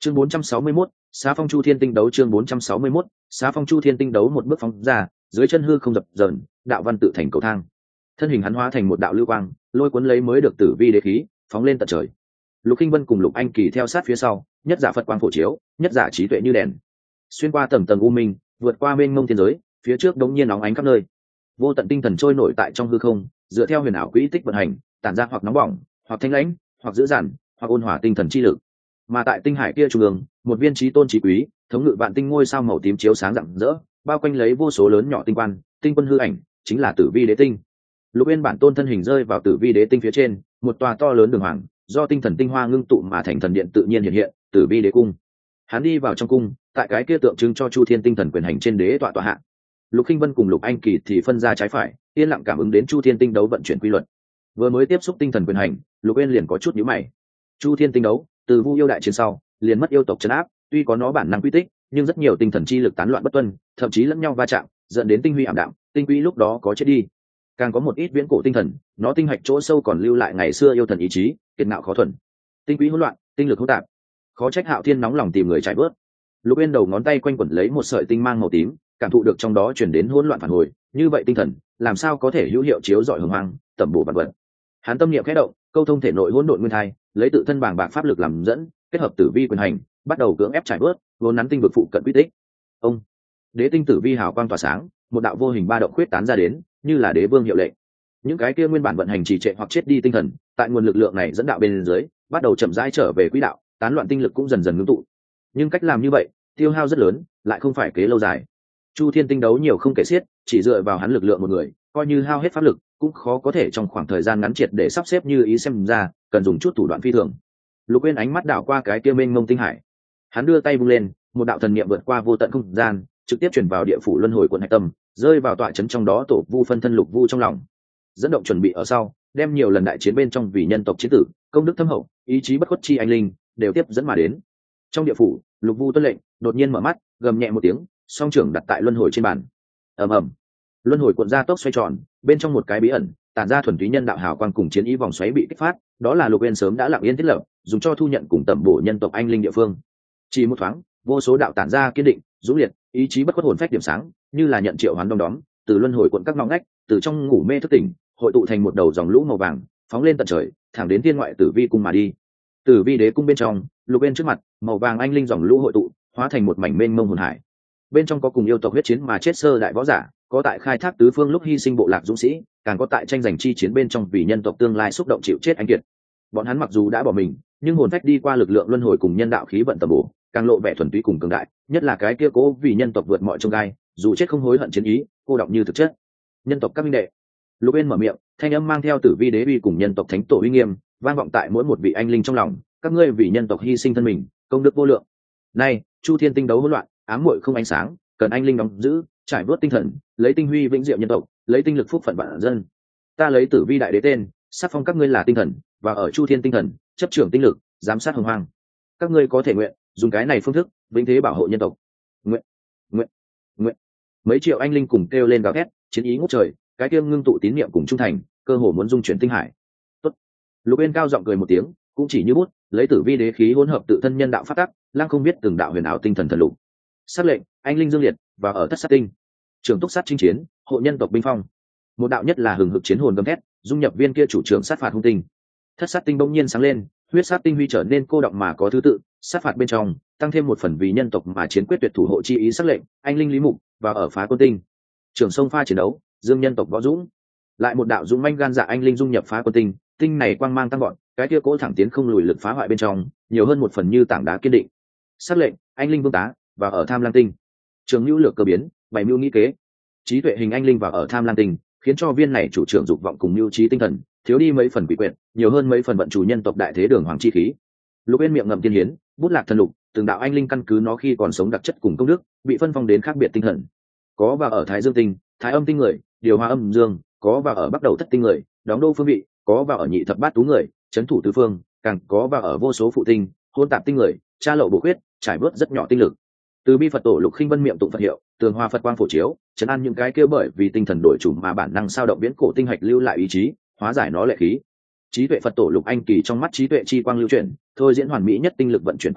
Chương 461, Xá Phong Chu Thiên Tinh đấu. Chương 461, Xá Phong Chu Thiên Tinh đấu. Một bước phóng ra, dưới chân hư không dập dờn, đạo văn tự thành cầu thang. Thân hình hắn hóa thành một đạo lưu quang, lôi cuốn lấy mới được tử vi đế khí, phóng lên tận trời. Lục Kinh Vân cùng Lục Anh Kỳ theo sát phía sau, nhất giả Phật quang phổ chiếu, nhất giả trí tuệ như đèn. Xuyên qua tầng tầng u minh, vượt qua mênh mông thiên giới, phía trước đống nhiên nóng ánh khắp nơi. Vô tận tinh thần trôi nổi tại trong hư không, dựa theo huyền ảo quỹ tích vận hành, tản ra hoặc nóng bỏng, hoặc thanh lãnh, hoặc dữ dằn, hoặc ôn hòa tinh thần chi lực. Mà tại tinh hải kia trung ương, một viên chí tôn chí quý, thống ngự vạn tinh ngôi sao màu tím chiếu sáng rạng rỡ, bao quanh lấy vô số lớn nhỏ tinh quan, tinh quân hư ảnh, chính là Tử Vi Đế Tinh. Lục Uyên bản tôn thân hình rơi vào Tử Vi Đế Tinh phía trên, một tòa to lớn đường hoàng, do tinh thần tinh hoa ngưng tụ mà thành thần điện tự nhiên hiện hiện, Tử Vi Đế Cung. Hắn đi vào trong cung, tại cái kia tượng trưng cho Chu Thiên tinh thần quyền hành trên đế tọa hạ. Lục Khinh Vân cùng Lục Anh Kỳ thì phân ra trái phải, yên lặng cảm ứng đến Chu Thiên tinh đấu vận chuyển quy luật. Vừa mới tiếp xúc tinh thần quyền hành, Lục Uyên liền có chút nhíu mày. Chu Thiên tinh đấu, từ Vu yêu đại chiến sau, liền mất yêu tộc trấn áp, tuy có nó bản năng quy tích, nhưng rất nhiều tinh thần chi lực tán loạn bất tuân, thậm chí lẫn nhau va chạm, dẫn đến tinh huy ảm đạm, tinh quỹ lúc đó có chết đi. Càng có một ít viễn cổ tinh thần, nó tinh hạch chỗ sâu còn lưu lại ngày xưa yêu thần ý chí, kiệt ngạo khó thuần. Tinh quỹ hỗn loạn, tinh lực hỗn tạp. Khó trách Hạo Thiên nóng lòng tìm người trải bớt. Lục Uyên đầu ngón tay quanh quẩn lấy một sợi tinh mang màu tím, cảm thụ được trong đó truyền đến hỗn loạn phản hồi, như vậy tinh thần, làm sao có thể hữu hiệu chiếu rọi hồng hoang, tẩm bổ vạn vật. Hắn tâm niệm khẽ động, câu thông thể nội hỗn độn nguyên thai, lấy tự thân bàng bạc pháp lực làm dẫn, kết hợp tử vi quyền hành, bắt đầu cưỡng ép trải bớt, vốn nắn tinh vực phụ cận quy tích. Ông, đế tinh tử vi hào quang tỏa sáng, một đạo vô hình ba động khuyết tán ra đến, như là đế vương hiệu lệnh. Những cái kia nguyên bản vận hành trì trệ hoặc chết đi tinh thần, tại nguồn lực lượng này dẫn đạo bên dưới, bắt đầu chậm rãi trở về quỹ đạo, tán loạn tinh lực cũng dần dần ngưng tụ. Nhưng cách làm như vậy, tiêu hao rất lớn, lại không phải kế lâu dài. Chu Thiên tinh đấu nhiều không kể xiết, chỉ dựa vào hắn lực lượng một người, coi như hao hết pháp lực, cũng khó có thể trong khoảng thời gian ngắn triệt để sắp xếp như ý xem ra, cần dùng chút thủ đoạn phi thường. Lục Uyên ánh mắt đảo qua cái kia mênh mông tinh hải, hắn đưa tay vung lên, một đạo thần niệm vượt qua vô tận không gian, trực tiếp truyền vào địa phủ luân hồi quận hạch tâm, rơi vào tọa trấn trong đó tổ vu phân thân Lục Vu trong lòng. Dẫn động chuẩn bị ở sau, đem nhiều lần đại chiến bên trong vì nhân tộc chiến tử, công đức thâm hậu, ý chí bất khuất chi anh linh, đều tiếp dẫn mà đến. Trong địa phủ, Lục Vu tuân lệnh, đột nhiên mở mắt, gầm nhẹ một tiếng, song trưởng đặt tại luân hồi trên bàn. Ầm ầm, luân hồi cuộn ra tốc xoay tròn, bên trong một cái bí ẩn, tản ra thuần túy nhân đạo hào quang cùng chiến ý vòng xoáy bị kích phát, đó là Lục Uyên sớm đã lặng yên thiết lập, dùng cho thu nhận cùng tẩm bổ nhân tộc anh linh địa phương. Chỉ một thoáng, vô số đạo tản ra kiên định, dũng liệt, ý chí bất khuất hồn phách điểm sáng, như là nhận triệu hoán đông đóm, từ luân hồi cuộn các ngõ ngách, từ trong ngủ mê thức tỉnh, hội tụ thành một đầu dòng lũ màu vàng, phóng lên tận trời, thẳng đến thiên ngoại tử vi cung mà đi. Tử vi đế cung bên trong, Lục Uyên trước mặt, màu vàng anh linh dòng lũ hội tụ, hóa thành một mảnh mênh mông hồn hải. Bên trong có cùng yêu tộc huyết chiến mà chết sơ đại võ giả, có tại khai thác tứ phương lúc hy sinh bộ lạc dũng sĩ, càng có tại tranh giành chi chiến bên trong vì nhân tộc tương lai xúc động chịu chết anh kiệt. Bọn hắn mặc dù đã bỏ mình, nhưng hồn phách đi qua lực lượng luân hồi cùng nhân đạo khí vận tầm bổ, càng lộ vẻ thuần túy cùng cường đại, nhất là cái kia cố vì nhân tộc vượt mọi chông gai, dù chết không hối hận chiến ý, cô động như thực chất. Nhân tộc các minh đệ. Lục Uyên mở miệng, thanh âm mang theo tử vi đế uy cùng nhân tộc thánh tổ uy nghiêm, vang vọng tại mỗi một vị anh linh trong lòng, các ngươi vì nhân tộc hy sinh thân mình, công đức vô lượng. Nay, Chu Thiên tinh đấu hỗn loạn, ám muội không ánh sáng, cần anh linh đóng giữ, trải vớt tinh thần, lấy tinh huy vĩnh diệu nhân tộc, lấy tinh lực phúc phận vạn dân. Ta lấy tử vi đại đế tên, sắc phong các ngươi là tinh thần, và ở Chu Thiên tinh thần, chấp trưởng tinh lực, giám sát hồng hoang. Các ngươi có thể nguyện dùng cái này phương thức vĩnh thế bảo hộ nhân tộc. Nguyện, nguyện, nguyện. Mấy triệu anh linh cùng kêu lên gào thét, chiến ý ngút trời, cái kia ngưng tụ tín niệm cùng trung thành, cơ hồ muốn dung chuyển tinh hải. Tốt. Lục Uyên cao giọng cười một tiếng, cũng chỉ như bút, lấy tử vi đế khí hỗn hợp tự thân nhân đạo phát tắc, lăng không biết từng đạo huyền ảo tinh thần thần lục. Sát lệnh, anh linh dương liệt, và ở thất sát tinh. Trường túc sát chinh chiến, hộ nhân tộc binh phong. Một đạo nhất là hừng hực chiến hồn gầm thét, dung nhập viên kia chủ trưởng sát phạt hung tinh. Thất sát tinh bỗng nhiên sáng lên, huyết sát tinh huy trở nên cô động mà có thứ tự, sát phạt bên trong tăng thêm một phần vì nhân tộc mà chiến quyết tuyệt thủ hộ chi ý sắc lệnh, anh linh lý mục, và ở phá quân tinh. Trường sông pha chiến đấu, dương nhân tộc võ dũng. Lại một đạo dũng manh gan dạ anh linh dung nhập phá quân tinh, tinh này quang mang tăng gọn, cái kia cố thẳng tiến không lùi lực phá hoại bên trong, nhiều hơn một phần như tảng đá kiên định. Sắc lệnh, anh linh vương tá, và ở tham lang tinh. Trường hữu lược cơ biến, bày mưu nghĩ kế. Trí tuệ hình anh linh và ở tham lang tinh, khiến cho viên này chủ trưởng dục vọng cùng mưu trí tinh thần, thiếu đi mấy phần quỷ quyệt, nhiều hơn mấy phần vận chủ nhân tộc đại thế đường hoàng chi khí. Lục Uyên miệng ngậm tiên hiến, bút lạc thần lục, từng đạo anh linh căn cứ nó khi còn sống đặc chất cùng công đức, bị phân phong đến khác biệt tinh thần. Có và ở thái dương tinh, thái âm tinh người, điều hòa âm dương, có và ở bắc đầu thất tinh người, đóng đô phương vị, có và ở nhị thập bát tú người, chấn thủ tứ phương, càng có và ở vô số phụ tinh, hôn tạp tinh người, tra lậu bổ khuyết, trải bớt rất nhỏ tinh lực. Từ bi Phật tổ Lục Khinh Vân miệng tụng Phật hiệu, tường hòa Phật quang phổ chiếu, trấn an những cái kia bởi vì tinh thần đổi chủ mà bản năng sao động biến cổ tinh hạch lưu lại ý chí, hóa giải nó lệ khí. Trí tuệ Phật tổ Lục Anh Kỳ trong mắt trí tuệ chi quang lưu chuyển, thôi diễn hoàn mỹ nhất tinh lực vận chuyển quy tích,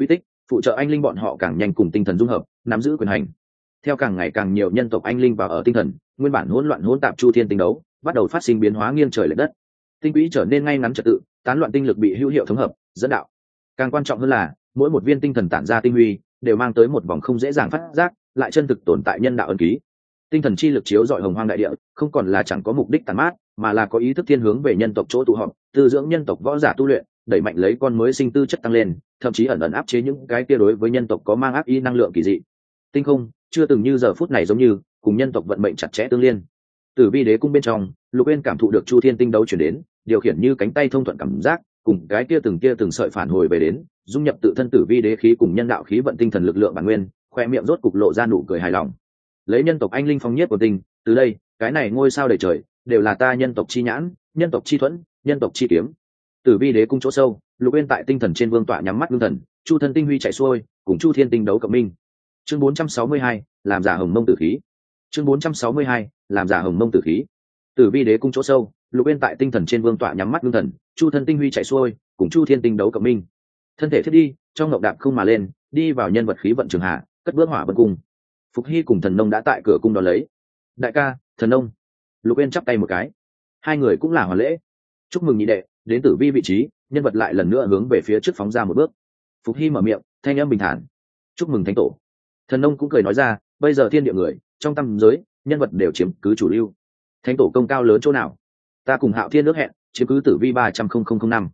phụ trợ anh linh bọn họ càng nhanh cùng tinh thần dung hợp, nắm giữ quyền hành. Theo càng ngày càng nhiều nhân tộc anh linh vào ở tinh thần, nguyên bản hỗn loạn hỗn tạp chu thiên tinh đấu bắt đầu phát sinh biến hóa nghiêng trời lệch đất. Tinh quỹ trở nên ngay ngắn trật tự, tán loạn tinh lực bị hữu hiệu thống hợp, dẫn đạo. Càng quan trọng hơn là, mỗi một viên tinh thần tản ra tinh huy đều mang tới một vòng không dễ dàng phát giác, lại chân thực tồn tại nhân đạo ân ký. Tinh thần chi lực chiếu rọi hồng hoang đại địa, không còn là chẳng có mục đích tàn mát, mà là có ý thức thiên hướng về nhân tộc chỗ tụ họp, tư dưỡng nhân tộc võ giả tu luyện, đẩy mạnh lấy con mới sinh tư chất tăng lên, thậm chí ẩn ẩn áp chế những cái kia đối với nhân tộc có mang ác ý năng lượng kỳ dị. Tinh không chưa từng như giờ phút này giống như cùng nhân tộc vận mệnh chặt chẽ tương liên. Tử Vi đế cung bên trong, Lục Uyên cảm thụ được chu thiên tinh đấu chuyển đến, điều khiển như cánh tay thông thuận cảm giác, cùng cái kia từng sợi phản hồi về đến, dung nhập tự thân Tử Vi đế khí cùng nhân đạo khí vận tinh thần lực lượng bản nguyên, khoe miệng rốt cục lộ ra nụ cười hài lòng. Lấy nhân tộc anh linh phong nhiếp của tinh, từ đây, cái này ngôi sao đầy trời, đều là ta nhân tộc chi nhãn, nhân tộc chi thuẫn, nhân tộc chi kiếm. Tử Vi đế cung chỗ sâu, Lục Uyên tại tinh thần trên vương tọa nhắm mắt ngưng thần, chu thân tinh huy chạy xuôi, cùng chu thiên tinh đấu cộng minh. Chương 462, làm giả hồng mông tử khí. Chương 462, làm giả hồng mông tử khí. Tử Vi đế cung chỗ sâu, Lục Uyên tại tinh thần trên vương tọa nhắm mắt ngưng thần, chu thân tinh huy chạy xuôi, cùng chu thiên tinh đấu cộng minh. Thân thể thiết đi, trong ngọc đạp không mà lên, đi vào nhân vật khí vận trường hạ, cất bước hỏa vân cung. Phục Hy cùng Thần Nông đã tại cửa cung đón lấy. Đại ca, Thần Nông. Lục Uyên chắp tay một cái. Hai người cũng là hoàn lễ. Chúc mừng nhị đệ, đến Tử Vi vị trí, nhân vật lại lần nữa hướng về phía trước phóng ra một bước. Phục Hy mở miệng, thanh âm bình thản. Chúc mừng thánh tổ. Thần Nông cũng cười nói ra, bây giờ thiên địa người, trong tam giới, nhân vật đều chiếm cứ chủ lưu. Thánh tổ công cao lớn chỗ nào? Ta cùng Hạo Thiên ước hẹn, chiếm cứ Tử Vi 300.000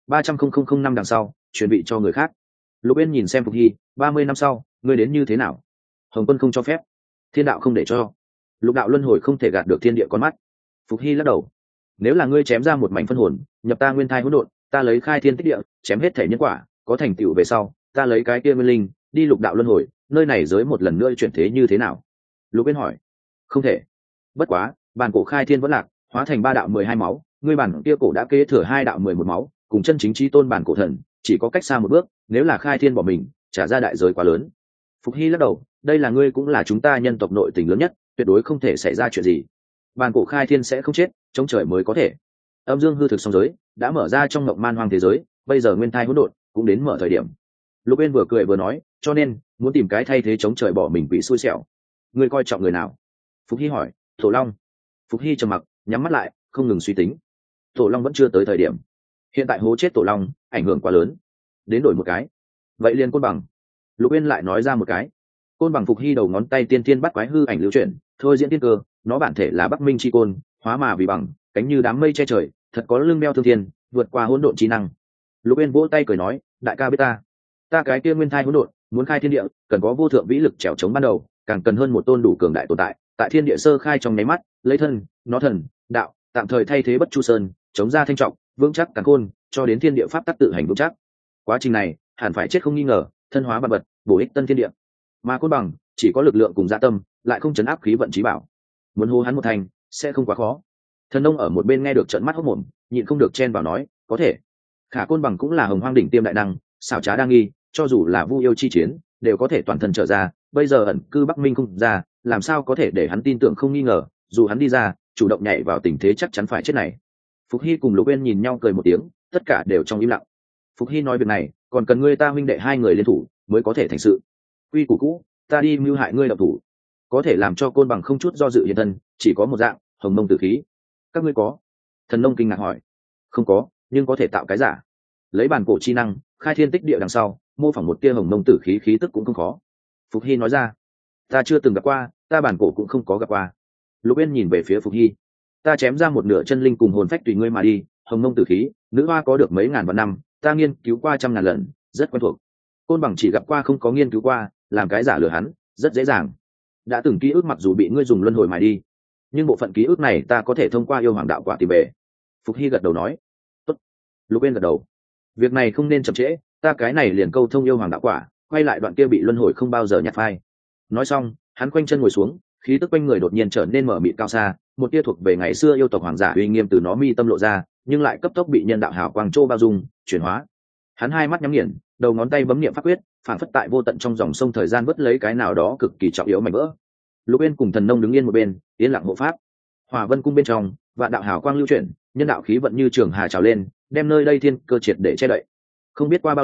300.000 đằng sau, chuẩn bị cho người khác. Lục Uyên nhìn xem Phục Hy, 30 năm sau, ngươi đến như thế nào? Hồng Quân không cho phép, thiên đạo không để cho, lục đạo luân hồi không thể gạt được thiên địa con mắt. Phục Hy lắc đầu, nếu là ngươi chém ra một mảnh phân hồn, nhập ta nguyên thai hỗn độn, ta lấy khai thiên tích địa, chém hết thể nhân quả, có thành tựu về sau, ta lấy cái kia nguyên linh, đi lục đạo luân hồi, nơi này giới một lần nữa chuyển thế như thế nào? Lục Uyên hỏi. Không thể. Bất quá, bản cổ khai thiên vẫn lạc, hóa thành 3 đạo 12 máu, ngươi bản kia cổ đã kế thừa 2 đạo 11 máu, cùng chân chính chí tôn bản cổ thần, chỉ có cách xa một bước, nếu là khai thiên bỏ mình, trả ra đại giới quá lớn. Phục Hy lắc đầu, đây là ngươi cũng là chúng ta nhân tộc nội tình lớn nhất, tuyệt đối không thể xảy ra chuyện gì. Bản cổ khai thiên sẽ không chết, chống trời mới có thể. Âm dương hư thực song giới đã mở ra trong ngộng man hoang thế giới, bây giờ nguyên thai hỗn độn cũng đến mở thời điểm. Lục Uyên vừa cười vừa nói, cho nên muốn tìm cái thay thế chống trời bỏ mình quỷ xui xẻo. Ngươi coi trọng người nào? Phục Hy hỏi. Tổ Long. Phục Hy trầm mặc, nhắm mắt lại, không ngừng suy tính. Tổ Long vẫn chưa tới thời điểm. Hiện tại hố chết Tổ Long, ảnh hưởng quá lớn. Đến đổi một cái. Vậy liền Côn Bằng. Lục Uyên lại nói ra một cái. Côn Bằng. Phục Hy đầu ngón tay tiên tiên bắt quái hư ảnh lưu chuyển, thôi diễn tiên cơ, nó bản thể là Bắc Minh chi côn, hóa mà vì bằng, cánh như đám mây che trời, thật có lưng đeo thương thiên, vượt qua hỗn độn trí năng. Lục Uyên vỗ tay cười nói, đại ca biết ta cái kia nguyên thai hỗn độn, muốn khai thiên địa, cần có vô thượng vĩ lực trèo chống ban đầu, càng cần hơn một tôn đủ cường đại tồn tại, tại thiên địa sơ khai trong nháy mắt, lấy thân, nó thần, đạo, tạm thời thay thế bất chu sơn, chống ra thanh trọng, vững chắc càn khôn, cho đến thiên địa pháp tắc tự hành vững chắc. Quá trình này, hẳn phải chết không nghi ngờ, thân hóa vạn vật, bổ ích tân thiên địa. Mà Côn Bằng chỉ có lực lượng cùng dạ tâm, lại không chấn áp khí vận chí bảo. Muốn hô hắn một thành, sẽ không quá khó. Thần Nông ở một bên nghe được trợn mắt hốt mồm, nhịn không được chen vào nói, có thể. Khả Côn Bằng cũng là hồng hoang đỉnh tiêm đại năng, xảo trá đa nghi, cho dù là vu yêu chi chiến, đều có thể toàn thân trở ra, bây giờ ẩn cư Bắc Minh không ra, làm sao có thể để hắn tin tưởng không nghi ngờ, dù hắn đi ra, chủ động nhảy vào tình thế chắc chắn phải chết này. Phục Hy cùng Lục Uyên nhìn nhau cười một tiếng, tất cả đều trong im lặng. Phục Hy nói việc này, còn cần ngươi ta huynh đệ hai người liên thủ mới có thể thành sự. Quy củ cũ, ta đi mưu hại ngươi đạo thủ, có thể làm cho Côn Bằng không chút do dự hiện thân, chỉ có một dạng, hồng mông tử khí. Các ngươi có? Thần Nông kinh ngạc hỏi. Không có, nhưng có thể tạo cái giả. Lấy bản cổ chi năng, khai thiên tích địa đằng sau, mô phỏng một tia hồng mông tử khí khí tức cũng không khó. Phục Hy nói ra. Ta chưa từng gặp qua, ta bản cổ cũng không có gặp qua. Lục Uyên nhìn về phía Phục Hy. Ta chém ra một nửa chân linh cùng hồn phách tùy ngươi mà đi, hồng mông tử khí, nữ hoa có được mấy ngàn vạn năm, ta nghiên cứu qua trăm ngàn lần, rất quen thuộc. Côn Bằng chỉ gặp qua không có nghiên cứu qua, làm cái giả lừa hắn, rất dễ dàng. Đã từng ký ức mặc dù bị ngươi dùng luân hồi mài đi, nhưng bộ phận ký ức này ta có thể thông qua yêu hoàng đạo quả tìm về. Phục Hy gật đầu nói. Tốt. Lục Uyên gật đầu. Việc này không nên chậm trễ, ta cái này liền câu thông yêu hoàng đạo quả, quay lại đoạn kia bị luân hồi không bao giờ nhặt phai. Nói xong, hắn quanh chân ngồi xuống, khí tức quanh người đột nhiên trở nên mở mịt cao xa, một tia thuộc về ngày xưa yêu tộc hoàng giả uy nghiêm từ nó mi tâm lộ ra, nhưng lại cấp tốc bị nhân đạo hào quang trô bao dung, chuyển hóa. Hắn hai mắt nhắm nghiền, đầu ngón tay bấm niệm pháp quyết, phản phất tại vô tận trong dòng sông thời gian vớt lấy cái nào đó cực kỳ trọng yếu mảnh vỡ. Lục Uyên cùng Thần Nông đứng yên một bên, yên lặng hộ pháp. Hỏa Vân cung bên trong, vạn đạo hào quang lưu chuyển, nhân đạo khí vận như trường hà trào lên, đem nơi đây thiên cơ triệt để che đậy. Không biết qua bao lâu,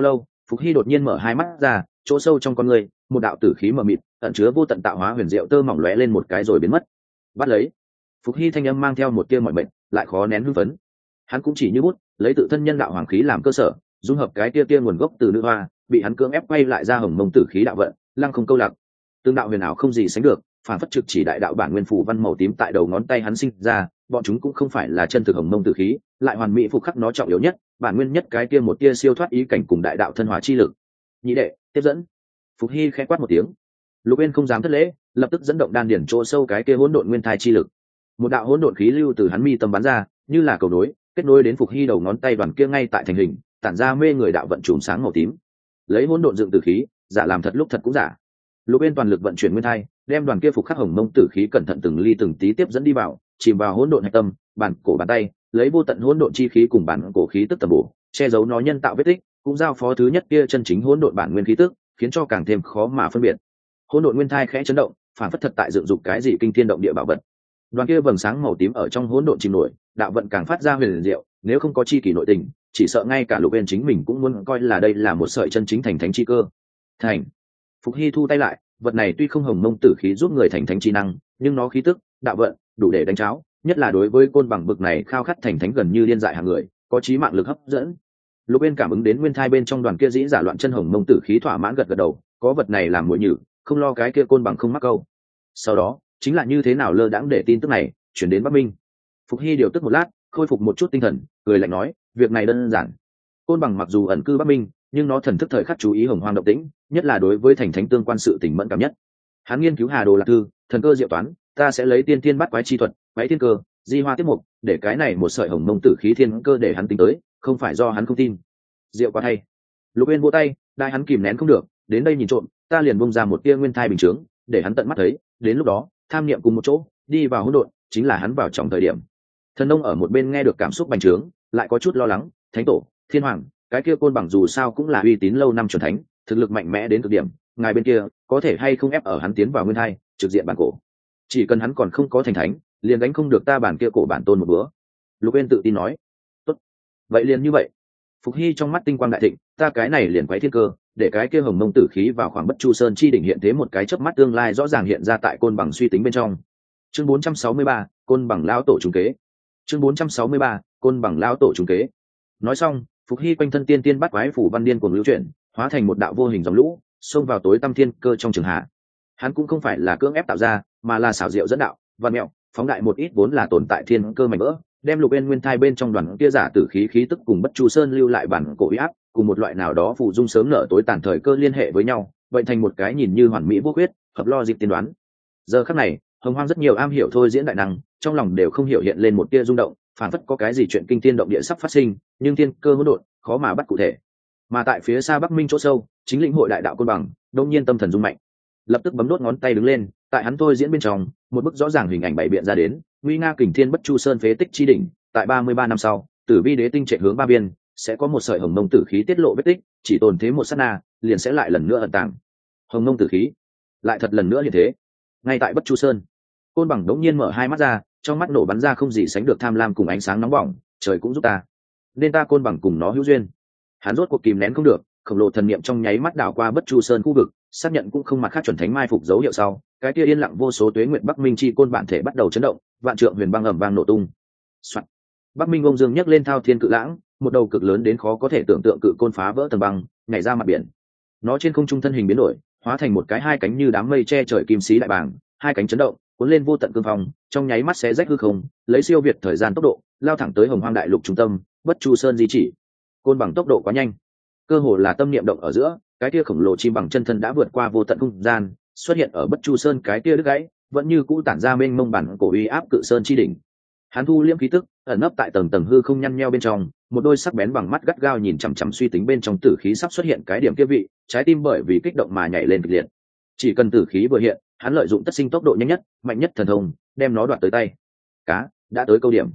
Phục Hy đột nhiên mở hai mắt ra, chỗ sâu trong con người một đạo tử khí mờ mịt ẩn chứa vô tận tạo hóa huyền diệu tơ mỏng lóe lên một cái rồi biến mất. Bắt lấy. Phục Hy thanh âm mang theo một tia mọi mệnh, lại khó nén hưng phấn. Hắn cũng chỉ như bút, lấy tự thân nhân đạo hoàng khí làm cơ sở, dung hợp cái tia nguồn gốc từ nữ hoa, bị hắn cưỡng ép quay lại ra hồng mông tử khí đạo vận, lăng không câu lạc. Tương đạo huyền ảo không gì sánh được, phản phất trực chỉ đại đạo bản nguyên phủ văn màu tím tại đầu ngón tay hắn sinh ra, bọn chúng cũng không phải là chân thực hồng mông tử khí, lại hoàn mỹ phục khắc nó trọng yếu nhất, bản nguyên nhất cái tia một tia siêu thoát ý cảnh cùng đại đạo thân hóa chi lực. Nhị đệ, tiếp dẫn. Phục Hy khẽ quát một tiếng. Lục Uyên không dám thất lễ, lập tức dẫn động đan điển chỗ sâu cái kia hỗn độn nguyên thai chi lực. Một đạo hỗn độn khí lưu từ hắn mi tâm bắn ra, như là cầu nối, kết nối đến Phục Hy đầu ngón tay đoàn kia ngay tại thành hình, tản ra mê người đạo vận chùm sáng màu tím. Lấy hỗn độn dựng tử khí, giả làm thật lúc thật cũng giả. Lục Uyên toàn lực vận chuyển nguyên thai, đem đoàn kia phục khắc hồng mông tử khí cẩn thận từng ly từng tí tiếp dẫn đi vào, chìm vào hỗn độn hạch tâm, bản cổ bàn tay, lấy vô tận hỗn độn chi khí cùng bản cổ khí tức tầm bổ, che giấu nó nhân tạo vết tích, cũng giao phó thứ nhất kia chân chính hỗn độn bản nguyên khí tức, khiến cho càng thêm khó mà phân biệt. Hỗn độn nguyên thai khẽ chấn động, phản phất thật tại dựng dục cái gì kinh thiên động địa bảo vật. Đoàn kia vầng sáng màu tím ở trong hỗn độn chìm nổi, đạo vận càng phát ra huyền diệu, nếu không có chi kỳ nội tình, chỉ sợ ngay cả Lục Uyên chính mình cũng muốn coi là đây là một sợi chân chính thành thánh chi cơ. Thành. Phục Hy thu tay lại, vật này tuy không hồng mông tử khí giúp người thành thánh chi năng, nhưng nó khí tức, đạo vận, đủ để đánh cháo, nhất là đối với côn bằng bực này khao khát thành thánh gần như điên dại hàng người, có chí mạng lực hấp dẫn. Lục Uyên cảm ứng đến nguyên thai bên trong đoàn kia dĩ giả loạn chân hồng mông tử khí thỏa mãn gật gật đầu, có vật này làm mồi nhử, không lo cái kia côn bằng không mắc câu. Sau đó, chính là như thế nào lơ đãng để tin tức này chuyển đến Bắc Minh. Phục Hy điều tức một lát, khôi phục một chút tinh thần, cười lạnh nói, việc này đơn giản. Côn bằng mặc dù ẩn cư Bắc Minh, nhưng nó thần thức thời khắc chú ý hồng hoang động tĩnh, nhất là đối với thành thánh tương quan sự tình mẫn cảm nhất. Hắn nghiên cứu Hà Đồ Lạc Thư, thần cơ diệu toán, ta sẽ lấy tiên thiên bắt quái chi thuật, quái thiên cơ, di hoa tiếp mục, để cái này một sợi hồng mông tử khí thiên cơ để hắn tính tới, không phải do hắn không tin. Diệu quá thay. Lục Uyên vỗ tay, đai hắn kìm nén không được, đến đây nhìn trộm, ta liền bung ra một tia nguyên thai bình chướng, để hắn tận mắt thấy, đến lúc đó, tham niệm cùng một chỗ, đi vào hỗn độn, chính là hắn vào trong thời điểm. Thần Nông ở một bên nghe được cảm xúc bành trướng, lại có chút lo lắng, Thánh tổ, Thiên Hoàng, cái kia côn bằng dù sao cũng là uy tín lâu năm chuẩn thánh, thực lực mạnh mẽ đến cực điểm, ngài bên kia có thể hay không ép ở hắn tiến vào nguyên thai, trực diện bản cổ. Chỉ cần hắn còn không có thành thánh, liền đánh không được ta bản kia cổ bản tôn một bữa. Lục Uyên tự tin nói. Tốt, vậy liền như vậy. Phục Hy trong mắt tinh quang đại thịnh, ta cái này liền quấy thiên cơ, để cái kia hồng mông tử khí vào khoảng Bất Chu Sơn chi đỉnh hiện thế một cái chớp mắt tương lai rõ ràng hiện ra tại côn bằng suy tính bên trong. Chương 463, côn bằng lão tổ trùng kế. Chương 463, côn bằng lão tổ trùng kế. Nói xong, Phục Hy quanh thân tiên tiên bắt quái phủ văn điên cuồng lưu chuyển, hóa thành một đạo vô hình dòng lũ, xông vào tối tăm thiên cơ trong trường hạ. Hắn cũng không phải là cưỡng ép tạo ra, mà là xảo diệu dẫn đạo, văn mẹo, phóng đại một ít vốn là tồn tại thiên cơ mảnh vỡ, đem Lục Uyên nguyên thai bên trong đoàn kia giả tử khí khí tức cùng Bất Chu Sơn lưu lại bản cổ uy áp, cùng một loại nào đó phụ dung sớm nở tối tàn thời cơ liên hệ với nhau, vậy thành một cái nhìn như hoàn mỹ vô khuyết, hợp lo dịp tiên đoán. Giờ khắc này, hồng hoang rất nhiều am hiểu thôi diễn đại năng, trong lòng đều không hiểu hiện lên một tia rung động, phản phất có cái gì chuyện kinh thiên động địa sắp phát sinh, nhưng thiên cơ hỗn độn, khó mà bắt cụ thể. Mà tại phía xa Bắc Minh chỗ sâu, chính lĩnh hội đại đạo côn bằng, đông nhiên tâm thần rung mạnh, lập tức bấm đốt ngón tay đứng lên, tại hắn thôi diễn bên trong, một bức rõ ràng hình ảnh bày biện ra đến, nguy nga kình thiên Bất Chu Sơn phế tích chi đỉnh, tại 33 năm sau, Tử Vi Đế tinh chạy hướng ba biên, sẽ có một sợi hồng mông tử khí tiết lộ vết tích, chỉ tồn thế một sát na, liền sẽ lại lần nữa ẩn tàng. Hồng mông tử khí, lại thật lần nữa như thế. Ngay tại Bất Chu Sơn, côn bằng đống nhiên mở hai mắt ra, trong mắt nổ bắn ra không gì sánh được tham lam cùng ánh sáng nóng bỏng, trời cũng giúp ta, nên ta côn bằng cùng nó hữu duyên. Hắn rốt cuộc kìm nén không được, khổng lồ thần niệm trong nháy mắt đảo qua Bất Chu Sơn khu vực, xác nhận cũng không mặt khác chuẩn thánh mai phục dấu hiệu sau, cái kia yên lặng vô số tuế nguyện Bắc Minh chi côn bản thể bắt đầu chấn động, vạn trượng huyền băng ầm vang nổ tung. Soạn. Bắc Minh ông dương nhấc lên thao thiên cự lãng, một đầu cực lớn đến khó có thể tưởng tượng cự côn phá vỡ tầng băng, nhảy ra mặt biển. Nó trên không trung thân hình biến đổi, hóa thành một cái hai cánh như đám mây che trời kim sĩ đại bàng, hai cánh chấn động, cuốn lên vô tận cương phong, trong nháy mắt xé rách hư không, lấy siêu việt thời gian tốc độ, lao thẳng tới Hồng Hoang đại lục trung tâm, Bất Chu Sơn di chỉ. Côn bằng tốc độ quá nhanh, cơ hồ là tâm niệm động ở giữa, cái kia khổng lồ chim bằng chân thân đã vượt qua vô tận không gian, xuất hiện ở Bất Chu Sơn cái kia đứt gãy, vẫn như cũ tản ra mênh mông bản cổ uy áp cự sơn chi đỉnh. Hắn thu liễm khí tức, ẩn nấp tại tầng tầng hư không nhăn nheo bên trong, một đôi sắc bén bằng mắt gắt gao nhìn chằm chằm suy tính bên trong tử khí sắp xuất hiện cái điểm kia vị, trái tim bởi vì kích động mà nhảy lên kịch liệt. Chỉ cần tử khí vừa hiện, hắn lợi dụng tất sinh tốc độ nhanh nhất, mạnh nhất thần thông, đem nó đoạt tới tay. Cá đã tới câu điểm.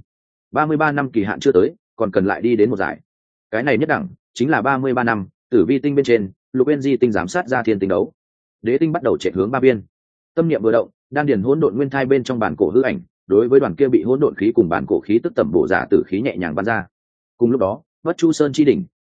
33 năm kỳ hạn chưa tới, còn cần lại đi đến một giải. Cái này nhất đẳng, chính là 33 năm, Tử Vi tinh bên trên, Lục Uyên di tinh giám sát ra thiên tinh đấu. Đế tinh bắt đầu chạy hướng ba biên. Tâm niệm vừa động, đan điền hỗn độn nguyên thai bên trong bản cổ hư ảnh, đối với đoàn kia bị hỗn độn khí cùng bản cổ khí tức tẩm bổ giả tử khí nhẹ nhàng bắn ra. Cùng lúc đó, Bất Chu Sơn chi đỉnh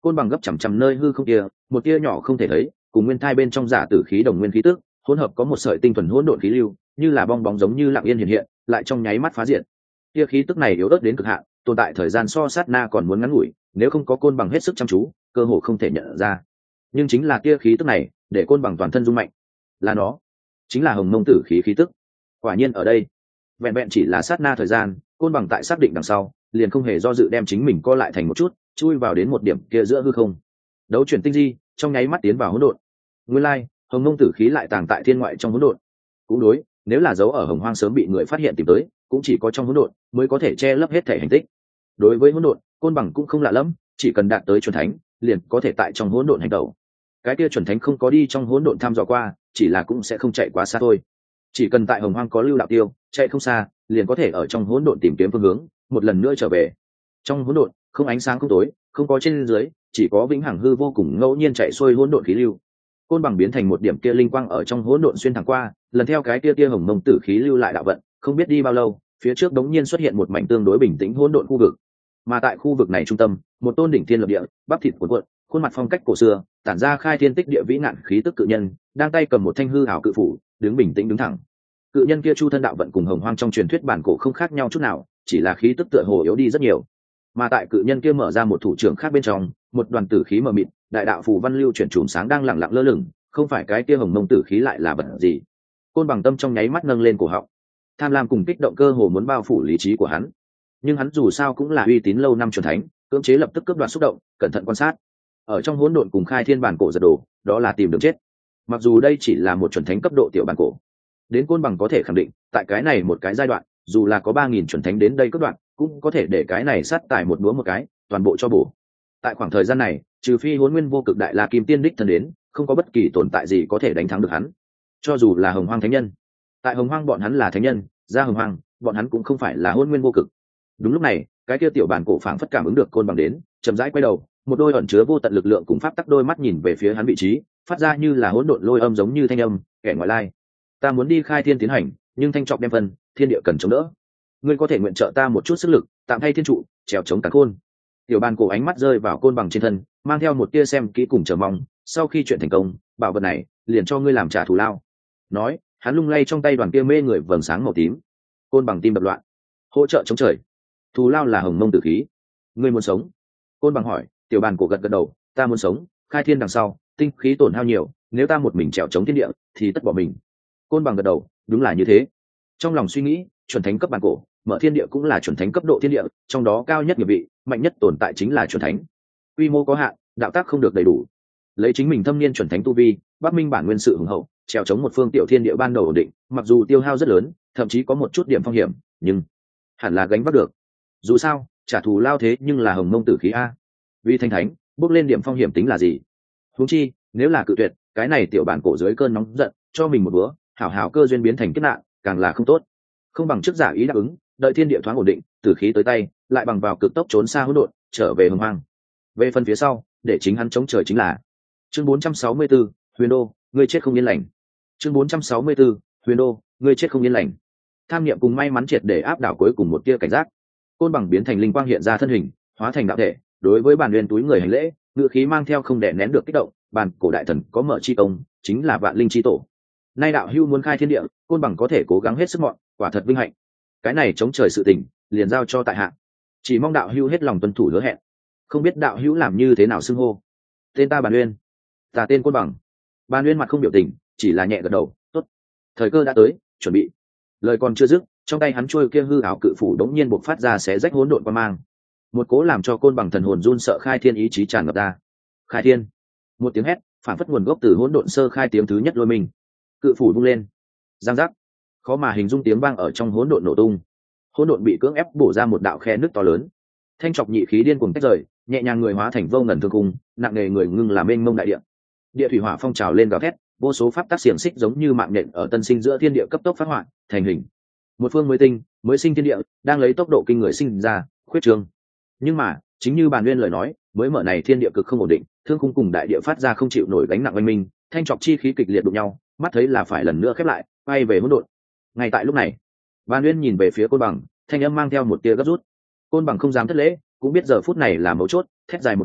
Côn bằng gấp chằm chằm nơi hư không kia, một tia nhỏ không thể thấy, cùng nguyên thai bên trong giả tử khí đồng nguyên khí tức, hỗn hợp có một sợi tinh thuần hỗn độn khí lưu, như là bong bóng giống như lặng yên hiện hiện, lại trong nháy mắt phá diện. Tia khí tức này yếu ớt đến cực hạn, tồn tại thời gian so sát na còn muốn ngắn ngủi, nếu không có Côn bằng hết sức chăm chú, cơ hồ không thể nhận ra. Nhưng chính là tia khí tức này, để Côn bằng toàn thân rung mạnh. Là nó, chính là hồng mông tử khí khí tức. Quả nhiên ở đây, vẹn vẹn chỉ là sát na thời gian, Côn bằng tại xác định đằng sau, liền không hề do dự đem chính mình co lại thành một chút, chui vào đến một điểm kia giữa hư không. Đấu chuyển tinh di, trong nháy mắt tiến vào hỗn độn. Nguyên lai, hồng mông tử khí lại tàng tại thiên ngoại trong hỗn độn. Cũng đối, nếu là dấu ở hồng hoang sớm bị người phát hiện tìm tới, cũng chỉ có trong hỗn độn mới có thể che lấp hết thể hành tích. Đối với hỗn độn, Côn bằng cũng không lạ lắm, chỉ cần đạt tới chuẩn thánh, liền có thể tại trong hỗn độn hành động. Cái kia chuẩn thánh không có đi trong hỗn độn thăm dò qua, chỉ là cũng sẽ không chạy quá xa thôi. Chỉ cần tại hồng hoang có lưu đạo tiêu, chạy không xa, liền có thể ở trong hỗn độn tìm kiếm phương hướng, một lần nữa trở về. Trong hỗn độn, không ánh sáng không tối, không có trên dưới, chỉ có vĩnh hằng hư vô cùng ngẫu nhiên chạy xuôi hỗn độn khí lưu. Côn bằng biến thành một điểm kia linh quang ở trong hỗn độn xuyên thẳng qua, lần theo cái kia hồng mông tử khí lưu lại đạo vận, không biết đi bao lâu, phía trước đống nhiên xuất hiện một mảnh tương đối bình tĩnh hỗn độn khu vực. Mà tại khu vực này trung tâm, một tôn đỉnh thiên lập địa, bắp thịt cuộn cuộn, khuôn mặt phong cách cổ xưa, tản ra khai thiên tích địa vĩ nạn khí tức cự nhân, đang tay cầm một thanh hư ảo cự phủ, đứng bình tĩnh đứng thẳng. Cự nhân kia chu thân đạo vận cùng hồng hoang trong truyền thuyết bản cổ không khác nhau chút nào, chỉ là khí tức tựa hồ yếu đi rất nhiều. Mà tại cự nhân kia mở ra một thủ trưởng khác bên trong, một đoàn tử khí mờ mịt, đại đạo phù văn lưu chuyển chùm sáng đang lặng lặng lơ lửng, không phải cái kia hồng mông tử khí lại là vật gì. Côn bằng tâm trong nháy mắt nâng lên cổ họng, tham lam cùng kích động cơ hồ muốn bao phủ lý trí của hắn. Nhưng hắn dù sao cũng là uy tín lâu năm chuẩn thánh, cưỡng chế lập tức cướp đoạt xúc động, cẩn thận quan sát. Ở trong hỗn độn cùng khai thiên bản cổ giật đồ, đó là tìm đường chết. Mặc dù đây chỉ là một chuẩn thánh cấp độ tiểu bản cổ, đến Côn bằng có thể khẳng định, tại cái này một cái giai đoạn, dù là có 3000 chuẩn thánh đến đây cướp đoạt, cũng có thể để cái này sát tài một đũa một cái, toàn bộ cho bổ. Tại khoảng thời gian này, trừ phi Hỗn Nguyên vô cực đại la kim tiên đích thân đến, không có bất kỳ tồn tại gì có thể đánh thắng được hắn. Cho dù là Hồng Hoang thánh nhân, tại Hồng Hoang bọn hắn là thánh nhân, ra Hồng Hoang, bọn hắn cũng không phải là Hỗn Nguyên vô cực. Đúng lúc này, cái kia tiểu bản cổ phảng phất cảm ứng được Côn bằng đến, chậm rãi quay đầu, một đôi ẩn chứa vô tận lực lượng cùng pháp tắc đôi mắt nhìn về phía hắn vị trí, phát ra như là hỗn độn lôi âm giống như thanh âm, kẻ ngoại lai. Ta muốn đi khai thiên tiến hành, nhưng thanh trọng đem phân, thiên địa cần chống đỡ. Ngươi có thể nguyện trợ ta một chút sức lực, tạm thay thiên trụ, trèo chống cả khôn. Tiểu bàn cổ ánh mắt rơi vào Côn bằng trên thân, mang theo một tia xem kỹ cùng chờ mong. Sau khi chuyện thành công, bảo vật này liền cho ngươi làm trả thù lao. Nói, hắn lung lay trong tay đoàn kia mê người vầng sáng màu tím. Côn bằng tim đập loạn, hỗ trợ chống trời. Thù lao là hồng mông tử khí. Ngươi muốn sống? Côn bằng hỏi. Tiểu bàn cổ gật gật đầu, ta muốn sống. Khai thiên đằng sau, tinh khí tổn hao nhiều, nếu ta một mình trèo chống thiên địa, thì tất bỏ mình. Côn bằng gật đầu, đúng là như thế. Trong lòng suy nghĩ, chuẩn thánh cấp bản cổ, mở thiên địa cũng là chuẩn thánh cấp độ thiên địa, trong đó cao nhất nghiệp vị, mạnh nhất tồn tại chính là chuẩn thánh. Quy mô có hạn, đạo tác không được đầy đủ. Lấy chính mình thâm niên chuẩn thánh tu vi, bắc minh bản nguyên sự hùng hậu, trèo chống một phương tiểu thiên địa ban đầu ổn định, mặc dù tiêu hao rất lớn, thậm chí có một chút điểm phong hiểm, nhưng hẳn là gánh vác được. Dù sao, trả thù lao thế nhưng là hồng mông tử khí a. Vì thanh thánh, bước lên điểm phong hiểm tính là gì? Huống chi, nếu là cự tuyệt, cái này tiểu bản cổ dưới cơn nóng giận, cho mình một bữa, hảo hảo cơ duyên biến thành kiếp nạn, càng là không tốt. Không bằng trước giả ý đáp ứng, đợi thiên địa thoáng ổn định, tử khí tới tay, lại bằng vào cực tốc trốn xa hỗn độn, trở về hồng hoang. Về phần phía sau, để chính hắn chống trời chính là. Chương 464, Huyền Đô, ngươi chết không yên lành. Chương 464, Huyền Đô, ngươi chết không yên lành. Tham niệm cùng may mắn triệt để áp đảo cuối cùng một tia cảnh giác. Côn bằng biến thành linh quang hiện ra thân hình, hóa thành đạo thể, đối với bản nguyên túi người hành lễ, ngự khí mang theo không đè nén được kích động, bản cổ đại thần có mở chi công, chính là vạn linh chi tổ. Nay đạo hưu muốn khai thiên địa, Côn bằng có thể cố gắng hết sức mọn, quả thật vinh hạnh. Cái này chống trời sự tình, liền giao cho tại hạ. Chỉ mong đạo hưu hết lòng tuân thủ hứa hẹn. Không biết đạo hữu làm như thế nào xưng hô? Tên ta Bàn Uyên. Ta tên Côn bằng. Bàn Uyên mặt không biểu tình, chỉ là nhẹ gật đầu. Tốt. Thời cơ đã tới, chuẩn bị. Lời còn chưa dứt, trong tay hắn trôi kia hư ảo cự phủ đống nhiên bộc phát ra xé rách hỗn độn qua mang. Một cố làm cho Côn bằng thần hồn run sợ khai thiên ý chí tràn ngập ra. Khai thiên. Một tiếng hét, phản phất nguồn gốc từ hỗn độn sơ khai tiếng thứ nhất lôi mình. Cự phủ vung lên. Giang giác. Khó mà hình dung tiếng vang ở trong hỗn độn nổ tung. Hỗn độn bị cưỡng ép bổ ra một đạo khe nứt to lớn. Thanh trọc nhị khí điên cuồng tách rời, nhẹ nhàng người hóa thành vô ngần thương cung, nặng nề người ngưng làm mênh mông đại địa. Địa thủy hỏa phong trào lên gào thét, vô số pháp tắc xiềng xích giống như mạng nhện ở tân sinh giữa thiên địa cấp tốc phát họa thành hình. Một phương mới tinh, mới sinh thiên địa đang lấy tốc độ kinh người sinh ra, khuyết trương. Nhưng mà, chính như Bàn Nguyên lời nói, mới mở này thiên địa cực không ổn định, thương khung cùng đại địa phát ra không chịu nổi gánh nặng oanh minh, thanh trọc chi khí kịch liệt đụng nhau, mắt thấy là phải lần nữa khép lại, bay về hỗn độn. Ngay tại lúc này, Bàn Nguyên nhìn về phía Côn bằng, thanh âm mang theo một tia gấp rút. Côn bằng không dám thất lễ, cũng biết giờ phút này là mấu chốt, thét dài một tiếng,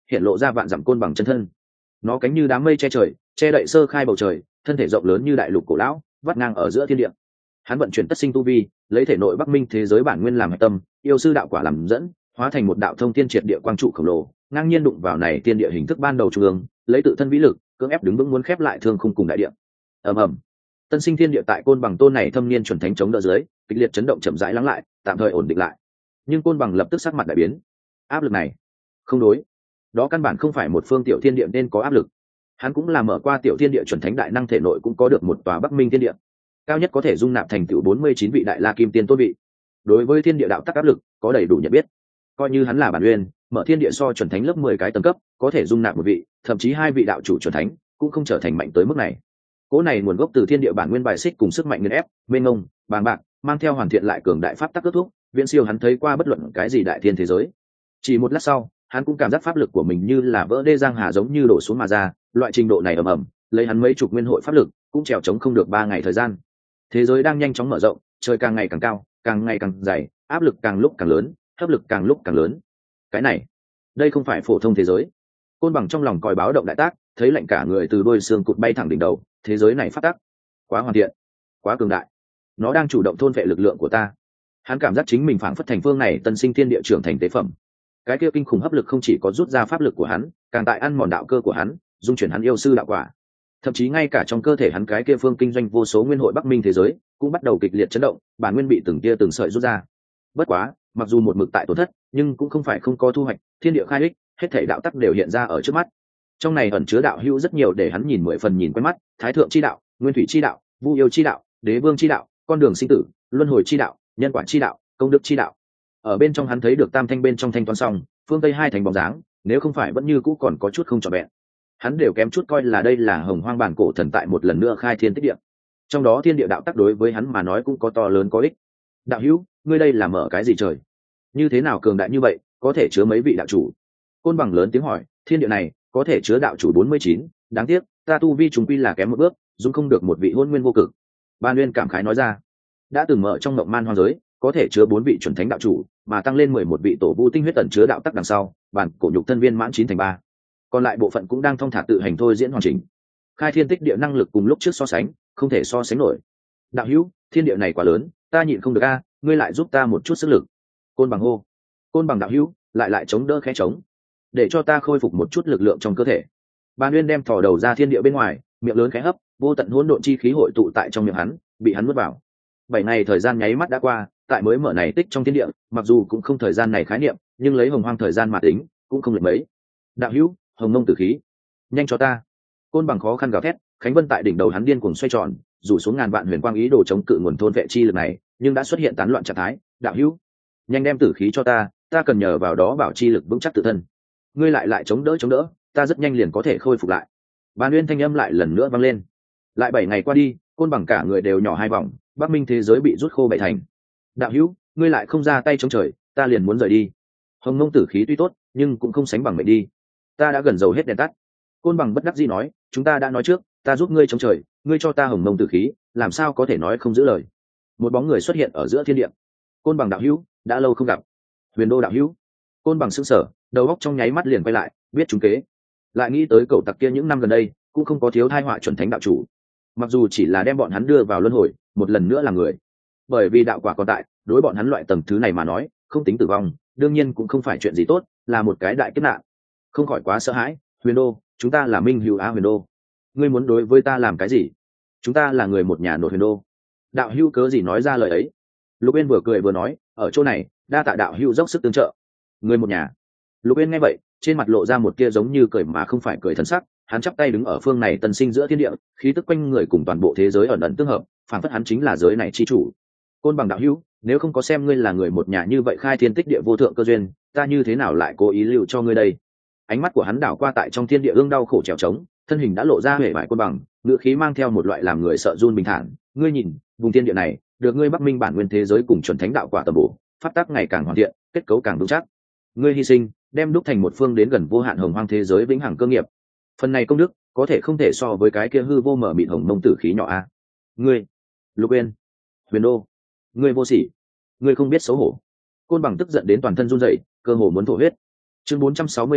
hiện lộ ra vạn dặm côn bằng chân thân. Nó cánh như đám mây che trời, che đậy sơ khai bầu trời, thân thể rộng lớn như đại lục cổ lão, vắt ngang ở giữa thiên địa. Hắn vận chuyển tất sinh tu vi, lấy thể nội Bắc Minh thế giới bản nguyên làm hạch tâm, yêu sư đạo quả làm dẫn, hóa thành một đạo thông thiên triệt địa quang trụ khổng lồ, ngang nhiên đụng vào này thiên địa hình thức ban đầu trung ương, lấy tự thân vĩ lực, cưỡng ép đứng vững muốn khép lại thương khung cùng đại địa. Ầm ầm. Tân sinh thiên địa tại côn bằng tôn này thâm niên chuẩn thánh chống đỡ dưới, kịch liệt chấn động chậm rãi lắng lại, tạm thời ổn định lại. Nhưng côn bằng lập tức sắc mặt đại biến. Áp lực này, không đối. Đó căn bản không phải một phương tiểu thiên địa nên có áp lực. Hắn cũng là mở qua tiểu thiên địa chuẩn thánh đại năng thể nội cũng có được một tòa Bắc Minh thiên địa, cao nhất có thể dung nạp thành tựu 49 vị đại la kim tiên tôn vị. Đối với thiên địa đạo tắc áp lực, có đầy đủ nhận biết. Coi như hắn là bản nguyên, mở thiên địa so chuẩn thánh lớp 10 cái tầng cấp, có thể dung nạp một vị, thậm chí hai vị đạo chủ chuẩn thánh, cũng không trở thành mạnh tới mức này. Cỗ này nguồn gốc từ thiên địa bản nguyên bài xích cùng sức mạnh nghiền ép, mênh mông, bàng bạc, mang theo hoàn thiện lại cường đại pháp tắc kết thúc, viễn siêu hắn thấy qua bất luận cái gì đại thiên thế giới. Chỉ một lát sau, hắn cũng cảm giác pháp lực của mình như là vỡ đê giang hà giống như đổ xuống mà ra, loại trình độ này ầm ầm, lấy hắn mấy chục nguyên hội pháp lực, cũng trèo chống không được 3 ngày thời gian. Thế giới đang nhanh chóng mở rộng, trời càng ngày càng cao, càng ngày càng dày, áp lực càng lúc càng lớn, hấp lực càng lúc càng lớn. Cái này, đây không phải phổ thông thế giới. Côn bằng trong lòng còi báo động đại tác, thấy lạnh cả người từ đôi xương cụt bay thẳng đỉnh đầu. Thế giới này phát tác quá hoàn thiện, quá cường đại, nó đang chủ động thôn vệ lực lượng của ta. Hắn cảm giác chính mình phảng phất thành phương này tân sinh thiên địa trưởng thành tế phẩm. Cái kia kinh khủng hấp lực không chỉ có rút ra pháp lực của hắn, càng tại ăn mòn đạo cơ của hắn, dung chuyển hắn yêu sư đạo quả. Thậm chí ngay cả trong cơ thể hắn cái kia phương kinh doanh vô số nguyên hội Bắc Minh thế giới cũng bắt đầu kịch liệt chấn động, bản nguyên bị từng tia từng sợi rút ra. Bất quá, mặc dù một mực tại tổn thất, nhưng cũng không phải không có thu hoạch, thiên địa khai ích, hết thảy đạo tắc đều hiện ra ở trước mắt. Trong này ẩn chứa đạo hữu rất nhiều để hắn nhìn 10 phần nhìn quen mắt, thái thượng chi đạo, nguyên thủy chi đạo, vu yêu chi đạo, đế vương chi đạo, con đường sinh tử, luân hồi chi đạo, nhân quả chi đạo, công đức chi đạo. Ở bên trong hắn thấy được tam thanh bên trong thanh toán xong, phương tây hai thành bóng dáng, nếu không phải vẫn như cũ còn có chút không trọn vẹn. Hắn đều kém chút coi là đây là hồng hoang bản cổ thần tại một lần nữa khai thiên tích địa. Trong đó thiên địa đạo tắc đối với hắn mà nói cũng có to lớn có ích. Đạo hữu, ngươi đây là mở cái gì trời? Như thế nào cường đại như vậy, có thể chứa mấy vị đạo chủ? Côn bằng lớn tiếng hỏi, thiên địa này có thể chứa đạo chủ 49, đáng tiếc, ta tu vi chúng quy là kém một bước, dung không được một vị hôn nguyên vô cực. Ba Nguyên cảm khái nói ra, đã từng mở trong mộng man hoang giới, có thể chứa 4 vị chuẩn thánh đạo chủ, mà tăng lên 11 vị tổ vu tinh huyết tẩn chứa đạo tắc đằng sau, bản cổ nhục thân viên mãn 9 thành 3. Còn lại bộ phận cũng đang thong thả tự hành thôi diễn hoàn chỉnh. Khai thiên tích địa năng lực cùng lúc trước so sánh, không thể so sánh nổi. Đạo hữu, thiên địa này quá lớn, ta nhịn không được a, ngươi lại giúp ta một chút sức lực. Côn bằng hô. Côn bằng đạo hữu, lại chống đỡ khẽ chống, để cho ta khôi phục một chút lực lượng trong cơ thể. Ba Nguyên đem thò đầu ra thiên địa bên ngoài, miệng lớn khẽ hấp, vô tận hỗn độn chi khí hội tụ tại trong miệng hắn, bị hắn nuốt vào. 7 ngày thời gian nháy mắt đã qua, tại mới mở này tích trong thiên địa, mặc dù cũng không thời gian này khái niệm, nhưng lấy hồng hoang thời gian mà tính, cũng không lệch mấy. Đạo hữu, hồng mông tử khí, nhanh cho ta. Côn bằng khó khăn gào thét, khánh vân tại đỉnh đầu hắn điên cuồng xoay tròn, rủ xuống ngàn vạn huyền quang ý đồ chống cự nguồn thôn vệ chi lực này, nhưng đã xuất hiện tán loạn trạng thái. Đạo hữu, nhanh đem tử khí cho ta cần nhờ vào đó bảo chi lực vững chắc tự thân. Ngươi lại chống đỡ, ta rất nhanh liền có thể khôi phục lại. Ban Nguyên thanh âm lại lần nữa vang lên. Lại 7 ngày qua đi, côn bằng cả người đều nhỏ 2 vòng, Bắc Minh thế giới bị rút khô 7 thành. Đạo hữu, ngươi lại không ra tay chống trời, ta liền muốn rời đi. Hồng mông tử khí tuy tốt, nhưng cũng không sánh bằng mệnh đi. Ta đã gần dầu hết đèn tắt. Côn bằng bất đắc dĩ nói, chúng ta đã nói trước, ta giúp ngươi chống trời, ngươi cho ta hồng mông tử khí, làm sao có thể nói không giữ lời. Một bóng người xuất hiện ở giữa thiên địa. Côn bằng đạo hữu, đã lâu không gặp. Huyền Đô đạo hữu. Côn bằng sững sờ, đầu óc trong nháy mắt liền quay lại, biết trúng kế. Lại nghĩ tới cậu tặc kia những năm gần đây, cũng không có thiếu thai họa chuẩn thánh đạo chủ. Mặc dù chỉ là đem bọn hắn đưa vào luân hồi, một lần nữa là người. Bởi vì đạo quả còn tại, đối bọn hắn loại tầng thứ này mà nói, không tính tử vong, đương nhiên cũng không phải chuyện gì tốt, là một cái đại kiếp nạn. Không khỏi quá sợ hãi. Huyền Đô, chúng ta là minh hữu á. Huyền Đô, ngươi muốn đối với ta làm cái gì? Chúng ta là người một nhà. Nột Huyền Đô đạo hữu cớ gì nói ra lời ấy? Lục Uyên vừa cười vừa nói, ở chỗ này đa tạ đạo hữu dốc sức tương trợ. Người một nhà. Lục Uyên nghe vậy, trên mặt lộ ra một kia giống như cười mà không phải cười thần sắc. Hắn chắp tay đứng ở phương này tân sinh giữa thiên địa, khí tức quanh người cùng toàn bộ thế giới ẩn ẩn tương hợp, phản phất hắn chính là giới này chi chủ. Côn bằng đạo hữu, nếu không có xem ngươi là người một nhà như vậy khai thiên tích địa vô thượng cơ duyên, ta như thế nào lại cố ý lưu cho ngươi đây? Ánh mắt của hắn đảo qua tại trong thiên địa ương đau khổ trèo trống, thân hình đã lộ ra hề vải côn bằng, ngữ khí mang theo một loại làm người sợ run bình thản. Ngươi nhìn, vùng thiên địa này, được ngươi Bắc Minh bản nguyên thế giới cùng chuẩn thánh đạo quả tầm bổ, pháp tắc ngày càng hoàn thiện, kết cấu càng vững chắc. Ngươi hy sinh, đem đúc thành một phương đến gần vô hạn hồng hoang thế giới vĩnh hằng cơ nghiệp. Phần này công đức, có thể không thể so với cái kia hư vô mở mịt hồng mông tử khí nhỏ a. Ngươi, Lục Uyên, Huyền Đô, ngươi vô sỉ, ngươi không biết xấu hổ. Côn bằng tức giận đến toàn thân run rẩy, cơ hồ muốn thổ huyết. Chương 465,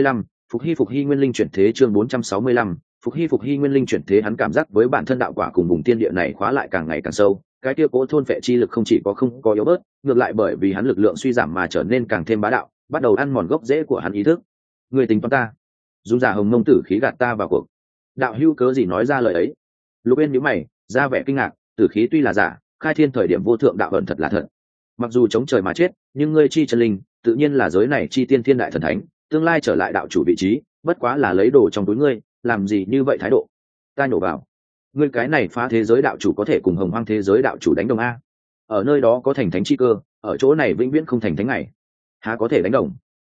Phục hy nguyên linh chuyển thế chương 465, phục hy nguyên linh chuyển thế. Hắn cảm giác với bản thân đạo quả cùng vùng tiên địa này khóa lại càng ngày càng sâu, cái kia cố thôn phệ chi lực không chỉ có không có yếu bớt, ngược lại bởi vì hắn lực lượng suy giảm mà trở nên càng thêm bá đạo, bắt đầu ăn mòn gốc rễ của hắn ý thức. Người tính toán ta, dùng giả hồng mông tử khí gạt ta vào cuộc. Đạo hưu cớ gì nói ra lời ấy? Lục Uyên nhíu mày, ra vẻ kinh ngạc. Tử khí tuy là giả, khai thiên thời điểm vô thượng đạo ẩn thật là thật. Mặc dù chống trời mà chết, nhưng ngươi chi chân linh, tự nhiên là giới này chi tiên thiên đại thần thánh, tương lai trở lại đạo chủ vị trí, bất quá là lấy đồ trong túi ngươi, làm gì như vậy thái độ? Ta nhổ vào. Ngươi cái này phá thế giới đạo chủ có thể cùng hồng hoang thế giới đạo chủ đánh đồng a? Ở nơi đó có thành thánh chi cơ, ở chỗ này vĩnh viễn không thành thánh này. Há có thể đánh đồng?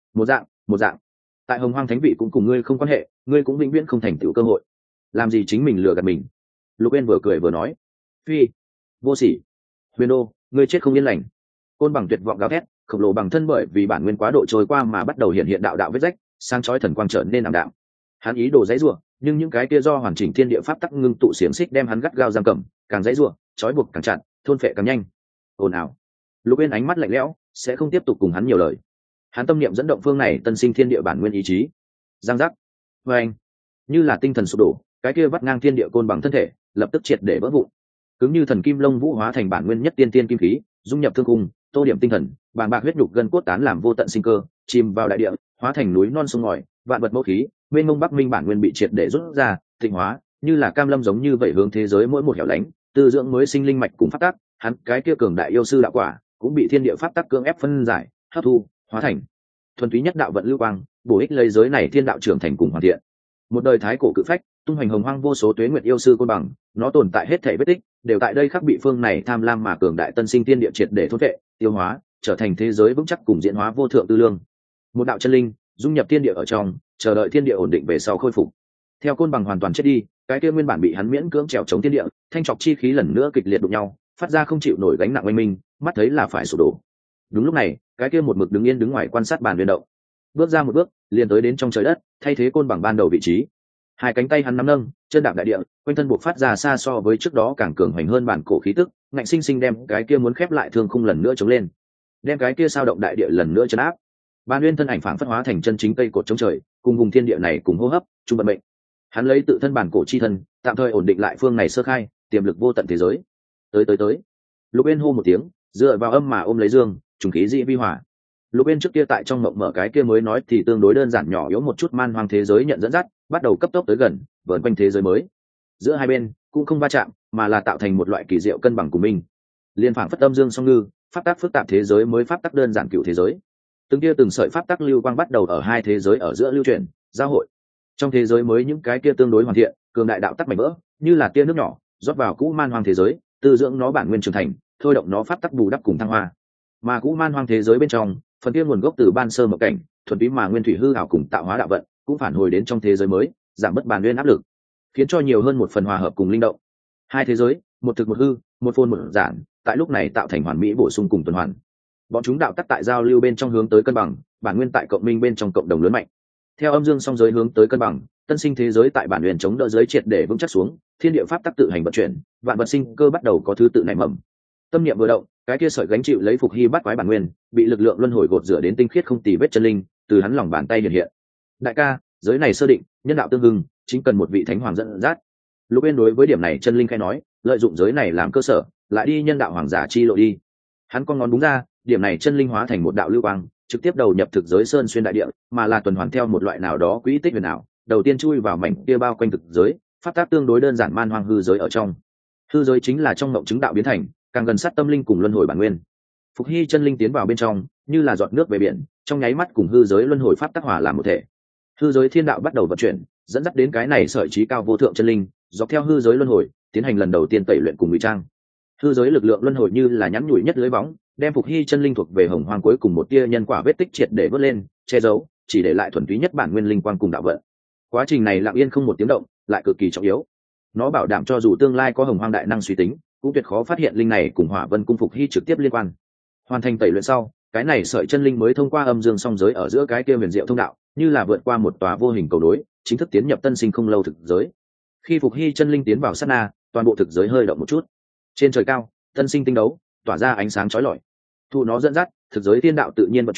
Một dạng. Tại hồng hoang thánh vị cũng cùng ngươi không quan hệ, ngươi cũng vĩnh viễn không thành tựu cơ hội. Làm gì chính mình lừa gạt mình? Lục Uyên vừa cười vừa nói. Phi, vô sỉ. Huyền Đô, ngươi chết không yên lành. Côn bằng tuyệt vọng gào thét, khổng lồ bằng thân bởi vì bản nguyên quá độ trôi qua mà bắt đầu hiện đạo đạo vết rách, sáng chói thần quang trở nên ảm đạm. Hắn ý đồ dãy rủa, nhưng những cái kia do hoàn chỉnh thiên địa pháp tắc ngưng tụ xiềng xích đem hắn gắt gao giam cầm, càng dãy rủa, trói buộc càng chặt, thôn phệ càng nhanh. Ồn ào. Lục Uyên ánh mắt lạnh lẽo, sẽ không tiếp tục cùng hắn nhiều lời. Hắn tâm niệm dẫn động phương này tân sinh thiên địa bản nguyên ý chí. Giang giác. Oeng. Như là tinh thần sụp đổ, cái kia vắt ngang thiên địa côn bằng thân thể, lập tức triệt để vỡ vụn. Cứng như thần kim lông vũ hóa thành bản nguyên nhất tiên tiên kim khí, dung nhập thương cung, tô điểm tinh thần, bàng bạc huyết nhục gân cốt tán làm vô tận sinh cơ, chìm vào đại địa, hóa thành núi non sông ngòi, vạn vật mẫu khí, mênh mông bắc minh bản nguyên bị triệt để rút ra, tịnh hóa, như là cam lâm giống như vậy hướng thế giới mỗi một hẻo lánh, tư dưỡng mới sinh linh mạch cùng phát tác, hắn cái kia cường đại yêu sư đạo quả, cũng bị thiên địa pháp tắc cưỡng ép phân giải, hấp thu, hóa thành thuần túy nhất đạo vận lưu quang, bổ ích lấy giới này thiên đạo trưởng thành cùng hoàn thiện. Một đời thái cổ cự phách, tung hoành hồng hoang vô số tuế nguyệt yêu sư côn bằng, nó tồn tại hết thể vết tích, đều tại đây khắc bị phương này tham lam mà cường đại tân sinh thiên địa triệt để thôn vệ, tiêu hóa, trở thành thế giới vững chắc cùng diễn hóa vô thượng tư lương. Một đạo chân linh dung nhập thiên địa ở trong, chờ đợi thiên địa ổn định về sau khôi phục. Theo côn bằng hoàn toàn chết đi, cái kia nguyên bản bị hắn miễn cưỡng trèo chống thiên địa, thanh trọc chi khí lần nữa kịch liệt đụng nhau, phát ra không chịu nổi gánh nặng oanh minh, mắt thấy là phải sụp đổ. Đúng lúc này, cái kia một mực đứng yên đứng ngoài quan sát bàn nguyên động, bước ra một bước, liền tới đến trong trời đất, thay thế côn bằng ban đầu vị trí. Hai cánh tay hắn nắm nâng, chân đạp đại địa, quanh thân buộc phát ra xa so với trước đó càng cường hoành hơn bản cổ khí tức, ngạnh sinh sinh đem cái kia muốn khép lại thương khung lần nữa chống lên, đem cái kia sao động đại địa lần nữa chấn áp. Ban Nguyên thân ảnh phảng phất hóa thành chân chính cây cột chống trời, cùng vùng thiên địa này cùng hô hấp, chung vận mệnh. Hắn lấy tự thân bản cổ chi thân, tạm thời ổn định lại phương này sơ khai, tiềm lực vô tận thế giới. Tới. Lục Uyên hô một tiếng, dựa vào âm mà ôm lấy dương, trùng khí dị vi hỏa. Lục Uyên trước kia tại trong mộng mở cái kia mới nói thì tương đối đơn giản nhỏ yếu một chút man hoang thế giới nhận dẫn dắt, bắt đầu cấp tốc tới gần, vờn quanh thế giới mới. Giữa hai bên cũng không va chạm, mà là tạo thành một loại kỳ diệu cân bằng của mình. Liên phảng phất âm dương song ngư, pháp tắc phức tạp thế giới mới pháp tắc đơn giản cựu thế giới. Từng kia từng sợi pháp tắc lưu quang bắt đầu ở hai thế giới ở giữa lưu chuyển, giao hội. Trong thế giới mới những cái kia tương đối hoàn thiện, cường đại đạo tắc mảnh vỡ, như là tia nước nhỏ, rót vào cũ man hoang thế giới, tư dưỡng nó bản nguyên trưởng thành, thôi động nó pháp tắc bù đắp cùng thăng hoa. Mà cũ man hoang thế giới bên trong, phần kia nguồn gốc từ ban sơ mộng cảnh, thuần túy mà nguyên thủy hư ảo cùng tạo hóa đạo vận, cũng phản hồi đến trong thế giới mới, giảm bớt bản nguyên áp lực, khiến cho nhiều hơn một phần hòa hợp cùng linh động. Hai thế giới, một thực một hư, một phồn một giản, tại lúc này tạo thành hoàn mỹ bổ sung cùng tuần hoàn. Bọn chúng đạo tắc tại giao lưu bên trong hướng tới cân bằng, bản nguyên tại cộng minh bên trong cộng đồng lớn mạnh. Theo âm dương song giới hướng tới cân bằng, tân sinh thế giới tại bản nguyên chống đỡ giới triệt để vững chắc xuống, thiên địa pháp tắc tự hành vận chuyển, vạn vật sinh cơ bắt đầu có thứ tự nảy mầm. Tâm niệm vừa động, cái kia sợi gánh chịu lấy phục hy bắt quái bản nguyên, bị lực lượng luân hồi gột rửa đến tinh khiết không tì vết chân linh, từ hắn lòng bàn tay hiện hiện. Đại ca, giới này sơ định, nhân đạo tương hưng, chính cần một vị thánh hoàng dẫn dắt. Lục Uyên đối với điểm này chân linh khai nói, lợi dụng giới này làm cơ sở, lại đi nhân đạo hoàng giả chi lộ đi. Hắn con ngón đúng ra, điểm này chân linh hóa thành một đạo lưu quang, trực tiếp đầu nhập thực giới sơn xuyên đại địa, mà là tuần hoàn theo một loại nào đó quỹ tích huyền ảo, đầu tiên chui vào mảnh kia bao quanh thực giới, pháp tác tương đối đơn giản man hoang hư giới ở trong. Hư giới chính là trong ngộng chứng đạo biến thành, càng gần sát tâm linh cùng luân hồi bản nguyên. Phục hy chân linh tiến vào bên trong, như là giọt nước về biển, trong nháy mắt cùng hư giới luân hồi pháp tác hòa làm một thể. Hư giới thiên đạo bắt đầu vận chuyển, dẫn dắt đến cái này sợi trí cao vô thượng chân linh, dọc theo hư giới luân hồi, tiến hành lần đầu tiên tẩy luyện cùng ngụy trang. Hư giới lực lượng luân hồi như là nhắn nhủi nhất lưới bóng, đem phục hy chân linh thuộc về hồng hoang cuối cùng một tia nhân quả vết tích triệt để vớt lên, che giấu, chỉ để lại thuần túy nhất bản nguyên linh quang cùng đạo vận. Quá trình này lặng yên không một tiếng động, lại cực kỳ trọng yếu. Nó bảo đảm cho dù tương lai có hồng hoang đại năng suy tính, cũng tuyệt khó phát hiện linh này cùng hỏa vân cung phục hy trực tiếp liên quan. Hoàn thành tẩy luyện sau, cái này sợi chân linh mới thông qua âm dương song giới ở giữa cái kia huyền diệu thông đạo, như là vượt qua một tòa vô hình cầu đối, chính thức tiến nhập tân sinh không lâu thực giới. Khi phục hy chân linh tiến vào sát na, toàn bộ thực giới hơi động một chút. Trên trời cao, tân sinh tinh đấu tỏa ra ánh sáng chói lọi. Thụ nó dẫn dắt, thực giới thiên đạo tự nhiên vận chuyển,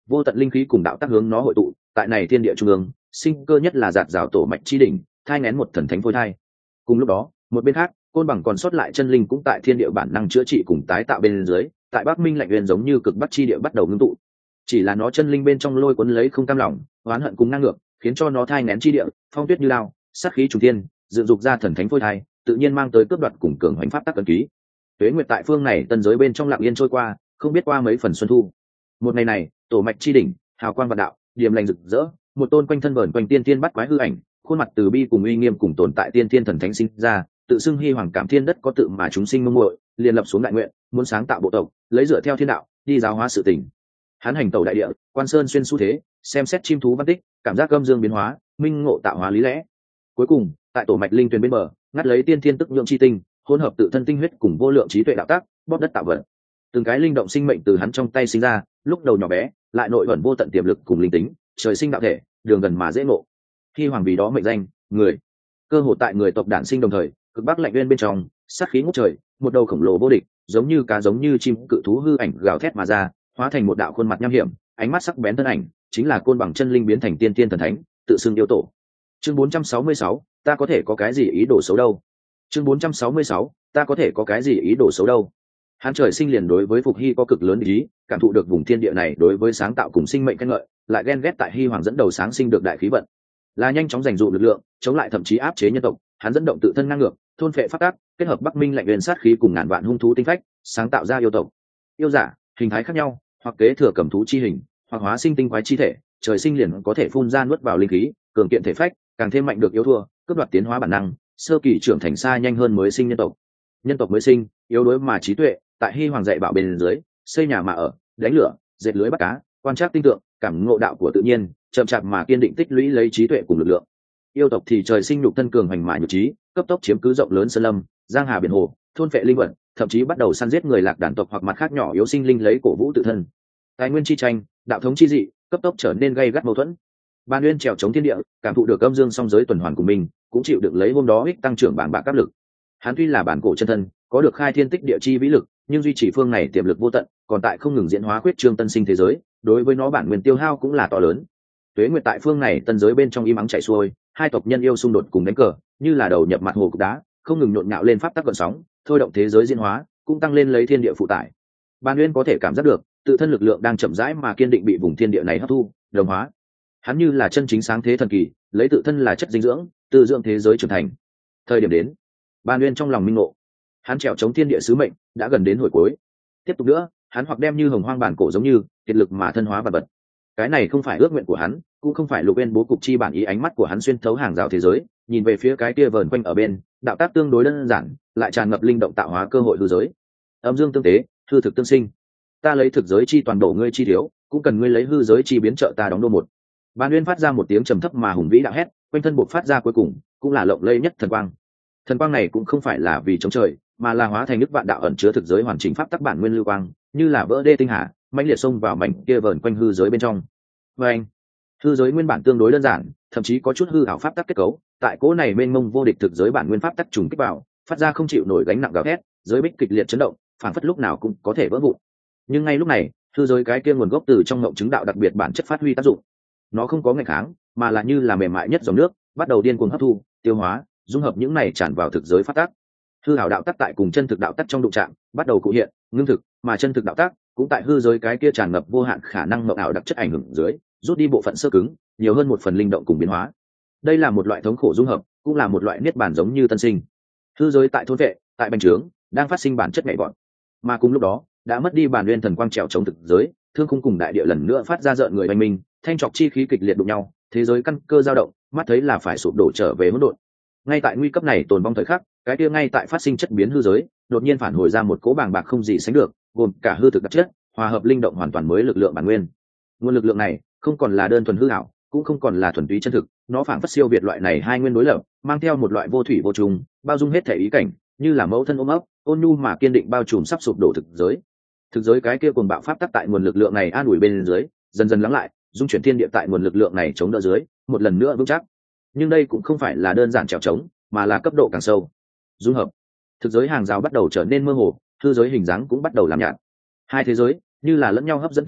vô tận linh khí cùng đạo tác hướng nó hội tụ tại này thiên địa trung ương, sinh cơ nhất là giạt rào tổ mạch chi đỉnh, thai ngén một thần thánh phôi thai. Cùng lúc đó, một bên khác, côn bằng còn sót lại chân linh cũng tại thiên địa bản năng chữa trị cùng tái tạo bên dưới, tại Bắc Minh lạnh uyên giống như cực bắc chi địa bắt đầu ngưng tụ. Chỉ là nó chân linh bên trong lôi cuốn lấy không cam lòng, oán hận cùng ngang ngược, khiến cho nó thai ngén chi địa, phong tuyết như lao, sát khí trùng thiên, dựng dục ra thần thánh phôi thai, tự nhiên mang tới cướp đoạt cùng cường hoành pháp tắc cân ký. Tuế nguyệt tại phương này tân giới bên trong lặng yên trôi qua, không biết qua mấy phần xuân thu. Một ngày này, tổ mạch chi đỉnh, hào quang vạn đạo, điềm lành rực rỡ, một tôn quanh thân vờn quanh tiên tiên bắt quái hư ảnh, khuôn mặt từ bi cùng uy nghiêm cùng tồn tại tiên tiên thần thánh sinh ra, tự xưng hy hoàng cảm thiên đất có tự mà chúng sinh mong muội, liền lập xuống đại nguyện, muốn sáng tạo bộ tộc, lấy dựa theo thiên đạo, đi giáo hóa sự tình. Hắn hành tẩu đại địa, quan sơn xuyên xu thế, xem xét chim thú văn tích, cảm giác âm dương biến hóa, minh ngộ tạo hóa lý lẽ. Cuối cùng, tại tổ mạch linh tuyền bên bờ, ngắt lấy tiên thiên tức nhượng chi tinh, hỗn hợp tự thân tinh huyết cùng vô lượng trí tuệ đạo tác, bóp đất tạo vật. Từng cái linh động sinh mệnh từ hắn trong tay sinh ra, lúc đầu nhỏ bé, lại nội ẩn vô tận tiềm lực cùng linh tính, trời sinh đạo thể, đường gần mà dễ ngộ. Khi hoàng vì đó mệnh danh người, cơ hội tại người tộc đản sinh đồng thời, cực bắc lạnh uyên bên trong, sát khí ngút trời, một đầu khổng lồ vô địch, giống như cá giống như chim cự thú hư ảnh gào thét mà ra, hóa thành một đạo khuôn mặt nham hiểm, ánh mắt sắc bén thân ảnh, chính là côn bằng chân linh biến thành tiên tiên thần thánh, tự xưng yêu tổ. Chương 466, ta có thể có cái gì ý đồ xấu đâu? Chương 466, ta có thể có cái gì ý đồ xấu đâu? Hắn trời sinh liền đối với Phục Hy có cực lớn ý, cảm thụ được vùng thiên địa này đối với sáng tạo cùng sinh mệnh khen ngợi, lại ghen ghét tại Hy Hoàng dẫn đầu sáng sinh được đại khí vận, là nhanh chóng giành dụ lực lượng, chống lại thậm chí áp chế nhân tộc. Hắn dẫn động tự thân năng lượng, thôn phệ phát tác, kết hợp Bắc Minh lạnh nguyên sát khí cùng ngàn vạn hung thú tinh phách, sáng tạo ra yêu tộc. Yêu giả, hình thái khác nhau, hoặc kế thừa cầm thú chi hình, hoặc hóa sinh tinh quái chi thể, trời sinh liền có thể phun ra nuốt vào linh khí, cường kiện thể phách, càng thêm mạnh được yếu thua, cướp đoạt tiến hóa bản năng, sơ kỳ trưởng thành xa nhanh hơn mới sinh nhân tộc. Nhân tộc mới sinh, yếu đuối mà trí tuệ, tại Hy Hoàng dạy bảo bên dưới, xây nhà mà ở, đánh lửa, dệt lưới bắt cá, quan trắc tinh tượng, cảm ngộ đạo của tự nhiên, chậm chạp mà kiên định tích lũy lấy trí tuệ cùng lực lượng. Yêu tộc thì trời sinh nhục thân cường hành mà nhược trí, cấp tốc chiếm cứ rộng lớn sơn lâm, giang hà biển hồ, thôn phệ linh vật, thậm chí bắt đầu săn giết người lạc đàn tộc hoặc mặt khác nhỏ yếu sinh linh lấy cổ vũ tự thân. Tài nguyên chi tranh, đạo thống chi dị, cấp tốc trở nên gay gắt mâu thuẫn. Ban Nguyên trèo chống thiên địa, cảm thụ được âm dương song giới tuần hoàn của mình, cũng chịu được lấy hôm đó ích tăng trưởng bảng bạc áp lực. Hắn tuy là bản cổ chân thân, có được khai thiên tích địa chi vĩ lực, nhưng duy trì phương này tiềm lực vô tận, còn tại không ngừng diễn hóa khuyết trương tân sinh thế giới, đối với nó bản nguyên tiêu hao cũng là to lớn. Tuế nguyệt tại phương này tân giới bên trong im ắng chảy xuôi, hai tộc nhân yêu xung đột cùng đánh cờ, như là đầu nhập mặt hồ cục đá, không ngừng nhộn nhạo lên pháp tắc gợn sóng, thôi động thế giới diễn hóa, cũng tăng lên lấy thiên địa phụ tải. Ban Nguyên có thể cảm giác được, tự thân lực lượng đang chậm rãi mà kiên định bị vùng thiên địa này hấp thu, đồng hóa. Hắn như là chân chính sáng thế thần kỳ, lấy tự thân là chất dinh dưỡng, tự dưỡng thế giới trưởng thành. Thời điểm đến, Ban Nguyên trong lòng minh ngộ, hắn trèo chống thiên địa sứ mệnh đã gần đến hồi cuối. Tiếp tục nữa, hắn hoặc đem như hồng hoang bản cổ giống như kiệt lực mà thân hóa vật vật. Cái này không phải ước nguyện của hắn, cũng không phải Lục Uyên bố cục chi bản ý. Ánh mắt của hắn xuyên thấu hàng rào thế giới, nhìn về phía cái kia vờn quanh ở bên, đạo tác tương đối đơn giản, lại tràn ngập linh động tạo hóa cơ hội hư giới. Âm dương tương tế, hư thực tương sinh. Ta lấy thực giới chi toàn bộ ngươi chi thiếu, cũng cần ngươi lấy hư giới chi biến trợ ta đóng đô một. Ban Nguyên phát ra một tiếng trầm thấp mà hùng vĩ đạo hét, quanh thân buộc phát ra cuối cùng, cũng là lộng lẫy nhất thần quang. Thần quang này cũng không phải là vì chống trời, mà là hóa thành nước vạn đạo ẩn chứa thực giới hoàn chỉnh pháp tắc bản nguyên lưu quang, như là vỡ đê tinh hà, mãnh liệt xông vào mảnh kia vờn quanh hư giới bên trong. Và anh, hư giới nguyên bản tương đối đơn giản, thậm chí có chút hư ảo pháp tắc kết cấu, tại cỗ này mênh mông vô địch thực giới bản nguyên pháp tắc trùng kích vào, phát ra không chịu nổi gánh nặng gào thét, giới bích kịch liệt chấn động, phản phất lúc nào cũng có thể vỡ vụn. Nhưng ngay lúc này, hư giới cái kia nguồn gốc từ trong ngộng chứng đạo đặc biệt bản chất phát huy tác dụng. Nó không có ngày kháng, mà là như là mềm mại nhất dòng nước, bắt đầu điên cuồng hấp thu, tiêu hóa, dung hợp những này tràn vào thực giới pháp tắc. Hư ảo đạo tắc tại cùng chân thực đạo tắc trong đụng chạm, bắt đầu cụ hiện, ngưng thực, mà chân thực đạo tắc cũng tại hư giới cái kia tràn ngập vô hạn khả năng mộng ảo đặc chất ảnh hưởng dưới, rút đi bộ phận sơ cứng, nhiều hơn một phần linh động cùng biến hóa. Đây là một loại thống khổ dung hợp, cũng là một loại niết bàn giống như tân sinh. Hư giới tại thôn vệ, tại bành trướng, đang phát sinh bản chất nhảy vọt. Mà cùng lúc đó, đã mất đi bản nguyên thần quang trèo chống thực giới, thương khung cùng đại địa lần nữa phát ra rợn người oanh minh, thanh trọc chi khí kịch liệt đụng nhau, thế giới căn cơ dao động, mắt thấy là phải sụp đổ trở về hỗn độn. Ngay tại nguy cấp này tồn vong thời khắc, cái kia ngay tại phát sinh chất biến hư giới, đột nhiên phản hồi ra một cỗ bàng bạc không gì sánh được, gồm cả hư thực đặc chất, hòa hợp linh động hoàn toàn mới lực lượng bản nguyên. Nguồn lực lượng này không còn là đơn thuần hư ảo, cũng không còn là thuần túy chân thực, nó phản phất siêu việt loại này hai nguyên đối lập, mang theo một loại vô thủy vô trùng, bao dung hết thể ý cảnh, như là mẫu thân ôm ấp, ôn nhu mà kiên định bao trùm sắp sụp đổ thực giới. Thực giới cái kia cuồng bạo pháp tắc tại nguồn lực lượng này an ủi bên dưới, dần dần lắng lại, dung chuyển thiên địa tại nguồn lực lượng này chống đỡ dưới, một lần nữa vững chắc. Nhưng đây cũng không phải là đơn giản trèo trống, mà là cấp độ càng sâu. Dung hợp, thực giới hàng rào bắt đầu trở nên mơ hồ, hư giới hình dáng cũng bắt đầu làm nhạt. Hai thế giới như là lẫn nhau hấp dẫn tinh thần,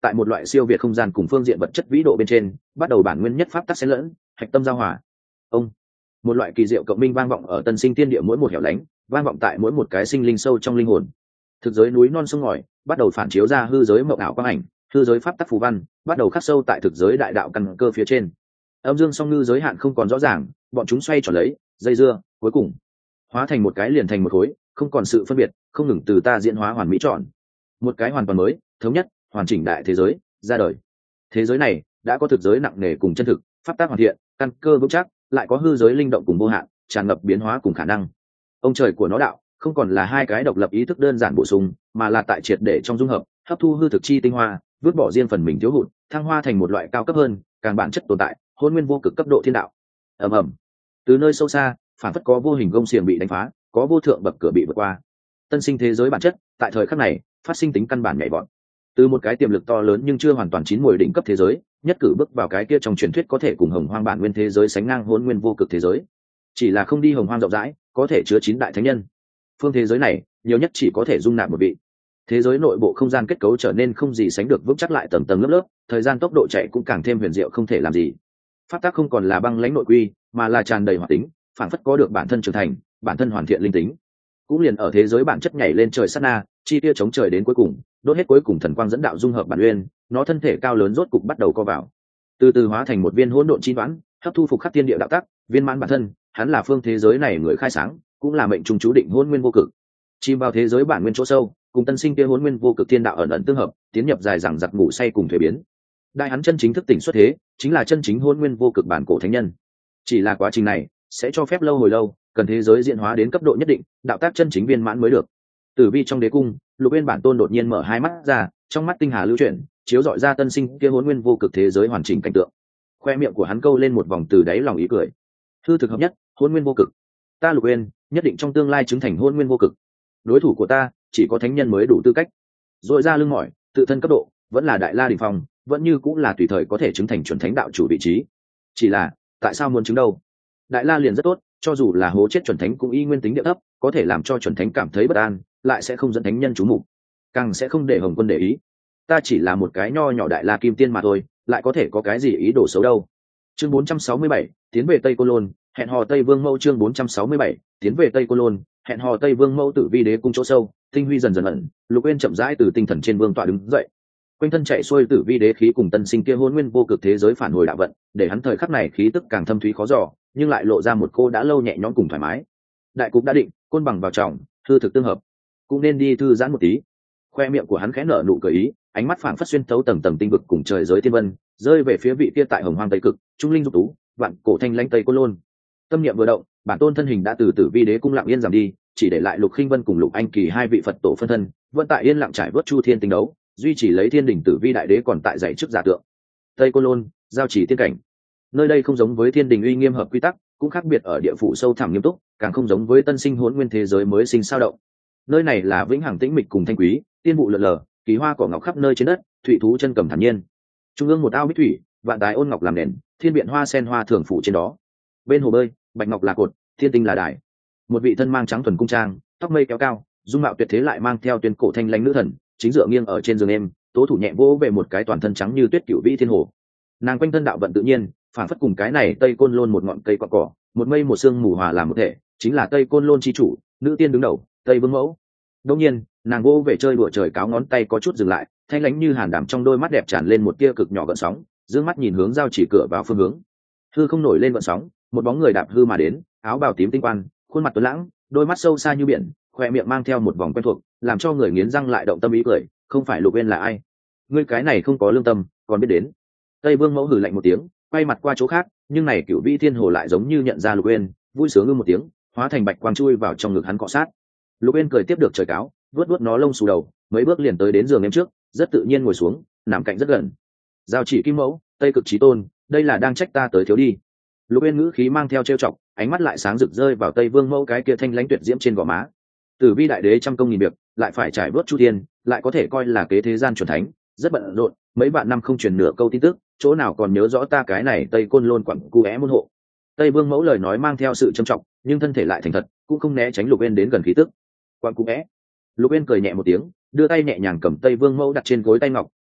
tại một loại siêu việt không gian cùng phương diện vật chất vĩ độ bên trên bắt đầu bản nguyên nhất pháp tắc xen lẫn, hạch tâm giao hòa. Ông, một loại kỳ diệu cộng minh vang vọng ở tân sinh tiên địa mỗi một hẻo lánh, vang vọng tại mỗi một cái sinh linh sâu trong linh hồn. Thực giới núi non sông ngòi bắt đầu phản chiếu ra hư giới mộng ảo quang ảnh, hư giới pháp tắc phù văn bắt đầu khắc sâu tại thực giới đại đạo căn cơ phía trên. Âm dương song ngư giới hạn không còn rõ ràng, bọn chúng xoay tròn lấy dây dưa, cuối cùng hóa thành một cái liền thành một khối, không còn sự phân biệt, không ngừng từ ta diễn hóa hoàn mỹ trọn một cái hoàn toàn mới, thống nhất, hoàn chỉnh đại thế giới ra đời. Thế giới này đã có thực giới nặng nề cùng chân thực, pháp tắc hoàn thiện, căn cơ vững chắc, lại có hư giới linh động cùng vô hạn, tràn ngập biến hóa cùng khả năng. Ông trời của nó đạo không còn là hai cái độc lập ý thức đơn giản bổ sung, mà là tại triệt để trong dung hợp, hấp thu hư thực chi tinh hoa, vứt bỏ riêng phần mình thiếu hụt, thăng hoa thành một loại cao cấp hơn, càng bản chất tồn tại, hôn nguyên vô cực cấp độ thiên đạo. Ầm ầm, từ nơi sâu xa, phản phất có vô hình gông xiềng bị đánh phá, có vô thượng bậc cửa bị vượt qua. Tân sinh thế giới bản chất tại thời khắc này phát sinh tính căn bản nhảy vọt, từ một cái tiềm lực to lớn nhưng chưa hoàn toàn chín mùi đỉnh cấp thế giới, nhất cử bước vào cái kia trong truyền thuyết có thể cùng hồng hoang bản nguyên thế giới sánh ngang hỗn nguyên vô cực thế giới. Chỉ là không đi hồng hoang rộng rãi, có thể chứa 9 đại thánh nhân. Phương thế giới này nhiều nhất chỉ có thể dung nạp một vị. Thế giới nội bộ không gian kết cấu trở nên không gì sánh được vững chắc lại tầng tầng lớp lớp, thời gian tốc độ chạy cũng càng thêm huyền diệu không thể làm gì. Pháp tắc không còn là băng lãnh nội quy, mà là tràn đầy hoạt tính, phản phất có được bản thân trưởng thành, bản thân hoàn thiện linh tính. Cũng liền ở thế giới bản chất nhảy lên trời sát na, chi tia chống trời đến cuối cùng, đốt hết cuối cùng thần quang dẫn đạo dung hợp bản nguyên, nó thân thể cao lớn rốt cục bắt đầu co vào, từ từ hóa thành một viên hỗn độn chi đoán, hấp thu phục khắc thiên địa đạo tắc, viên mãn bản thân. Hắn là phương thế giới này người khai sáng, cũng là mệnh trung chú định hỗn nguyên vô cực. Chìm vào thế giới bản nguyên chỗ sâu, cùng tân sinh kia hỗn nguyên vô cực thiên đạo ẩn ẩn tương hợp, tiến nhập dài dằng dặc ngủ say cùng thuế biến. Đại hắn chân chính thức tỉnh xuất thế, chính là chân chính hỗn nguyên vô cực bản cổ thánh nhân. Chỉ là quá trình này sẽ cho phép lâu hồi lâu, cần thế giới diễn hóa đến cấp độ nhất định, đạo tác chân chính viên mãn mới được. Tử vi trong đế cung, Lục Uyên bản tôn đột nhiên mở hai mắt ra, trong mắt tinh hà lưu chuyển, chiếu rọi ra tân sinh kia hỗn nguyên vô cực thế giới hoàn chỉnh cảnh tượng. Khoe miệng của hắn câu lên một vòng từ đáy lòng ý cười. Hư thực hợp nhất, hỗn nguyên vô cực. Ta Lục Uyên nhất định trong tương lai chứng thành hỗn nguyên vô cực. Đối thủ của ta chỉ có thánh nhân mới đủ tư cách. Rồi ra lưng mỏi, tự thân cấp độ vẫn là đại la đỉnh phong, vẫn như cũng là tùy thời có thể chứng thành chuẩn thánh đạo chủ vị trí. Chỉ là, tại sao muốn chứng đâu? Đại la liền rất tốt, cho dù là hố chết chuẩn thánh cũng y nguyên tính địa thấp, có thể làm cho chuẩn thánh cảm thấy bất an, lại sẽ không dẫn thánh nhân chú mục, càng sẽ không để Hồng Quân để ý. Ta chỉ là một cái nho nhỏ đại la kim tiên mà thôi, lại có thể có cái gì ý đồ xấu đâu. Chương 467, tiến về Tây Côn Lôn, hẹn hò Tây Vương Mẫu. Chương 467, tiến về Tây Côn Lôn, hẹn hò Tây Vương Mẫu. Tử vi đế cung chỗ sâu, tinh huy dần dần ẩn, Lục Uyên chậm rãi từ tinh thần trên vương tọa đứng dậy. Quanh thân chạy xuôi tử vi đế khí cùng tân sinh kia hôn nguyên vô cực thế giới phản hồi đạo vận, để hắn thời khắc này khí tức càng thâm thúy khó dò, nhưng lại lộ ra một cô đã lâu nhẹ nhõm cùng thoải mái. Đại cục đã định, côn bằng vào trọng, hư thực tương hợp, cũng nên đi thư giãn một tí. Khoe miệng của hắn khẽ nở nụ cười ý, ánh mắt phảng phất xuyên thấu tầng tầng tinh vực cùng trời giới thiên vân, rơi về phía vị kia tại hồng hoang tây cực, trung linh dục tú, vạn cổ thanh lãnh Tây Côn Lôn. Tâm niệm vừa động, bản tôn thân hình đã từ tử vi đế cung lặng yên giảm đi, chỉ để lại Lục Khinh Vân cùng Lục Anh Kỳ hai vị Phật tổ phân thân, vẫn tại yên lặng trải vớt chu thiên tinh đấu, duy trì lấy thiên đỉnh tử vi đại đế còn tại dạy trước giả tượng. Tây Côn Lôn, giao chỉ tiên cảnh. Nơi đây không giống với thiên đình uy nghiêm hợp quy tắc, cũng khác biệt ở địa phủ sâu thẳm nghiêm túc, càng không giống với tân sinh hỗn nguyên thế giới mới sinh sao động. Nơi này là vĩnh hằng tĩnh mịch cùng thanh quý, tiên vụ lượn lờ, kỳ hoa cỏ ngọc khắp nơi trên đất, thủy thú chân cầm thản nhiên. Trung ương một ao bích thủy, vạn tài ôn ngọc làm nền, thiên biện hoa sen hoa thường phủ trên đó. Bên hồ bơi, bạch ngọc là cột, thiên tinh là đài. Một vị thân mang trắng thuần cung trang, tóc mây kéo cao, dung mạo tuyệt thế lại mang theo tuyên cổ thanh lãnh nữ thần, chính dựa nghiêng ở trên giường em, tố thủ nhẹ vỗ về một cái toàn thân trắng như tuyết cửu vĩ thiên hồ. Nàng quanh thân đạo vận tự nhiên, phản phất cùng cái này Tây Côn Lôn một ngọn cây cọ cỏ, một mây một sương mù hòa làm một thể, chính là Tây Côn Lôn chi chủ, nữ tiên đứng đầu, Tây Vương Mẫu. Đương nhiên, nàng vô về chơi đùa trời cáo ngón tay có chút dừng lại, thanh lãnh như hàn đảm trong đôi mắt đẹp tràn lên một tia cực nhỏ gợn sóng, dương mắt nhìn hướng giao chỉ cửa vào phương hướng. Hư không nổi lên gợn sóng, một bóng người đạp hư mà đến, áo bào tím tinh quan, khuôn mặt tuấn lãng, đôi mắt sâu xa như biển, khoe miệng mang theo một vòng quen thuộc, làm cho người nghiến răng lại động tâm ý cười. Không phải Lục Uyên là ai? Ngươi cái này không có lương tâm, còn biết đến. Tây Vương Mẫu hừ lạnh một tiếng, quay mặt qua chỗ khác, nhưng này cửu vĩ thiên hồ lại giống như nhận ra Lục Uyên, vui sướng ư một tiếng, hóa thành bạch quang chui vào trong ngực hắn cọ sát. Lục Uyên cười tiếp được trời cáo, vuốt vuốt nó lông xù đầu, mấy bước liền tới đến giường em trước, rất tự nhiên ngồi xuống, nằm cạnh rất gần. Giao chỉ kim mẫu, Tây cực chí tôn, đây là đang trách ta tới thiếu đi. Lục Uyên ngữ khí mang theo trêu chọc, ánh mắt lại sáng rực rơi vào Tây Vương Mẫu cái kia thanh lãnh tuyệt diễm trên gò má. Tử vi đại đế trăm công nghìn việc, lại phải trải vớt chu thiên, lại có thể coi là kế thế gian chuẩn thánh, rất bận rộn, mấy vạn năm không truyền nửa câu tin tức, chỗ nào còn nhớ rõ ta cái này Tây Côn Lôn quặng cu é môn hộ. Tây Vương Mẫu lời nói mang theo sự trầm trọng, nhưng thân thể lại thành thật, cũng không né tránh Lục Uyên đến gần khí tức. Quặng cu é. Lục Uyên cười nhẹ một tiếng, đưa tay nhẹ nhàng cầm Tây Vương Mẫu đặt trên gối tay ngọc,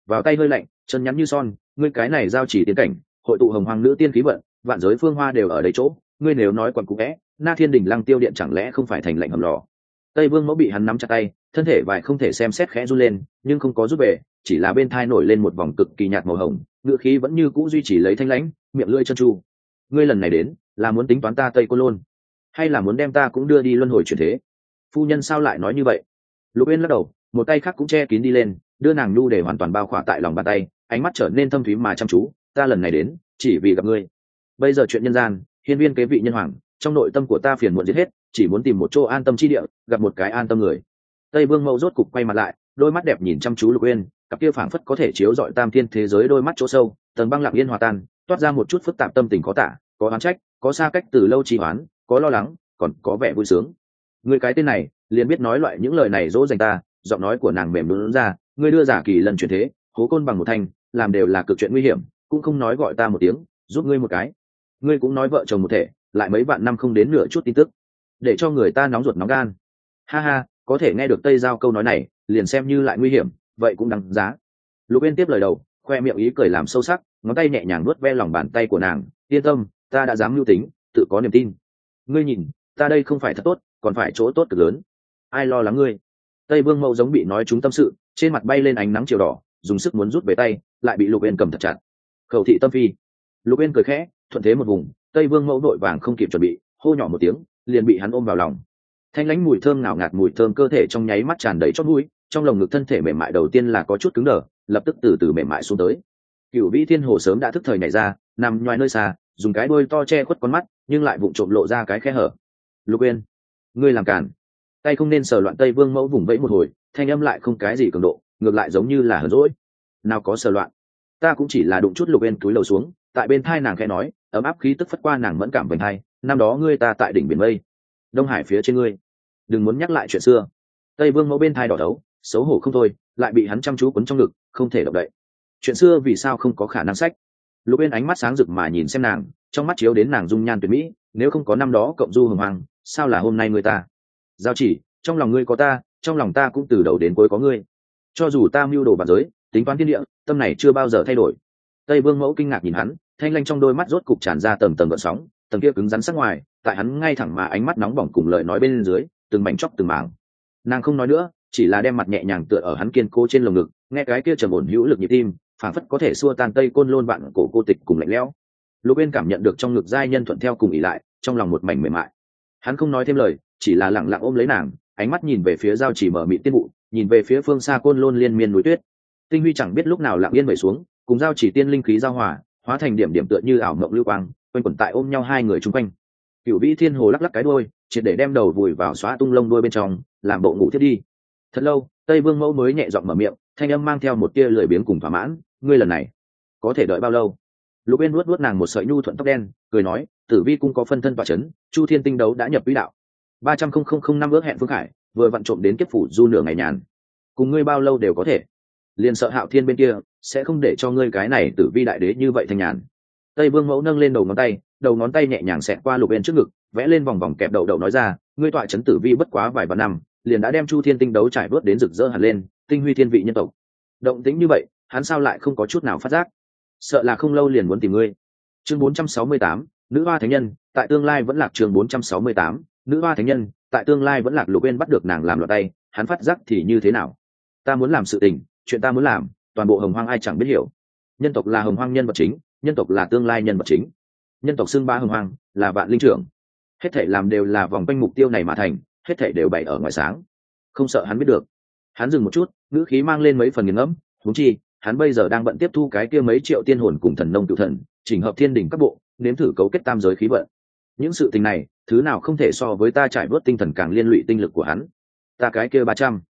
vào tay hơi lạnh, chân nhắn như son. Ngươi cái này giao chỉ tiến cảnh, hội tụ hồng hoàng nữ tiên khí vận, vạn giới phương hoa đều ở đây chỗ. Ngươi nếu nói quẩn cũ é, Na Thiên Đình Lăng Tiêu Điện chẳng lẽ không phải thành lạnh hầm lò? Tây Vương Mẫu bị hắn nắm chặt tay, thân thể vài không thể xem xét khẽ run lên, nhưng không có rút về, chỉ là bên thai nổi lên một vòng cực kỳ nhạt màu hồng, ngữ khí vẫn như cũ duy trì lấy thanh lãnh, miệng lưỡi chân tru. Ngươi lần này đến, là muốn tính toán ta Tây Côn Lôn, hay là muốn đem ta cũng đưa đi luân hồi chuyển thế? Phu nhân sao lại nói như vậy? Lục Uyên lắc đầu, một tay khác cũng che kín đi lên, đưa nàng nhu để hoàn toàn bao khỏa tại lòng bàn tay, ánh mắt trở nên thâm thúy mà chăm chú. Ta lần này đến, chỉ vì gặp ngươi. Bây giờ chuyện nhân gian, hiên viên kế vị nhân hoàng, trong nội tâm của ta phiền muộn giết hết, chỉ muốn tìm một chỗ an tâm chi địa, gặp một cái an tâm người. Tây Vương Mẫu rốt cục quay mặt lại, đôi mắt đẹp nhìn chăm chú Lục Uyên, cặp kia phảng phất có thể chiếu rọi tam thiên thế giới đôi mắt chỗ sâu, tầng băng lặng yên hòa tan, toát ra một chút phức tạp tâm tình khó tả, có oán trách, có xa cách từ lâu trì hoán, có lo lắng, còn có vẻ vui sướng. Người cái tên này, liền biết nói loại những lời này dỗ dành ta. Giọng nói của nàng mềm nhũn ra, ngươi đưa giả kỳ lần chuyển thế, hố côn bằng một thanh, làm đều là cực chuyện nguy hiểm, cũng không nói gọi ta một tiếng, giúp ngươi một cái. Ngươi cũng nói vợ chồng một thể, lại mấy vạn năm không đến nửa chút tin tức, để cho người ta nóng ruột nóng gan. Ha ha, có thể nghe được Tây Giao câu nói này, liền xem như lại nguy hiểm, vậy cũng đáng giá. Lục Uyên tiếp lời đầu, khoe miệng ý cười làm sâu sắc, ngón tay nhẹ nhàng nuốt ve lòng bàn tay của nàng. Yên tâm, ta đã dám mưu tính, tự có niềm tin. Ngươi nhìn, ta đây không phải thật tốt, còn phải chỗ tốt cực lớn. Ai lo lắng ngươi? Tây Vương Mẫu giống bị nói trúng tâm sự, trên mặt bay lên ánh nắng chiều đỏ, dùng sức muốn rút về tay, lại bị Lục Uyên cầm thật chặt. Khẩu thị tâm phi. Lục Uyên cười khẽ, thuận thế một vùng, Tây Vương Mẫu đội vàng không kịp chuẩn bị, hô nhỏ một tiếng, liền bị hắn ôm vào lòng. Thanh lãnh mùi thơm ngào ngạt mùi thơm cơ thể trong nháy mắt tràn đầy chót mũi, trong lồng ngực thân thể mềm mại đầu tiên là có chút cứng đờ, lập tức từ từ mềm mại xuống tới. Cửu Vĩ Thiên Hồ sớm đã thức thời nhảy ra, nằm ngoài nơi xa, dùng cái đuôi to che khuất con mắt, nhưng lại vụng trộm lộ ra cái khe hở. Lục Uyên, ngươi làm cản. Tay không nên sờ loạn. Tây Vương Mẫu vùng vẫy một hồi, thanh âm lại không cái gì cường độ, ngược lại giống như là hờn dỗi. Nào có sờ loạn, ta cũng chỉ là đụng chút. Lục Uyên cúi đầu xuống, tại bên thai nàng khẽ nói, ấm áp khí tức phất qua nàng mẫn cảm vành hai. Năm đó ngươi ta tại đỉnh biển mây, Đông Hải phía trên ngươi, đừng muốn nhắc lại chuyện xưa. Tây Vương Mẫu bên thai đỏ đấu, xấu hổ không thôi, lại bị hắn chăm chú quấn trong ngực, không thể động đậy. Chuyện xưa vì sao không có khả năng sách? Lục Uyên ánh mắt sáng rực mà nhìn xem nàng, trong mắt chiếu đến nàng dung nhan tuyệt mỹ. Nếu không có năm đó cộng du hồng hoàng, sao là hôm nay người ta? Giao chỉ, trong lòng ngươi có ta, trong lòng ta cũng từ đầu đến cuối có ngươi. Cho dù ta mưu đồ vạn giới, tính toán thiên địa, tâm này chưa bao giờ thay đổi. Tây Vương Mẫu kinh ngạc nhìn hắn, thanh lanh trong đôi mắt rốt cục tràn ra tầng tầng gợn sóng, tầng kia cứng rắn sắc ngoài, tại hắn ngay thẳng mà ánh mắt nóng bỏng cùng lời nói bên dưới, từng mảnh chóc từng mảng. Nàng không nói nữa, chỉ là đem mặt nhẹ nhàng tựa ở hắn kiên cố trên lồng ngực, nghe cái kia trầm ổn hữu lực nhịp tim, phảng phất có thể xua tan Tây Côn Lôn bạn cổ cô tịch cùng lạnh lẽo. Lục Uyên cảm nhận được trong ngực giai nhân thuận theo cùng ỉ lại, trong lòng một mảnh mềm mại. Hắn không nói thêm lời, chỉ là lặng lặng ôm lấy nàng, ánh mắt nhìn về phía giao chỉ mở mịt tiên vụ, nhìn về phía phương xa Côn Lôn liên miên núi tuyết. Tinh huy chẳng biết lúc nào lặng yên vẩy xuống, cùng giao chỉ tiên linh khí giao hòa, hóa thành điểm điểm tựa như ảo mộng lưu quang, quanh quẩn tại ôm nhau hai người chung quanh. Cửu Vĩ Thiên Hồ lắc lắc cái đuôi, triệt để đem đầu vùi vào xóa tung lông đuôi bên trong, làm bộ ngủ thiết đi. Thật lâu, Tây Vương Mẫu mới nhẹ giọng mở miệng, thanh âm mang theo một tia lười biếng cùng thỏa mãn. Ngươi lần này có thể đợi bao lâu? Lục Uyên nuốt nàng một sợi nhu thuận tóc đen, cười nói, Tử Vi cung có phân thân tọa chấn, Chu Thiên tinh đấu đã nhập quỹ đạo. 300,000 ước hẹn Phương Khải, vừa vặn trộm đến kiếp phủ du nửa ngày nhàn. Cùng ngươi bao lâu đều có thể. Liền sợ Hạo Thiên bên kia sẽ không để cho ngươi cái này Tử Vi đại đế như vậy thanh nhàn. Tây Vương Mẫu nâng lên đầu ngón tay nhẹ nhàng xẹt qua Lục Uyên trước ngực, vẽ lên vòng vòng kẹp đầu nói ra, ngươi tọa chấn Tử Vi bất quá vài vạn năm, liền đã đem Chu Thiên tinh đấu trải vớt đến rực rỡ hẳn lên, tinh huy thiên vị nhân tộc. Động tĩnh như vậy, hắn sao lại không có chút nào phát giác? Sợ là không lâu liền muốn tìm ngươi. Chương 468, nữ hoa thánh nhân, tại tương lai vẫn lạc. Chương 468, nữ hoa thánh nhân, tại tương lai vẫn lạc. Lục Uyên bắt được nàng làm loạn tay, hắn phát giác thì như thế nào? Ta muốn làm sự tình, chuyện ta muốn làm, toàn bộ Hồng Hoang ai chẳng biết hiểu. Nhân tộc là Hồng Hoang nhân vật chính, nhân tộc là tương lai nhân vật chính. Nhân tộc xưng bá Hồng Hoang, là vạn linh trưởng. Hết thảy làm đều là vòng quanh mục tiêu này mà thành, hết thảy đều bày ở ngoài sáng. Không sợ hắn biết được. Hắn dừng một chút, ngữ khí mang lên mấy phần nghiền ngẫm, huống chi, hắn bây giờ đang bận tiếp thu cái kia mấy triệu tiên hồn cùng thần nông cửu thần, chỉnh hợp thiên đỉnh các bộ, nếm thử cấu kết tam giới khí vận. Những sự tình này, thứ nào không thể so với ta trải vớt tinh thần càng liên lụy tinh lực của hắn. Ta cái kia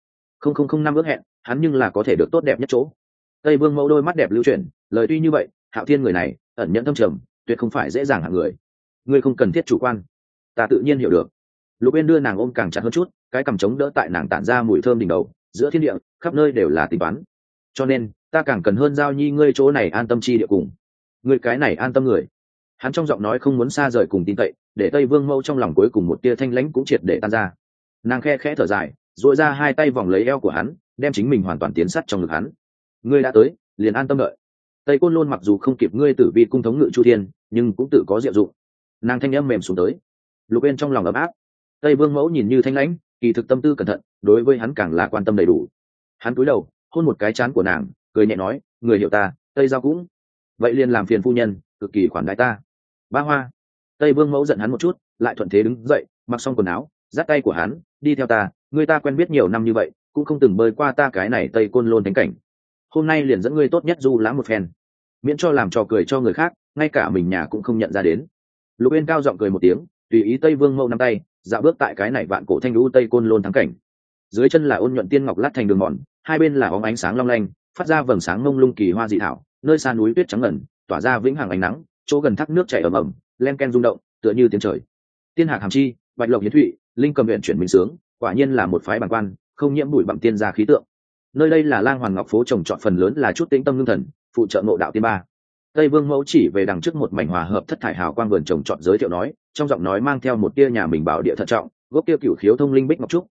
300,000 ước hẹn, hắn nhưng là có thể được tốt đẹp nhất chỗ. Tây Vương Mẫu đôi mắt đẹp lưu chuyển, lời tuy như vậy, Hạo Thiên người này, ẩn nhẫn thâm trầm, tuyệt không phải dễ dàng hạng người. Ngươi không cần thiết chủ quan, ta tự nhiên hiểu được. Lục Uyên đưa nàng ôm càng chặt hơn chút, cái cằm chống đỡ tại nàng tản ra mùi thơm đỉnh đầu, giữa thiên địa, khắp nơi đều là tính toán. Cho nên, ta càng cần hơn Giao Nhi ngươi chỗ này an tâm chi địa cùng. Ngươi cái này an tâm người. Hắn trong giọng nói không muốn xa rời cùng tin cậy, để Tây Vương Mẫu trong lòng cuối cùng một tia thanh lãnh cũng triệt để tan ra. Nàng khe khẽ thở dài, duỗi ra hai tay vòng lấy eo của hắn, đem chính mình hoàn toàn tiến sát trong ngực hắn. Ngươi đã tới, liền an tâm đợi. Tây Côn Lôn mặc dù không kịp ngươi Tử Vi cung thống ngự Chu Thiên, nhưng cũng tự có diệu dụng. Nàng thanh âm mềm xuống tới. Lục Uyên trong lòng ấm áp. Tây Vương Mẫu nhìn như thanh lãnh, kỳ thực tâm tư cẩn thận, đối với hắn càng là quan tâm đầy đủ. Hắn cúi đầu hôn một cái trán của nàng, cười nhẹ nói, người hiểu ta, Tây Giao cũng vậy liền làm phiền phu nhân, cực kỳ khoản đãi ta. Ba Hoa. Tây Vương Mẫu giận hắn một chút, lại thuận thế đứng dậy, mặc xong quần áo, dắt tay của hắn, đi theo ta, người ta quen biết nhiều năm như vậy, cũng không từng bơi qua ta cái này Tây Côn Lôn thánh cảnh. Hôm nay liền dẫn ngươi tốt nhất du lãm một phen, miễn cho làm trò cười cho người khác, ngay cả mình nhà cũng không nhận ra đến. Lục Uyên cao giọng cười một tiếng, tùy ý Tây Vương Mẫu nắm tay, dạo bước tại cái này vạn cổ thanh lũ Tây Côn Lôn thắng cảnh. Dưới chân là ôn nhuận tiên ngọc lát thành đường mòn, hai bên là óng ánh sáng long lanh, phát ra vầng sáng mông lung kỳ hoa dị thảo, nơi xa núi tuyết trắng ngần, tỏa ra vĩnh hằng ánh nắng, chỗ gần thác nước chảy ầm ầm, len ken rung động, tựa như tiếng trời. Tiên hạc hàm chi, bạch lộc hiến thụy, linh cầm huyện chuyển minh sướng, quả nhiên là một phái bản quan, không nhiễm bụi bặm tiên gia khí tượng. Nơi đây là Lang Hoàn Ngọc phố trồng trọt phần lớn là chút tĩnh tâm ngưng thần, phụ trợ ngộ đạo tiên ba. Tây Vương Mẫu chỉ về đằng trước một mảnh hòa hợp thất thải hào quang vườn trồng trọt giới thiệu nói, trong giọng nói mang theo một tia nhà mình bảo địa thận trọng, gốc kia cửu khiếu thông linh bích ngọc trúc,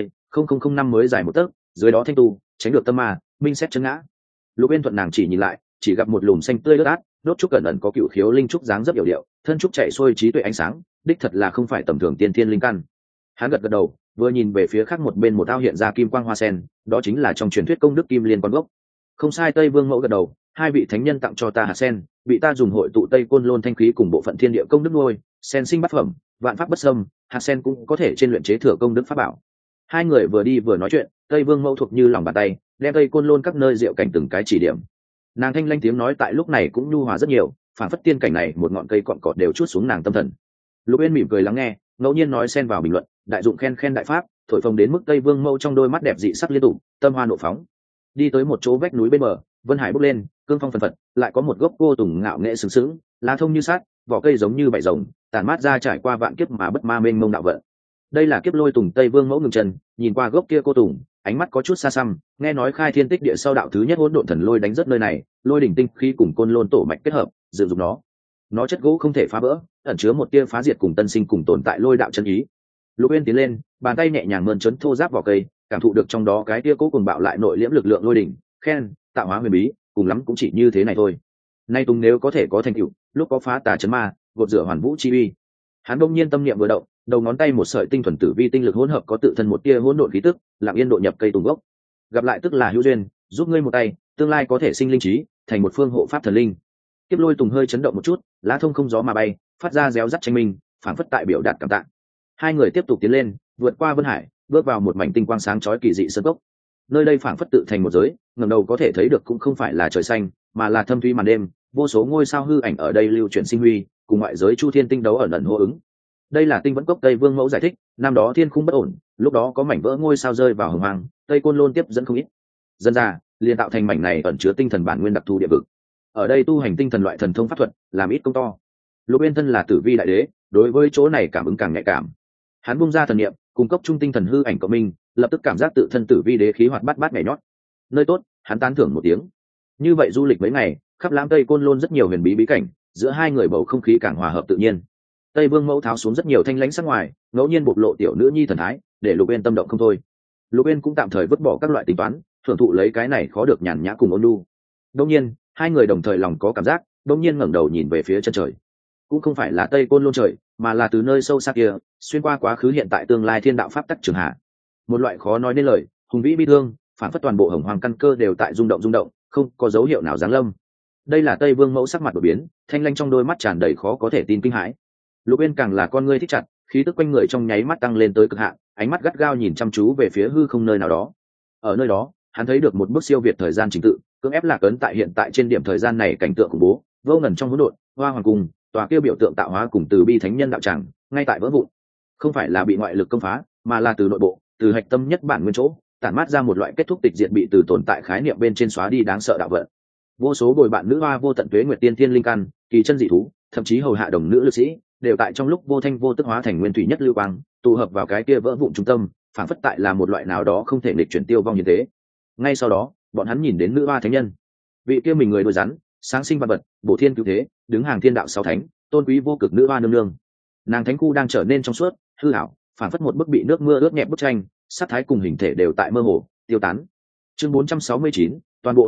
30,000 mới dài một tấc, dưới đó thanh tu, tránh được tâm ma, minh xét chân ngã. Lục Uyên thuận nàng chỉ nhìn lại, chỉ gặp một lùm xanh tươi ướt át, đốt trúc cẩn ẩn có cửu khiếu linh trúc dáng dấp hiểu điệu, thân trúc chạy xuôi trí tuệ ánh sáng, đích thật là không phải tầm thường tiên thiên linh căn. Hắn gật gật đầu, vừa nhìn về phía khác một bên một ao hiện ra kim quang hoa sen, đó chính là trong truyền thuyết công đức kim liên quan gốc. Không sai. Tây Vương Mẫu gật đầu, hai vị thánh nhân tặng cho ta hạt sen, bị ta dùng hội tụ Tây Côn Lôn thanh khí cùng bộ phận thiên địa công đức nuôi, sen sinh bát phẩm, vạn pháp bất xâm, hạt sen cũng có thể trên luyện chế thừa công đức pháp bảo. Hai người vừa đi vừa nói chuyện, Tây Vương Mẫu thuộc như lòng bàn tay, đem Tây Côn Lôn các nơi diệu cảnh từng cái chỉ điểm. Nàng thanh lanh tiếng nói tại lúc này cũng nhu hòa rất nhiều, phản phất tiên cảnh này một ngọn cây cọn cọt đều chuốt xuống nàng tâm thần. Lục Uyên mỉm cười lắng nghe, ngẫu nhiên nói xen vào bình luận, đại dụng khen khen đại pháp, thổi phồng đến mức Tây Vương Mẫu trong đôi mắt đẹp dị sắc liên tục, tâm hoa nộ phóng. Đi tới một chỗ vách núi bên bờ, vân hải bốc lên, cương phong phần phật, lại có một gốc cô tùng ngạo nghệ sừng sững, lá thông như sát, vỏ cây giống như bảy rồng, tản mát ra trải qua vạn kiếp mà bất ma mênh mông đạo vận. Đây là kiếp lôi tùng. Tây Vương Mẫu ngừng chân, nhìn qua gốc kia cô tùng, ánh mắt có chút xa xăm, nghe nói khai thiên tích địa sau đạo thứ nhất hỗn độn thần lôi đánh rất nơi này, lôi đỉnh tinh khí cùng côn lôn tổ mạch kết hợp, dự dụng nó chất gỗ không thể phá vỡ, ẩn chứa một tia phá diệt cùng tân sinh cùng tồn tại lôi đạo chân ý. Lục Uyên tiến lên, bàn tay nhẹ nhàng mơn trớn thô giáp vỏ cây, cảm thụ được trong đó cái tia cố cùng bạo lại nội liễm lực lượng lôi đỉnh, khen, tạo hóa huyền bí, cùng lắm cũng chỉ như thế này thôi. Nay Tùng nếu có thể có thành tựu, lúc có phá tà chấn ma, gột rửa hoàn vũ chi uy. Hắn đông nhiên tâm niệm vừa động, đầu ngón tay một sợi tinh thuần tử vi tinh lực hỗn hợp có tự thân một tia hỗn độn khí tức, lặng yên độ nhập cây tùng gốc. Gặp lại tức là hữu duyên, giúp ngươi một tay, tương lai có thể sinh linh trí, thành một phương hộ pháp thần linh. Kiếp lôi tùng hơi chấn động một chút, lá thông không gió mà bay, phát ra réo rắt tranh minh, phảng phất tại biểu đạt cảm tạ. Hai người tiếp tục tiến lên, vượt qua vân hải, bước vào một mảnh tinh quang sáng chói kỳ dị sơn cốc. Nơi đây phảng phất tự thành một giới, ngẩng đầu có thể thấy được cũng không phải là trời xanh, mà là thâm thúy màn đêm, vô số ngôi sao hư ảnh ở đây lưu chuyển sinh huy, cùng ngoại giới chu thiên tinh đấu ẩn ẩn hô ứng. Đây là tinh vẫn cốc. Tây Vương Mẫu giải thích, năm đó thiên khung bất ổn, lúc đó có mảnh vỡ ngôi sao rơi vào hồng hoang, Tây Côn Lôn tiếp dẫn không ít, dân ra liền tạo thành mảnh này ẩn chứa tinh thần bản nguyên đặc thù địa vực. Ở đây tu hành tinh thần loại thần thông pháp thuật, làm ít công to. Lục Uyên thân là tử vi đại đế, đối với chỗ này cảm ứng càng nhạy cảm. Hắn bung ra thần niệm, cung cấp trung tinh thần hư ảnh của mình, lập tức cảm giác tự thân tử vi đế khí hoạt bát bát nhảy nhót. Nơi tốt, hắn tán thưởng một tiếng. Như vậy du lịch mấy ngày, khắp lãm Tây Côn Lôn rất nhiều huyền bí bí cảnh, giữa hai người bầu không khí càng hòa hợp tự nhiên. Tây Vương Mẫu tháo xuống rất nhiều thanh lãnh sắc ngoài, ngẫu nhiên bộc lộ tiểu nữ nhi thần thái, để Lục Uyên tâm động không thôi. Lục Uyên cũng tạm thời vứt bỏ các loại tính toán, thưởng thụ lấy cái này khó được nhàn nhã cùng ôn nhu. Đương nhiên, hai người đồng thời lòng có cảm giác, đương nhiên ngẩng đầu nhìn về phía chân trời. Cũng không phải là Tây Côn Lôn trời, mà là từ nơi sâu xa kia, xuyên qua quá khứ hiện tại tương lai thiên đạo pháp tắc trường hạ. Một loại khó nói nên lời, hùng vĩ bi thương, phản phất toàn bộ hồng hoàng căn cơ đều tại rung động, không có dấu hiệu nào giáng lâm. Đây là Tây Vương Mẫu sắc mặt đột biến, thanh lanh trong đôi mắt tràn đầy khó có thể tin kinh hãi. Lục Uyên càng là con ngươi thích chặt, khí tức quanh người trong nháy mắt tăng lên tới cực hạn, ánh mắt gắt gao nhìn chăm chú về phía hư không nơi nào đó. Ở nơi đó, hắn thấy được một bước siêu việt thời gian trình tự, cưỡng ép lạc ấn tại hiện tại trên điểm thời gian này cảnh tượng khủng bố, vô ngần trong hỗn độn, hoa hoàng cung, tòa kia biểu tượng tạo hóa cùng từ bi thánh nhân đạo tràng, ngay tại vỡ vụn. Không phải là bị ngoại lực công phá, mà là từ nội bộ, từ hạch tâm nhất bản nguyên chỗ, tản mát ra một loại kết thúc tịch diệt bị từ tồn tại khái niệm bên trên xóa đi đáng sợ đạo vận. Vô số bồi bạn nữ hoa vô tận tuế nguyệt tiên thiên linh căn, kỳ chân dị thú, thậm chí hầu hạ đồng nữ lực sĩ, đều tại trong lúc vô thanh vô tức hóa thành nguyên thủy nhất lưu quang, tụ hợp vào cái kia vỡ vụn trung tâm, phản phất tại là một loại nào đó không thể nghịch chuyển tiêu vong như thế. Ngay sau đó, bọn hắn nhìn đến nữ hoa thánh nhân, vị kia mình người đôi rắn, sáng sinh văn vật, bổ thiên cứu thế, đứng hàng thiên đạo sáu thánh, tôn quý vô cực nữ hoa nương nương. Nàng thánh khu đang trở nên trong suốt, hư ảo, phản phất một bức bị nước mưa ướt nhẹp bức tranh, sắc thái cùng hình thể đều tại mơ hồ tiêu tán. Chương 469, toàn bộ hồng hoang,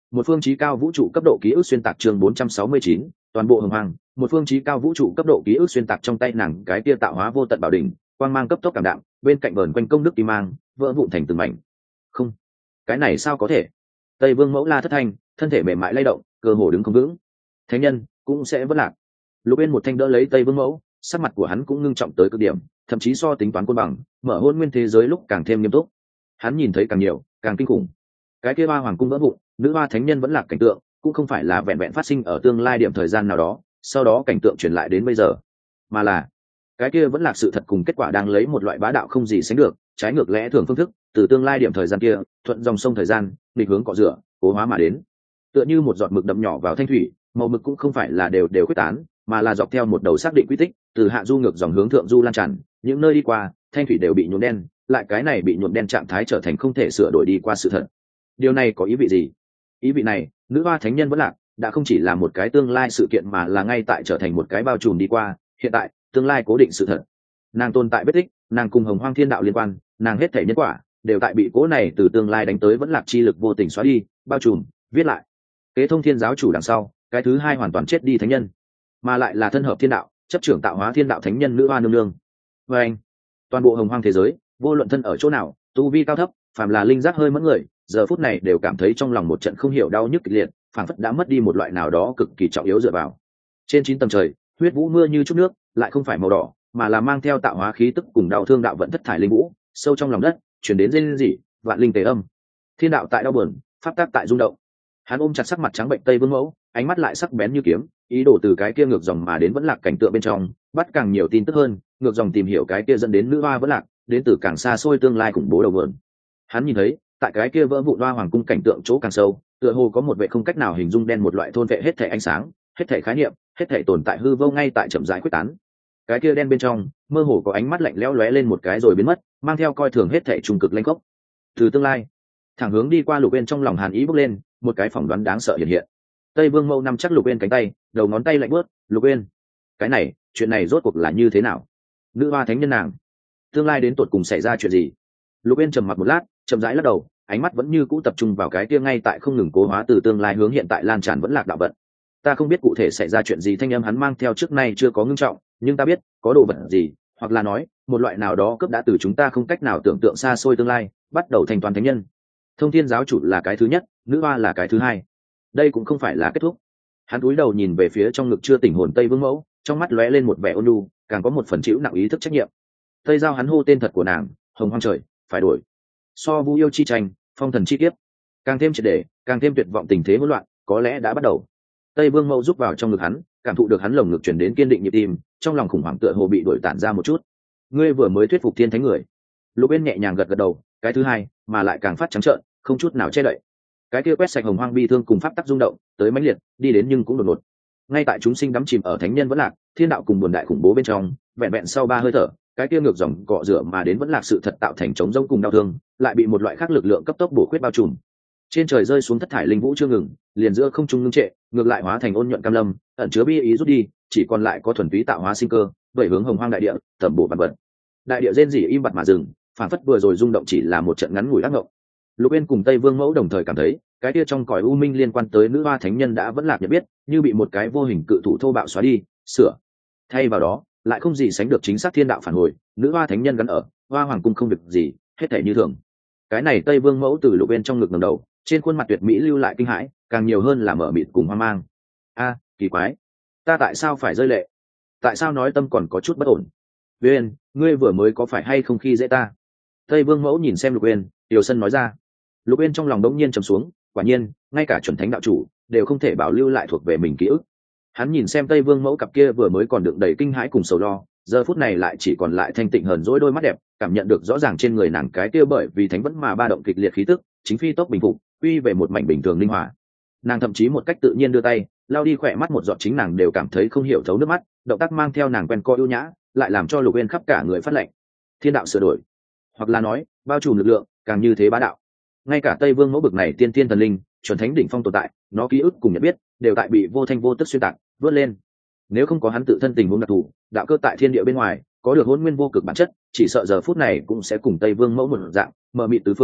một phương chí cao vũ trụ cấp độ ký ức xuyên tạc chương 469, toàn bộ hồng hoàng, một phương chí cao vũ trụ cấp độ ký ức xuyên tạc trong tay nàng cái kia tạo hóa vô tận bảo đỉnh, quang mang cấp tốc cảm đạm, bên cạnh vờn quanh công đức kim mang, vỡ vụn thành từng mảnh. Không, cái này sao có thể? Tây Vương Mẫu la thất thanh, thân thể mềm mại lay động, cơ hồ đứng không vững. Thánh nhân cũng sẽ vỡ lạc. Lục Uyên một thanh đỡ lấy Tây Vương Mẫu, sắc mặt của hắn cũng ngưng trọng tới cực điểm, thậm chí so tính toán cân bằng, mở hôn nguyên thế giới lúc càng thêm nghiêm túc. Hắn nhìn thấy càng nhiều, càng kinh khủng. Cái kia ba hoàng cung vỡ vụn, nữ hoa thánh nhân vẫn lạc cảnh tượng, cũng không phải là vẹn vẹn phát sinh ở tương lai điểm thời gian nào đó, sau đó cảnh tượng truyền lại đến bây giờ, mà là cái kia vẫn là sự thật cùng kết quả đang lấy một loại bá đạo không gì sánh được, trái ngược lẽ thường phương thức, từ tương lai điểm thời gian kia, thuận dòng sông thời gian, nghịch hướng cọ rửa, cố hóa mà đến. Tựa như một giọt mực đậm nhỏ vào thanh thủy, màu mực cũng không phải là đều quyết tán, mà là dọc theo một đầu xác định quy tích, từ hạ du ngược dòng hướng thượng du lan tràn, những nơi đi qua, thanh thủy đều bị nhuộm đen, lại cái này bị nhuộm đen trạng thái trở thành không thể sửa đổi đi qua sự thật. Điều này có ý vị gì? Ý vị này, nữ hoa thánh nhân vẫn lạc, đã không chỉ là một cái tương lai sự kiện mà là ngay tại trở thành một cái bao trùm đi qua, hiện tại, tương lai cố định sự thật. Nàng tồn tại vết tích, nàng cùng hồng hoang thiên đạo liên quan, nàng hết thể nhân quả đều tại bị cố này từ tương lai đánh tới vẫn lạc chi lực vô tình xóa đi, bao trùm, viết lại. Kế thông thiên giáo chủ đằng sau, cái thứ hai hoàn toàn chết đi thánh nhân, mà lại là thân hợp thiên đạo, chấp trưởng tạo hóa thiên đạo thánh nhân nữ hoa nương nương. Và anh, toàn bộ hồng hoang thế giới, vô luận thân ở chỗ nào, tu vi cao thấp, phàm là linh giác hơi mẫn người, giờ phút này đều cảm thấy trong lòng một trận không hiểu đau nhức kịch liệt, phảng phất đã mất đi một loại nào đó cực kỳ trọng yếu dựa vào. Trên 9 tầng trời, huyết vũ mưa như chút nước, lại không phải màu đỏ, mà là mang theo tạo hóa khí tức cùng đạo thương đạo vận thất thải linh vũ, sâu trong lòng đất, truyền đến rên rỉ, vạn linh tề âm. Thiên đạo tại đau buồn, pháp tắc tại rung động. Hắn ôm chặt sắc mặt trắng bệnh Tây Vương Mẫu, ánh mắt lại sắc bén như kiếm, ý đồ từ cái kia ngược dòng mà đến vẫn lạc cảnh tượng bên trong, bắt càng nhiều tin tức hơn, ngược dòng tìm hiểu cái kia dẫn đến nữ hoa vẫn lạc, đến từ càng xa xôi tương lai khủng bố đầu nguồn. Hắn nhìn thấy, tại cái kia vỡ vụn hoa hoàng cung cảnh tượng chỗ càng sâu, tựa hồ có một vệ không cách nào hình dung đen một loại thôn vệ hết thể ánh sáng, hết thể khái niệm, hết thể tồn tại hư vô ngay tại chậm rãi quyết tán. Cái kia đen bên trong, mơ hồ có ánh mắt lạnh lẽo lóe lên một cái rồi biến mất, mang theo coi thường hết thể trung cực lanh gốc. Từ tương lai, thẳng hướng đi qua Lục Uyên trong lòng hàn ý bốc lên, một cái phỏng đoán đáng sợ hiện hiện. Tây Vương Mẫu nắm chắc Lục Uyên cánh tay, đầu ngón tay lạnh buốt, "Lục Uyên, cái này, chuyện này rốt cuộc là như thế nào? Nữ hoa thánh nhân nàng, tương lai đến tột cùng xảy ra chuyện gì?" Lục Uyên trầm mặc một lát, chậm rãi lắc đầu, ánh mắt vẫn như cũ tập trung vào cái kia ngay tại không ngừng cố hóa từ tương lai hướng hiện tại lan tràn vẫn lạc đạo vận. "Ta không biết cụ thể xảy ra chuyện gì." Thanh âm hắn mang theo trước nay chưa có ngưng trọng, "nhưng ta biết, có đồ vật gì, hoặc là nói, một loại nào đó cấp đã từ chúng ta không cách nào tưởng tượng xa xôi tương lai, bắt đầu thành toàn thánh nhân. Thông thiên giáo chủ là cái thứ nhất, nữ hoa là cái thứ hai. Đây cũng không phải là kết thúc." Hắn cúi đầu nhìn về phía trong ngực chưa tỉnh hồn Tây Vương Mẫu, trong mắt lóe lên một vẻ ôn nhu, càng có một phần chịu nặng ý thức trách nhiệm. Tây Giao hắn hô tên thật của nàng, Hồng Hoang trời, phải đổi. So vu yêu chi tranh, phong thần chi kiếp, càng thêm triệt để, càng thêm tuyệt vọng tình thế hỗn loạn, có lẽ đã bắt đầu. Tây Vương Mẫu rúc vào trong ngực hắn, cảm thụ được hắn lồng ngực truyền đến kiên định nhịp tim, trong lòng khủng hoảng tựa hồ bị đuổi tản ra một chút. "Ngươi vừa mới thuyết phục thiên thánh người." Lục Uyên nhẹ nhàng gật gật đầu, "Cái thứ hai, mà lại càng phát trắng trợn, không chút nào che đậy." Cái kia quét sạch hồng hoang bi thương cùng pháp tắc rung động, tới mãnh liệt, đi đến nhưng cũng đột ngột. Ngay tại chúng sinh đắm chìm ở thánh nhân vẫn lạc, thiên đạo cùng buồn đại khủng bố bên trong, vẹn vẹn sau 3 hơi thở, cái kia ngược dòng cọ rửa mà đến vẫn lạc sự thật tạo thành trống rỗng cùng đau thương, lại bị một loại khác lực lượng cấp tốc bổ khuyết bao trùm. Trên trời rơi xuống thất thải linh vũ chưa ngừng, liền giữa không trung ngưng trệ, ngược lại hóa thành ôn nhuận cam lâm, ẩn chứa bi ý rút đi, chỉ còn lại có thuần túy tạo hóa sinh cơ, bởi hướng hồng hoang đại địa, tẩm bổ vạn vật. Đại địa rên rỉ im bặt mà dừng, phản phất vừa rồi rung động chỉ là một trận ngắn ngủi ác ngộng. Lục Uyên cùng Tây Vương Mẫu đồng thời cảm thấy, cái kia trong cõi u minh liên quan tới nữ hoa thánh nhân đã vẫn lạc nhận biết, như bị một cái vô hình cự thủ thô bạo xóa đi, sửa. Thay vào đó, lại không gì sánh được chính xác thiên đạo phản hồi, nữ hoa thánh nhân gắn ở, hoa hoàng cung không việc gì, hết thảy như thường. Cái này Tây Vương Mẫu từ Lục Uyên trong ngực ngẩng đầu, trên khuôn mặt tuyệt mỹ lưu lại kinh hãi, càng nhiều hơn là mở mịt cùng hoang mang. "A, kỳ quái, ta tại sao phải rơi lệ? Tại sao nói tâm còn có chút bất ổn? Uyên, ngươi vừa mới có phải hay không khi dễ ta?" Tây Vương Mẫu nhìn xem Lục Uyên, Tiểu Sân nói ra. Lục Uyên trong lòng đống nhiên trầm xuống, quả nhiên, ngay cả chuẩn thánh đạo chủ đều không thể bảo lưu lại thuộc về mình ký ức. Hắn nhìn xem Tây Vương Mẫu cặp kia vừa mới còn đựng đầy kinh hãi cùng sầu lo, giờ phút này lại chỉ còn lại thanh tịnh hờn dỗi đôi mắt đẹp, cảm nhận được rõ ràng trên người nàng cái kia bởi vì thánh vẫn mà ba động kịch liệt khí tức, chính phi tốc bình phục, quy về một mảnh bình thường linh hòa. Nàng thậm chí một cách tự nhiên đưa tay, lau đi khỏe mắt một giọt chính nàng đều cảm thấy không hiểu thấu nước mắt, động tác mang theo nàng quen coi ưu nhã, lại làm cho Lục Uyên khắp cả người phát lạnh. Thiên đạo sửa đổi, hoặc là nói, bao trùm lực lượng, càng như thế bá đạo. Ngay cả Tây Vương Mẫu bực này tiên tiên thần linh, chuẩn thánh đỉnh phong tồn tại, nó ký ức cùng nhận biết, đều tại bị vô thanh vô tức xuyên tạc, vớt lên. Nếu không có hắn tự thân tình huống đặc thù, đạo cơ tại thiên địa bên ngoài, có được hỗn nguyên vô cực bản chất, chỉ sợ giờ phút này cũng sẽ cùng Tây Vương Mẫu một dạng, mờ mịt tứ phương,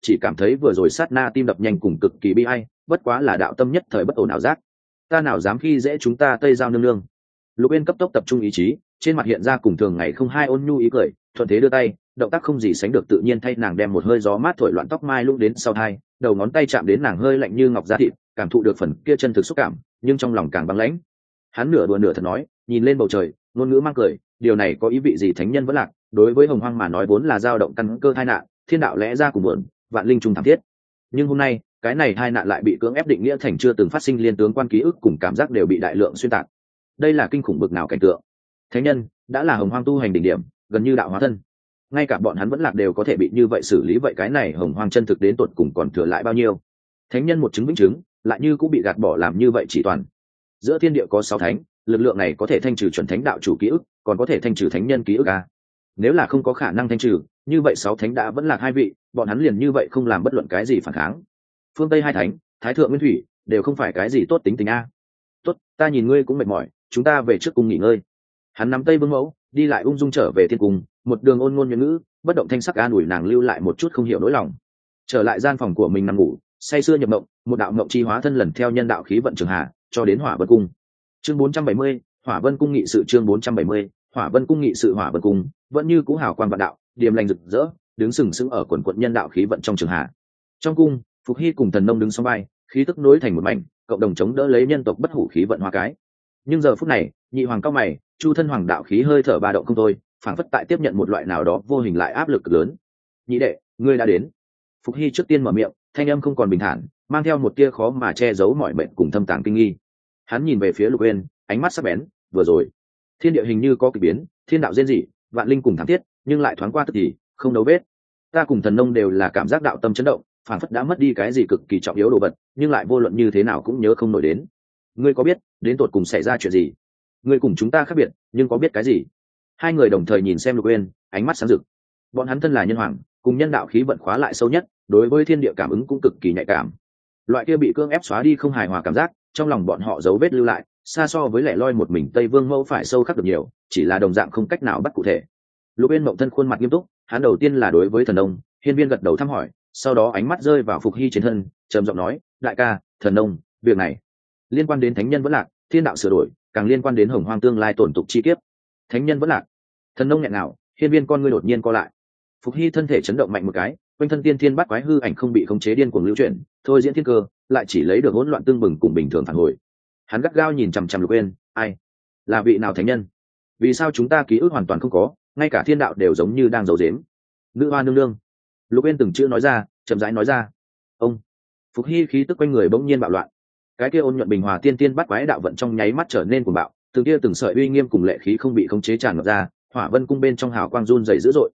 chỉ cảm thấy vừa rồi sát na tim đập nhanh cùng cực kỳ bi ai, bất quá là đạo tâm nhất thời bất ổn ảo giác. Ta nào dám khi dễ chúng ta Tây Giao nương nương. Lục Uyên cấp tốc tập trung ý chí, trên mặt hiện ra cùng thường ngày không hai ôn nhu ý cười, thuận thế đưa tay, động tác không gì sánh được tự nhiên thay nàng đem một hơi gió mát thổi loạn tóc mai lúc đến sau hai, đầu ngón tay chạm đến nàng hơi lạnh như ngọc da thịt, cảm thụ được phần kia chân thực xúc cảm, nhưng trong lòng càng băng lãnh. Hắn nửa đùa nửa thật nói, nhìn lên bầu trời, ngôn ngữ mang cười, điều này có ý vị gì thánh nhân vẫn lạc, đối với Hồng Hoang mà nói vốn là dao động căn cơ tai nạn, thiên đạo lẽ ra cùng buồn, vạn linh trung thảm thiết. Nhưng hôm nay, cái này tai nạn lại bị cưỡng ép định nghĩa thành chưa từng phát sinh liên tướng quan ký ức cùng cảm giác đều bị đại lượng xuyên tạc. Đây là kinh khủng bực nào cảnh tượng. Thánh nhân đã là Hồng Hoang tu hành đỉnh điểm, gần như đạo hóa thân. Ngay cả bọn hắn vẫn lạc đều có thể bị như vậy xử lý, vậy cái này Hồng Hoang chân thực đến tột cùng còn thừa lại bao nhiêu? Thánh nhân một chứng minh chứng, lại như cũng bị gạt bỏ làm như vậy chỉ toàn. Giữa thiên địa có 6 thánh, lực lượng này có thể thanh trừ chuẩn thánh đạo chủ ký ức, còn có thể thanh trừ thánh nhân ký ức à? Nếu là không có khả năng thanh trừ, như vậy 6 thánh đã vẫn lạc 2 vị, bọn hắn liền như vậy không làm bất luận cái gì phản kháng. Phương Tây 2 thánh, Thái thượng Nguyên Thủy, đều không phải cái gì tốt tính tình a. Tốt, ta nhìn ngươi cũng mệt mỏi, chúng ta về trước cung nghỉ ngơi. Hắn nắm tay Vương Mẫu, đi lại ung dung trở về thiên cung, một đường ôn ngôn nhuần ngữ, bất động thanh sắc an ủi nàng lưu lại một chút không hiểu nỗi lòng. Trở lại gian phòng của mình nằm ngủ, say sưa nhập mộng, một đạo mộng chi hóa thân lần theo nhân đạo khí vận trường hạ, cho đến Hỏa Vân cung. Chương 470, Hỏa Vân cung nghị sự chương 470, Hỏa Vân cung nghị sự Hỏa Vân cung, vẫn như cũ hào quang vạn đạo, điềm lành rực rỡ, đứng sừng sững ở quần quần nhân đạo khí vận trong trường hạ. Trong cung, Phục Hy cùng Thần Nông đứng song vai, khí tức nối thành một mảnh, cộng đồng chống đỡ lấy nhân tộc bất hủ khí vận hoa cái. Nhưng giờ phút này, nhị hoàng cao mày, chu thân hoàng đạo khí hơi thở ba động không thôi, phảng phất tại tiếp nhận một loại nào đó vô hình lại áp lực cực lớn. Nhị đệ, ngươi đã đến. Phục Hy trước tiên mở miệng, thanh âm không còn bình thản, mang theo một tia khó mà che giấu mọi bệnh cùng thâm tàng kinh nghi. Hắn nhìn về phía Lục Uyên, ánh mắt sắc bén, vừa rồi, thiên địa hình như có kỳ biến, thiên đạo rên rỉ, vạn linh cùng thảm thiết, nhưng lại thoáng qua tức thì, không đấu vết. Ta cùng Thần Nông đều là cảm giác đạo tâm chấn động, phảng phất đã mất đi cái gì cực kỳ trọng yếu đồ vật, nhưng lại vô luận như thế nào cũng nhớ không nổi đến. Ngươi có biết đến tột cùng xảy ra chuyện gì? Ngươi cùng chúng ta khác biệt, nhưng có biết cái gì? Hai người đồng thời nhìn xem Lục Uyên, ánh mắt sáng rực. Bọn hắn thân là nhân hoàng, cùng nhân đạo khí vận khóa lại sâu nhất, đối với thiên địa cảm ứng cũng cực kỳ nhạy cảm. Loại kia bị cưỡng ép xóa đi không hài hòa cảm giác, trong lòng bọn họ dấu vết lưu lại, xa so với lẻ loi một mình Tây Vương Mẫu phải sâu khắc được nhiều, chỉ là đồng dạng không cách nào bắt cụ thể. Lục Uyên mộng thân khuôn mặt nghiêm túc, hắn đầu tiên là đối với Thần Nông, Hiên Viên gật đầu thăm hỏi, sau đó ánh mắt rơi vào Phục Hy trên thân, trầm giọng nói, đại ca, Thần Nông, việc này liên quan đến thánh nhân vẫn lạc, thiên đạo sửa đổi, càng liên quan đến Hồng Hoang tương lai tổn tục chi kiếp. Thánh nhân vẫn lạc. Thần Nông nghẹn nào, Hiên Viên con ngươi đột nhiên co lại. Phục Hy thân thể chấn động mạnh một cái, quanh thân tiên thiên bát quái hư ảnh không bị khống chế điên cuồng lưu chuyển, thôi diễn thiên cơ, lại chỉ lấy được hỗn loạn tương bừng cùng bình thường phản hồi. Hắn gắt gao nhìn chằm chằm Lục Uyên, ai, là vị nào thánh nhân? Vì sao chúng ta ký ức hoàn toàn không có, ngay cả thiên đạo đều giống như đang giấu giếm? Nữ hoa nương nương. Lục Uyên từng chữ nói ra, chậm rãi nói ra. Ông. Phục Hy khí tức quanh người bỗng nhiên bạo loạn. Cái kia ôn nhuận bình hòa tiên tiên bát quái đạo vận trong nháy mắt trở nên cuồng bạo, từng kia từng sợi uy nghiêm cùng lệ khí không bị khống chế tràn ngập ra, Hỏa Vân cung bên trong hào quang run rẩy dữ dội.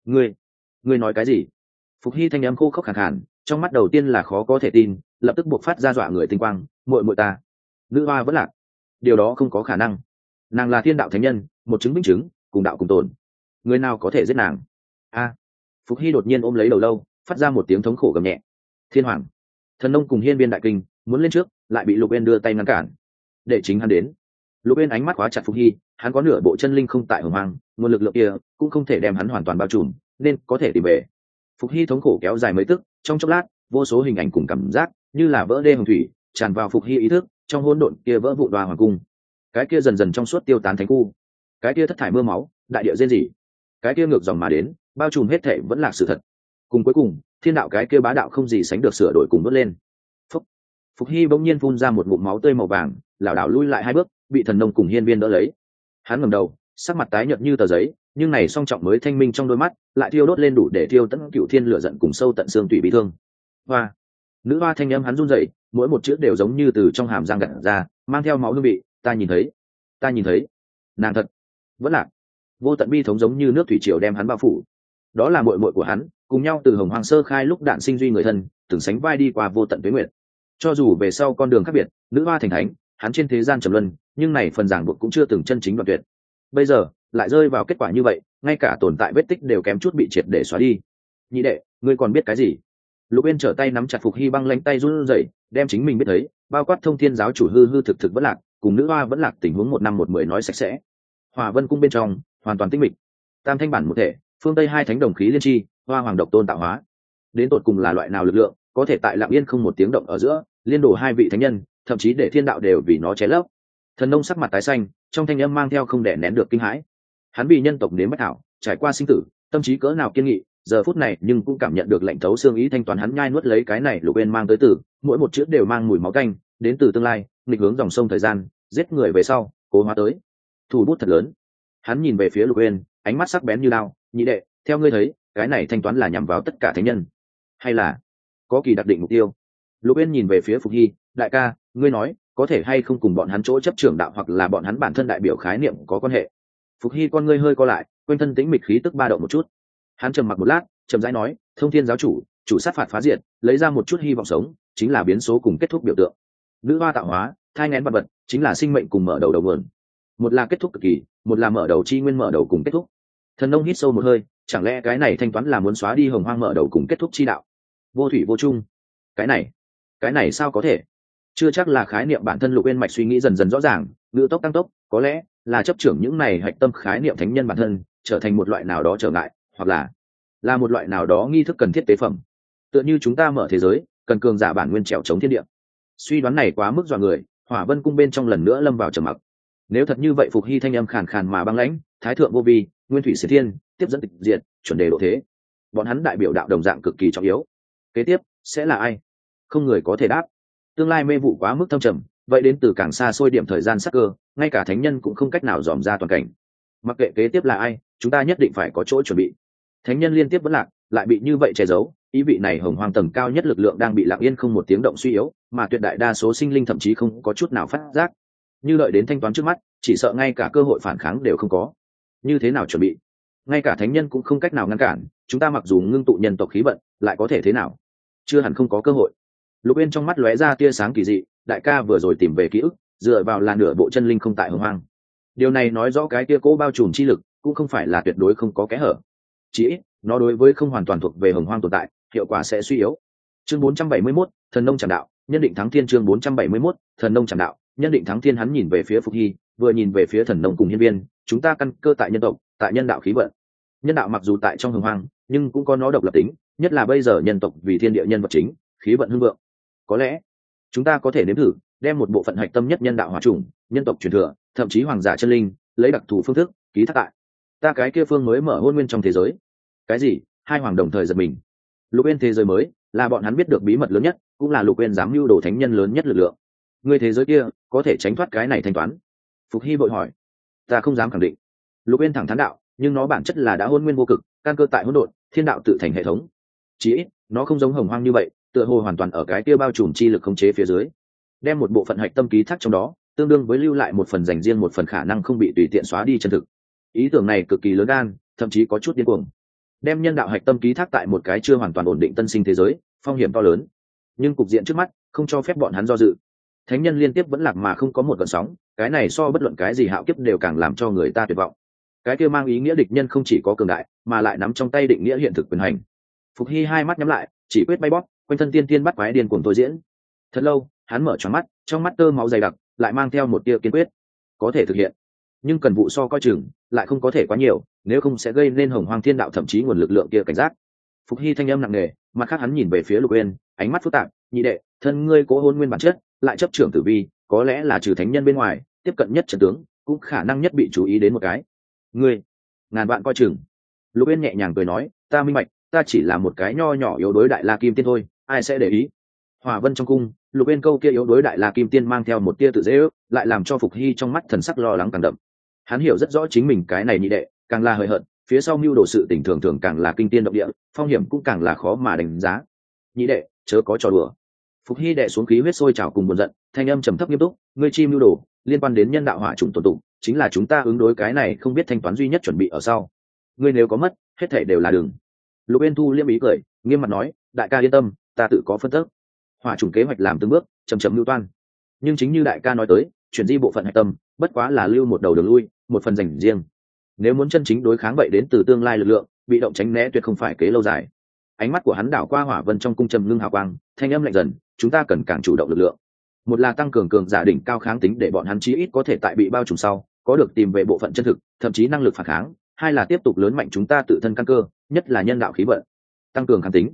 Ngươi nói cái gì? Phục Hy thanh âm khô khốc khàn khàn, trong mắt đầu tiên là khó có thể tin, lập tức buộc phát ra dọa người tinh quang, muội muội ta, nữ hoa vẫn lạc. Điều đó không có khả năng. Nàng là thiên đạo thánh nhân, một chứng minh chứng, cùng đạo cùng tồn. Người nào có thể giết nàng? A. Phục Hy đột nhiên ôm lấy đầu lâu, phát ra một tiếng thống khổ gầm nhẹ. Thiên hoàng, Thần Nông cùng Hiên Viên đại kinh, muốn lên trước, lại bị Lục Uyên đưa tay ngăn cản. Để chính hắn đến. Lục Uyên ánh mắt khóa chặt Phục Hy, hắn có nửa bộ chân linh không tại Hồng Hoang, nguồn lực lượng kia cũng không thể đem hắn hoàn toàn bao trùm, nên có thể tìm về. Phục Hy thống khổ kéo dài mấy tức, trong chốc lát, vô số hình ảnh cùng cảm giác như là vỡ đê hồng thủy tràn vào Phục Hy ý thức, trong hỗn độn kia vỡ vụn Đoa Hoàng cung, cái kia dần dần trong suốt tiêu tán thánh khu, cái kia thất thải mưa máu, đại địa rên rỉ, cái kia ngược dòng mà đến, bao trùm hết thảy vẫn là sự thật. Cùng cuối cùng, thiên đạo cái kia bá đạo không gì sánh được sửa đổi cùng vớt lên. Phục Hy bỗng nhiên phun ra một ngụm máu tươi màu vàng, lảo đảo lui lại 2 bước, bị Thần Nông cùng Hiên Viên đỡ lấy. Hắn ngẩng đầu, sắc mặt tái nhợt như tờ giấy, nhưng này song trọng mới thanh minh trong đôi mắt, lại thiêu đốt lên đủ để thiêu tận cựu thiên lửa giận cùng sâu tận xương tủy bị thương. Hoa, nữ hoa thanh âm hắn run rẩy, mỗi một chữ đều giống như từ trong hàm răng gặt ra, mang theo máu hương vị. Ta nhìn thấy, nàng thật vẫn lạc. Vô tận bi thống giống như nước thủy triều đem hắn bao phủ. Đó là muội muội của hắn, cùng nhau từ Hồng Hoang sơ khai lúc đạn sinh duy người thân, từng sánh vai đi qua vô tận tuế nguyệt. Cho dù về sau con đường khác biệt, nữ hoa thành thánh, hắn trên thế gian trầm luân, nhưng này phần giảng buộc cũng chưa từng chân chính đoạn tuyệt. Bây giờ lại rơi vào kết quả như vậy, ngay cả tồn tại vết tích đều kém chút bị triệt để xóa đi. Nhị đệ, ngươi còn biết cái gì? Lục Uyên trở tay nắm chặt Phục Hy băng lãnh tay run rẩy, đem chính mình biết thấy, bao quát thông thiên giáo chủ hư hư thực thực vẫn lạc, cùng nữ hoa vẫn lạc tình huống 1 năm 1 mười nói sạch sẽ. Hỏa Vân cung bên trong hoàn toàn tĩnh mịch, tam thanh bản một thể, phương Tây 2 thánh đồng khí liên chi, hoa hoàng độc tôn tạo hóa. đến tột cùng là loại nào lực lượng có thể tại lặng yên không một tiếng động ở giữa liên đổ hai vị thánh nhân, thậm chí để thiên đạo đều vì nó cháy lấp. Thần nông sắc mặt tái xanh, trong thanh âm mang theo không đè nén được kinh hãi. Hắn vì nhân tộc nếm bất thảo, trải qua sinh tử, tâm trí cỡ nào kiên nghị, giờ phút này nhưng cũng cảm nhận được lạnh thấu xương ý thanh toán. Hắn nhai nuốt lấy cái này Lục Uyên mang tới từ, mỗi một chữ đều mang mùi máu canh, đến từ tương lai, nghịch hướng dòng sông thời gian, giết người về sau, cố hóa tới. Thủ bút thật lớn. Hắn nhìn về phía Lục Uyên, ánh mắt sắc bén như đao. Nhị đệ, theo ngươi thấy, cái này thanh toán là nhằm vào tất cả thánh nhân, hay là có kỳ đặc định mục tiêu? Lục Uyên nhìn về phía Phục Hy, đại ca, ngươi nói, có thể hay không cùng bọn hắn chỗ chấp trưởng đạo hoặc là bọn hắn bản thân đại biểu khái niệm có quan hệ? Phục Hy con ngươi hơi co lại, quanh thân tĩnh mịch khí tức ba động một chút. Hắn trầm mặc một lát, chậm rãi nói, Thông Thiên giáo chủ, chủ sát phạt phá diệt, lấy ra một chút hy vọng sống, chính là biến số cùng kết thúc biểu tượng. Nữ hoa tạo hóa, thai nghén vật vật, chính là sinh mệnh cùng mở đầu đầu nguồn. Một là kết thúc cực kỳ, một là mở đầu chi nguyên mở đầu cùng kết thúc. Thần nông hít sâu một hơi, chẳng lẽ cái này thanh toán là muốn xóa đi hồng hoang mở đầu cùng kết thúc chi đạo? Vô thủy vô chung. Cái này sao có thể? Chưa chắc là khái niệm bản thân. Lục Uyên mạch suy nghĩ dần dần rõ ràng, ngữ tốc tăng tốc, có lẽ là chấp trưởng những này hạch tâm khái niệm thánh nhân bản thân trở thành một loại nào đó trở ngại, hoặc là một loại nào đó nghi thức cần thiết tế phẩm. Tựa như chúng ta mở thế giới cần cường giả bản nguyên trèo chống thiên địa. Suy đoán này quá mức dọa người, Hỏa Vân cung bên trong lần nữa lâm vào trầm mặc. Nếu thật như vậy, Phục Hy thanh âm khàn khàn mà băng lãnh, thái thượng vô vi, nguyên thủy xiển thiên, tiếp dẫn tịch diệt, chuẩn đề độ thế. Bọn hắn đại biểu đạo đồng dạng cực kỳ trọng yếu. Kế tiếp sẽ là ai? Không người có thể đáp. Tương lai mê vụ quá mức thâm trầm, vậy đến từ càng xa xôi điểm thời gian sắc cơ, ngay cả thánh nhân cũng không cách nào dòm ra toàn cảnh. Mặc kệ kế tiếp là ai, chúng ta nhất định phải có chỗ chuẩn bị. Thánh nhân liên tiếp vẫn lạc, lại bị như vậy che giấu, ý vị này hồng hoang tầng cao nhất lực lượng đang bị lặng yên không một tiếng động suy yếu, mà tuyệt đại đa số sinh linh thậm chí không có chút nào phát giác. Như đợi đến thanh toán trước mắt, chỉ sợ ngay cả cơ hội phản kháng đều không có. Như thế nào chuẩn bị? Ngay cả thánh nhân cũng không cách nào ngăn cản, chúng ta mặc dù ngưng tụ nhân tộc khí vận, lại có thể thế nào? Chưa hẳn không có cơ hội. Lục Uyên trong mắt lóe ra tia sáng kỳ dị, đại ca vừa rồi tìm về ký ức, dựa vào là nửa bộ chân linh không tại hồng hoang. Điều này nói rõ cái tia cố bao trùm chi lực cũng không phải là tuyệt đối không có kẽ hở. Chỉ ít, nó đối với không hoàn toàn thuộc về hồng hoang tồn tại, hiệu quả sẽ suy yếu. Chương 471, thần nông trảm đạo, nhân định thắng thiên. Chương 471, thần nông trảm đạo, nhân định thắng thiên. Hắn nhìn về phía Phục Hy, vừa nhìn về phía thần nông cùng hiên viên, chúng ta căn cơ tại nhân tộc, tại nhân đạo khí vận. Nhân đạo mặc dù tại trong hồng hoang, nhưng cũng có nó độc lập tính, nhất là bây giờ nhân tộc vì thiên địa nhân vật chính, khí vận hưng vượng. Có lẽ chúng ta có thể nếm thử đem một bộ phận hạch tâm nhất nhân đạo hòa trùng, nhân tộc truyền thừa, thậm chí hoàng giả chân linh, lấy đặc thù phương thức ký thác tại ta cái kia phương mới mở hôn nguyên trong thế giới. Cái gì? Hai hoàng đồng thời giật mình. Lục Uyên thế giới mới là bọn hắn biết được bí mật lớn nhất, cũng là Lục Uyên dám mưu đồ thánh nhân lớn nhất lực lượng. Người thế giới kia có thể tránh thoát cái này thanh toán? Phục Hy vội hỏi. Ta không dám khẳng định. Lục Uyên thẳng thắn đạo, nhưng nó bản chất là đã hôn nguyên vô cực, căn cơ tại hỗn độn, thiên đạo tự thành hệ thống. Chỉ ít nó không giống hồng hoang như vậy, tựa hồ hoàn toàn ở cái kia bao trùm chi lực khống chế phía dưới, đem một bộ phận hạch tâm ký thác trong đó, tương đương với lưu lại một phần dành riêng một phần khả năng không bị tùy tiện xóa đi chân thực. Ý tưởng này cực kỳ lớn gan, thậm chí có chút điên cuồng. Đem nhân đạo hạch tâm ký thác tại một cái chưa hoàn toàn ổn định tân sinh thế giới, phong hiểm to lớn. Nhưng cục diện trước mắt không cho phép bọn hắn do dự. Thánh nhân liên tiếp vẫn lạc mà không có một gợn sóng, cái này so bất luận cái gì hạo kiếp đều càng làm cho người ta tuyệt vọng. Cái kia mang ý nghĩa địch nhân không chỉ có cường đại, mà lại nắm trong tay định nghĩa hiện thực quyền hành. Phục Hy hai mắt nhắm lại, chỉ quyết bay bóp, quanh thân tiên tiên bắt quái điên cuồng tôi diễn. Thật lâu, hắn mở tròn mắt, trong mắt tơ máu dày đặc, lại mang theo một tia kiên quyết. Có thể thực hiện, nhưng cần vụ so coi chừng, lại không có thể quá nhiều, nếu không sẽ gây nên hồng hoang thiên đạo thậm chí nguồn lực lượng kia cảnh giác. Phục Hy thanh âm nặng nề, mặt khác hắn nhìn về phía Lục Uyên, ánh mắt phức tạp. Nhị đệ, thân ngươi cố hôn nguyên bản chất, lại chấp trưởng tử vi, có lẽ là trừ thánh nhân bên ngoài, tiếp cận nhất trận tướng, cũng khả năng nhất bị chú ý đến một cái. Ngươi, ngàn vạn coi chừng. Lục Uyên nhẹ nhàng cười nói, ta minh bạch, ta chỉ là một cái nho nhỏ yếu đối đại la kim tiên thôi, ai sẽ để ý? Hỏa Vân trong cung, Lục Uyên câu kia yếu đối đại la kim tiên mang theo một tia tự dễ ước, lại làm cho Phục Hy trong mắt thần sắc lo lắng càng đậm. Hắn hiểu rất rõ chính mình cái này nhị đệ, càng là hời hợt, phía sau mưu đồ sự tình thường thường càng là kinh tiên động địa, phong hiểm cũng càng là khó mà đánh giá. Nhị đệ, chớ có trò đùa. Phục Hy đệ xuống khí huyết sôi trào cùng buồn giận, thanh âm trầm thấp nghiêm túc, ngươi chi mưu đồ liên quan đến nhân đạo hỏa chủng tồn tụ, chính là chúng ta ứng đối cái này không biết thanh toán duy nhất chuẩn bị ở sau. Ngươi nếu có mất, hết thảy đều là đường. Lục Uyên thu liêm ý cười, nghiêm mặt nói, đại ca yên tâm, ta tự có phân tích. Hỏa chủng kế hoạch làm từng bước, chậm chậm lưu toan. Nhưng chính như đại ca nói tới, chuyển di bộ phận hạch tâm, bất quá là lưu một đầu đường lui, một phần dành riêng. Nếu muốn chân chính đối kháng vậy đến từ tương lai lực lượng, bị động tránh né tuyệt không phải kế lâu dài. Ánh mắt của hắn đảo qua Hỏa Vân trong cung trầm ngưng hào quang, thanh âm lạnh dần, chúng ta cần càng chủ động lực lượng. Một là tăng cường cường giả đỉnh cao kháng tính để bọn hắn chí ít có thể tại bị bao trùm sau, có được tìm về bộ phận chân thực, thậm chí năng lực phản kháng. Hai là tiếp tục lớn mạnh chúng ta tự thân căn cơ, nhất là nhân đạo khí vận, tăng cường kháng tính.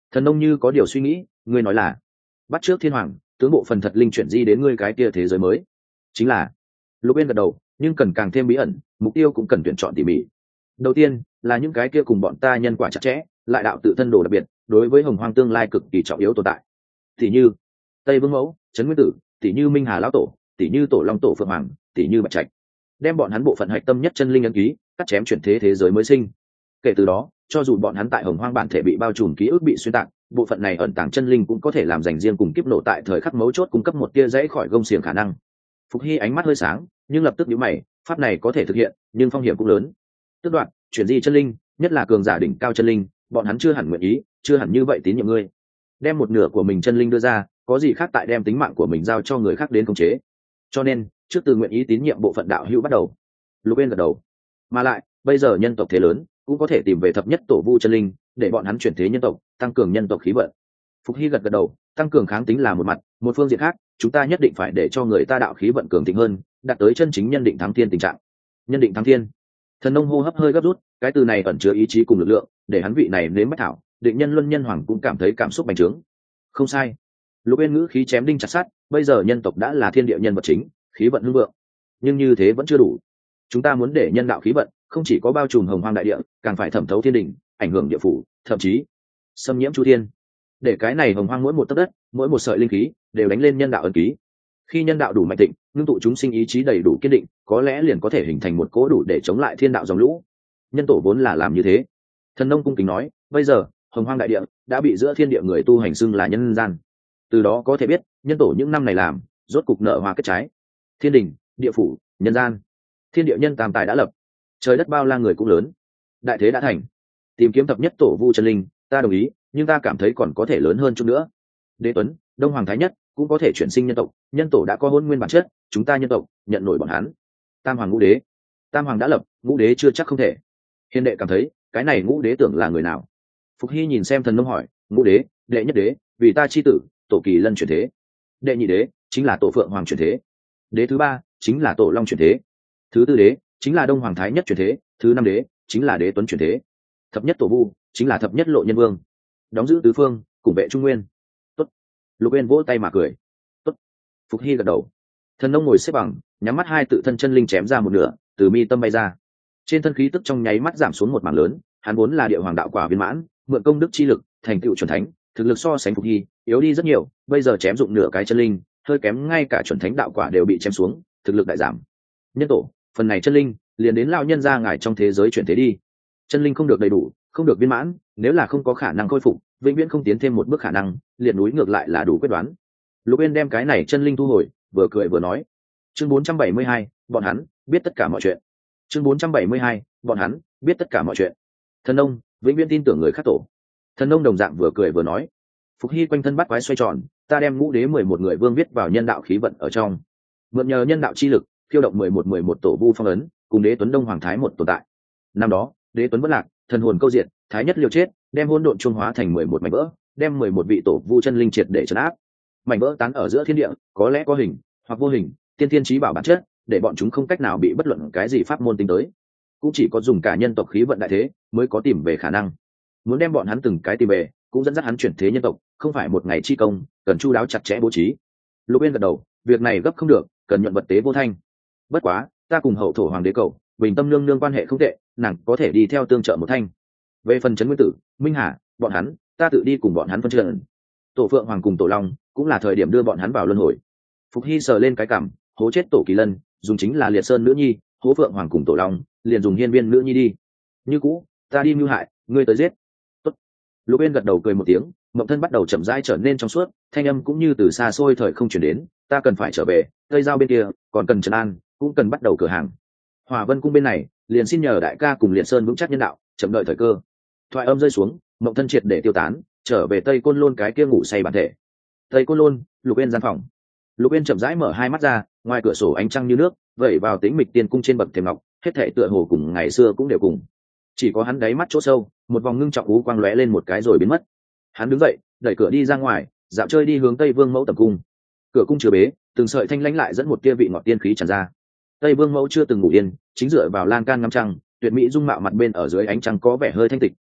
Thần nông như có điều suy nghĩ, ngươi nói là bắt trước thiên hoàng tướng bộ phần thật linh chuyển di đến ngươi cái kia thế giới mới. Chính là. Lục Uyên gật đầu, nhưng cần càng thêm bí ẩn, mục tiêu cũng cần tuyển chọn tỉ mỉ. Đầu tiên là những cái kia cùng bọn ta nhân quả chặt chẽ, lại đạo tự thân đồ đặc biệt, đối với hồng hoang tương lai cực kỳ trọng yếu tồn tại. Tỷ như Tây Vương Mẫu, Trấn Nguyên Tử, tỷ như Minh Hà lão tổ, tỷ như Tổ Long tổ Phượng Hoàng, tỷ như Bạch Trạch. Đem bọn hắn bộ phận hạch tâm nhất chân linh ấn ký, cắt chém chuyển thế thế giới mới sinh. Kể từ đó, cho dù bọn hắn tại hồng hoang bản thể bị bao trùm ký ức bị xuyên tạc, bộ phận này ẩn tàng chân linh cũng có thể làm dành riêng cùng kiếp nổ tại thời khắc mấu chốt cung cấp một tia dãy khỏi gông xiềng khả năng. Phục Hy ánh mắt hơi sáng, nhưng lập tức nhíu mày, pháp này có thể thực hiện, nhưng phong hiểm cũng lớn. Tức đoạn, chuyển di chân linh, nhất là cường giả đỉnh cao chân linh, bọn hắn chưa hẳn nguyện ý, chưa hẳn như vậy tín nhiệm ngươi. Đem một nửa của mình chân linh đưa ra, có gì khác tại đem tính mạng của mình giao cho người khác đến khống chế. Cho nên, trước từ nguyện ý tín nhiệm bộ phận đạo hữu bắt đầu. Lục Uyên gật đầu. Mà lại, bây giờ nhân tộc thế lớn, cũng có thể tìm về thập nhất tổ vu chân linh, để bọn hắn chuyển thế nhân tộc, tăng cường nhân tộc khí vận. Phục Hy gật đầu, tăng cường kháng tính là một mặt, một phương diện khác, chúng ta nhất định phải để cho người ta đạo khí vận cường thịnh hơn, đạt tới chân chính nhân định thắng thiên tình trạng. Nhân định thắng thiên. Thần nông hô hấp hơi gấp rút, cái từ này ẩn chứa ý chí cùng lực lượng, để hắn vị này nếm bách thảo, định nhân luân nhân hoàng cũng cảm thấy cảm xúc bành trướng. Không sai. Lục Uyên ngữ khí chém đinh chặt sắt, bây giờ nhân tộc đã là thiên địa nhân vật chính, khí vận hưng vượng. Nhưng như thế vẫn chưa đủ. Chúng ta muốn để nhân đạo khí vận không chỉ có bao trùm hồng hoang đại địa, càng phải thẩm thấu thiên đình, ảnh hưởng địa phủ, thậm chí xâm nhiễm chu thiên. Để cái này hồng hoang mỗi một tấc đất, mỗi một sợi linh khí đều đánh lên nhân đạo ấn ký. Khi nhân đạo đủ mạnh thịnh, ngưng tụ chúng sinh ý chí đầy đủ kiên định, có lẽ liền có thể hình thành một cỗ đủ để chống lại thiên đạo dòng lũ. Nhân tổ vốn là làm như thế. Thần nông cung kính nói, bây giờ hồng hoang đại địa đã bị giữa thiên địa người tu hành xưng là nhân gian. Từ đó có thể biết, nhân tổ những năm này làm, rốt cục nở hoa kết trái. Thiên đình, địa phủ, nhân gian, thiên địa nhân tam tài đã lập, trời đất bao la người cũng lớn, đại thế đã thành. Tìm kiếm thập nhất tổ vu chân linh, ta đồng ý, nhưng ta cảm thấy còn có thể lớn hơn chút nữa. Đế Tuấn, Đông Hoàng Thái Nhất cũng có thể chuyển sinh nhân tộc, nhân tổ đã có hôn nguyên bản chất, chúng ta nhân tộc nhận nổi bọn hắn. Tam Hoàng Ngũ Đế, Tam Hoàng đã lập, Ngũ Đế chưa chắc không thể. Hiền đệ cảm thấy, cái này Ngũ Đế tưởng là người nào? Phục Hy nhìn xem Thần Nông hỏi. Ngũ Đế, đệ nhất đế, vì ta chi tử, Tổ Kỳ Lân chuyển thế. Đệ nhị đế, chính là Tổ Phượng Hoàng chuyển thế. Đế thứ ba, chính là Tổ Long chuyển thế. Thứ tư đế, chính là Đông Hoàng Thái Nhất chuyển thế. Thứ năm đế, chính là Đế Tuấn chuyển thế. Thập nhất tổ vu, chính là thập nhất lộ nhân vương. Đóng giữ tứ phương, cùng vệ trung nguyên. Tốt. Lục Uyên vỗ tay mà cười. Tốt. Phục Hy gật đầu. Thần Nông ngồi xếp bằng, nhắm mắt, hai tự thân chân linh chém ra một nửa, từ mi tâm bay ra. Trên thân khí tức trong nháy mắt giảm xuống một mảng lớn, hắn vốn là địa hoàng đạo quả viên mãn, mượn công đức chi lực, thành tựu chuẩn thánh, thực lực so sánh Phục Hy yếu đi rất nhiều, bây giờ chém dụng nửa cái chân linh, hơi kém ngay cả chuẩn thánh đạo quả đều bị chém xuống, thực lực đại giảm. Nhân tổ, phần này chân linh, liền đến lão nhân gia ngài trong thế giới chuyển thế đi. Chân linh không được đầy đủ, không được viên mãn, nếu là không có khả năng khôi phục, vĩnh viễn không tiến thêm một bước khả năng, liệt núi ngược lại là đủ quyết đoán. Lục Uyên đem cái này chân linh thu hồi, vừa cười vừa nói. Chương 472, bọn hắn biết tất cả mọi chuyện. Chương 472, bọn hắn biết tất cả mọi chuyện. Thần Nông vĩnh viễn tin tưởng người khác tổ. Thần Nông đồng dạng vừa cười vừa nói. Phục Hy quanh thân bắt quái xoay tròn, ta đem Ngũ Đế 11 người vương viết vào nhân đạo khí vận ở trong, mượn nhờ nhân đạo chi lực, khiêu động 11 tổ vu phong ấn, cùng Đế Tuấn Đông Hoàng Thái một tồn tại. Năm đó, Đế Tuấn vẫn lạc, thần hồn câu diệt, Thái Nhất liều chết, đem hỗn độn trung hóa thành 11 mảnh vỡ, đem 11 vị tổ vu chân linh triệt để trấn áp. Mảnh vỡ tán ở giữa thiên địa, có lẽ có hình hoặc vô hình, tiên thiên chí bảo bản chất, để bọn chúng không cách nào bị bất luận cái gì pháp môn tính tới. Cũng chỉ có dùng cả nhân tộc khí vận đại thế, mới có tìm về khả năng. Muốn đem bọn hắn từng cái tìm về, cũng dẫn dắt hắn chuyển thế nhân tộc, không phải một ngày chi công, cần chu đáo chặt chẽ bố trí. Lục Uyên gật đầu, việc này gấp không được, cần nhuận vật tế vô thanh. Bất quá, ta cùng hậu thổ hoàng đế cầu, bình tâm nương nương quan hệ không tệ, nàng có thể đi theo tương trợ một thanh. Về phần Trấn Nguyên Tử, Minh Hà, bọn hắn, ta tự đi cùng bọn hắn phân trận. Tổ Phượng Hoàng cùng Tổ Long, cũng là thời điểm đưa bọn hắn vào luân hồi. Phục Hy sờ lên cái cằm, hố chết Tổ Kỳ Lân, dùng chính là Liệt Sơn nữ nhi, hố Phượng Hoàng cùng Tổ Long, liền dùng Hiên Viên nữ nhi đi. Như cũ, ta đi mưu hại, ngươi tới giết. Tốt. Lục Uyên gật đầu cười một tiếng, mộng thân bắt đầu chậm rãi trở nên trong suốt, thanh âm cũng như từ xa xôi thời không truyền đến, ta cần phải trở về, Tây Giao bên kia, còn cần trấn an, cũng cần bắt đầu cửa hàng. Hỏa Vân cung bên này, liền xin nhờ đại ca cùng Liệt Sơn vững chắc nhân đạo, chậm đợi thời cơ. Thoại âm rơi xuống, mộng thân triệt để tiêu tán, trở về Tây Côn Lôn cái kia ngủ say bản thể. Tây Côn Lôn, Lục Uyên gian phòng. Lục Uyên chậm rãi mở hai mắt ra, ngoài cửa sổ ánh trăng như nước, vẩy vào tĩnh mịch tiên cung trên bậc thềm ngọc, hết thảy tựa hồ cùng ngày xưa cũng đều cùng. Chỉ có hắn đáy mắt chỗ sâu, một vòng ngưng trọng u quang lóe lên một cái rồi biến mất. Hắn đứng dậy, đẩy cửa đi ra ngoài, dạo chơi đi hướng Tây Vương Mẫu tẩm cung. Cửa cung chứa bế, từng sợi thanh lãnh lại dẫn một tia vị ngọt tiên khí tràn ra. Tây Vương Mẫu chưa từng ngủ yên, chính dựa vào lan can ngắm trăng, tuyệt mỹ dung mạo mặt bên ở dưới ánh trăng có vẻ hơi thanh tịch,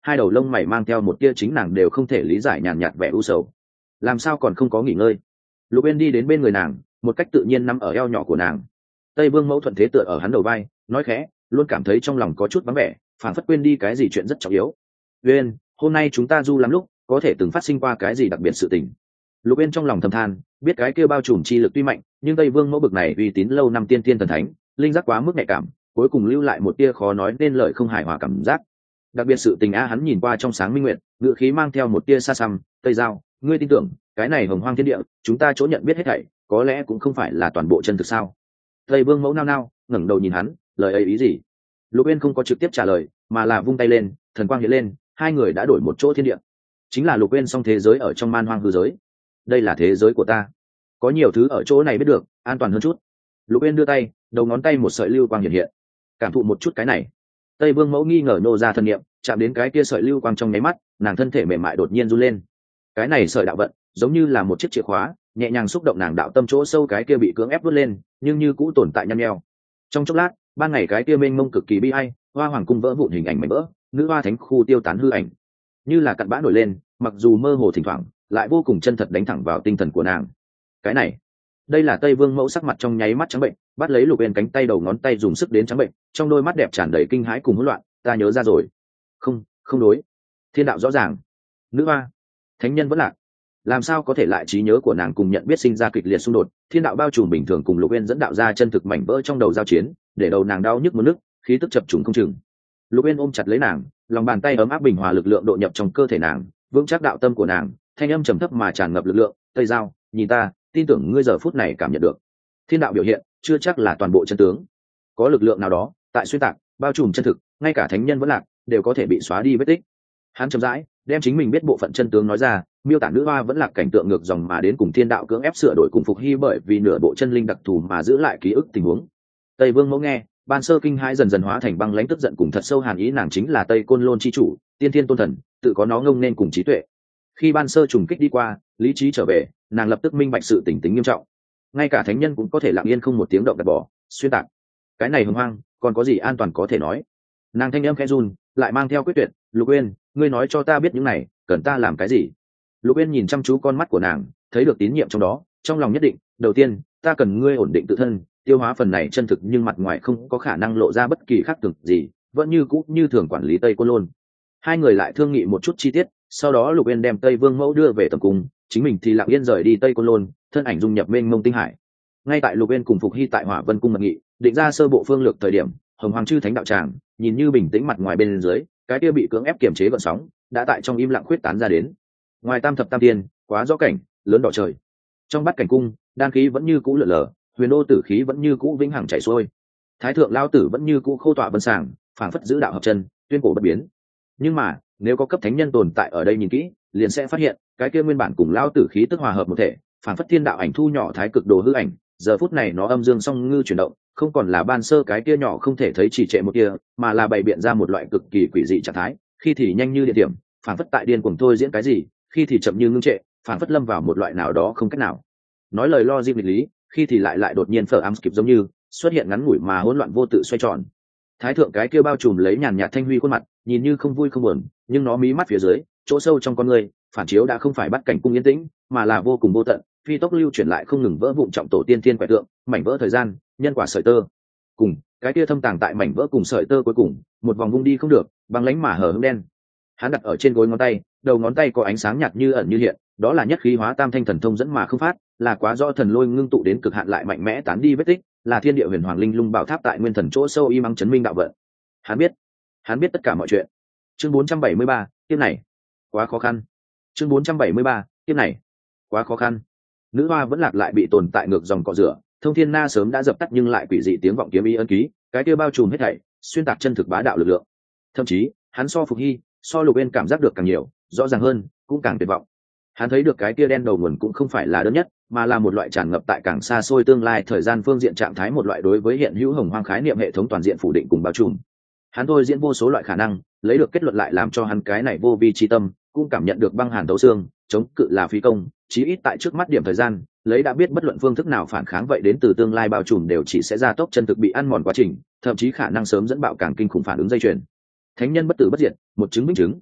hai đầu lông mày mang theo một tia chính nàng đều không thể lý giải nhàn nhạt vẻ u sầu. Làm sao còn không có nghỉ ngơi? Lục Uyên đi đến bên người nàng, một cách tự nhiên nằm ở eo nhỏ của nàng. Tây Vương Mẫu thuận thế tựa ở hắn đầu vai, nói khẽ, luôn cảm thấy trong lòng có chút vắng vẻ, phản phất quên đi cái gì chuyện rất trọng yếu. Uyên, hôm nay chúng ta du lắm lúc, có thể từng phát sinh qua cái gì đặc biệt sự tình. Lục Uyên trong lòng thầm than, biết cái kia bao trùm chi lực tuy mạnh, nhưng Tây Vương Mẫu bực này uy tín lâu năm tiên tiên thần thánh, linh giác quá mức nhạy cảm, cuối cùng lưu lại một tia khó nói nên lời không hài hòa cảm giác. Đặc biệt sự tình a, hắn nhìn qua trong sáng minh nguyện, ngữ khí mang theo một tia xa xăm. Tây Giao, ngươi tin tưởng cái này hồng hoang thiên địa, chúng ta chỗ nhận biết hết thảy, có lẽ cũng không phải là toàn bộ chân thực sao? Tây Vương Mẫu nao nao ngẩng đầu nhìn hắn, lời ấy ý gì? Lục Uyên không có trực tiếp trả lời, mà là vung tay lên, thần quang hiện lên, hai người đã đổi một chỗ thiên địa. Chính là Lục Uyên song thế giới ở trong man hoang hư giới. Đây là thế giới của ta, có nhiều thứ ở chỗ này biết được, an toàn hơn chút. Lục Uyên đưa tay, đầu ngón tay một sợi lưu quang hiện hiện. Cảm thụ một chút cái này. Tây Vương Mẫu nghi ngờ nô ra thân niệm, chạm đến cái kia sợi lưu quang trong nháy mắt, nàng thân thể mềm mại đột nhiên run lên. Cái này sợi đạo vận, giống như là một chiếc chìa khóa, nhẹ nhàng xúc động nàng đạo tâm chỗ sâu cái kia bị cưỡng ép vút lên, nhưng như cũ tồn tại nhăn nheo. Trong chốc lát, ban ngày cái kia mênh mông cực kỳ bi ai, hoa hoàng cung vỡ vụn hình ảnh mảnh vỡ, nữ hoa thánh khu tiêu tán hư ảnh, như là cặn bã nổi lên, mặc dù mơ hồ thỉnh thoảng, lại vô cùng chân thật đánh thẳng vào tinh thần của nàng. Cái này, đây là Tây Vương Mẫu sắc mặt trong nháy mắt trắng bệnh, bắt lấy Lục Uyên cánh tay đầu ngón tay dùng sức đến trắng bệnh, trong đôi mắt đẹp tràn đầy kinh hãi cùng hỗn loạn. Ta nhớ ra rồi. Không, không đối. Thiên đạo rõ ràng. Nữ hoa, thánh nhân vẫn lạc. Làm sao có thể lại trí nhớ của nàng cùng nhận biết sinh ra kịch liệt xung đột? Thiên đạo bao trùm bình thường cùng Lục Uyên dẫn đạo ra chân thực mảnh vỡ trong đầu giao chiến, để đầu nàng đau nhức muốn nức, khí tức chập trùng không chừng. Lục Uyên ôm chặt lấy nàng, lòng bàn tay ấm áp bình hòa lực lượng độ nhập trong cơ thể nàng, vững chắc đạo tâm của nàng, thanh âm trầm thấp mà tràn ngập lực lượng. Tây Giao, nhìn ta, tin tưởng ngươi giờ phút này cảm nhận được thiên đạo biểu hiện chưa chắc là toàn bộ chân tướng, có lực lượng nào đó tại xuyên tạc bao trùm chân thực, ngay cả thánh nhân vẫn lạc đều có thể bị xóa đi vết tích. Hắn chậm rãi đem chính mình biết bộ phận chân tướng nói ra, miêu tả nữ hoa vẫn lạc cảnh tượng ngược dòng mà đến cùng thiên đạo cưỡng ép sửa đổi cùng phục hy bởi vì nửa bộ chân linh đặc thù mà giữ lại ký ức tình huống. Tây Vương Mẫu nghe, ban sơ kinh hãi dần dần hóa thành băng lãnh tức giận cùng thật sâu hàn ý, nàng chính là Tây Côn Lôn chi chủ, tiên thiên tôn thần, tự có nó ngông nên cùng trí tuệ. Khi ban sơ trùng kích đi qua, lý trí trở về, nàng lập tức minh bạch sự tình tính nghiêm trọng, ngay cả thánh nhân cũng có thể lặng yên không một tiếng động gạt bỏ xuyên tạc. Cái này hưng hoang còn có gì an toàn có thể nói? Nàng thanh âm khẽ run, lại mang theo quyết tuyệt. Lục Uyên, ngươi nói cho ta biết những này cần ta làm cái gì? Lục Uyên nhìn chăm chú con mắt của nàng, thấy được tín nhiệm trong đó, trong lòng nhất định. Đầu tiên, ta cần ngươi ổn định tự thân, tiêu hóa phần này chân thực nhưng mặt ngoài không có khả năng lộ ra bất kỳ khác thường gì, vẫn như cũ như thường quản lý Tây Côn Lôn. Hai người lại thương nghị một chút chi tiết, sau đó Lục Uyên đem Tây Vương Mẫu đưa về tầm cung, chính mình thì lặng yên rời đi Tây Côn Lôn, thân ảnh dung nhập mênh mông tinh hải. Ngay tại Lục Uyên cùng Phục Hy tại Hỏa Vân cung mật nghị, định ra sơ bộ phương lược thời điểm, Hồng Hoàng chư thánh đạo tràng nhìn như bình tĩnh, mặt ngoài bên dưới, cái kia bị cưỡng ép kiềm chế gợn sóng đã tại trong im lặng khuyết tán ra đến. Ngoài tam thập tam tiên, quá rõ cảnh lớn đỏ trời. Trong bát cảnh cung, đan khí vẫn như cũ lượn lờ, huyền đô tử khí vẫn như cũ vĩnh hằng chảy xuôi. Thái thượng lao tử vẫn như cũ khô tọa vân sàng, phảng phất giữ đạo hợp chân, tuyên cổ bất biến. Nhưng mà, nếu có cấp thánh nhân tồn tại ở đây nhìn kỹ, liền sẽ phát hiện, cái kia nguyên bản cùng lao tử khí tức hòa hợp một thể, phảng phất thiên đạo ảnh thu nhỏ thái cực đồ hư ảnh, giờ phút này nó âm dương song ngư chuyển động, không còn là ban sơ cái kia nhỏ không thể thấy chỉ trệ một kia, mà là bày biện ra một loại cực kỳ quỷ dị trạng thái, khi thì nhanh như điện điểm, phảng phất tại điên cuồng thôi diễn cái gì, khi thì chậm như ngưng trệ, phảng phất lâm vào một loại nào đó không cách nào nói lời logic nghịch lý, khi thì lại đột nhiên phở ám skip giống như xuất hiện ngắn ngủi mà hỗn loạn vô tự xoay tròn. Thái thượng cái kia bao trùm lấy nhàn nhạt thanh huy khuôn mặt, nhìn như không vui không buồn, nhưng nó mí mắt phía dưới, chỗ sâu trong con người, phản chiếu đã không phải bắt cảnh cung yên tĩnh, mà là vô cùng vô tận, phi tốc lưu chuyển lại không ngừng vỡ vụn trọng tổ tiên thiên quẻ tượng, mảnh vỡ thời gian, nhân quả sợi tơ. Cùng cái kia thâm tàng tại mảnh vỡ cùng sợi tơ cuối cùng, một vòng vung đi không được, băng lãnh mà hở hững đen. Hắn đặt ở trên gối ngón tay, đầu ngón tay có ánh sáng nhạt như ẩn như hiện, đó là nhất khí hóa tam thanh thần thông dẫn mà không phát, là quá rõ thần lôi ngưng tụ đến cực hạn lại mạnh mẽ tán đi vết tích, là thiên địa huyền hoàng linh lung bảo tháp tại nguyên thần chỗ sâu y mắng chấn minh đạo vận. Hắn biết tất cả mọi chuyện. Chương 473, tiếp này quá khó khăn. Chương 473, tiếp này quá khó khăn. Nữ hoa vẫn lạc lại bị tồn tại ngược dòng cọ rửa, thông thiên na sớm đã dập tắt nhưng lại quỷ dị tiếng vọng kiếm ý ấn ký, cái kia bao trùm hết thảy, xuyên tạc chân thực bá đạo lực lượng. Thậm chí, hắn so Phục Hy, so Lục Uyên cảm giác được càng nhiều, rõ ràng hơn, cũng càng tuyệt vọng. Hắn thấy được cái kia đen đầu nguồn cũng không phải là đơn nhất, mà là một loại tràn ngập tại càng xa xôi tương lai thời gian phương diện trạng thái, một loại đối với hiện hữu hồng hoang khái niệm hệ thống toàn diện phủ định cùng bao trùm. Hắn thôi diễn vô số loại khả năng, lấy được kết luận lại làm cho hắn cái này vô vi chi tâm cũng cảm nhận được băng hàn thấu xương, chống cự là phi công, chí ít tại trước mắt điểm thời gian, lấy đã biết bất luận phương thức nào phản kháng vậy đến từ tương lai bao trùm đều chỉ sẽ gia tốc chân thực bị ăn mòn quá trình, thậm chí khả năng sớm dẫn bạo càng kinh khủng phản ứng dây chuyền. Thánh nhân bất tử bất diệt, một chứng minh chứng,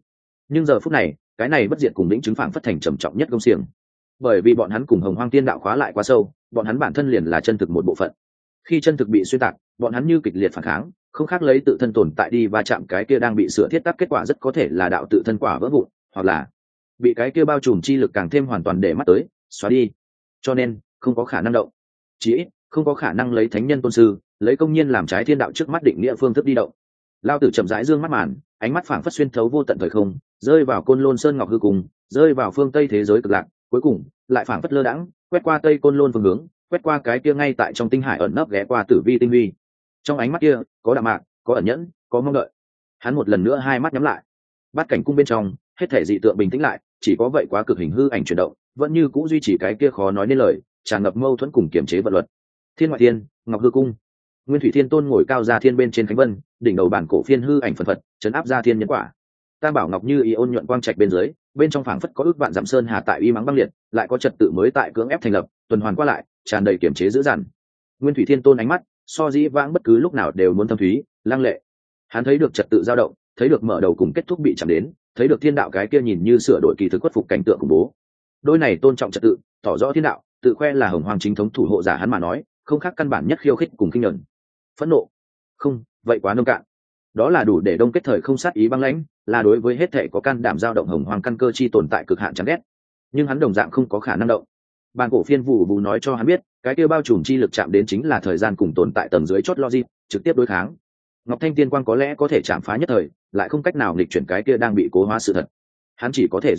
Nhưng giờ phút này cái này bất diệt cùng lĩnh chứng phảng phất thành trầm trọng nhất công xiềng, bởi vì bọn hắn cùng hồng hoang tiên đạo khóa lại quá sâu, bọn hắn bản thân liền là chân thực một bộ phận. Khi chân thực bị xuyên tạc, bọn hắn như kịch liệt phản kháng, không khác lấy tự thân tồn tại đi va chạm cái kia đang bị sửa thiết tác, kết quả rất có thể là đạo tự thân quả vỡ vụn, hoặc là bị cái kia bao trùm chi lực càng thêm hoàn toàn để mắt tới xóa đi. Cho nên không có khả năng động, chí ít không có khả năng lấy thánh nhân tôn sư, lấy công nhiên làm trái thiên đạo trước mắt định nghĩa phương thức đi động. Lao tử chậm rãi dương mắt màn, ánh mắt phảng phất xuyên thấu vô tận thời không, rơi vào côn lôn sơn ngọc hư cùng, rơi vào phương tây thế giới cực lạc, cuối cùng lại phảng phất lơ đãng quét qua tây côn lôn phương hướng, quét qua cái kia ngay tại trong tinh hải ẩn nấp ghé qua tử vi tinh vi. Trong ánh mắt kia có đạm mạc, có ẩn nhẫn, có mong đợi. Hắn một lần nữa hai mắt nhắm lại. Bát cảnh cung bên trong hết thể dị tượng bình tĩnh lại, chỉ có vậy quá cực hình hư ảnh chuyển động, vẫn như cũ duy trì cái kia khó nói nên lời, tràn ngập mâu thuẫn cùng kiềm chế vận luật. Thiên ngoại thiên, ngọc hư cung. Nguyên thủy thiên tôn ngồi cao ra thiên bên trên khánh vân, đỉnh đầu bản cổ phiên hư ảnh phần phật chấn áp ra thiên nhân quả. Tam bảo ngọc như ý ôn nhuận quang trạch bên dưới, bên trong phảng phất có ước vạn dặm sơn hà tại uy mắng băng liệt, lại có trật tự mới tại cưỡng ép thành lập, tuần hoàn qua lại, tràn đầy kiểm chế dữ dằn. Nguyên thủy thiên tôn ánh mắt so dĩ vãng bất cứ lúc nào đều muốn thâm thúy, lăng lệ. Hắn thấy được trật tự dao động, thấy được mở đầu cùng kết thúc bị chạm đến, thấy được thiên đạo cái kia nhìn như sửa đổi kỳ thực khuất phục cảnh tượng khủng bố. Đôi này tôn trọng trật tự, tỏ rõ thiên đạo, tự khoe là hồng hoàng chính thống thủ hộ giả hắn mà nói, không khác căn bản nhất khiêu khích cùng kinh nhẫn. Phẫn nộ, không, vậy quá nông cạn. Đó là đủ để đông kết thời không sát ý băng lãnh, là đối với hết thể có can đảm dao động hồng hoàng căn cơ chi tồn tại cực hạn chán ghét. Nhưng hắn đồng dạng không có khả năng động. Bàn cổ phiên vụ nói cho hắn biết, cái kia bao trùm chi lực chạm đến chính là thời gian cùng tồn tại tầng dưới chót logic, trực tiếp đối kháng. Ngọc Thanh Tiên Quang có lẽ có thể chạm phá nhất thời, lại không cách nào nghịch chuyển cái kia đang bị cố hóa sự thật. Hắn chỉ có thể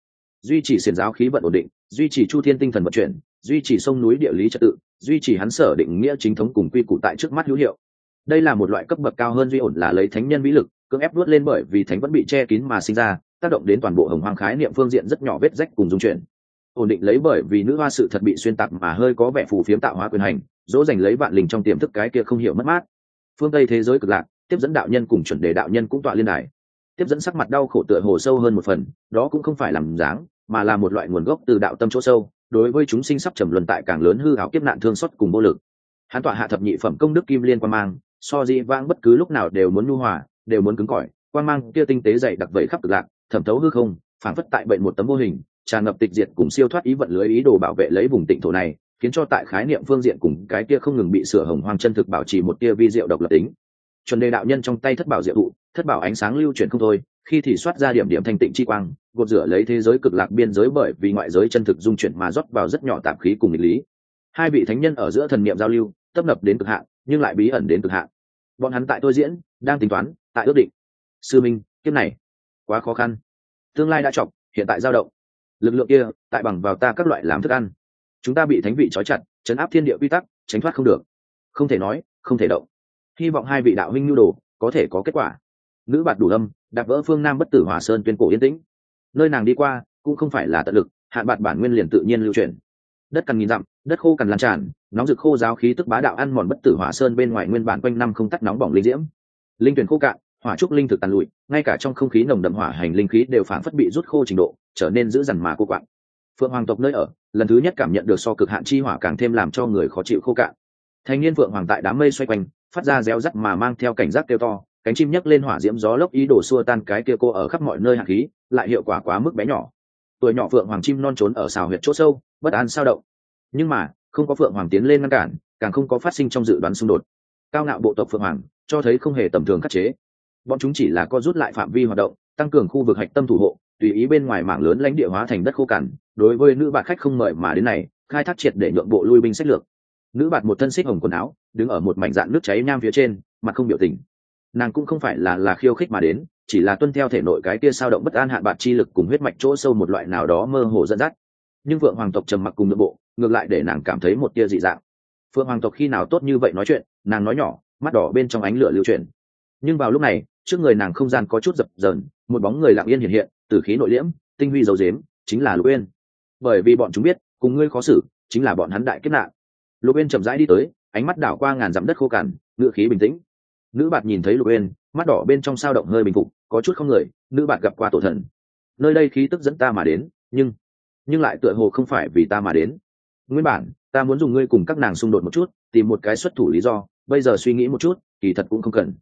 duy trì xiển giáo khí vận ổn định, duy trì chu thiên tinh thần vận chuyển, duy trì sông núi địa lý trật tự, duy trì hắn sở định nghĩa chính thống cùng quy củ tại trước mắt hữu hiệu. Đây là một loại cấp bậc cao hơn duy ổn, là lấy thánh nhân vĩ lực cưỡng ép nuốt lên, bởi vì thánh vẫn bị che kín mà sinh ra, tác động đến toàn bộ hồng hoang khái niệm phương diện rất nhỏ vết rách cùng dung chuyển. Ổn định lấy bởi vì nữ hoa sự thật bị xuyên tạc mà hơi có vẻ phù phiếm tạo hóa quyền hành, dỗ dành lấy vạn linh trong tiềm thức cái kia không hiểu mất mát. Phương tây thế giới cực lạc, tiếp dẫn đạo nhân cùng chuẩn đề đạo nhân cũng tọa liên đài. Tiếp dẫn sắc mặt đau khổ tựa hồ sâu hơn một phần, đó cũng không phải làm dáng, mà là một loại nguồn gốc từ đạo tâm chỗ sâu, đối với chúng sinh sắp trầm luân tại càng lớn hư ảo kiếp nạn thương xót cùng vô lực. Hắn tọa hạ thập nhị phẩm công đức kim liên quang mang, so dĩ vãng bất cứ lúc nào đều muốn nhu hòa, đều muốn cứng cỏi, quang mang kia tinh tế dày đặc vẩy khắp cực lạc, thẩm thấu hư không, phảng phất tại bệnh một tấm vô hình, tràn ngập tịch diệt cùng siêu thoát ý vận lưới ý đồ bảo vệ lấy vùng tịnh thổ này, khiến cho tại khái niệm phương diện cùng cái kia không ngừng bị sửa hồng hoang chân thực bảo trì một tia vi diệu độc lập tính. Chuẩn đề đạo nhân trong tay thất bảo diệu thụ, thất bảo ánh sáng lưu chuyển không thôi, khi thì xoát ra điểm điểm thanh tịnh chi quang, gột rửa lấy thế giới cực lạc biên giới bởi vì ngoại giới chân thực dung chuyển mà rót vào rất nhỏ tạp khí cùng nghịch lý. Hai vị thánh nhân ở giữa thần niệm giao lưu, tấp nập đến cực hạn, nhưng lại bí ẩn đến cực hạn. Bọn hắn tại tôi diễn, đang tính toán, tại ước định. Sư minh, kiếp này quá khó khăn. Tương lai đã chọc, hiện tại dao động. Lực lượng kia, tại bằng vào ta các loại làm thức ăn. Chúng ta bị thánh vị trói chặt, trấn áp thiên địa quy tắc, tránh thoát không được. Không thể nói, không thể động. Hy vọng hai vị đạo huynh nhu đồ có thể có kết quả. Nữ bạt đủ âm, đạp vỡ phương Nam bất tử Hỏa Sơn tuyên cổ yên tĩnh. Nơi nàng đi qua, cũng không phải là tận lực, hạn bạt bản nguyên liền tự nhiên lưu chuyển. Đất cằn nghìn dặm, đất khô cằn lan tràn, nóng rực khô giáo khí tức bá đạo ăn mòn bất tử Hỏa Sơn bên ngoài nguyên bản quanh năm không tắt nóng bỏng linh diễm. Linh tuyển khô cạn, hỏa trúc linh thực tàn lụi, ngay cả trong không khí nồng đậm hỏa hành linh khí đều phảng phất bị rút khô trình độ, trở nên dữ dằn mà cô quạng. Phượng hoàng tộc nơi ở, lần thứ nhất cảm nhận được so cực hạn chi hỏa càng thêm làm cho người khó chịu khô cạn. Thanh niên Phượng hoàng tại đám mây xoay quanh, phát ra réo rắt mà mang theo cảnh giác kêu to, cánh chim nhấc lên hỏa diễm gió lốc ý đồ xua tan cái kia cô ở khắp mọi nơi hạt khí, lại hiệu quả quá mức bé nhỏ. Tuổi nhỏ Phượng hoàng chim non trốn ở xào huyệt chỗ sâu, bất an sao động. Nhưng mà không có Phượng hoàng tiến lên ngăn cản, càng không có phát sinh trong dự đoán xung đột. Cao ngạo bộ tộc Phượng hoàng cho thấy không hề tầm thường khắc chế. Bọn chúng chỉ là co rút lại phạm vi hoạt động, tăng cường khu vực hạch tâm thủ hộ, tùy ý bên ngoài mảng lớn lãnh địa hóa thành đất khô cằn. Đối với nữ bạt khách không mời mà đến này, khai thác triệt để nhượng bộ lui binh sách lược. Nữ bạt một thân xích hồng quần áo, đứng ở một mảnh dạn nước cháy nham phía trên, mặt không biểu tình. Nàng cũng không phải là khiêu khích mà đến, chỉ là tuân theo thể nội cái kia sao động bất an hạn bạt chi lực cùng huyết mạch chỗ sâu một loại nào đó mơ hồ dẫn dắt. Nhưng Phượng hoàng tộc trầm mặc cùng nội bộ, ngược lại để nàng cảm thấy một tia dị dạng. Phượng hoàng tộc khi nào tốt như vậy nói chuyện, nàng nói nhỏ, mắt đỏ bên trong ánh lửa lưu chuyển. Nhưng vào lúc này, trước người nàng không gian có chút dập dờn, một bóng người lặng yên hiện hiện, tử khí nội liễm, tinh huy dấu dếm, chính là Lục Uyên. Bởi vì bọn chúng biết, cùng ngươi khó xử, chính là bọn hắn đại kết nạn. Lục Uyên chậm rãi đi tới, ánh mắt đảo qua ngàn dặm đất khô cằn, ngựa khí bình tĩnh. Nữ bạt nhìn thấy Lục Uyên, mắt đỏ bên trong sao động hơi bình phục, có chút không người. Nữ bạt gặp qua tổ thần, nơi đây khí tức dẫn ta mà đến, nhưng lại tựa hồ không phải vì ta mà đến. Nguyên bản ta muốn dùng ngươi cùng các nàng xung đột một chút, tìm một cái xuất thủ lý do, bây giờ suy nghĩ một chút, kỳ thật cũng không cần.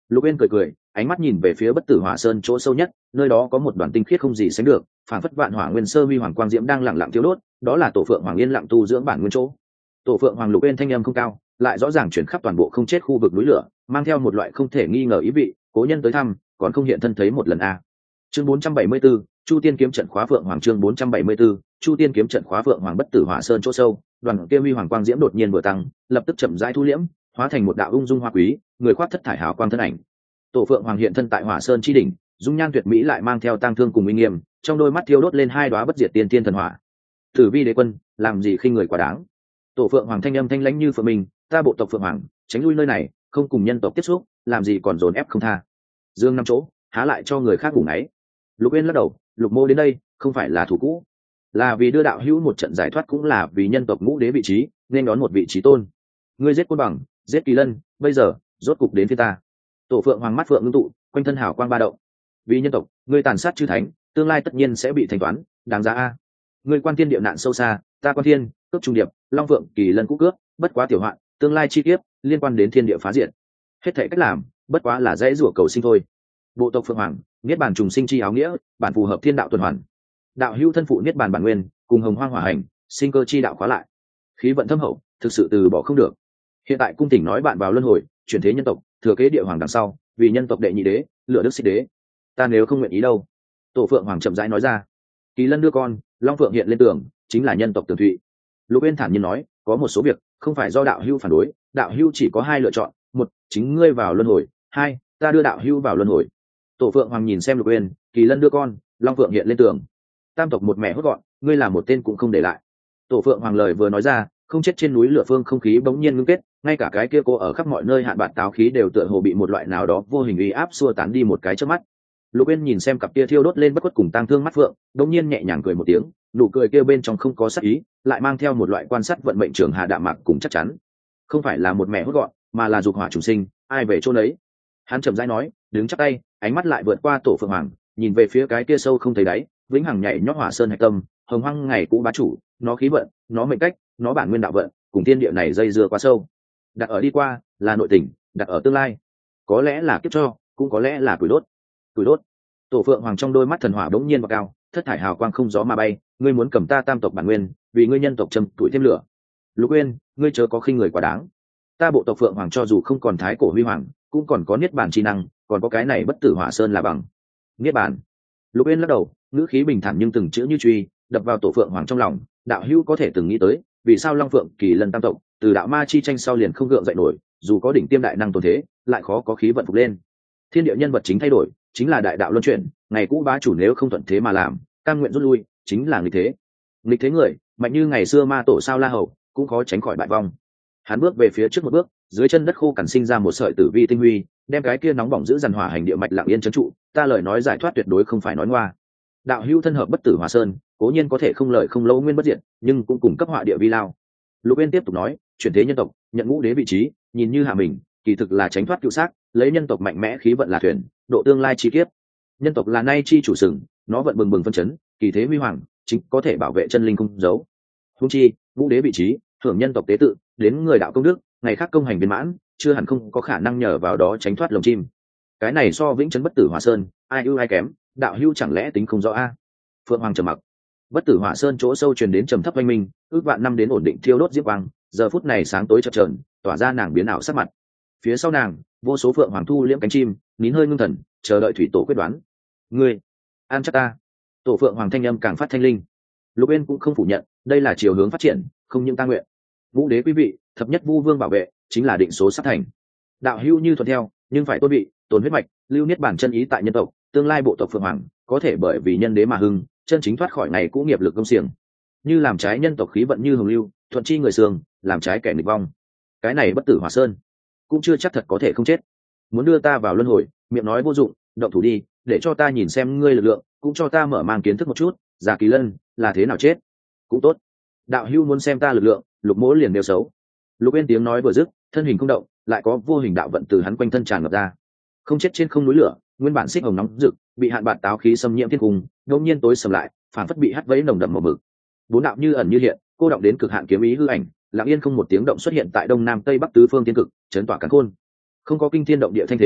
Lục Uyên cười cười, ánh mắt nhìn về phía bất tử hỏa sơn chỗ sâu nhất, nơi đó có một đoàn tinh khiết không gì sánh được, phản phất vạn hỏa nguyên sơ huy hoàng quang diễm đang lặng lặng thiêu đốt, đó là tổ phượng hoàng yên lặng tu dưỡng bản nguyên chỗ. Tổ phượng hoàng Lục Uyên thanh âm không cao, lại rõ ràng chuyển khắp toàn bộ không chết khu vực núi lửa, mang theo một loại không thể nghi ngờ ý vị, cố nhân tới thăm, còn không hiện thân thấy một lần a. Chương 474, Chu Tiên kiếm trận khóa phượng hoàng. Chương 474, Chu Tiên kiếm trận khóa phượng hoàng. Bất tử hỏa sơn chỗ sâu, đoàn kia huy hoàng quang diễm đột nhiên vừa tăng, lập tức chậm rãi thu liễm, hóa thành một đạo ung dung hoa quý, người khoác thất thải hào quang thân ảnh. Tổ phượng hoàng hiện thân tại hỏa sơn chi đỉnh, dung nhan tuyệt mỹ lại mang theo tang thương cùng uy nghiêm, trong đôi mắt thiêu đốt lên hai đóa bất diệt tiên tiên thần hỏa. Tử Vi đế quân, làm gì khinh người quá đáng. Tổ phượng hoàng thanh âm thanh lãnh như phượng mình, ta bộ tộc phượng hoàng, tránh lui nơi này, không cùng nhân tộc tiếp xúc, làm gì còn dồn ép không tha. Dương năm chỗ, há lại cho người khác ngủ ngáy. Lục Uyên lắc đầu, Lục Mô đến đây không phải là thủ cũ, là vì đưa đạo hữu một trận giải thoát, cũng là vì nhân tộc ngũ đế vị trí nên đón một vị trí tôn. Ngươi giết Côn Bằng, giết Kỳ Lân, bây giờ rốt cục đến phía ta. Tổ phượng hoàng mắt phượng ngưng tụ, quanh thân hào quang ba động. Vì nhân tộc, ngươi tàn sát chư thánh, tương lai tất nhiên sẽ bị thanh toán, đáng giá a. Ngươi quan thiên địa nạn sâu xa, ta quan thiên cướp trung điệp, long phượng Kỳ Lân cũ cướp, bất quá tiểu hoạn, tương lai chi tiết liên quan đến thiên địa phá diệt. Hết thảy cách làm, bất quá là dễ rủa cầu sinh thôi. Bộ tộc phượng hoàng, niết bàn trùng sinh chi áo nghĩa, bản phù hợp thiên đạo tuần hoàn. Đạo hữu thân phụ niết bàn bản nguyên, cùng hồng hoang hỏa hành, sinh cơ chi đạo khóa lại. Khí vận thâm hậu, thực sự từ bỏ không được. Hiện tại cung tỉnh nói bạn vào luân hồi, chuyển thế nhân tộc, thừa kế địa hoàng đằng sau, vì nhân tộc đệ nhị đế, lựa đức xích đế. Ta nếu không nguyện ý đâu. Tổ phượng hoàng chậm rãi nói ra. Kỳ Lân đưa con, long phượng hiện lên tường, chính là nhân tộc tường thụy. Lục Uyên thản nhiên nói, có một số việc không phải do đạo hữu phản đối, đạo hữu chỉ có hai lựa chọn, một, chính ngươi vào luân hồi, hai, ta đưa đạo hữu vào luân hồi. Tổ phượng hoàng nhìn xem Lục Uyên, Kỳ Lân đưa con, long phượng hiện lên tường. Tam tộc một mẹ hốt gọn, ngươi là một tên cũng không để lại. Tổ phượng hoàng lời vừa nói ra, không chết trên núi lửa phương không khí bỗng nhiên ngưng kết, ngay cả cái kia cô ở khắp mọi nơi hạn bạt táo khí đều tựa hồ bị một loại nào đó vô hình uy áp xua tán đi một cái trước mắt. Lục Uyên nhìn xem cặp kia thiêu đốt lên bất khuất cùng tang thương mắt phượng, đống nhiên nhẹ nhàng cười một tiếng, nụ cười kia bên trong không có sát ý, lại mang theo một loại quan sát vận mệnh trường hà đạm mạc cùng chắc chắn. Không phải là một mẹ hốt gọn, mà là dục hỏa trùng sinh, ai về chỗ đấy. Hắn chậm rãi nói, đứng chắp tay, ánh mắt lại vượt qua tổ phượng hoàng, nhìn về phía cái kia sâu không thấy đáy, vĩnh hằng nhảy nhót hỏa sơn hạch tâm, hồng hoang ngày cũ bá chủ, nó khí vận, nó mệnh cách, nó bản nguyên đạo vận, cùng thiên địa này dây dưa quá sâu. Đặt ở đi qua là nội tình, đặt ở tương lai có lẽ là kiếp cho, cũng có lẽ là tuổi đốt. Tuổi đốt. Tổ phượng hoàng trong đôi mắt thần hỏa bỗng nhiên và cao, thất thải hào quang không gió mà bay, ngươi muốn cầm ta tam tộc bản nguyên, vì ngươi nhân tộc châm tuổi thêm lửa. Lục Uyên, ngươi chớ có khinh người quá đáng. Ta bộ tộc phượng hoàng cho dù không còn thái cổ huy hoàng, cũng còn có niết bàn chi năng, còn có cái này bất tử hỏa sơn là bằng. Niết bàn. Lục Uyên lắc đầu, ngữ khí bình thản nhưng từng chữ như truy, đập vào tổ phượng hoàng trong lòng. Đạo hữu có thể từng nghĩ tới, vì sao long phượng Kỳ Lân tam tộc từ đạo ma chi tranh sau liền không gượng dậy nổi, dù có đỉnh tiêm đại năng tồn thế, lại khó có khí vận phục lên. Thiên địa nhân vật chính thay đổi, chính là đại đạo luân chuyển, ngày cũ bá chủ nếu không thuận thế mà làm, cam nguyện rút lui, chính là nghịch thế. Nghịch thế người, mạnh như ngày xưa ma tổ Sao La Hầu, cũng khó tránh khỏi bại vong. Hắn bước về phía trước một bước, dưới chân đất khô cằn sinh ra một sợi tử vi tinh huy, đem cái kia nóng bỏng giữ dằn hỏa hành địa mạch lặng yên trấn trụ. Ta lời nói giải thoát tuyệt đối không phải nói ngoa. Đạo hữu thân hợp bất tử hỏa sơn, cố nhiên có thể không lợi không lâu nguyên bất diệt, nhưng cũng cùng cấp họa địa vi lao. Lục Uyên tiếp tục nói, chuyển thế nhân tộc, nhận ngũ đế vị trí, nhìn như hạ mình, kỳ thực là tránh thoát cựu xác, lấy nhân tộc mạnh mẽ khí vận là thuyền, độ tương lai chi kiếp. Nhân tộc là nay chi chủ sừng, nó vận bừng bừng phân chấn, kỳ thế huy hoàng, chính có thể bảo vệ chân linh không giấu. Huống chi, ngũ đế vị trí, hưởng nhân tộc tế tự, đến người đạo công đức, ngày khác công hành viên mãn, chưa hẳn không có khả năng nhờ vào đó tránh thoát lồng chim. Cái này so vĩnh chấn bất tử hỏa sơn, ai ưu ai kém, đạo hữu chẳng lẽ tính không rõ a? Phượng Hoàng trầm mặc. Bất tử hỏa sơn chỗ sâu truyền đến trầm thấp oanh minh, ước vạn năm đến ổn định thiêu đốt diễm quang, giờ phút này sáng tối chập chờn, tỏa ra nàng biến ảo sắc mặt. Phía sau nàng, vô số phượng hoàng thu liễm cánh chim, nín hơi ngưng thần, chờ đợi thủy tổ quyết đoán. Ngươi, an chắc ta. Tổ phượng hoàng thanh âm càng phát thanh linh. Lục Uyên cũng không phủ nhận, đây là chiều hướng phát triển, không những ta nguyện. Ngũ đế quý vị, thập nhất vu vương bảo vệ, chính là định số sắp thành. Đạo hữu như thuận theo, nhưng phải tôn vị, tồn huyết mạch, lưu niết bản chân ý tại nhân tộc, tương lai bộ tộc phượng hoàng có thể bởi vì nhân đế mà hưng, chân chính thoát khỏi ngày cũ nghiệp lực công xiềng. Như làm trái nhân tộc khí vận như hồng lưu, thuận chi người sương, làm trái kẻ nghịch vong. Cái này bất tử hỏa sơn, cũng chưa chắc thật có thể không chết. Muốn đưa ta vào luân hồi, miệng nói vô dụng, động thủ đi, để cho ta nhìn xem ngươi lực lượng, cũng cho ta mở mang kiến thức một chút, Già Kỳ Lân là thế nào chết. Cũng tốt. Đạo hữu muốn xem ta lực lượng, Lục Mỗ liền nêu xấu. Lục Uyên tiếng nói vừa dứt, thân hình không động, lại có vô hình đạo vận từ hắn quanh thân tràn ngập ra. Không chết trên không núi lửa, nguyên bản xích hồng nóng rực, bị hạn bạt táo khí xâm nhiễm thiên cung, đột nhiên tối sầm lại, phản phất bị hắt vẫy nồng đậm màu mực. Bốn đạo như ẩn như hiện, cô động đến cực hạn kiếm ý hư ảnh, lặng yên không một tiếng động xuất hiện tại đông nam tây bắc tứ phương tiên cực, chấn tỏa càn khôn. Không có kinh thiên động địa thanh thế,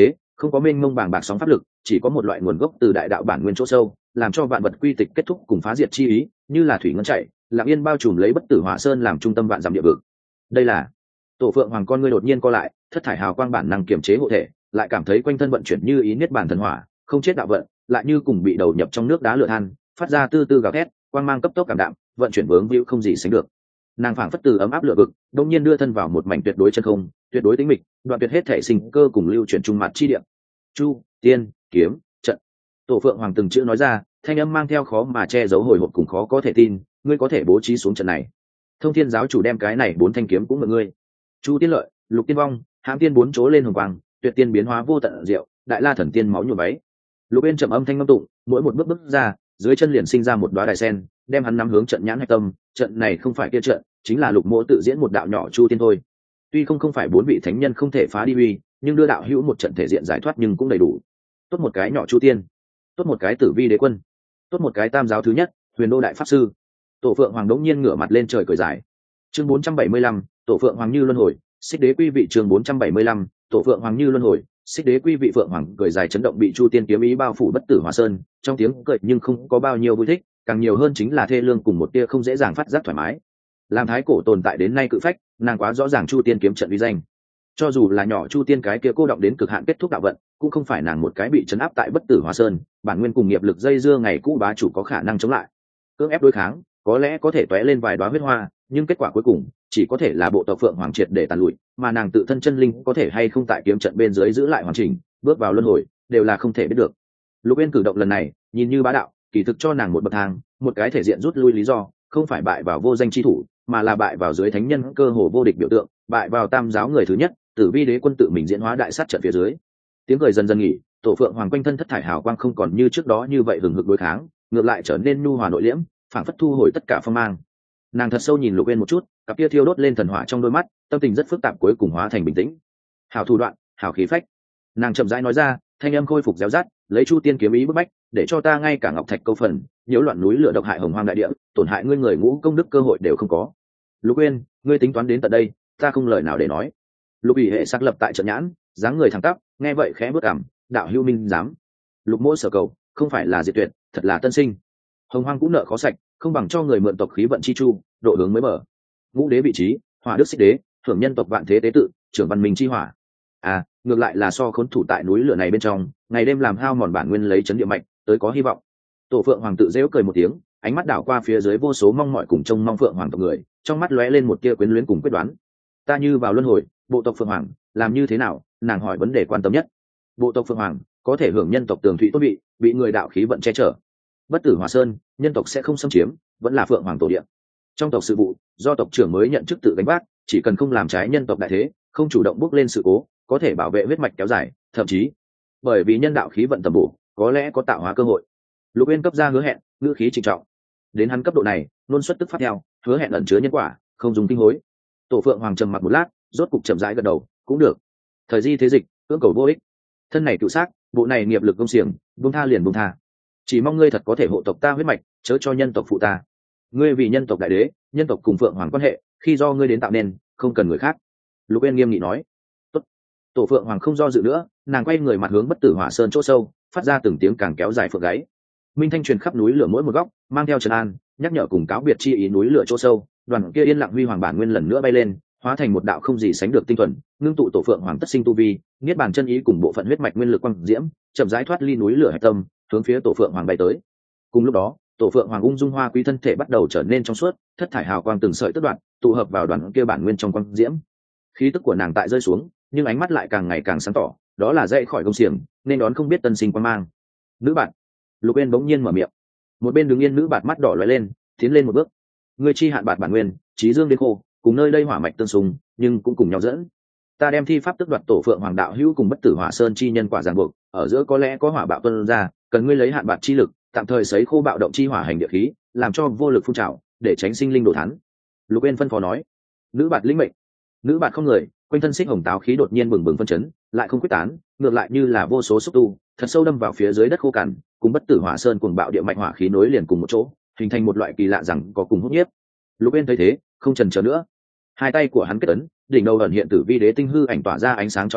không có mênh mông bàng bạc sóng pháp lực, chỉ có một loại nguồn gốc từ đại đạo bản nguyên chỗ sâu, làm cho vạn vật quy tịch kết thúc cùng phá diệt chi ý, như là thủy ngân chảy, lặng yên bao trùm lấy Bất Tử Hỏa Sơn làm trung tâm vạn dặm địa vực. Đây là Tổ Phượng Hoàng con ngươi đột nhiên co lại, thất thải hào quang bản năng kiềm chế hộ thể, lại cảm thấy quanh thân vận chuyển như ý niết bản thần hỏa, không chết đạo vận, lại như cùng bị đầu nhập trong nước đá lửa than, phát ra tư tư gào thét, quang mang cấp tốc cảm đạm, vận chuyển vướng víu không gì sánh được. Nàng phảng phất từ ấm áp lửa vực, đột nhiên đưa thân vào một mảnh tuyệt đối chân không, tuyệt đối tĩnh mịch, đoạn tuyệt hết thể sinh cơ cùng lưu chuyển trung mặt chi địa. Chu, tiên, kiếm, trận. Tổ Phượng Hoàng từng chữ nói ra, thanh âm mang theo khó mà che giấu hồi hộp cùng khó có thể tin, ngươi có thể bố trí xuống trận này. Thông Thiên giáo chủ đem cái này 4 thanh kiếm cũng mượn ngươi. Chu Tiên Lợi, Lục Tiên Vong, Hãm Tiên 4 chỗ lên hồng quang, Tuyệt Tiên biến hóa vô tận diệu, Đại La Thần Tiên máu nhuộm váy. Lục Bên trầm âm thanh ngâm tụng, mỗi một bước bước ra, dưới chân liền sinh ra một đóa đài sen, đem hắn nắm hướng trận nhãn hạch tâm. Trận này không phải kia trận, chính là Lục Mỗ tự diễn một đạo nhỏ Chu Tiên thôi. Tuy không phải 4 vị thánh nhân không thể phá đi uy, nhưng đưa đạo hữu một trận thể diện giải thoát nhưng cũng đầy đủ. Tốt một cái nhỏ Chu Tiên, tốt một cái Tử Vi Đế Quân, tốt một cái Tam giáo thứ nhất, Huyền Đô đại pháp sư. Tổ Phượng Hoàng đống nhiên ngửa mặt lên trời cười dài. Chương 475, Tổ Phượng Hoàng như luân hồi, Xích Đế quy vị. Chương 475, Tổ Phượng Hoàng như luân hồi, Xích Đế quy vị. Phượng Hoàng cười dài chấn động bị Chu Tiên kiếm ý bao phủ Bất Tử Hỏa Sơn, trong tiếng cười nhưng không có bao nhiêu vui thích, càng nhiều hơn chính là thê lương cùng một tia không dễ dàng phát giác thoải mái. Làm thái cổ tồn tại đến nay cự phách, nàng quá rõ ràng Chu Tiên kiếm trận uy danh. Cho dù là nhỏ Chu Tiên cái kia cô động đến cực hạn kết thúc đạo vận, cũng không phải nàng một cái bị trấn áp tại Bất Tử Hỏa Sơn, bản nguyên cùng nghiệp lực dây dưa ngày cũ bá chủ có khả năng chống lại. Cưỡng ép đối kháng, có lẽ có thể tóe lên vài đóa huyết hoa, nhưng kết quả cuối cùng chỉ có thể là bộ tộc Phượng Hoàng triệt để tàn lụi, mà nàng tự thân chân linh có thể hay không tại kiếm trận bên dưới giữ lại hoàn chỉnh, bước vào luân hồi, đều là không thể biết được. Lục Uyên cử động lần này, nhìn như bá đạo, kỳ thực cho nàng một bậc thang, một cái thể diện rút lui lý do, không phải bại vào vô danh chi thủ, mà là bại vào dưới thánh nhân cơ hồ vô địch biểu tượng, bại vào Tam giáo người thứ nhất, Tử Vi Đế Quân tự mình diễn hóa đại sát trận phía dưới. Tiếng cười dần dần nghỉ, Tổ Phượng Hoàng quanh thân thất thải hào quang không còn như trước đó như vậy hừng hực đối kháng, ngược lại trở nên nhu hòa nội liễm, phảng phất thu hồi tất cả phong mang. Nàng thật sâu nhìn Lục Uyên một chút, cặp kia thiêu đốt lên thần hỏa trong đôi mắt, tâm tình rất phức tạp cuối cùng hóa thành bình tĩnh. Hảo thủ đoạn, hảo khí phách. Nàng chậm rãi nói ra, thanh âm khôi phục réo rát, lấy Chu Tiên kiếm ý bức bách, để cho ta ngay cả ngọc thạch câu phần, nhiễu loạn núi lửa độc hại hồng hoang đại địa, tổn hại ngươi người ngũ công đức cơ hội đều không có. Lục Uyên, ngươi tính toán đến tận đây, ta không lời nào để nói. Lục Ủy hệ sắc lập tại trận nhãn, dáng người thẳng tắp, nghe vậy khẽ bước cằm, đạo hữu minh dám. Lục Mỗ sở cầu, không phải là diệt tuyệt, thật là tân sinh. Hồng hoang cũng nợ khó sạch, không bằng cho người mượn tộc khí vận chi chu, độ hướng mới mở. Ngũ đế vị trí, Hỏa Đức Xích Đế, thưởng nhân tộc vạn thế tế tự, trưởng văn minh chi hỏa. À, ngược lại là so khốn thủ tại núi lửa này bên trong, ngày đêm làm hao mòn bản nguyên lấy chấn địa mạnh, tới có hy vọng. Tổ Phượng Hoàng tự giễu cười một tiếng, ánh mắt đảo qua phía dưới vô số mong mỏi cùng trông mong Phượng Hoàng tộc người, trong mắt lóe lên một tia quyến luyến cùng quyết đoán. Ta như vào luân hồi, bộ tộc Phượng Hoàng làm như thế nào? Nàng hỏi vấn đề quan tâm nhất. Bộ tộc Phượng Hoàng có thể hưởng nhân tộc tường thụy tốt bị người đạo khí vận che chở. Bất Tử Hỏa Sơn, nhân tộc sẽ không xâm chiếm, vẫn là Phượng Hoàng tổ địa. Trong tộc sự vụ, do tộc trưởng mới nhận chức tự gánh vác, chỉ cần không làm trái nhân tộc đại thế, không chủ động bước lên sự cố, có thể bảo vệ huyết mạch kéo dài, thậm chí bởi vì nhân đạo khí vận tầm bổ, có lẽ có tạo hóa cơ hội. Lục Uyên cấp ra hứa hẹn, ngữ khí trịnh trọng. Đến hắn cấp độ này, luôn xuất tức phát theo, hứa hẹn ẩn chứa nhân quả, không dùng kinh hối. Tổ Phượng Hoàng trầm mặc một lát, rốt cục chậm rãi gật đầu, cũng được. Thời di thế dịch, cưỡng cầu vô ích. Thân này cựu xác, bộ này nghiệp lực công xiềng, buông tha liền buông tha. Chỉ mong ngươi thật có thể hộ tộc ta huyết mạch, chớ cho nhân tộc phụ ta. Ngươi vì nhân tộc đại đế, nhân tộc cùng Phượng Hoàng quan hệ, khi do ngươi đến tạo nên, không cần người khác. Lục Uyên nghiêm nghị nói. Tốt. Tổ Phượng Hoàng không do dự nữa, nàng quay người mặt hướng Bất Tử Hỏa Sơn chỗ sâu, phát ra từng tiếng càng kéo dài phượng gáy. Minh thanh truyền khắp núi lửa mỗi một góc, mang theo trấn an, nhắc nhở cùng cáo biệt chi ý núi lửa chỗ sâu. Đoàn kia yên lặng huy hoàng bản nguyên lần nữa bay lên, hóa thành một đạo không gì sánh được tinh thuần, ngưng tụ Tổ Phượng Hoàng tất sinh tu vi, niết bàn chân ý cùng bộ phận huyết mạch nguyên lực quang diễm, chậm rãi thoát ly núi lửa hải tâm, hướng phía Tổ Phượng Hoàng bay tới. Cùng lúc đó, Tổ Phượng Hoàng ung dung hoa quý thân thể bắt đầu trở nên trong suốt, thất thải hào quang từng sợi tất đoạn, tụ hợp vào đoàn kia bản nguyên trong quang diễm. Khí tức của nàng tại rơi xuống, nhưng ánh mắt lại càng ngày càng sáng tỏ, đó là dậy khỏi công xiềng, nên đón không biết tân sinh quang mang. Nữ bạn. Lục Uyên bỗng nhiên mở miệng. Một bên đứng yên nữ bạn mắt đỏ lóe lên, tiến lên một bước. Ngươi chi hạn bạt bản nguyên, trí dương đến khô, cùng nơi đây hỏa mạch tương xung, nhưng cũng cùng nhau dẫn. Ta đem thi pháp tức đoạt Tổ Phượng Hoàng đạo hữu cùng Bất Tử Hỏa Sơn chi nhân quả ràng buộc, ở giữa có lẽ có hỏa bạo tuôn ra, cần ngươi lấy hạn bạt chi lực, tạm thời sấy khô bạo động chi hỏa hành địa khí, làm cho vô lực phun trào, để tránh sinh linh đổ thán. Lục Uyên phân phó nói. Nữ bạt lĩnh mệnh. Nữ bạt không người, quanh thân xích hồng táo khí đột nhiên bừng bừng phân chấn, lại không quyết tán, ngược lại như là vô số xúc tu, thật sâu đâm vào phía dưới đất khô cằn, cùng Bất Tử Hỏa Sơn cuồng bạo địa mạch hỏa khí nối liền cùng một chỗ, hình thành một loại kỳ lạ rằng có cùng hút nhiếp. Lục Uyên thấy thế, không chần chờ nữa, hai tay của hắn kết ấn, đỉnh đầu ẩn hiện Tử Vi Đế tinh hư ảnh tỏa ra ánh sáng chói lọi,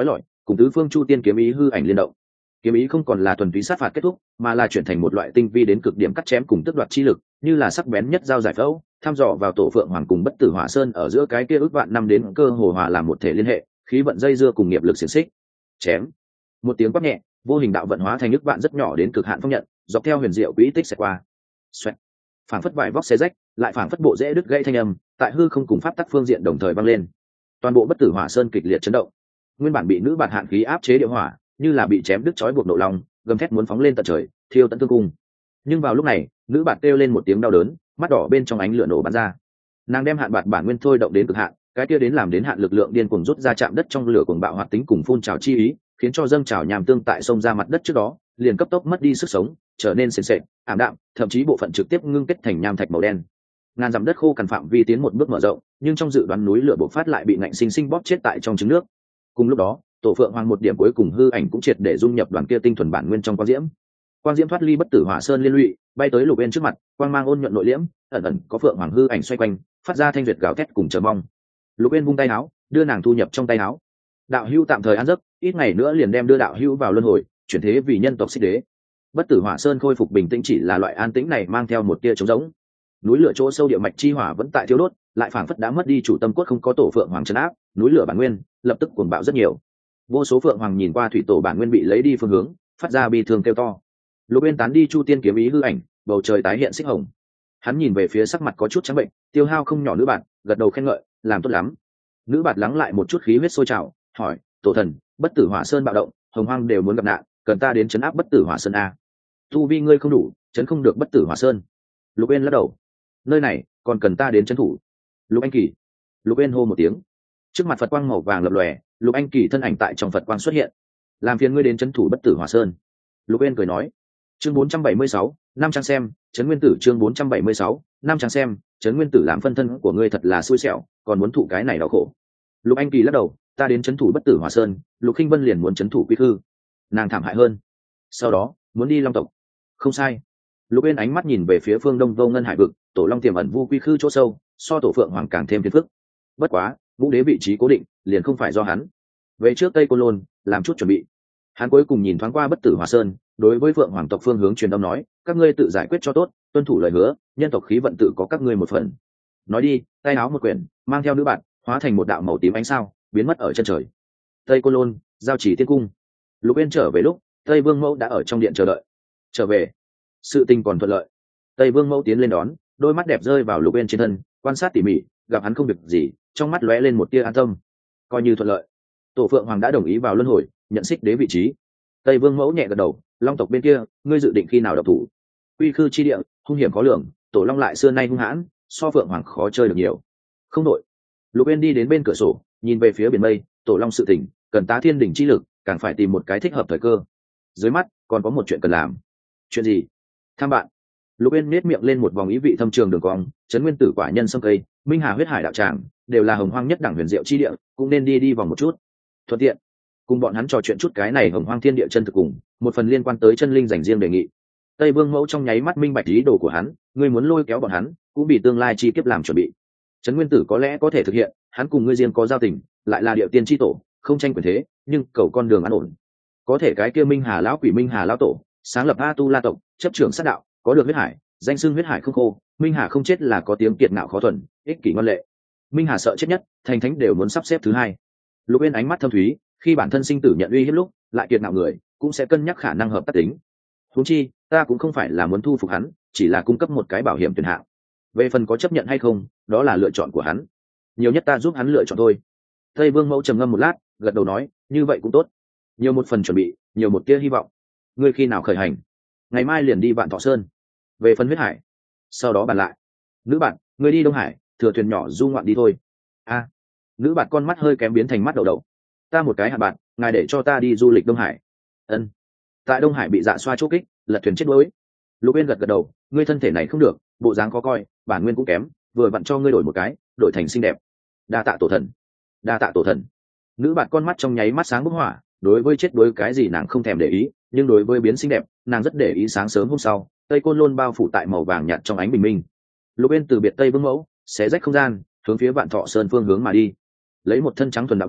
cùng tứ phương chu tiên kiếm ý hư ảnh liên động. Kiếm ý không còn là thuần túy sát phạt kết thúc, mà là chuyển thành một loại tinh vi đến cực điểm cắt chém cùng tước đoạt chi lực, như là sắc bén nhất dao giải phẫu, thăm dò vào tổ phượng hoàng cùng bất tử hỏa sơn ở giữa cái kia ước vạn năm đến cơ hồ hòa làm một thể liên hệ, khí vận dây dưa cùng nghiệp lực xiển xích. Chém. Một tiếng quát nhẹ, vô hình đạo vận hóa thành ước vạn rất nhỏ đến cực hạn phong nhận, dọc theo huyền diệu quỹ tích sẽ qua. Xoẹt. Phảng phất vải vóc xé rách, lại phảng phất bộ rễ đứt gãy thanh âm, tại hư không cùng pháp tắc phương diện đồng thời vang lên. Toàn bộ bất tử hỏa sơn kịch liệt chấn động. Nguyên bản bị nữ bạt hạn khí áp chế địa hỏa, như là bị chém đứt chói buộc nộ lòng, gầm thét muốn phóng lên tận trời, thiêu tận tương cung. Nhưng vào lúc này, nữ bạt kêu lên một tiếng đau đớn, mắt đỏ bên trong ánh lửa nổ bắn ra. Nàng đem hạn bạt bản nguyên thôi động đến cực hạn, cái kia đến làm đến hạn lực lượng điên cuồng rút ra chạm đất trong lửa cuồng bạo hoạt tính cùng phun trào chi ý, khiến cho dâng trào nhàm tương tại sông ra mặt đất trước đó, liền cấp tốc mất đi sức sống, trở nên sền sệt, ảm đạm, thậm chí bộ phận trực tiếp ngưng kết thành nham thạch màu đen. Ngàn dặm đất khô cằn phạm vi tiến một bước mở rộng, nhưng trong dự đoán núi lửa bộc phát lại bị ngạnh sinh sinh bóp chết tại trong trứng nước. Cùng lúc đó, tổ phượng hoàng một điểm cuối cùng hư ảnh cũng triệt để dung nhập đoàn kia tinh thuần bản nguyên trong quang diễm. Quang diễm thoát ly bất tử hỏa sơn liên lụy, bay tới Lục Uyên trước mặt, quang mang ôn nhuận nội liễm, ẩn ẩn có phượng hoàng hư ảnh xoay quanh, phát ra thanh duyệt gào thét cùng chờ mong. Lục Uyên vung tay áo, đưa nàng thu nhập trong tay áo. Đạo hữu tạm thời an giấc, ít ngày nữa liền đem đưa đạo hữu vào luân hồi, chuyển thế vì nhân tộc Xích Đế. Bất tử hỏa sơn khôi phục bình tĩnh chỉ là loại an tĩnh này mang theo một tia trống rỗng. Núi lửa chỗ sâu địa mạch chi hỏa vẫn tại thiêu đốt, lại phảng phất đã mất đi chủ tâm cốt không có tổ phượng hoàng trấn áp, núi lửa bản nguyên lập tức cuồng bạo rất nhiều. Vô số phượng hoàng nhìn qua thủy tổ bản nguyên bị lấy đi phương hướng, phát ra bi thương kêu to. Lục Uyên tán đi chu tiên kiếm ý hư ảnh, bầu trời tái hiện xích hồng. Hắn nhìn về phía sắc mặt có chút trắng bệnh, tiêu hao không nhỏ nữ bạn, gật đầu khen ngợi, làm tốt lắm. Nữ bạn lắng lại một chút khí huyết sôi trào, hỏi, tổ thần, bất tử hỏa sơn bạo động, hồng hoang đều muốn gặp nạn, cần ta đến trấn áp bất tử hỏa sơn a? Tu vi ngươi không đủ, trấn không được bất tử hỏa sơn. Lục Uyên lắc đầu, nơi này còn cần ta đến trấn thủ. Lục Anh Kỳ. Lục Uyên hô một tiếng, trước mặt Phật quang màu vàng lập lòe, Lục Anh Kỳ thân ảnh tại trong Phật quang xuất hiện. Làm phiền ngươi đến trấn thủ bất tử hỏa sơn. Lục Uyên cười nói. Chương 476, năm trang xem, trấn nguyên tử chương 476, năm trang xem, trấn nguyên tử làm phân thân của ngươi thật là xui xẻo, còn muốn thụ cái này đau khổ. Lục Anh Kỳ lắc đầu, ta đến trấn thủ bất tử hỏa sơn, Lục Khinh Vân liền muốn trấn thủ quy khư. Nàng thảm hại hơn. Sau đó, muốn đi Long tộc. Không sai. Lục Uyên ánh mắt nhìn về phía phương Đông Vô Ngân Hải vực, tổ long tiềm ẩn vu quy khư chỗ sâu, so tổ phượng hoàng càng thêm phiền phức. Bất quá, vũ đế vị trí cố định, liền không phải do hắn. Về trước Tây Côn Lôn, làm chút chuẩn bị. Hắn cuối cùng nhìn thoáng qua bất tử hỏa sơn, đối với phượng hoàng tộc phương hướng truyền âm nói, các ngươi tự giải quyết cho tốt, tuân thủ lời hứa, nhân tộc khí vận tự có các ngươi một phần. Nói đi, tay áo một quyển, mang theo nữ bạn, hóa thành một đạo màu tím ánh sao, biến mất ở chân trời. Tây Côn Lôn, giao chỉ tiên cung. Lục Uyên trở về lúc, Tây Vương Mẫu đã ở trong điện chờ đợi. Trở về, sự tình còn thuận lợi. Tây Vương Mẫu tiến lên đón, đôi mắt đẹp rơi vào Lục Uyên trên thân, quan sát tỉ mỉ, gặp hắn không việc gì, trong mắt lóe lên một tia an tâm. Coi như thuận lợi. Tổ Phượng Hoàng đã đồng ý vào luân hồi, nhận Xích Đế vị trí. Tây Vương Mẫu nhẹ gật đầu, Long tộc bên kia, ngươi dự định khi nào độc thủ? Quy khư chi địa, hung hiểm khó lường, tổ long lại xưa nay hung hãn, so Phượng Hoàng khó chơi được nhiều. Không đội. Lục Uyên đi đến bên cửa sổ, nhìn về phía biển mây, tổ long sự tình, cần tá thiên đỉnh chi lực, càng phải tìm một cái thích hợp thời cơ. Dưới mắt, còn có một chuyện cần làm. Chuyện gì? Tham bạn. Lục Uyên nhếch miệng lên một vòng ý vị thâm trường đường cong, trấn nguyên tử quả nhân sâm cây, minh hà huyết hải đạo tràng, đều là hồng hoang nhất đẳng huyền diệu chi địa, cũng nên đi vòng một chút. Thuận tiện, cùng bọn hắn trò chuyện chút cái này hồng hoang thiên địa chân thực cùng, một phần liên quan tới chân linh dành riêng đề nghị. Tây Vương Mẫu trong nháy mắt minh bạch ý đồ của hắn, ngươi muốn lôi kéo bọn hắn, cũng bị tương lai chi kiếp làm chuẩn bị. Trấn nguyên tử có lẽ có thể thực hiện, hắn cùng ngươi riêng có giao tình, lại là điệu tiên chi tổ, không tranh quyền thế, nhưng cầu con đường an ổn. Có thể cái kia minh hà lão quỷ minh hà lão tổ, sáng lập A Tu La tộc, chấp trưởng sát đạo, có được huyết hải, danh xưng huyết hải không khô, minh hà không chết là có tiếng kiệt ngạo khó thuần, ích kỷ ngoan lệ. Minh hà sợ chết nhất, thành thánh đều muốn sắp xếp thứ hai. Lục Uyên ánh mắt thâm thúy, khi bản thân sinh tử nhận uy hiếp lúc, lại kiệt ngạo người, cũng sẽ cân nhắc khả năng hợp tác tính. Huống chi, ta cũng không phải là muốn thu phục hắn, chỉ là cung cấp một cái bảo hiểm tuyển hạng. Về phần có chấp nhận hay không, đó là lựa chọn của hắn. Nhiều nhất ta giúp hắn lựa chọn thôi. Tây Vương Mẫu trầm ngâm một lát, gật đầu nói, như vậy cũng tốt. Nhiều một phần chuẩn bị, nhiều một tia hy vọng. Ngươi khi nào khởi hành? Ngày mai liền đi Vạn Thọ Sơn. Về phần huyết hải, sau đó bàn lại. Nữ bạn, ngươi đi Đông Hải, thừa thuyền nhỏ du ngoạn đi thôi. A. Nữ bạn con mắt hơi kém biến thành mắt đậu đậu. Ta một cái hạt bạn, ngài để cho ta đi du lịch Đông Hải. Ân. Tại Đông Hải bị dạ xoa chốt kích, lật thuyền chết đuối. Lục Uyên gật gật đầu, ngươi thân thể này không được, bộ dáng khó coi, bản nguyên cũng kém, vừa vặn cho ngươi đổi một cái, đổi thành xinh đẹp. Đa tạ tổ thần. Đa tạ tổ thần. Nữ bạn con mắt trong nháy mắt sáng bốc hỏa, đối với chết đuối cái gì nàng không thèm để ý, nhưng đối với biến xinh đẹp, nàng rất để ý. Sáng sớm hôm sau, Tây Côn Lôn bao phủ tại màu vàng nhạt trong ánh bình minh. Lục Uyên từ biệt Tây Vương Mẫu, xé rách không gian, hướng phía Vạn Thọ Sơn phương hướng mà đi. Lấy một thân trắng thuần đạo bảo,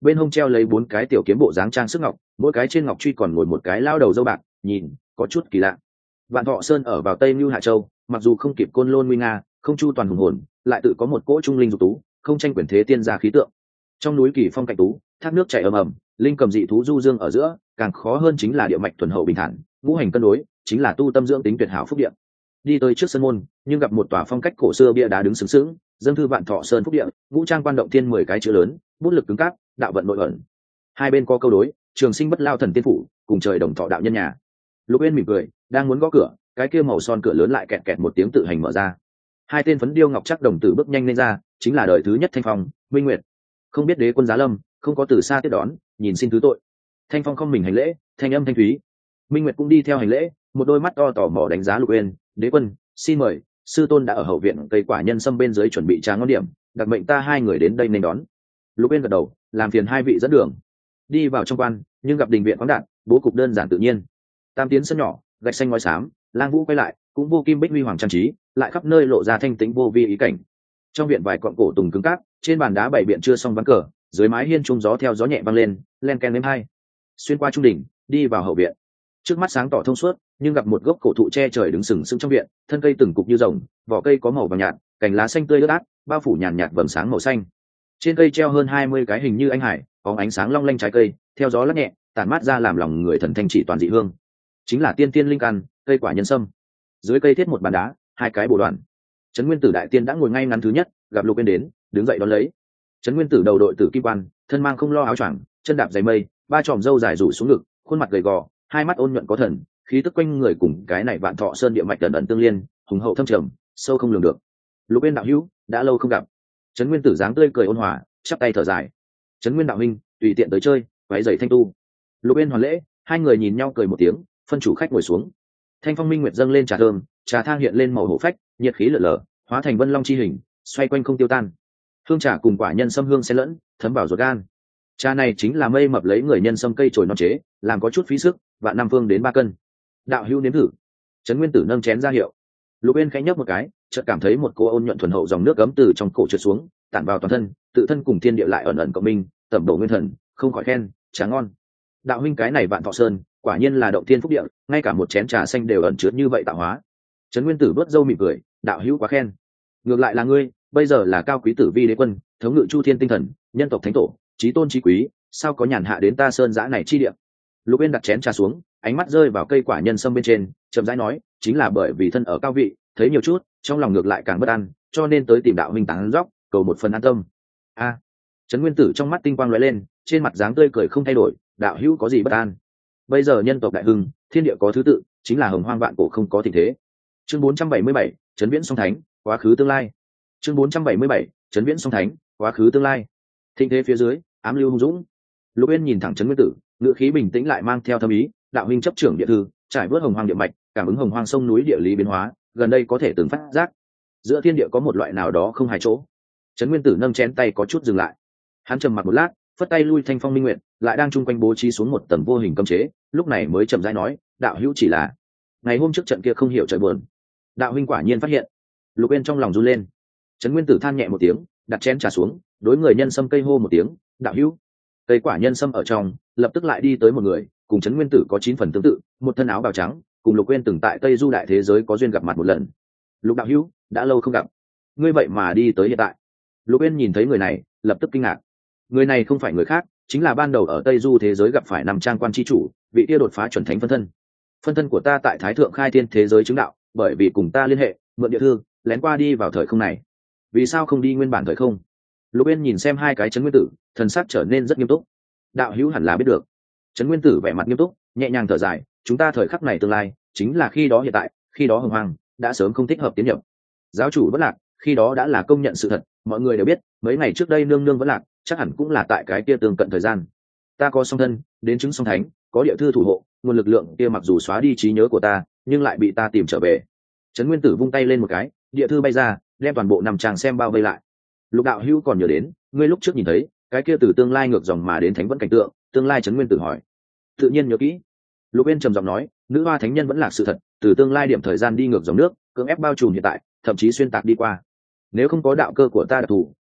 bên hông treo lấy 4 cái tiểu kiếm bộ dáng trang sức ngọc, mỗi cái trên ngọc truy còn ngồi một cái lao đầu dâu bạc, nhìn có chút kỳ lạ. Vạn Thọ Sơn ở vào Tây Nưu Hạ Châu, mặc dù không kịp Côn Lôn nguy nga, không chu toàn hùng hồn, lại tự có một cỗ trung linh dục tú, không tranh quyền thế tiên gia khí tượng. Trong núi kỳ phong cảnh tú, thác nước chảy ầm ầm, linh cầm dị thú du dương ở giữa, càng khó hơn chính là địa mạch thuần hậu bình thản, ngũ hành cân đối, chính là tu tâm dưỡng tính tuyệt hảo phúc địa. Đi tới trước sân môn, nhưng gặp một tòa phong cách cổ xưa bia đá đứng sừng sững, dâng thư Vạn Thọ Sơn phúc địa, ngũ trang quan động thiên 10 cái chữ lớn, bút lực cứng cáp, đạo vận nội ẩn. Hai bên có câu đối, trường sinh bất lao thần tiên phủ, cùng trời đồng thọ đạo nhân nhà. Lục Uyên mỉm cười, đang muốn gõ cửa, cái kia màu son cửa lớn lại kẹt kẹt một tiếng tự hành mở ra. Hai tên phấn điêu ngọc chắc đồng tử bước nhanh lên ra, chính là đời thứ nhất Thanh Phong, Minh Nguyệt. Không biết đế quân giá lâm, không có từ xa tiếp đón, nhìn xin thứ tội. Thanh Phong không mình hành lễ, thanh âm thanh thúy. Minh Nguyệt cũng đi theo hành lễ, một đôi mắt to tò mò đánh giá Lục Uyên, đế quân, xin mời, sư tôn đã ở hậu viện cây quả nhân sâm bên dưới chuẩn bị trà ngon điểm, đặc mệnh ta hai người đến đây nên đón. Lục Uyên gật đầu, làm phiền hai vị dẫn đường. Đi vào trong quan, nhưng gặp đình viện khoáng đạt, bố cục đơn giản tự nhiên. Tam tiến sân nhỏ, gạch xanh ngói xám, lang vũ quay lại, cũng vô kim bích huy hoàng trang trí, lại khắp nơi lộ ra thanh tĩnh vô vi ý cảnh. Trong viện vài cọn cổ tùng cứng cáp, trên bàn đá bày biện chưa xong ván cờ, dưới mái hiên trung gió theo gió nhẹ vang lên, len ken êm hai. Xuyên qua trung đỉnh, đi vào hậu viện. Trước mắt sáng tỏ thông suốt, nhưng gặp một gốc cổ thụ che trời đứng sừng sững trong viện, thân cây từng cục như rồng, vỏ cây có màu vàng nhạt, cành lá xanh tươi ướt át, bao phủ nhàn nhạt vầng sáng màu xanh. Trên cây treo hơn 20 cái hình như anh hải, có ánh sáng long lanh trái cây, theo gió lắc nhẹ, tản mát ra làm lòng người thần thanh chỉ toàn dị hương. Chính là tiên tiên linh căn, cây quả nhân sâm. Dưới cây thiết một bàn đá, hai cái bồ đoàn. Trấn Nguyên Tử đại tiên đã ngồi ngay ngắn thứ nhất, gặp Lục Uyên đến, đứng dậy đón lấy. Trấn Nguyên Tử đầu đội tử kim quan, thân mang không lo áo choàng, chân đạp giày mây, ba tròm râu dài rủ xuống ngực, khuôn mặt gầy gò, hai mắt ôn nhuận có thần, khí tức quanh người cùng cái này Vạn Thọ Sơn địa mạch ẩn ẩn tương liên, hùng hậu thâm trầm, sâu không lường được. Lục Uyên đạo hữu, đã lâu không gặp. Trấn Nguyên Tử dáng tươi cười ôn hòa, chắp tay thở dài. Trấn Nguyên đạo huynh, tùy tiện tới chơi, váy giày thanh tu. Lục Uyên hoàn lễ, hai người nhìn nhau cười một tiếng, phân chủ khách ngồi xuống. Thanh Phong Minh Nguyệt dâng lên trà thơm, trà thang hiện lên màu hổ phách, nhiệt khí lở lở, hóa thành vân long chi hình, xoay quanh không tiêu tan. Hương trà cùng quả nhân sâm hương xen lẫn, thấm vào ruột gan. Trà này chính là mây mập lấy người nhân sâm cây trồi non chế, làm có chút phí sức, vạn năm phương đến 3 cân. Đạo hữu nếm thử. Trấn Nguyên Tử nâng chén ra hiệu. Lục Uyên khẽ nhấp một cái, chợt cảm thấy một cô ôn nhuận thuần hậu dòng nước gấm từ trong cổ trượt xuống, tản vào toàn thân, tự thân cùng thiên địa lại ẩn ẩn cộng minh, tẩm bổ nguyên thần, không khỏi khen, trà ngon. Đạo huynh cái này Vạn Thọ Sơn, quả nhiên là động thiên phúc địa, ngay cả một chén trà xanh đều ẩn chứa như vậy tạo hóa. Trấn Nguyên Tử bớt dâu mỉm cười, đạo hữu quá khen. Ngược lại là ngươi, bây giờ là cao quý tử vi đế quân, thống ngự chu thiên tinh thần, nhân tộc thánh tổ, chí tôn chí quý, sao có nhàn hạ đến ta sơn giã này chi địa. Lục Uyên đặt chén trà xuống, ánh mắt rơi vào cây quả nhân sâm bên trên, chậm rãi nói, chính là bởi vì thân ở cao vị, thấy nhiều chút, trong lòng ngược lại càng bất an, cho nên tới tìm đạo huynh tán dóc, cầu một phần an tâm. A. Trấn Nguyên Tử trong mắt tinh quang lóe lên, trên mặt dáng tươi cười không thay đổi, đạo hữu có gì bất an? Bây giờ nhân tộc đại hưng, thiên địa có thứ tự, chính là hồng hoang vạn cổ không có tình thế. Chương 477, Trấn Viễn song thánh, quá khứ tương lai. Chương 477, Trấn Viễn song thánh, quá khứ tương lai. Thịnh thế phía dưới, ám lưu hung dũng. Lục Uyên nhìn thẳng Trấn Nguyên Tử, ngữ khí bình tĩnh lại mang theo thâm ý, đạo huynh chấp trưởng địa thư, trải vớt hồng hoang địa mạch, cảm ứng hồng hoang sông núi địa lý biến hóa, gần đây có thể từng phát giác, giữa thiên địa có một loại nào đó không hài chỗ. Trấn Nguyên Tử nâng chén tay có chút dừng lại, hắn trầm mặc một lát, phất tay lui Thanh Phong Minh Nguyệt, lại đang chung quanh bố trí xuống một tầng vô hình cấm chế, lúc này mới chậm rãi nói, đạo hữu chỉ là ngày hôm trước trận kia không hiểu trời buồn, đạo huynh quả nhiên phát hiện. Lục Uyên trong lòng run lên. Trấn Nguyên Tử than nhẹ một tiếng, đặt chén trà xuống, đối người nhân sâm cây hô một tiếng, đạo hữu. Cây quả nhân sâm ở trong, lập tức lại đi tới một người, cùng Trấn Nguyên Tử có 9 phần tương tự, một thân áo bào trắng, cùng Lục Uyên từng tại Tây Du đại thế giới có duyên gặp mặt một lần. Lục đạo hữu, đã lâu không gặp, ngươi vậy mà đi tới hiện tại. Lục Uyên nhìn thấy người này, lập tức kinh ngạc. Người này không phải người khác, chính là ban đầu ở Tây Du thế giới gặp phải Nam Trang Quan chi chủ, vị kia đột phá chuẩn thánh phân thân. Phân thân của ta tại Thái Thượng Khai Thiên thế giới chứng đạo, bởi vì cùng ta liên hệ, mượn địa thư, lén qua đi vào thời không này. Vì sao không đi nguyên bản thời không? Lục Uyên nhìn xem hai cái Trấn Nguyên Tử, thần sắc trở nên rất nghiêm túc. Đạo hữu hẳn là biết được. Trấn Nguyên Tử vẻ mặt nghiêm túc, nhẹ nhàng thở dài, chúng ta thời khắc này tương lai, chính là khi đó hiện tại, khi đó hồng hoang đã sớm không thích hợp tiến nhập. Giáo chủ vẫn lạc, khi đó đã là công nhận sự thật, mọi người đều biết, mấy ngày trước đây nương nương vẫn lạc, chắc hẳn cũng là tại cái kia tương cận thời gian. Ta có song thân, đến chứng song thánh, có địa thư thủ hộ, nguồn lực lượng kia mặc dù xóa đi trí nhớ của ta, nhưng lại bị ta tìm trở về. Trấn Nguyên Tử vung tay lên một cái, địa thư bay ra, đem toàn bộ nằm tràng xem bao vây lại. Lục đạo hữu còn nhớ đến, ngươi lúc trước nhìn thấy cái kia từ tương lai ngược dòng mà đến thánh vẫn cảnh tượng, tương lai. Trấn Nguyên Tử hỏi. Tự nhiên nhớ kỹ. Lục Uyên trầm giọng nói, nữ hoa thánh nhân vẫn là sự thật, từ tương lai điểm thời gian đi ngược dòng nước, cưỡng ép bao trùm hiện tại, thậm chí xuyên tạc đi qua. Nếu không có đạo cơ của ta đặc thù,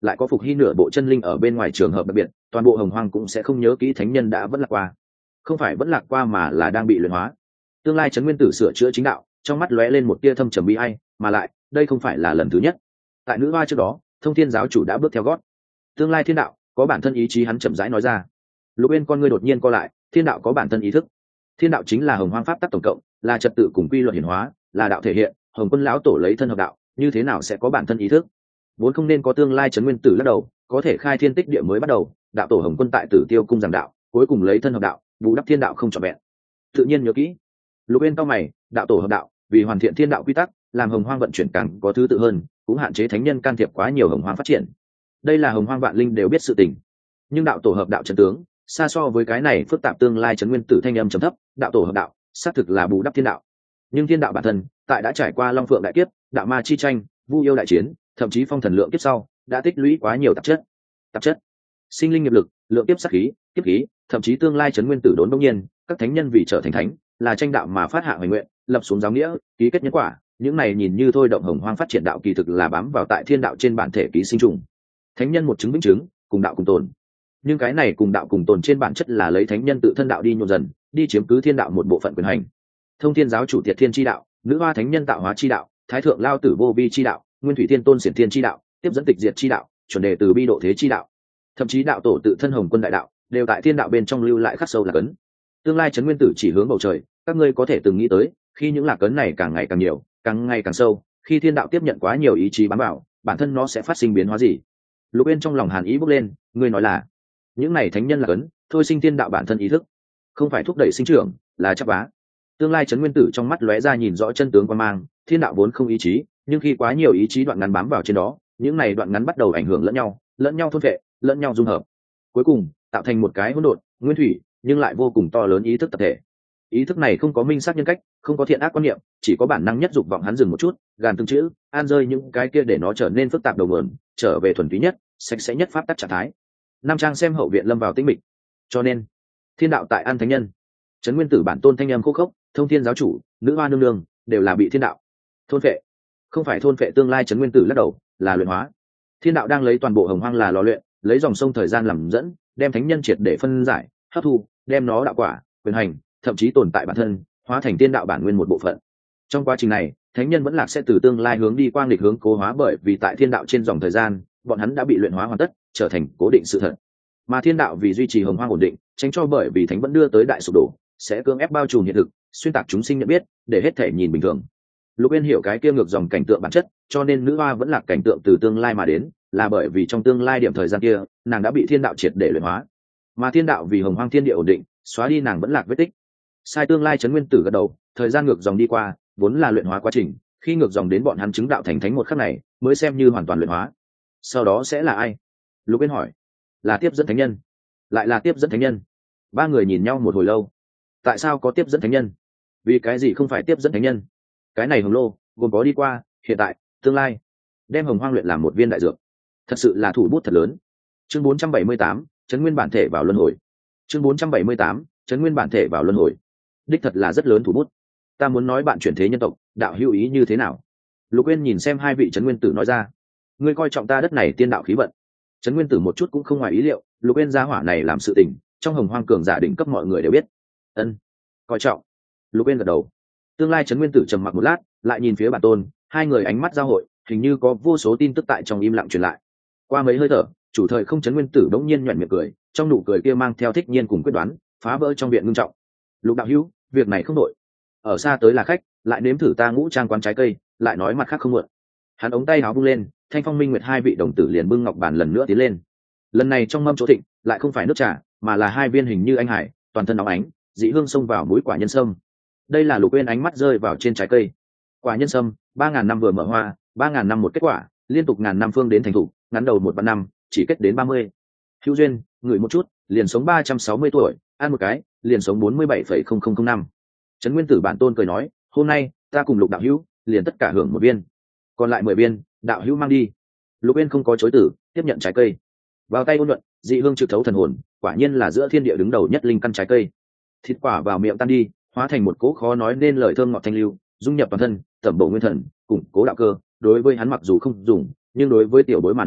lại có phục hy nửa bộ chân linh ở bên ngoài trường hợp đặc biệt, toàn bộ hồng hoang cũng sẽ không nhớ kỹ thánh nhân đã vẫn lạc qua. Không phải vẫn lạc qua mà là đang bị luyện hóa. Tương lai trấn nguyên tử sửa chữa chính đạo, trong mắt lóe lên một tia thâm trầm bi ai, mà lại đây không phải là lần thứ nhất. Tại nữ hoa trước đó, thông thiên giáo chủ đã bước theo gót. Tương lai thiên đạo có bản thân ý chí, hắn chậm rãi nói ra. Lục Uyên con ngươi đột nhiên co lại, thiên đạo có bản thân ý thức. Thiên đạo chính là hồng hoang pháp tắc tổng cộng, là trật tự cùng quy luật hiển hóa, là đạo thể hiện. Hồng quân lão tổ lấy thân hợp đạo, như thế nào sẽ có bản thân ý thức? Vốn không nên có. Tương lai trấn nguyên tử lắc đầu, có thể khai thiên tích địa mới bắt đầu, đạo tổ Hồng quân tại Tử Tiêu cung giảng đạo, cuối cùng lấy thân hợp đạo, bù đắp thiên đạo không trọn vẹn. Tự nhiên nhớ kỹ. Lục Uyên cao mày, đạo tổ hợp đạo, vì hoàn thiện thiên đạo quy tắc, làm hồng hoang vận chuyển càng có thứ tự hơn, cũng hạn chế thánh nhân can thiệp quá nhiều hồng hoang phát triển. Đây là hồng hoang vạn linh đều biết sự tình. Nhưng đạo tổ hợp đạo chân tướng, xa so với cái này phức tạp. Tương lai trấn nguyên tử thanh âm trầm thấp, đạo tổ hợp đạo xác thực là bù đắp thiên đạo, nhưng thiên đạo bản thân tại đã trải qua long phượng đại kiếp, đạo ma chi tranh, vu yêu đại chiến, thậm chí phong thần lượng kiếp sau, đã tích lũy quá nhiều tạp chất, sinh linh nghiệp lực, lượng kiếp sát khí, kiếp khí, thậm chí tương lai trấn nguyên tử đốn đông nhiên, các thánh nhân vì trở thành thánh, là tranh đạo mà phát hạ hoài nguyện, lập xuống giáo nghĩa, ký kết nhân quả. Những này nhìn như thôi động hồng hoang phát triển đạo, kỳ thực là bám vào tại thiên đạo trên bản thể ký sinh trùng. Thánh nhân một chứng vĩnh chứng, cùng đạo cùng tồn. Nhưng cái này cùng đạo cùng tồn trên bản chất là lấy thánh nhân tự thân đạo đi nhộn dần, đi chiếm cứ thiên đạo một bộ phận quyền hành. Thông thiên giáo chủ Tiệt Thiên chi đạo, nữ hoa thánh nhân tạo hóa chi đạo, thái thượng lao tử vô vi chi đạo, nguyên thủy thiên tôn xiển thiên chi đạo, tiếp dẫn tịch diệt chi đạo, chuẩn đề từ bi độ thế chi đạo, thậm chí đạo tổ tự thân hồng quân đại đạo, đều tại thiên đạo bên trong lưu lại khắc sâu lạc ấn. Tương lai trấn nguyên tử chỉ hướng bầu trời, các ngươi có thể từng nghĩ tới, khi những lạc ấn này càng ngày càng nhiều, càng ngày càng sâu, khi thiên đạo tiếp nhận quá nhiều ý chí bám vào, bản thân nó sẽ phát sinh biến hóa gì? Lục Uyên trong lòng hàn ý bốc lên, ngươi nói là những này thánh nhân lạc ấn thôi sinh thiên đạo bản thân ý thức, không phải thúc đẩy sinh trưởng, là chấp bá. Tương lai trấn nguyên tử trong mắt lóe ra nhìn rõ chân tướng quan mang, thiên đạo vốn không ý chí, nhưng khi quá nhiều ý chí đoạn ngắn bám vào trên đó, những này đoạn ngắn bắt đầu ảnh hưởng lẫn nhau thôn vệ, lẫn nhau dung hợp, cuối cùng tạo thành một cái hỗn độn nguyên thủy nhưng lại vô cùng to lớn ý thức tập thể. Ý thức này không có minh xác nhân cách, không có thiện ác quan niệm, chỉ có bản năng nhất dục vọng. Hắn dừng một chút, gàn từng chữ an rơi những cái kia để nó trở nên phức tạp đầu nguồn, trở về thuần túy nhất, sạch sẽ nhất pháp tắc trạng thái. Nam trang xem hậu viện lâm vào tĩnh mịch. Cho nên thiên đạo tại an thánh nhân, trấn nguyên tử bản tôn thanh âm khô khốc, thông thiên giáo chủ, nữ hoa nương nương đều là bị thiên đạo thôn phệ. Không phải thôn phệ. Tương lai trấn nguyên tử lắc đầu, là luyện hóa. Thiên đạo đang lấy toàn bộ hồng hoang là lò luyện, lấy dòng sông thời gian làm dẫn, đem thánh nhân triệt để phân giải hấp thu, đem nó đạo quả, quyền hành, thậm chí tồn tại bản thân hóa thành thiên đạo bản nguyên một bộ phận. Trong quá trình này, thánh nhân vẫn lạc sẽ từ tương lai hướng đi quang lịch hướng cố hóa, bởi vì tại thiên đạo trên dòng thời gian, bọn hắn đã bị luyện hóa hoàn tất, trở thành cố định sự thật. Mà thiên đạo vì duy trì hồng hoang ổn định, tránh cho bởi vì thánh vẫn đưa tới đại sụp đổ, sẽ cưỡng ép bao trùm hiện thực, xuyên tạc chúng sinh nhận biết, để hết thể nhìn bình thường. Lục Uyên hiểu cái kia ngược dòng cảnh tượng bản chất, cho nên nữ hoa vẫn là cảnh tượng từ tương lai mà đến, là bởi vì trong tương lai điểm thời gian kia, nàng đã bị thiên đạo triệt để luyện hóa, mà thiên đạo vì hồng hoang thiên địa ổn định, xóa đi nàng vẫn lạc vết tích. Sai. Tương lai trấn nguyên tử gật đầu, thời gian ngược dòng đi qua, vốn là luyện hóa quá trình, khi ngược dòng đến bọn hắn chứng đạo thành thánh một khắc này, mới xem như hoàn toàn luyện hóa. Sau đó sẽ là ai? Lục Uyên hỏi. Là tiếp dẫn thánh nhân. Lại là tiếp dẫn thánh nhân. Ba người nhìn nhau một hồi lâu. Tại sao có tiếp dẫn thánh nhân? Vì cái gì không phải tiếp dẫn thánh nhân? Cái này hồng lô gồm có đi qua, hiện tại, tương lai, đem hồng hoang luyện làm một viên đại dược, thật sự là thủ bút thật lớn. Chương 478, trấn nguyên bản thể vào luân hồi. Chương 478, trấn nguyên bản thể vào luân hồi. Đích thật là rất lớn thủ bút. Ta muốn nói bạn chuyển thế nhân tộc, đạo hữu ý như thế nào? Lục Uyên nhìn xem hai vị trấn nguyên tử nói ra. Ngươi coi trọng ta đất này tiên đạo khí vận. Trấn nguyên tử một chút cũng không ngoài ý liệu, Lục Uyên gia hỏa này làm sự tình, trong hồng hoang cường giả đỉnh cấp mọi người đều biết. Ân, coi trọng. Lục Uyên gật đầu. Tương lai trấn nguyên tử trầm mặc một lát, lại nhìn phía bản tôn, hai người ánh mắt giao hội, hình như có vô số tin tức tại trong im lặng truyền lại. Qua mấy hơi thở, chủ thời không trấn nguyên tử đống nhiên nhuyễn miệng cười, trong nụ cười kia mang theo thích nhiên cùng quyết đoán, phá vỡ trong viện ngưng trọng. Lục đạo hữu, việc này không đổi. Ở xa tới là khách, lại nếm thử ta ngũ trang quán trái cây, lại nói mặt khác không muộn. Hắn ống tay áo vung lên, Thanh Phong Minh Nguyệt hai vị đồng tử liền bưng ngọc bàn lần nữa tiến lên. Lần này trong mâm chỗ thịnh, lại không phải nước trà, mà là hai viên hình như anh hải, toàn thân nóng ánh, dị hương xông vào mũi quả nhân sâm. Đây là Lục Uyên ánh mắt rơi vào trên trái cây. Quả nhân sâm, 3000 năm vừa mở hoa, 3000 năm một kết quả, liên tục ngàn năm phương đến thành thủ, ngắn đầu một vạn năm, chỉ kết đến 30. Hữu duyên, ngửi một chút, liền sống 360 tuổi, ăn một cái, liền sống 47,0005 năm. Trấn Nguyên Tử bản tôn cười nói, hôm nay ta cùng Lục đạo hữu, liền tất cả hưởng một viên, còn lại 10 viên, đạo hữu mang đi. Lục Uyên không có chối từ, tiếp nhận trái cây. Vào tay ôn nhuận, dị hương trực thấu thần hồn, quả nhiên là giữa thiên địa đứng đầu nhất linh căn trái cây. Thịt quả vào miệng tan đi, hóa thành một cỗ khó nói nên lời thơm ngọt thanh lưu, dung nhập toàn thân, tẩm bổ nguyên thần, củng cố đạo cơ. Đối với hắn mặc dù không dùng, nhưng đối với tiểu bối mà nói,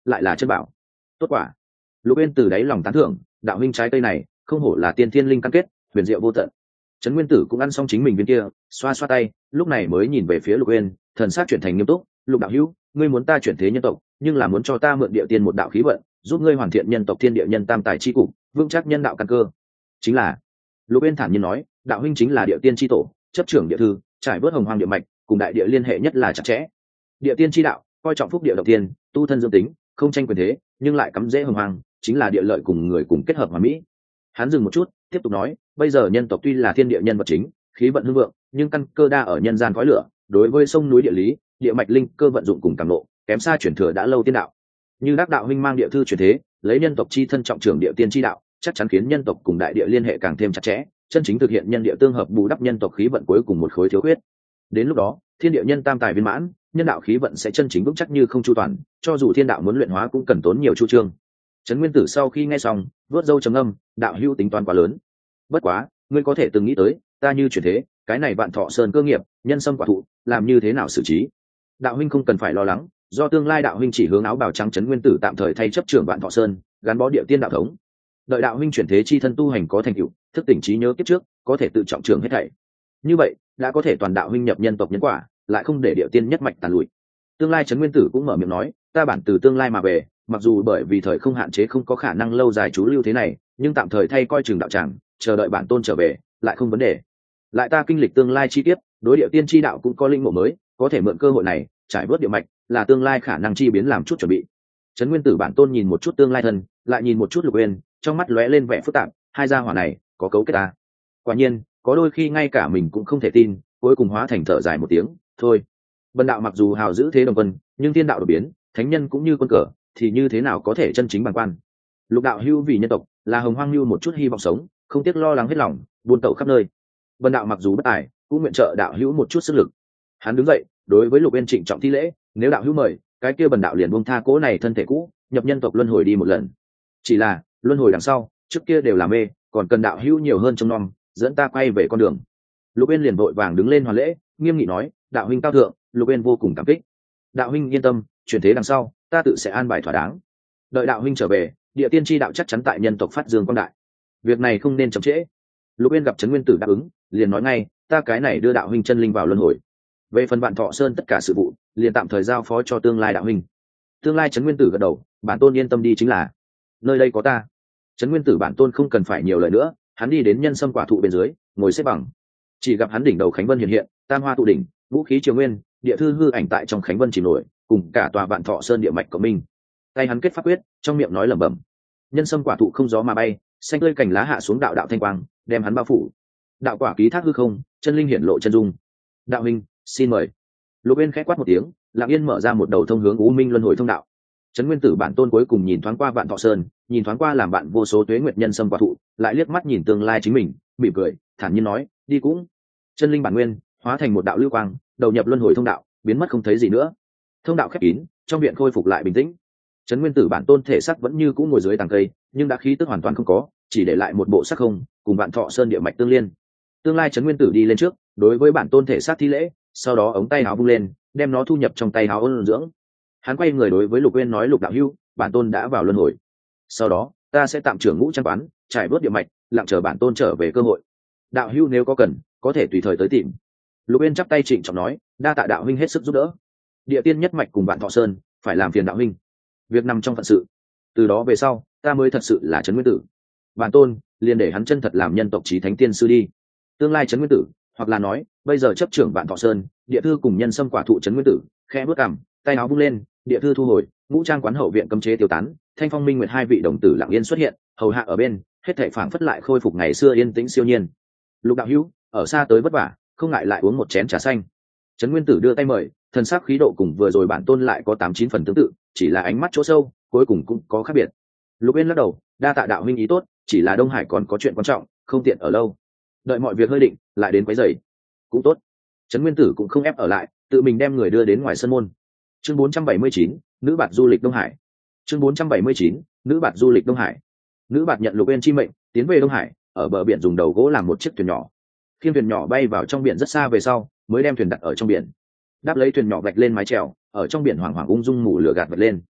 lại là chân bảo tốt quả. Lục Uyên từ đáy lòng tán thưởng, đạo huynh trái cây này không hổ là tiên thiên linh căn kết, huyền diệu vô tận. Trấn Nguyên Tử cũng ăn xong chính mình viên kia, xoa xoa tay, lúc này mới nhìn về phía Lục Uyên, thần sắc chuyển thành nghiêm túc. Lục đạo hữu, ngươi muốn ta chuyển thế nhân tộc, nhưng là muốn cho ta mượn địa tiên một đạo khí vận, giúp ngươi hoàn thiện nhân tộc thiên địa nhân tam tài chi cục, vững chắc nhân đạo căn cơ. Chính là, Lục Uyên thản nhiên nói, đạo huynh chính là địa tiên chi tổ, chấp trưởng địa thư, trải vớt hồng hoang địa mạch, cùng đại địa liên hệ nhất là chặt chẽ. Địa tiên chi đạo, coi trọng phúc địa động tiên, tu thân dương tính, không tranh quyền thế, nhưng lại cắm rễ hồng hoang, chính là địa lợi cùng người cùng kết hợp hoàn mỹ. Hắn dừng một chút, tiếp tục nói, bây giờ nhân tộc tuy là thiên địa nhân vật chính, khí vận hưng vượng, nhưng căn cơ đa ở nhân gian khói lửa, đối với sông núi địa lý, địa mạch linh cơ vận dụng cùng cảm ngộ, kém xa chuyển thừa đã lâu tiên đạo. Như đắc đạo huynh mang địa thư chuyển thế, lấy nhân tộc chi thân trọng trưởng địa tiên chi đạo, chắc chắn khiến nhân tộc cùng đại địa liên hệ càng thêm chặt chẽ, chân chính thực hiện nhân địa tương hợp bù đắp nhân tộc khí vận cuối cùng một khối thiếu khuyết. Đến lúc đó, thiên địa nhân tam tài viên mãn, nhân đạo khí vận sẽ chân chính vững chắc như không chu toàn, cho dù thiên đạo muốn luyện hóa cũng cần tốn nhiều chu trương. Trấn Nguyên Tử sau khi nghe xong, vớt râu trầm ngâm, đạo hữu tính toán quá lớn. Bất quá, ngươi có thể từng nghĩ tới, ta như chuyển thế, cái này Vạn Thọ Sơn cơ nghiệp, nhân sâm quả thụ, làm như thế nào xử trí? Đạo huynh không cần phải lo lắng, do tương lai đạo huynh chỉ hướng áo bào trắng Trấn Nguyên Tử tạm thời thay chấp trưởng Vạn Thọ Sơn, gắn bó địa tiên đạo thống. Đợi đạo huynh chuyển thế chi thân tu hành có thành tựu, thức tỉnh trí nhớ kiếp trước, có thể tự trọng trưởng hết thảy. Như vậy, đã có thể toàn đạo huynh nhập nhân tộc nhân quả, lại không để địa tiên nhất mạch tàn lụi. Tương lai Trấn Nguyên Tử cũng mở miệng nói, ta bản từ tương lai mà về, mặc dù bởi vì thời không hạn chế không có khả năng lâu dài trú lưu thế này, nhưng tạm thời thay coi trường đạo tràng, chờ đợi bản tôn trở về, lại không vấn đề. Lại ta kinh lịch tương lai chi tiết, đối địa tiên chi đạo cũng có linh ngộ mới, có thể mượn cơ hội này trải bớt địa mạch, là tương lai khả năng chi biến làm chút chuẩn bị. Trấn Nguyên Tử bản tôn nhìn một chút tương lai thân, lại nhìn một chút Lục Uyên, trong mắt lóe lên vẻ phức tạp, hai gia hỏa này có cấu kết ta. Quả nhiên, có đôi khi ngay cả mình cũng không thể tin, cuối cùng hóa thành thở dài một tiếng, thôi. Bần đạo mặc dù hào giữ thế đồng quân, nhưng thiên đạo đột biến, thánh nhân cũng như quân cờ, thì như thế nào có thể chân chính bằng quan? Lục đạo hưu vì nhân tộc, là hồng hoang lưu một chút hy vọng sống, không tiếc lo lắng hết lòng, buôn tẩu khắp nơi. Bần đạo mặc dù bất tài, cũng nguyện trợ đạo hữu một chút sức lực. Hắn đứng dậy, đối với Lục Uyên trịnh trọng thi lễ, nếu đạo hữu mời, cái kia bần đạo liền buông tha cố này thân thể cũ, nhập nhân tộc luân hồi đi một lần. Chỉ là luân hồi đằng sau, trước kia đều là mê, còn cần đạo hữu nhiều hơn trông nom, dẫn ta quay về con đường. Lục Uyên liền vội vàng đứng lên hoàn lễ, nghiêm nghị nói, đạo huynh cao thượng, Lục Uyên vô cùng cảm kích. Đạo huynh yên tâm, chuyển thế đằng sau, ta tự sẽ an bài thỏa đáng. Đợi đạo huynh trở về, địa tiên chi đạo chắc chắn tại nhân tộc phát dương quang đại. Việc này không nên chậm trễ. Lục Uyên gặp Trấn Nguyên Tử đáp ứng, liền nói ngay, ta cái này đưa đạo huynh chân linh vào luân hồi. Về phần Vạn Thọ Sơn tất cả sự vụ, liền tạm thời giao phó cho tương lai đạo huynh. Tương lai Trấn Nguyên Tử gật đầu, bản tôn yên tâm đi chính là. Nơi đây có ta. Trấn Nguyên Tử bản tôn không cần phải nhiều lời nữa, hắn đi đến nhân sâm quả thụ bên dưới, ngồi xếp bằng. Chỉ gặp hắn đỉnh đầu khánh vân hiện hiện, tam hoa tụ đỉnh, vũ khí triều nguyên, địa thư hư ảnh tại trong khánh vân chìm nổi, cùng cả tòa Vạn Thọ Sơn địa mạch của mình. Tay hắn kết pháp quyết, trong miệng nói lẩm bẩm. Nhân sâm quả thụ không gió mà bay, xanh tươi cành lá hạ xuống đạo đạo thanh quang, đem hắn bao phủ. Đạo quả ký thác hư không, chân linh hiển lộ chân dung. Đạo huynh, xin mời. Lục Uyên khẽ quát một tiếng, lặng yên mở ra một đầu thông hướng U Minh luân hồi thông đạo. Trấn Nguyên Tử bản tôn cuối cùng nhìn thoáng qua Vạn Thọ Sơn, nhìn thoáng qua làm bạn vô số tuế nguyệt nhân sâm quả thụ, lại liếc mắt nhìn tương lai chính mình, mỉm cười, thản nhiên nói, đi cũng. Chân linh bản nguyên hóa thành một đạo lưu quang, đầu nhập luân hồi thông đạo, biến mất không thấy gì nữa. Thông đạo khép kín, trong viện khôi phục lại bình tĩnh. Trấn Nguyên Tử bản tôn thể xác vẫn như cũ ngồi dưới tàng cây, nhưng đã khí tức hoàn toàn không có, chỉ để lại một bộ sắc không, cùng Vạn Thọ Sơn địa mạch tương liên. Tương lai Trấn Nguyên Tử đi lên trước, đối với bản tôn thể xác thi lễ, sau đó ống tay áo vung lên, đem nó thu nhập trong tay áo ôn dưỡng. Hắn quay người đối với Lục Uyên nói, Lục đạo hữu, bản tôn đã vào luân hồi. Sau đó, ta sẽ tạm trưởng ngũ trang quán, trải bớt địa mạch, lặng chờ bản tôn trở về cơ hội. Đạo hữu nếu có cần, có thể tùy thời tới tìm. Lục Uyên chắp tay trịnh trọng nói, đa tạ đạo huynh hết sức giúp đỡ. Địa tiên nhất mạch cùng Vạn Thọ Sơn, phải làm phiền đạo huynh. Việc nằm trong phận sự. Từ đó về sau, ta mới thật sự là Trấn Nguyên Tử. Bản tôn liền để hắn chân thật làm nhân tộc chí thánh tiên sư đi. Tương lai Trấn Nguyên Tử, hoặc là nói, bây giờ chấp trưởng Vạn Thọ Sơn, địa thư cùng nhân sâm quả thụ Trấn Nguyên Tử, khẽ bước cằm, tay áo vung lên, địa thư thu hồi, ngũ trang quán hậu viện cấm chế tiêu tán, Thanh Phong Minh Nguyệt hai vị đồng tử lặng yên xuất hiện, hầu hạ ở bên, hết thảy phảng phất lại khôi phục ngày xưa yên tĩnh siêu nhiên. Lục đạo hữu, ở xa tới vất vả, không ngại lại uống một chén trà xanh. Trấn Nguyên Tử đưa tay mời, thần sắc khí độ cùng vừa rồi bản tôn lại có 8-9 phần tương tự, chỉ là ánh mắt chỗ sâu, cuối cùng cũng có khác biệt. Lục Uyên lắc đầu, đa tạ đạo huynh ý tốt, chỉ là Đông Hải còn có chuyện quan trọng, không tiện ở lâu. Đợi mọi việc hơi định, lại đến quấy rầy. Cũng tốt. Trấn Nguyên Tử cũng không ép ở lại, tự mình đem người đưa đến ngoài sân môn. Chương 479, nữ bạt du lịch Đông Hải. Chương 479, nữ bạt du lịch Đông Hải. Nữ bạt nhận Lục Uyên chi mệnh, tiến về Đông Hải, ở bờ biển dùng đầu gỗ làm một chiếc thuyền nhỏ. Khiêng thuyền nhỏ bay vào trong biển rất xa về sau, mới đem thuyền đặt ở trong biển. Đáp lấy thuyền nhỏ vạch lên mái chèo, ở trong biển hoàng hoàng ung dung mù lửa gạt vạch lên.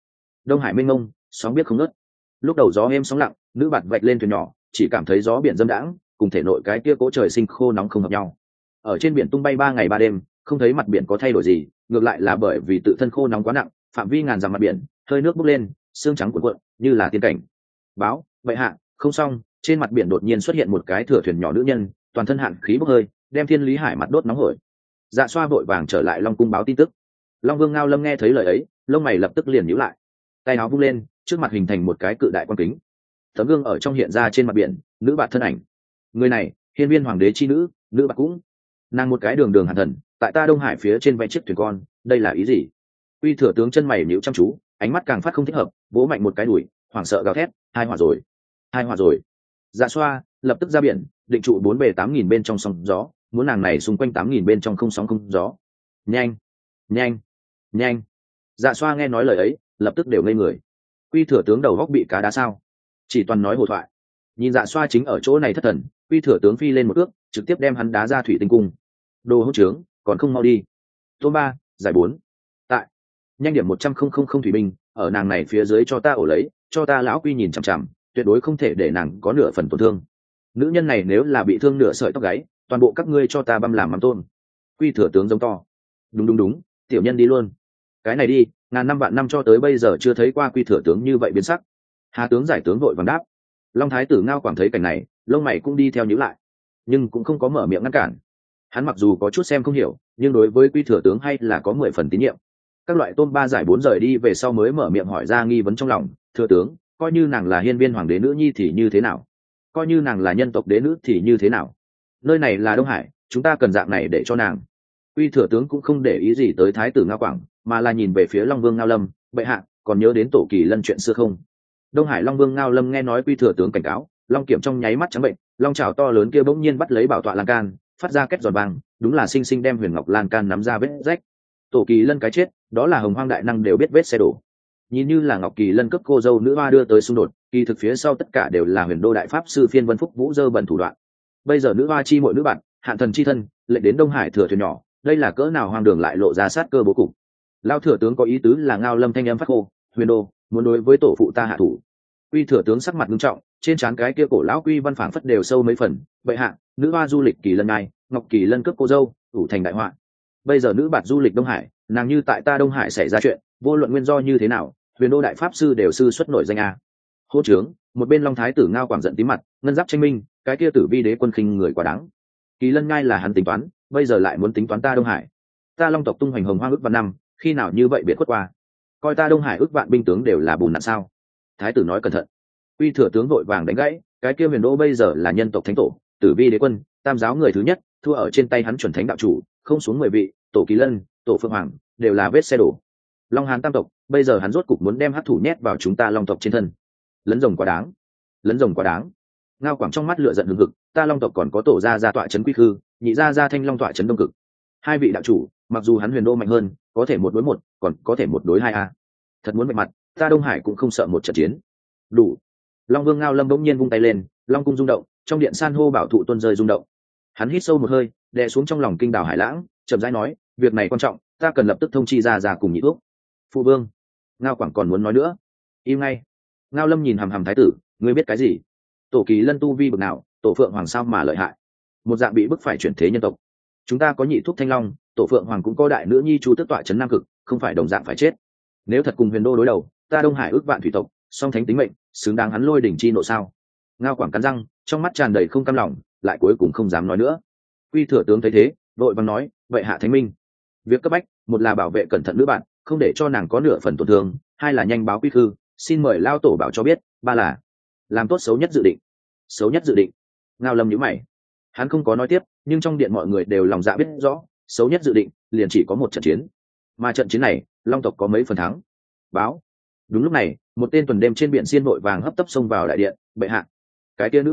Đông hải mênh mông, sóng biết không ngớt. Lúc đầu gió êm sóng lặng, nữ bạt vạch lên thuyền nhỏ, chỉ cảm thấy gió biển dâm đãng, cùng thể nội cái kia cố trời sinh khô nóng không hợp nhau. Ở trên biển tung bay 3 ngày 3 đêm, không thấy mặt biển có thay đổi gì, ngược lại là bởi vì tự thân khô nóng quá nặng, phạm vi ngàn dặm mặt biển, hơi nước bốc lên, sương trắng cuộn cuộn, như là tiên cảnh. Báo, vậy hạ, không xong, trên mặt biển đột nhiên xuất hiện một cái thừa thuyền nhỏ nữ nhân, toàn thân hạn khí bốc hơi, đem Thiên Lý Hải mặt đốt nóng hổi. Dạ Xoa vội vàng trở lại Long cung báo tin tức. Long Vương Ngao Lâm nghe thấy lời ấy, lông mày lập tức liền nhíu lại, tay áo vung lên, trước mặt hình thành một cái cự đại quan kính. Tấm gương ở trong hiện ra trên mặt biển, nữ bạt thân ảnh. Người này, Hiên Viên Hoàng đế chi nữ, nữ bạt cũng. Nàng một cái đường đường hàn thần, tại ta Đông Hải phía trên vẽ chiếc thuyền con, đây là ý gì? Uy thừa tướng chân mày nhíu chăm chú, ánh mắt càng phát không thích hợp, vỗ mạnh một cái đùi, hoảng sợ gào thét, hai hỏa rồi, hai hỏa rồi. Dạ Xoa lập tức ra biển, định trụ 4 bề 8 nghìn bên trong sóng gió, muốn nàng này xung quanh 8 nghìn bên trong không sóng không gió. Nhanh, nhanh, nhanh. Dạ Xoa nghe nói lời ấy, lập tức đều ngây người. Uy thừa tướng đầu góc bị cá đá sao? Chỉ toàn nói hồ thoại. Nhìn Dạ Xoa chính ở chỗ này thất thần, Uy thừa tướng phi lên một ước, trực tiếp đem hắn đá ra thủy tinh cung. Đồ hỗn trướng, còn không mau đi. Tôm 3, giải 4. Tại nhanh điểm 100,000 thủy binh, ở nàng này phía dưới cho ta ổ lấy, cho ta lão Quy nhìn chằm chằm, tuyệt đối không thể để nàng có nửa phần tổn thương. Nữ nhân này nếu là bị thương nửa sợi tóc gáy, toàn bộ các ngươi cho ta băm làm mắm tôm. Quy thừa tướng giống to. Đúng, tiểu nhân đi luôn. Cái này đi, ngàn năm vạn năm cho tới bây giờ chưa thấy qua Quy thừa tướng như vậy biến sắc. Hà tướng giải tướng vội vàng đáp. Long thái tử Ngao Quảng thấy cảnh này, lông mày cũng đi theo nhíu lại, nhưng cũng không có mở miệng ngăn cản. Hắn mặc dù có chút xem không hiểu, nhưng đối với Quy thừa tướng hay là có 10 phần tín nhiệm. Các loại tôm 3 giải 4 rời đi về sau mới mở miệng hỏi ra nghi vấn trong lòng. Thừa tướng, coi như nàng là Hiên Viên Hoàng đế nữ nhi thì như thế nào? Coi như nàng là nhân tộc đế nữ thì như thế nào? Nơi này là Đông Hải, chúng ta cần dạng này để cho nàng. Uy thừa tướng cũng không để ý gì tới thái tử Ngao Quảng, mà là nhìn về phía Long Vương Ngao Lâm. Bệ hạ, còn nhớ đến Tổ Kỳ Lân chuyện xưa không? Đông Hải Long Vương Ngao Lâm nghe nói Uy thừa tướng cảnh cáo, long kiểm trong nháy mắt trắng bệnh, long trào to lớn kia bỗng nhiên bắt lấy bảo tọa lan can, phát ra két giòn vàng, đúng là sinh sinh đem huyền ngọc lan can nắm ra vết rách. Tổ Kỳ Lân cái chết, đó là hồng hoang đại năng đều biết vết xe đổ. Nhìn như là Ngọc Kỳ Lân cấp cô dâu nữ hoa đưa tới xung đột, kỳ thực phía sau tất cả đều là Huyền Đô đại pháp sư Phiên Vân Phúc Vũ dơ bẩn thủ đoạn. Bây giờ nữ hoa chi mọi nữ bạn, hạn thần chi thân, lệnh đến Đông Hải thừa thuyền nhỏ, đây là cỡ nào hoang đường lại lộ ra sát cơ bố cục. Lao thừa tướng có ý tứ là Ngao Lâm thanh âm phát khô, Huyền Đô muốn đối với tổ phụ ta hạ thủ. Quy thừa tướng sắc mặt nghiêm trọng, trên trán cái kia cổ lão quy văn phảng phất đều sâu mấy phần. Vậy hạ, nữ hoa du lịch Kỳ Lân ngai, Ngọc Kỳ Lân cướp cô dâu, ủ thành đại họa. Bây giờ nữ bạt du lịch Đông Hải, nàng như tại ta Đông Hải xảy ra chuyện, vô luận nguyên do như thế nào, Huyền Đô đại pháp sư đều sư xuất nổi danh a. Hô trướng, một bên Long thái tử Ngao Quảng giận tím mặt, ngân giáp tranh minh, cái kia tử vi đế quân khinh người quá đáng. Kỳ Lân ngai là hắn tính toán, bây giờ lại muốn tính toán ta Đông Hải. Ta Long tộc tung hoành hồng hoang ước vạn năm, khi nào như vậy biệt khuất qua? Coi ta Đông Hải ước vạn binh tướng đều là bùn nạn sao? Thái tử nói cẩn thận. Uy thừa tướng vội vàng đánh gãy, cái kia Huyền Đô bây giờ là nhân tộc thánh tổ, tử vi đế quân, tam giáo người thứ nhất, thua ở trên tay hắn chuẩn thánh đạo chủ, không xuống 10 vị, tổ Kỳ Lân, tổ Phượng Hoàng, đều là vết xe đổ. Long Hán tam tộc, bây giờ hắn rốt cục muốn đem hắc thủ nhét vào chúng ta Long tộc trên thân. Lấn rồng quá đáng, lấn rồng quá đáng. Ngao Quảng trong mắt lửa giận hừng hực, ta Long tộc còn có tổ gia gia tọa trấn Quy Khư, nhị gia gia Thanh Long tọa trấn Đông Cực. Hai vị đạo chủ, mặc dù hắn Huyền Đô mạnh hơn, có thể 1 đối 1, còn có thể 1 đối 2 a. Thật muốn vạch mặt, ta Đông Hải cũng không sợ một trận chiến. Đủ. Long Vương Ngao Lâm bỗng nhiên vung tay lên, long cung rung động, trong điện san hô bảo thụ tuôn rơi rung động. Hắn hít sâu một hơi, đè xuống trong lòng kinh đảo hải lãng, chậm rãi nói, việc này quan trọng, ta cần lập tức thông chi ra cùng nhị thuốc. Phụ vương. Ngao Quảng còn muốn nói nữa. Im ngay. Ngao Lâm nhìn hằm hằm thái tử, ngươi biết cái gì? Tổ Kỳ Lân tu vi bậc nào, tổ Phượng Hoàng sao mà lợi hại? Một dạng bị bức phải chuyển thế nhân tộc. Chúng ta có nhị thuốc Thanh Long, tổ Phượng Hoàng cũng có đại nữ nhi Chu Tước tọa trấn Nam Cực, không phải đồng dạng phải chết. Nếu thật cùng Huyền Đô đối đầu, ta Đông Hải ước vạn thủy tộc, song thánh tính mệnh, xứng đáng hắn lôi đỉnh chi nộ sao? Ngao Quảng cắn răng, trong mắt tràn đầy không cam lòng, lại cuối cùng không dám nói nữa. Quy thừa tướng thấy thế, vội vàng nói, vậy hạ thánh minh, việc cấp bách, một là bảo vệ cẩn thận nữ bạn, không để cho nàng có nửa phần tổn thương, hai là nhanh báo Quy Khư, xin mời lao tổ bảo cho biết, ba là làm tốt xấu nhất dự định. Xấu nhất dự định. Ngao Lâm nhíu mày, hắn không có nói tiếp, nhưng trong điện mọi người đều lòng dạ biết rõ, xấu nhất dự định liền chỉ có một trận chiến, mà trận chiến này Long tộc có mấy phần thắng. Báo. Đúng lúc này, một tên tuần đêm trên biển xiên vội vàng hấp tấp xông vào đại điện. Bệ hạ, cái kia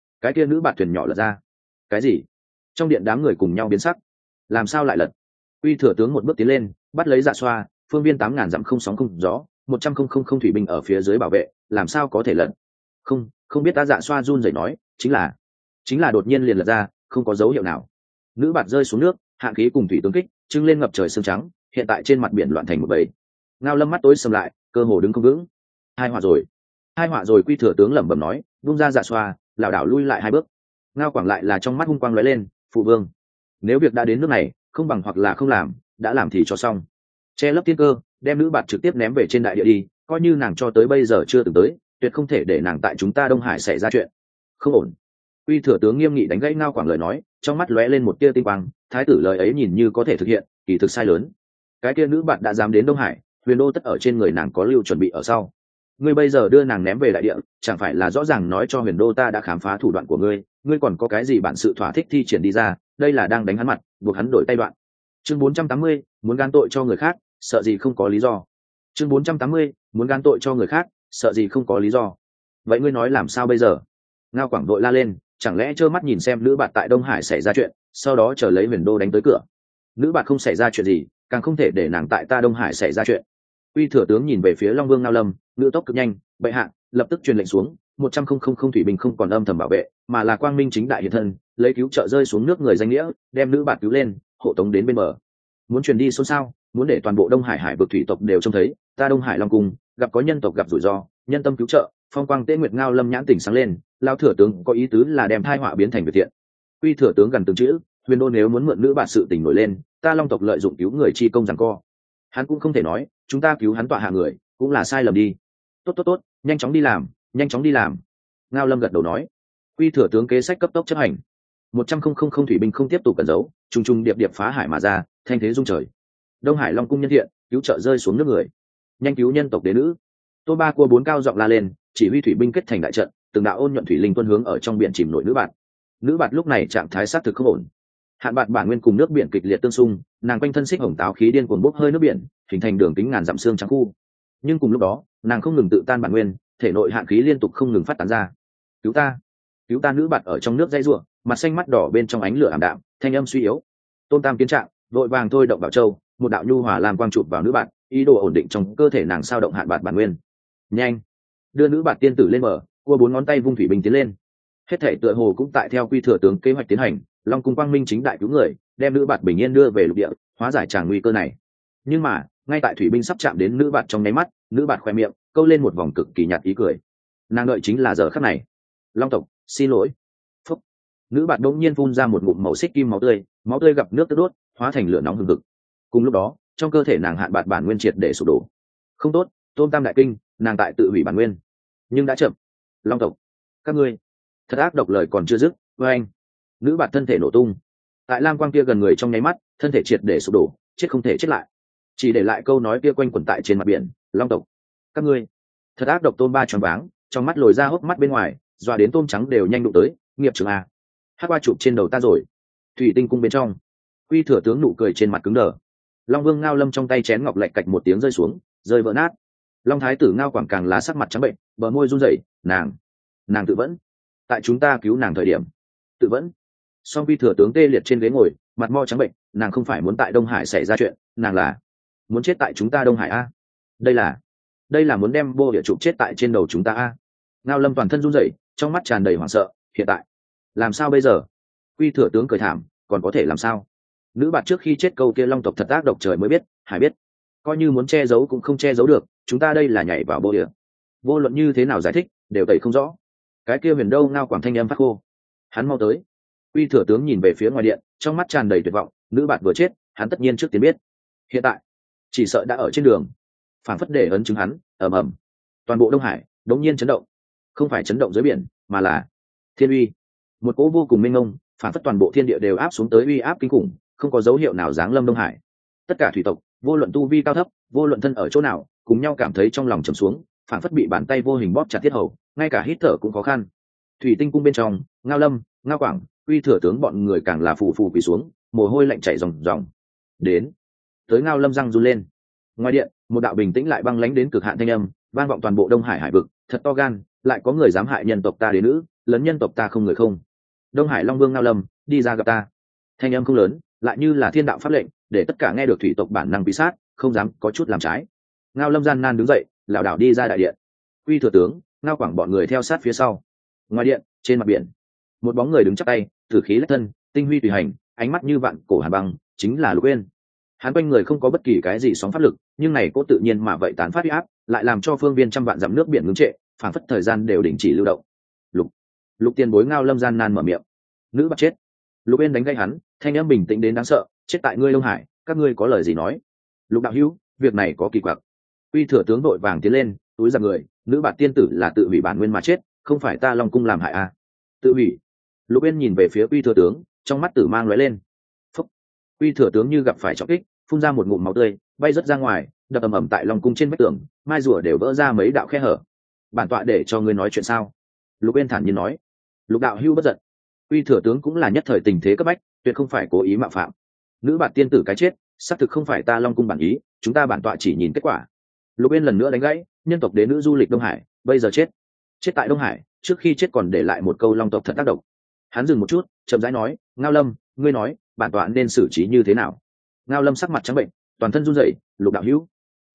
nữ bạn thuyền nhỏ lật ra. Cái gì? Trong điện đám người cùng nhau biến sắc. Làm sao lại lật? Uy thừa tướng một bước tiến lên, bắt lấy Dạ Xoa, phương viên 8.000 dặm không sóng không gió, 100,000 thủy binh ở phía dưới bảo vệ, làm sao có thể lật? Không biết. Ta Dạ Xoa run rẩy nói, chính là đột nhiên liền lật ra, không có dấu hiệu nào. Nữ bạn rơi xuống nước, hạn khí cùng thủy tướng kích, trưng lên ngập trời sương trắng, hiện tại trên mặt biển loạn thành một bầy. Ngao Lâm mắt tối sầm lại, cơ hồ đứng không vững. Hai họa rồi, hai họa rồi. Quy thừa tướng lẩm bẩm nói, vung ra dạ xoa, lảo đảo lui lại 2 bước. Ngao Quảng lại là trong mắt hung quang lóe lên, phụ vương, nếu việc đã đến nước này, không bằng hoặc là không làm, đã làm thì cho xong. Che lấp thiên cơ, đem nữ bạt trực tiếp ném về trên đại địa đi, coi như nàng cho tới bây giờ chưa từng tới, tuyệt không thể để nàng tại chúng ta Đông Hải xảy ra chuyện. Không ổn. Uy thừa tướng nghiêm nghị đánh gãy Ngao Quảng lời nói, trong mắt lóe lên một tia tinh quang. Thái tử lời ấy nhìn như có thể thực hiện, kỳ thực sai lớn. Cái kia nữ bạn đã dám đến Đông Hải, Huyền Đô tất ở trên người nàng có lưu chuẩn bị ở sau. Ngươi bây giờ đưa nàng ném về đại địa, chẳng phải là rõ ràng nói cho Huyền Đô ta đã khám phá thủ đoạn của ngươi, ngươi còn có cái gì bản sự thỏa thích thi triển đi ra, đây là đang đánh hắn mặt, buộc hắn đổi tay đoạn. Chương 480, muốn gan tội cho người khác, sợ gì không có lý do. Chương 480, muốn gan tội cho người khác, sợ gì không có lý do. Vậy ngươi nói làm sao bây giờ? Ngao Quảng đội la lên, chẳng lẽ trơ mắt nhìn xem nữ bạn tại Đông Hải xảy ra chuyện, sau đó chờ lấy Huyền Đô đánh tới cửa? Nữ bạn không xảy ra chuyện gì, càng không thể để nàng tại ta Đông Hải xảy ra chuyện. Uy thừa tướng nhìn về phía Long Vương Ngao Lâm, ngữ tốc cực nhanh, bệ hạ lập tức truyền lệnh xuống, 100,000 thủy binh không còn âm thầm bảo vệ, mà là quang minh chính đại hiện thân, lấy cứu trợ rơi xuống nước người danh nghĩa, đem nữ bạn cứu lên, hộ tống đến bên bờ. Muốn truyền đi xôn xao, muốn để toàn bộ Đông Hải hải vực thủy tộc đều trông thấy, ta Đông Hải Long cung gặp có nhân tộc gặp rủi ro, nhân tâm cứu trợ, phong quang tế nguyệt. Ngao Lâm nhãn tỉnh sáng lên, lao thừa tướng có ý tứ là đem tai họa biến thành việc thiện. Uy thừa tướng gần từng chữ, Huyền Đô nếu muốn mượn nữ bạn sự tình nổi lên, ta Long tộc lợi dụng cứu người chi công giằng co, hắn cũng không thể nói chúng ta cứu hắn tọa hạ người cũng là sai lầm đi. Tốt, nhanh chóng đi làm, nhanh chóng đi làm. Ngao Lâm gật đầu nói. Uy thừa tướng kế sách cấp tốc chấp hành. 100,000 thủy binh không tiếp tục cẩn giấu, trùng trùng điệp điệp phá hải mà ra, thanh thế rung trời. Đông Hải Long cung nhân thiện, cứu trợ rơi xuống nước người, nhanh cứu nhân tộc đế nữ. Tô Ba Cua 4 cao giọng la lên, chỉ huy thủy binh kết thành đại trận, từng đạo ôn nhuận thủy linh tuôn hướng ở trong biển chìm nổi nữ bạn. Nữ bạn lúc này trạng thái sát thực không ổn. Hạn bạt bản nguyên cùng nước biển kịch liệt tương xung, nàng quanh thân xích hồng táo khí điên cuồng bốc hơi nước biển, hình thành đường kính ngàn dặm xương trắng khu. Nhưng cùng lúc đó, nàng không ngừng tự tan bản nguyên, thể nội hạn khí liên tục không ngừng phát tán ra. Cứu ta, cứu ta! Nữ bạn ở trong nước dãy rủa, mặt xanh mắt đỏ bên trong ánh lửa ảm đạm, thanh âm suy yếu. Tôn Tam kiến trạng, vội vàng thôi động bảo châu, một đạo nhu hòa làm quang chụp vào nữ bạn, ý đồ ổn định trong cơ thể nàng sao động hạn bạt bản nguyên. Nhanh, đưa nữ bạn tiên tử lên mở, cua 4 ngón tay vung thủy binh tiến lên. Hết thể tựa hồ cũng tại theo Quy thừa tướng kế hoạch tiến hành, Long cung quang minh chính đại cứu người, đem nữ bạn bình yên đưa về lục địa, hóa giải tràng nguy cơ này. Nhưng mà ngay tại thủy binh sắp chạm đến nữ bạn trong nháy mắt, nữ bạn khoe miệng câu lên một vòng cực kỳ nhạt ý cười. Nàng đợi chính là giờ khắc này. Long tộc xin lỗi. Phúc. Nữ bạn đột nhiên phun ra một ngụm màu xích kim máu tươi gặp nước tức đốt, hóa thành lửa nóng hừng hực. Cùng lúc đó trong cơ thể nàng hạn bạt bản nguyên triệt để sụp đổ. Không tốt, Tôn Tam đại kinh, nàng tại tự hủy bản nguyên. Nhưng đã chậm. Long tộc, các ngươi thật ác độc, lời còn chưa dứt, với anh nữ bạn thân thể nổ tung. Tại lam quang kia gần người trong nháy mắt, thân thể triệt để sụp đổ, chết không thể chết lại, chỉ để lại câu nói kia quanh quẩn tại trên mặt biển. Long tộc, các ngươi thật ác độc. Tôn Ba choáng váng, trong mắt lồi ra hốc mắt bên ngoài, dọa đến tôm trắng đều nhanh đụng tới. Nghiệp trưởng a, hát qua chụp trên đầu ta rồi. Thủy tinh cung bên trong, Quy thừa tướng nụ cười trên mặt cứng đờ. Long Vương Ngao Lâm trong tay chén ngọc lạch cạch một tiếng rơi xuống, rơi vỡ nát. Long Thái tử Ngao Quảng càng lá sắc mặt trắng bệnh, bờ môi run rẩy. Nàng tự vẫn, tại chúng ta cứu nàng thời điểm tự vẫn. Song Quy thừa tướng tê liệt trên ghế ngồi, mặt mo trắng bệnh. Nàng không phải muốn tại Đông Hải xảy ra chuyện, nàng là muốn chết tại chúng ta Đông Hải a. Đây là muốn đem bô địa chụp chết tại trên đầu chúng ta a. Ngao Lâm toàn thân run rẩy, trong mắt tràn đầy hoảng sợ. Hiện tại làm sao bây giờ? Quy thừa tướng cười thảm, còn có thể làm sao? Nữ bạn trước khi chết câu kia Long tộc thật ác độc trời mới biết, Hải biết, coi như muốn che giấu cũng không che giấu được. Chúng ta đây là nhảy vào bô địa, vô luận như thế nào giải thích đều tẩy không rõ. Cái kia Huyền Đâu Ngao Quảng thanh âm phát khô. Hắn mau tới. Uy thừa tướng nhìn về phía ngoài điện, trong mắt tràn đầy tuyệt vọng. Nữ bạn vừa chết, hắn tất nhiên trước tiên biết. Hiện tại chỉ sợ đã ở trên đường, phản phất để ấn chứng hắn. Ầm ầm, toàn bộ Đông Hải đống nhiên chấn động. Không phải chấn động dưới biển, mà là thiên uy. Một cỗ vô cùng mênh mông, phản phất toàn bộ thiên địa đều áp xuống tới uy áp kinh khủng, không có dấu hiệu nào giáng lâm Đông Hải. Tất cả thủy tộc, vô luận tu vi cao thấp, vô luận thân ở chỗ nào, cùng nhau cảm thấy trong lòng trầm xuống, phản phất bị bàn tay vô hình bóp chặt thiết hầu, ngay cả hít thở cũng khó khăn. Thủy tinh cung bên trong, Ngao Lâm, Ngao Quảng, Uy thừa tướng bọn người càng là phù phù quỳ xuống, mồ hôi lạnh chảy ròng ròng. Đến, tới Ngao Lâm răng run lên. Ngoài điện, một đạo bình tĩnh lại băng lãnh đến cực hạn thanh âm vang vọng toàn bộ Đông Hải hải vực. Thật to gan, lại có người dám hại nhân tộc ta đế nữ, lấn nhân tộc ta không người không. Đông Hải Long Vương Ngao Lâm, đi ra gặp ta. Thanh âm không lớn, lại như là thiên đạo pháp lệnh, để tất cả nghe được thủy tộc bản năng bị sát, không dám có chút làm trái. Ngao Lâm gian nan đứng dậy, lảo đảo đi ra đại điện. Uy thừa tướng, Ngao Quảng bọn người theo sát phía sau. Ngoài điện, trên mặt biển, một bóng người đứng chắp tay, tử khí lách thân, tinh huy tùy hành, ánh mắt như vạn cổ hàn băng, chính là Lục Uyên. Hắn quanh người không có bất kỳ cái gì sóng pháp lực, nhưng này cốt tự nhiên mà vậy tán phát uy áp, lại làm cho phương viên trăm vạn dặm nước biển ngưng trệ, phảng phất thời gian đều đình chỉ lưu động. Lục tiền bối Ngao Lâm gian nan mở miệng. Nữ bắt chết. Lục Uyên đánh gây hắn, thanh âm bình tĩnh đến đáng sợ, chết tại ngươi Đông Hải, các ngươi có lời gì nói? Lục đạo hữu, việc này có kỳ quặc. Uy thừa tướng đội vàng tiến lên, túi ra người, nữ bạt tiên tử là tự hủy bản nguyên mà chết, không phải ta Long cung làm hại à? Tự hủy. Lục Uyên nhìn về phía Uy thừa tướng, trong mắt tử mang lóe lên. Phúc. Uy thừa tướng như gặp phải trọng kích, phun ra một ngụm máu tươi, bay rất ra ngoài, đập ầm ầm tại Long cung trên vách tường, mai rùa đều vỡ ra mấy đạo khe hở. Bản tọa để cho ngươi nói chuyện sao? Lục Uyên thản nhiên nói. Lục đạo hữu bất giận. Uy thừa tướng cũng là nhất thời tình thế cấp bách, tuyệt không phải cố ý mạo phạm. Nữ bạt tiên tử cái chết, xác thực không phải ta Long cung bản ý, chúng ta bản tọa chỉ nhìn kết quả. Lục Uyên lần nữa đánh gãy, nhân tộc đế nữ du lịch Đông Hải, bây giờ chết tại Đông Hải, trước khi chết còn để lại một câu Long tộc thật tác động. Hắn dừng một chút, chậm rãi nói, Ngao Lâm, ngươi nói, bản tọa nên xử trí như thế nào? Ngao Lâm sắc mặt trắng bệnh, toàn thân run rẩy, Lục đạo hữu,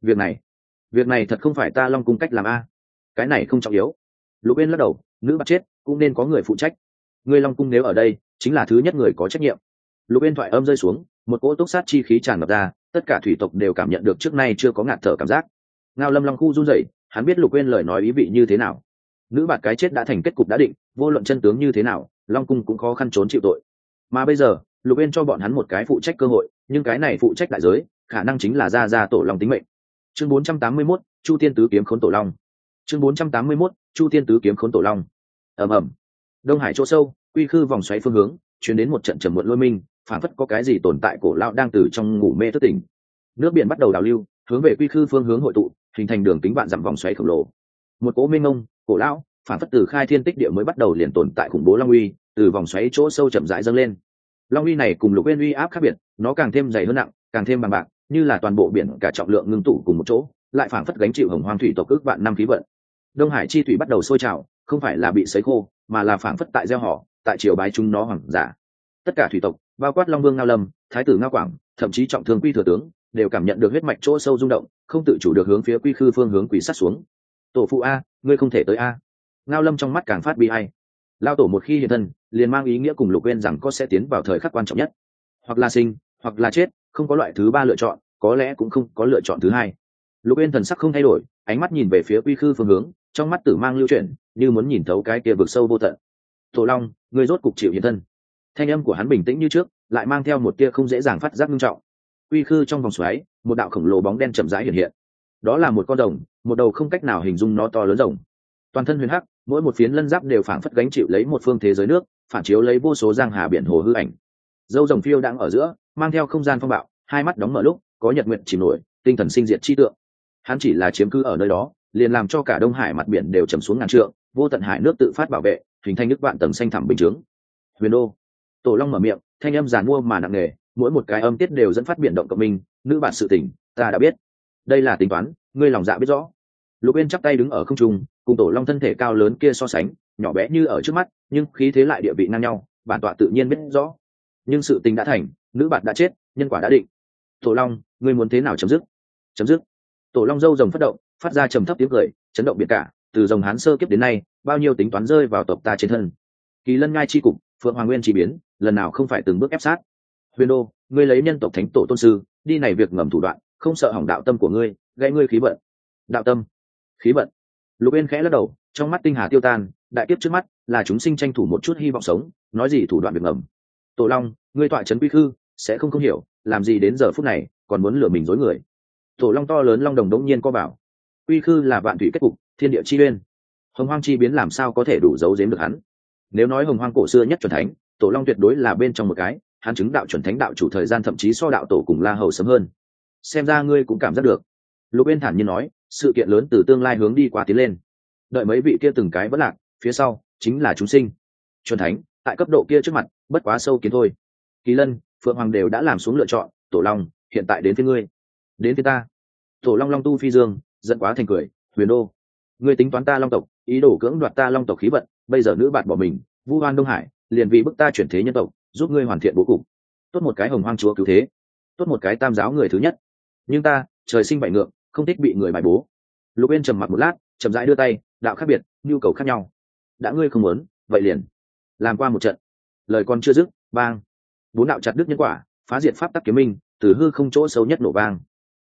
việc này thật không phải ta Long cung cách làm a. Cái này không trọng yếu. Lục Uyên lắc đầu, nữ bạt chết, cũng nên có người phụ trách. Ngươi Long cung nếu ở đây, chính là thứ nhất người có trách nhiệm. Lục Uyên thoại âm rơi xuống, một cỗ túc sát chi khí tràn ngập ra, tất cả thủy tộc đều cảm nhận được trước nay chưa có ngạt thở cảm giác. Ngao Lâm Long khu run rẩy, hắn biết Lục Uyên lời nói ý vị như thế nào. Nữ bạt cái chết đã thành kết cục đã định, vô luận chân tướng như thế nào, Long cung cũng khó khăn trốn chịu tội. Mà bây giờ, Lục Uyên cho bọn hắn một cái phụ trách cơ hội, nhưng cái này phụ trách đại giới, khả năng chính là ra tổ Long tính mệnh. Chương 481, Chu Tiên tứ kiếm khốn tổ long. Chương 481, Chu Tiên tứ kiếm khốn tổ long. Ầm ầm. Đông Hải chỗ sâu, quy khư vòng xoáy phương hướng, truyền đến một trận trầm muộn lôi minh, phảng phất có cái gì tồn tại cổ lão đang từ trong ngủ mê thức tỉnh. Nước biển bắt đầu đảo lưu, hướng về quy khư phương hướng hội tụ, hình thành đường kính vạn dặm vòng xoáy khổng lồ. Một cỗ mênh mông, cổ lão, phảng phất từ khai thiên tích địa mới bắt đầu liền tồn tại khủng bố long uy, từ vòng xoáy chỗ sâu chậm rãi dâng lên. Long uy này cùng Lục Uyên uy áp khác biệt, nó càng thêm dày hơn nặng, càng thêm bằng bạc, như là toàn bộ biển cả trọng lượng ngưng tụ cùng một chỗ, lại phảng phất gánh chịu hồng hoang thủy tộc ước vạn năm khí vận. Đông Hải chi thủy bắt đầu sôi trào, không phải là bị sấy khô, mà là phảng phất tại gieo họ, tại triều bái chúng nó hoàng giả. Tất cả thủy tộc, bao quát Long Vương Ngao Lâm, Thái tử Ngao Quảng, thậm chí trọng thương Quy thừa tướng, đều cảm nhận được huyết mạch chỗ sâu rung động, không tự chủ được hướng phía quy khư phương hướng quỷ sát xuống. Tổ phụ a, ngươi không thể tới a. Ngao Lâm trong mắt càng phát bi ai. Lao tổ một khi hiện thân, liền mang ý nghĩa cùng Lục Uyên rằng có sẽ tiến vào thời khắc quan trọng nhất, hoặc là sinh, hoặc là chết, không có loại thứ ba lựa chọn, có lẽ cũng không có lựa chọn thứ hai. Lục Uyên thần sắc không thay đổi, ánh mắt nhìn về phía quy khư phương hướng, trong mắt tử mang lưu chuyển, như muốn nhìn thấu cái kia vực sâu vô tận. Tổ Long, ngươi rốt cục chịu hiện thân. Thanh âm của hắn bình tĩnh như trước, lại mang theo một tia không dễ dàng phát giác nghiêm trọng. Quy khư trong vòng xoáy, một đạo khổng lồ bóng đen chậm rãi hiện hiện. Đó là một con rồng, một đầu không cách nào hình dung nó to lớn rồng. Toàn thân huyền hắc, mỗi một phiến lân giáp đều phảng phất gánh chịu lấy một phương thế giới nước, phản chiếu lấy vô số giang hà biển hồ hư ảnh. Dâu rồng phiêu đang ở giữa, mang theo không gian phong bạo, hai mắt đóng mở lúc, có nhật nguyện chìm nổi, tinh thần sinh diệt chi tượng. Hắn chỉ là chiếm cứ ở nơi đó, liền làm cho cả Đông Hải mặt biển đều trầm xuống ngàn trượng, vô tận hải nước tự phát bảo vệ, hình thành nước vạn tầng xanh thẳm bình chướng. Huyền đô. Tổ Long mở miệng, thanh âm giàn mua mà nặng nề, mỗi một cái âm tiết đều dẫn phát biển động cộng minh. Nữ bản sự tình, ta đã biết. Đây là tính toán, ngươi lòng dạ biết rõ. Lục Uyên chắp tay đứng ở không trung, cùng Tổ Long thân thể cao lớn kia so sánh, nhỏ bé như ở trước mắt, nhưng khí thế lại địa vị ngang nhau, bản tọa tự nhiên biết rõ. Nhưng sự tình đã thành, nữ bạn đã chết, nhân quả đã định. Tổ Long, ngươi muốn thế nào chấm dứt? Chấm dứt. Tổ Long râu rồng phát động, phát ra trầm thấp tiếng cười, chấn động biển cả. Từ rồng Hán sơ kiếp đến nay, bao nhiêu tính toán rơi vào tộc ta trên thân. Kỳ Lân ngai chi cục, Phượng Hoàng Nguyên chi biến, lần nào không phải từng bước ép sát. Huyền Đô, ngươi lấy nhân tộc thánh tổ tôn sư, đi này việc ngầm thủ đoạn, không sợ hỏng đạo tâm của ngươi, gãy ngươi khí vận. Đạo tâm, khí vận. Lục Uyên khẽ lắc đầu, trong mắt tinh hà tiêu tan, đại kiếp trước mắt là chúng sinh tranh thủ một chút hy vọng sống, nói gì thủ đoạn việc ngầm. Tổ Long, ngươi tọa trấn quy khư, sẽ không hiểu, làm gì đến giờ phút này còn muốn lừa mình dối người. Tổ Long to lớn long đồng đống nhiên co bảo, quy khư là vạn thủy kết cục, thiên địa chi uyên, hồng hoang chi biến làm sao có thể đủ giấu giếm được hắn. Nếu nói hồng hoang cổ xưa nhất chuẩn thánh, Tổ Long tuyệt đối là bên trong một cái, hắn chứng đạo chuẩn thánh đạo chủ thời gian thậm chí so đạo tổ cùng La Hầu sớm hơn. Xem ra ngươi cũng cảm giác được. Lục Uyên thản nhiên nói, sự kiện lớn từ tương lai hướng đi qua tiến lên, đợi mấy vị kia từng cái vẫn lạc, phía sau chính là chúng sinh. Chuẩn thánh tại cấp độ kia trước mặt bất quá sâu kiến thôi. Kỳ Lân, Phượng Hoàng đều đã làm xuống lựa chọn, Tổ Long, hiện tại đến phía ngươi, đến phía ta. Tổ Long long tu phi dương, giận quá thành cười. Huyền Đô, ngươi tính toán ta Long tộc, ý đồ cưỡng đoạt ta Long tộc khí vận, bây giờ nữ bạn bỏ mình, vu oan Đông Hải, liền vì bức ta chuyển thế nhân tộc, giúp ngươi hoàn thiện bố cục. Tốt một cái hồng hoang chúa cứu thế, tốt một cái tam giáo người thứ nhất. Nhưng ta trời sinh bại ngược, không thích bị người bài bố. Lục Uyên trầm mặc một lát, chậm rãi đưa tay, đạo khác biệt, nhu cầu khác nhau. Đã ngươi không muốn, vậy liền làm qua một trận. Lời còn chưa dứt, bang, bốn đạo chặt đứt nhân quả, phá diệt pháp tắc kiếm minh, từ hư không chỗ sâu nhất nổ vang.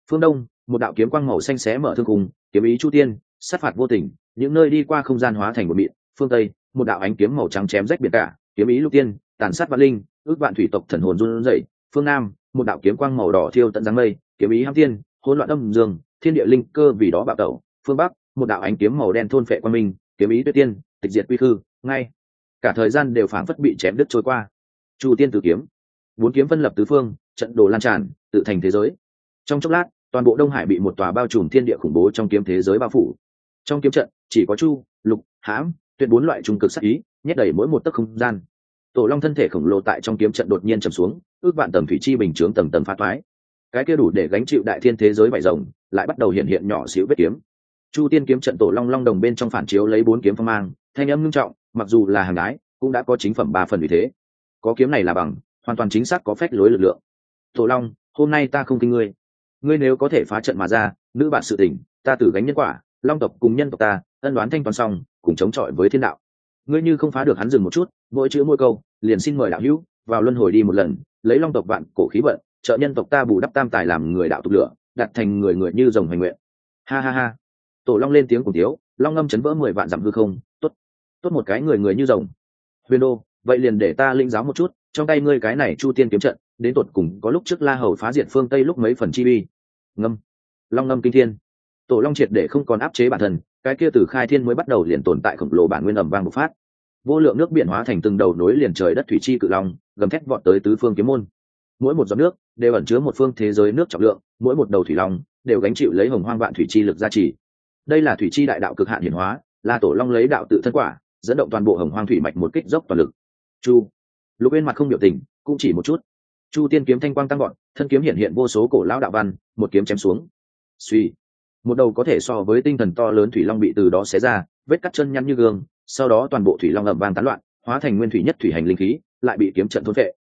Phương đông, một đạo kiếm quang màu xanh xé mở thương khung, kiếm ý chu tiên, sát phạt vô tình, những nơi đi qua không gian hóa thành một mịn. Phương tây, một đạo ánh kiếm màu trắng chém rách biển cả, kiếm ý lục tiên, tàn sát vạn linh, ước vạn thủy tộc thần hồn run rẩy. Phương nam, một đạo kiếm quang màu đỏ thiêu tận dáng mây, kiếm ý hám tiên, hỗn loạn âm dương, thiên địa linh cơ vì đó bạo tẩu. Phương bắc, một đạo ánh kiếm màu đen thôn phệ quang minh, kiếm ý tuyệt tiên, tịch diệt quy khư. Ngay cả thời gian đều phảng phất bị chém đứt trôi qua. Chu tiên tử kiếm, bốn kiếm phân lập tứ phương, trận đồ lan tràn, tự thành thế giới. Trong chốc lát, toàn bộ đông hải bị một tòa bao trùm thiên địa khủng bố trong kiếm thế giới bao phủ. Trong kiếm trận chỉ có chu, lục, hãm, tuyệt bốn loại trung cực sát ý, nhét đầy mỗi một tấc không gian. Tổ long thân thể khổng lồ tại trong kiếm trận đột nhiên trầm xuống, ước vạn tầng thủy chi bình chướng tầng tầng phá toái. Cái kia đủ để gánh chịu đại thiên thế giới vảy rồng, lại bắt đầu hiện hiện nhỏ xíu vết kiếm. Chu tiên kiếm trận tổ long long đồng bên trong phản chiếu lấy bốn kiếm phong mang, thanh âm ngưng trọng, mặc dù là hàng ái, cũng đã có chính phẩm 3 phần vì thế. Có kiếm này là bằng, hoàn toàn chính xác có phách lối lực lượng. Tổ long, hôm nay ta không kinh ngươi. Ngươi nếu có thể phá trận mà ra, nữ bạn sự tình, ta tử gánh nhân quả, long tộc cùng nhân tộc ta, ân đoán thanh toán xong, cùng chống chọi với thiên đạo. Ngươi như không phá được hắn dừng một chút, mỗi chữ mỗi câu, liền xin mời đạo hữu vào luân hồi đi một lần, lấy long tộc vạn cổ khí vận, trợ nhân tộc ta bù đắp tam tài làm người đạo tục lửa, đặt thành người người như rồng hành nguyện. Ha ha ha. Tổ long lên tiếng cùng tiếu, long ngâm chấn vỡ 10 vạn dặm hư không, tốt một cái người người như rồng. Huyền đô, vậy liền để ta linh giáo một chút, trong tay ngươi cái này chu tiên kiếm trận, đến tột cùng có lúc trước La Hầu phá diệt phương Tây lúc mấy phần chi uy. Ngâm, long ngâm kinh thiên. Tổ long triệt để không còn áp chế bản thân, cái kia từ khai thiên mới bắt đầu liền tồn tại khổng lồ bản nguyên ầm vang bộc phát. Vô lượng nước biển hóa thành từng đầu nối liền trời đất thủy chi cự long, gầm thét vọt tới tứ phương kiếm môn. Mỗi một giọt nước đều ẩn chứa một phương thế giới nước trọng lượng, mỗi một đầu thủy long đều gánh chịu lấy hồng hoang vạn thủy chi lực gia trì. Đây là thủy chi đại đạo cực hạn hiển hóa, là tổ long lấy đạo tự thân quả, dẫn động toàn bộ hồng hoang thủy mạch một kích dốc toàn lực. Chu, Lục bên mặt không biểu tình, cũng chỉ một chút. Chu tiên kiếm thanh quang tăng gọn, thân kiếm hiện hiện vô số cổ lão đạo văn, một kiếm chém xuống. Suy, một đầu có thể so với tinh thần to lớn thủy long bị từ đó xé ra, vết cắt chân nhăn như gương, sau đó toàn bộ thủy long ầm vang tán loạn, hóa thành nguyên thủy nhất thủy hành linh khí, lại bị kiếm trận thôn phệ.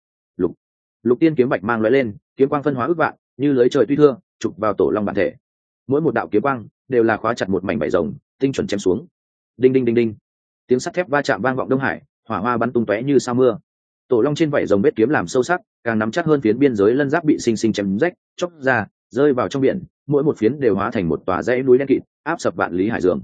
Lục tiên kiếm bạch mang lóe lên, kiếm quang phân hóa ước vạn, như lưới trời tuy thưa, chụp vào tổ long bản thể. Mỗi một đạo kiếm quang đều là khóa chặt một mảnh vảy rồng, tinh chuẩn chém xuống. Đinh đinh đinh đinh, tiếng sắt thép va chạm vang vọng đông hải, hỏa hoa bắn tung tóe như sao mưa. Tổ long trên vảy rồng vết kiếm làm sâu sắc, càng nắm chắc hơn phiến biên giới lân giáp bị sinh sinh chém rách, chóc ra, rơi vào trong biển, mỗi một phiến đều hóa thành một tòa dãy núi đen kịt, áp sập vạn lý hải dương.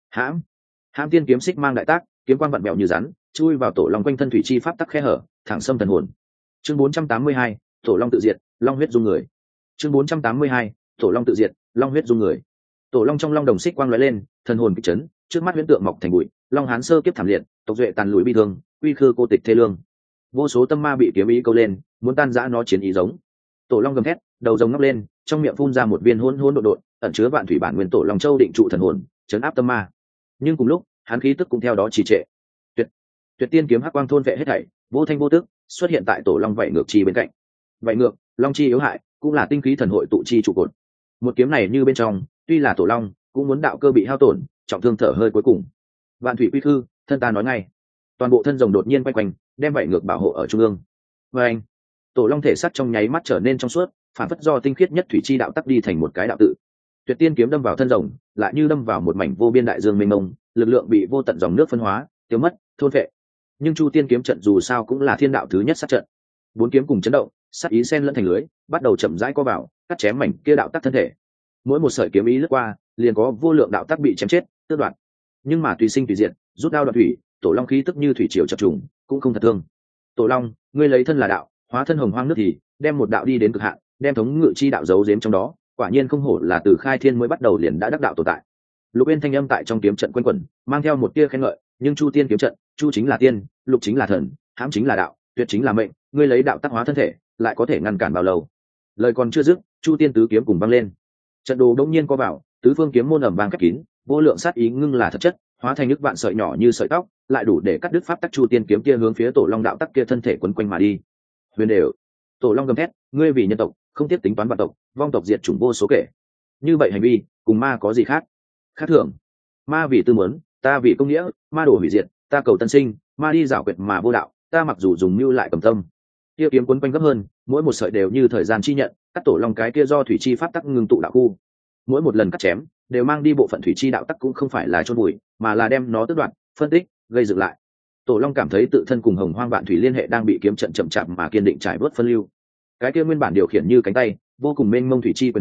Hãm tiên kiếm xích mang đại tác, kiếm quang vặn bẹo như rắn, chui vào tổ long quanh thân thủy chi pháp tắc khe hở, thẳng xâm thần hồn. Chương 482, tổ long tự diệt, long huyết dung người. Chương 482, tổ long tự diệt, long huyết dung người. Tổ long trong long đồng xích quang lóe lên, thần hồn kịch chấn, trước mắt huyễn tượng mọc thành bụi, long hán sơ kiếp thảm liệt, tộc duệ tàn lùi bi thương, uy khư cô tịch thê lương. Vô số tâm ma bị kiếm ý câu lên, muốn tan rã nó chiến ý giống. Tổ long gầm thét, đầu rồng ngóc lên, trong miệng phun ra một viên hỗn hỗn độn độn, ẩn chứa vạn thủy bản nguyên tổ long châu định trụ thần hồn, chấn áp tâm ma. Nhưng cùng lúc, hắn khí tức cũng theo đó trì trệ. Tuyệt tiên kiếm hắc quang thôn vệ hết thảy, vô thanh vô tức xuất hiện tại tổ long vảy ngược chi bên cạnh. Vảy ngược, long chi yếu hại, cũng là tinh khí thần hội tụ chi trụ cột. Một kiếm này như bên trong, tuy là tổ long, cũng muốn đạo cơ bị hao tổn, trọng thương thở hơi cuối cùng. Vạn thủy quy khư, thân ta nói ngay. Toàn bộ thân rồng đột nhiên quay quanh, đem vảy ngược bảo hộ ở trung ương. Và anh, tổ long thể sắt trong nháy mắt trở nên trong suốt, phản phất do tinh khiết nhất thủy chi đạo tắc đi thành một cái đạo tự. Tuyệt tiên kiếm đâm vào thân rồng, lại như đâm vào một mảnh vô biên đại dương mênh mông, lực lượng bị vô tận dòng nước phân hóa, tiêu mất, thôn phệ. Nhưng chu tiên kiếm trận dù sao cũng là thiên đạo thứ nhất sát trận, bốn kiếm cùng chấn động, sát ý xen lẫn thành lưới, bắt đầu chậm rãi co vào, cắt chém mảnh kia đạo tắc thân thể. Mỗi một sợi kiếm ý lướt qua, liền có vô lượng đạo tắc bị chém chết, tước đoạt. Nhưng mà tùy sinh tùy diệt, rút đao đoạt thủy, tổ long khí tức như thủy triều chập trùng, cũng không thật thương. Tổ long, ngươi lấy thân là đạo, hóa thân hồng hoang nước thì đem một đạo đi đến cực hạn, đem thống ngự chi đạo giấu giếm trong đó, quả nhiên không hổ là từ khai thiên mới bắt đầu liền đã đắc đạo tồn tại. Lục Yên thanh âm tại trong kiếm trận quanh quẩn, mang theo một tia khen ngợi, nhưng chu tiên kiếm trận, chu chính là tiên, lục chính là thần, hãm chính là đạo, tuyệt chính là mệnh, ngươi lấy đạo tác hóa thân thể, lại có thể ngăn cản bao lâu? Lời còn chưa dứt, chu tiên tứ kiếm cùng vang lên. Trận đồ đống nhiên co vào, tứ phương kiếm môn ầm vang khép kín, vô lượng sát ý ngưng là thật chất, hóa thành nước vạn sợi nhỏ như sợi tóc, lại đủ để cắt đứt pháp tắc chu tiên kiếm kia hướng phía tổ long đạo tắc kia thân thể quấn quanh mà đi. Huyền đều, tổ long gầm thét, ngươi vì nhân tộc, không tiếp tính toán vạn tộc, vong tộc diệt chủng vô số kể. Như vậy hành vi, cùng ma có gì khác? Khác thường. Ma vì tư muốn, ta vì công nghĩa, ma đổ hủy diệt, ta cầu tân sinh, ma đi giảo quyệt mà vô đạo, ta mặc dù dùng mưu lại cầm tâm. Kia kiếm quấn quanh gấp hơn, mỗi một sợi đều như thời gian chi nhận, cắt tổ long cái kia do thủy chi pháp tắc ngưng tụ đạo khu. Mỗi một lần cắt chém, đều mang đi bộ phận thủy chi đạo tắc cũng không phải là chôn bụi, mà là đem nó tước đoạt, phân tích, gây dựng lại. Tổ long cảm thấy tự thân cùng hồng hoang vạn thủy liên hệ đang bị kiếm trận chậm chạp mà kiên định trải bớt phân lưu. Cái kia nguyên bản điều khiển như cánh tay, vô cùng mênh mông thủy chi quyền hành,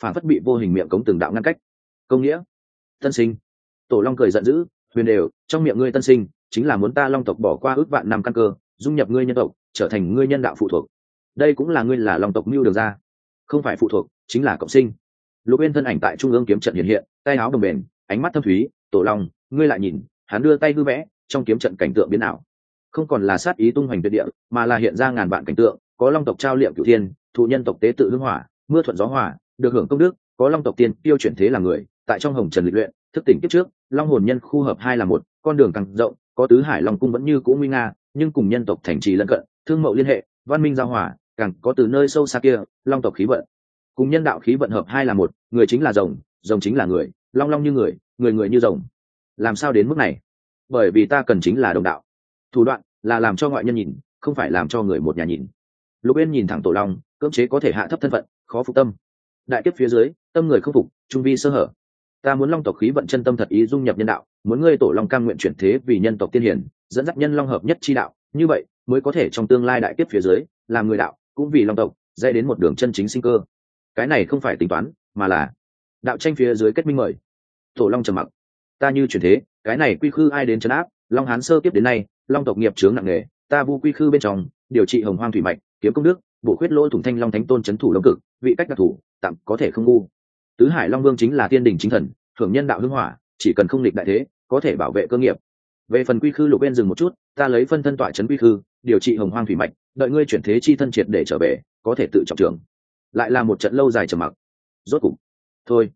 phản phất bị vô hình miệng cống từng đạo ngăn cách. Công nghĩa, tân sinh. Tổ long cười giận dữ, huyền đều, trong miệng ngươi tân sinh chính là muốn ta long tộc bỏ qua ước vạn năm căn cơ, dung nhập ngươi nhân tộc, trở thành ngươi nhân đạo phụ thuộc. Đây cũng là ngươi là long tộc mưu đường ra, không phải phụ thuộc, chính là cộng sinh. Lục Uyên thân ảnh tại trung ương kiếm trận hiện hiện, tay áo đồng bền, ánh mắt thâm thúy. Tổ long, ngươi lại nhìn, hắn đưa tay hư vẽ, trong kiếm trận cảnh tượng biến ảo, không còn là sát ý tung hoành tuyệt địa, mà là hiện ra ngàn vạn cảnh tượng. Có long tộc trao liệm cửu thiên, thụ nhân tộc tế tự hương hỏa, mưa thuận gió hòa, được hưởng công đức. Có long tộc tiên tiêu chuyển thế làm người, tại trong hồng trần lịch luyện, thức tỉnh kiếp trước, long hồn nhân khu hợp hai là một, con đường càng rộng. Có tứ hải long cung vẫn như cũ nguy nga, nhưng cùng nhân tộc thành trì lân cận, thương mậu liên hệ, văn minh giao hòa. Càng có từ nơi sâu xa kia, long tộc khí vận cùng nhân đạo khí vận hợp hai là một, người chính là rồng, rồng chính là người, long long như người, người người như rồng. Làm sao đến mức này? Bởi vì ta cần chính là đồng đạo. Thủ đoạn là làm cho ngoại nhân nhìn, không phải làm cho người một nhà nhìn. Lục Uyên nhìn thẳng Tổ long, cưỡng chế có thể hạ thấp thân phận, khó phục tâm. Đại kiếp phía dưới, tâm người không phục, trung vi sơ hở. Ta muốn long tộc khí vận chân tâm thật ý dung nhập nhân đạo, muốn ngươi Tổ long cam nguyện chuyển thế vì nhân tộc tiên hiển, dẫn dắt nhân long hợp nhất chi đạo, như vậy mới có thể trong tương lai đại kiếp phía dưới, làm người đạo, cũng vì long tộc, dạy đến một đường chân chính sinh cơ. Cái này không phải tính toán, mà là đạo tranh phía dưới kết minh mời. Tổ long trầm mặc. Ta như chuyển thế, cái này quy khư ai đến trấn áp? Long hán sơ kiếp đến nay, long tộc nghiệp chướng nặng nề, ta vu quy khư bên trong, điều trị hồng hoang thủy mạch, kiếm công đức, bổ khuyết lỗ thủng thanh long thánh tôn chấn thủ long cực, vị cách đặc thủ, tạm có thể không ngu. Tứ hải long vương chính là tiên đình chính thần, hưởng nhân đạo hưng hỏa, chỉ cần không nghịch đại thế, có thể bảo vệ cơ nghiệp. Về phần quy khư, Lục Uyên dừng một chút, ta lấy phân thân tọa chấn quy khư, điều trị hồng hoang thủy mạch, đợi ngươi chuyển thế chi thân triệt để trở về, có thể tự trọng trưởng. Lại là một trận lâu dài trầm mặc. Rốt cục, thôi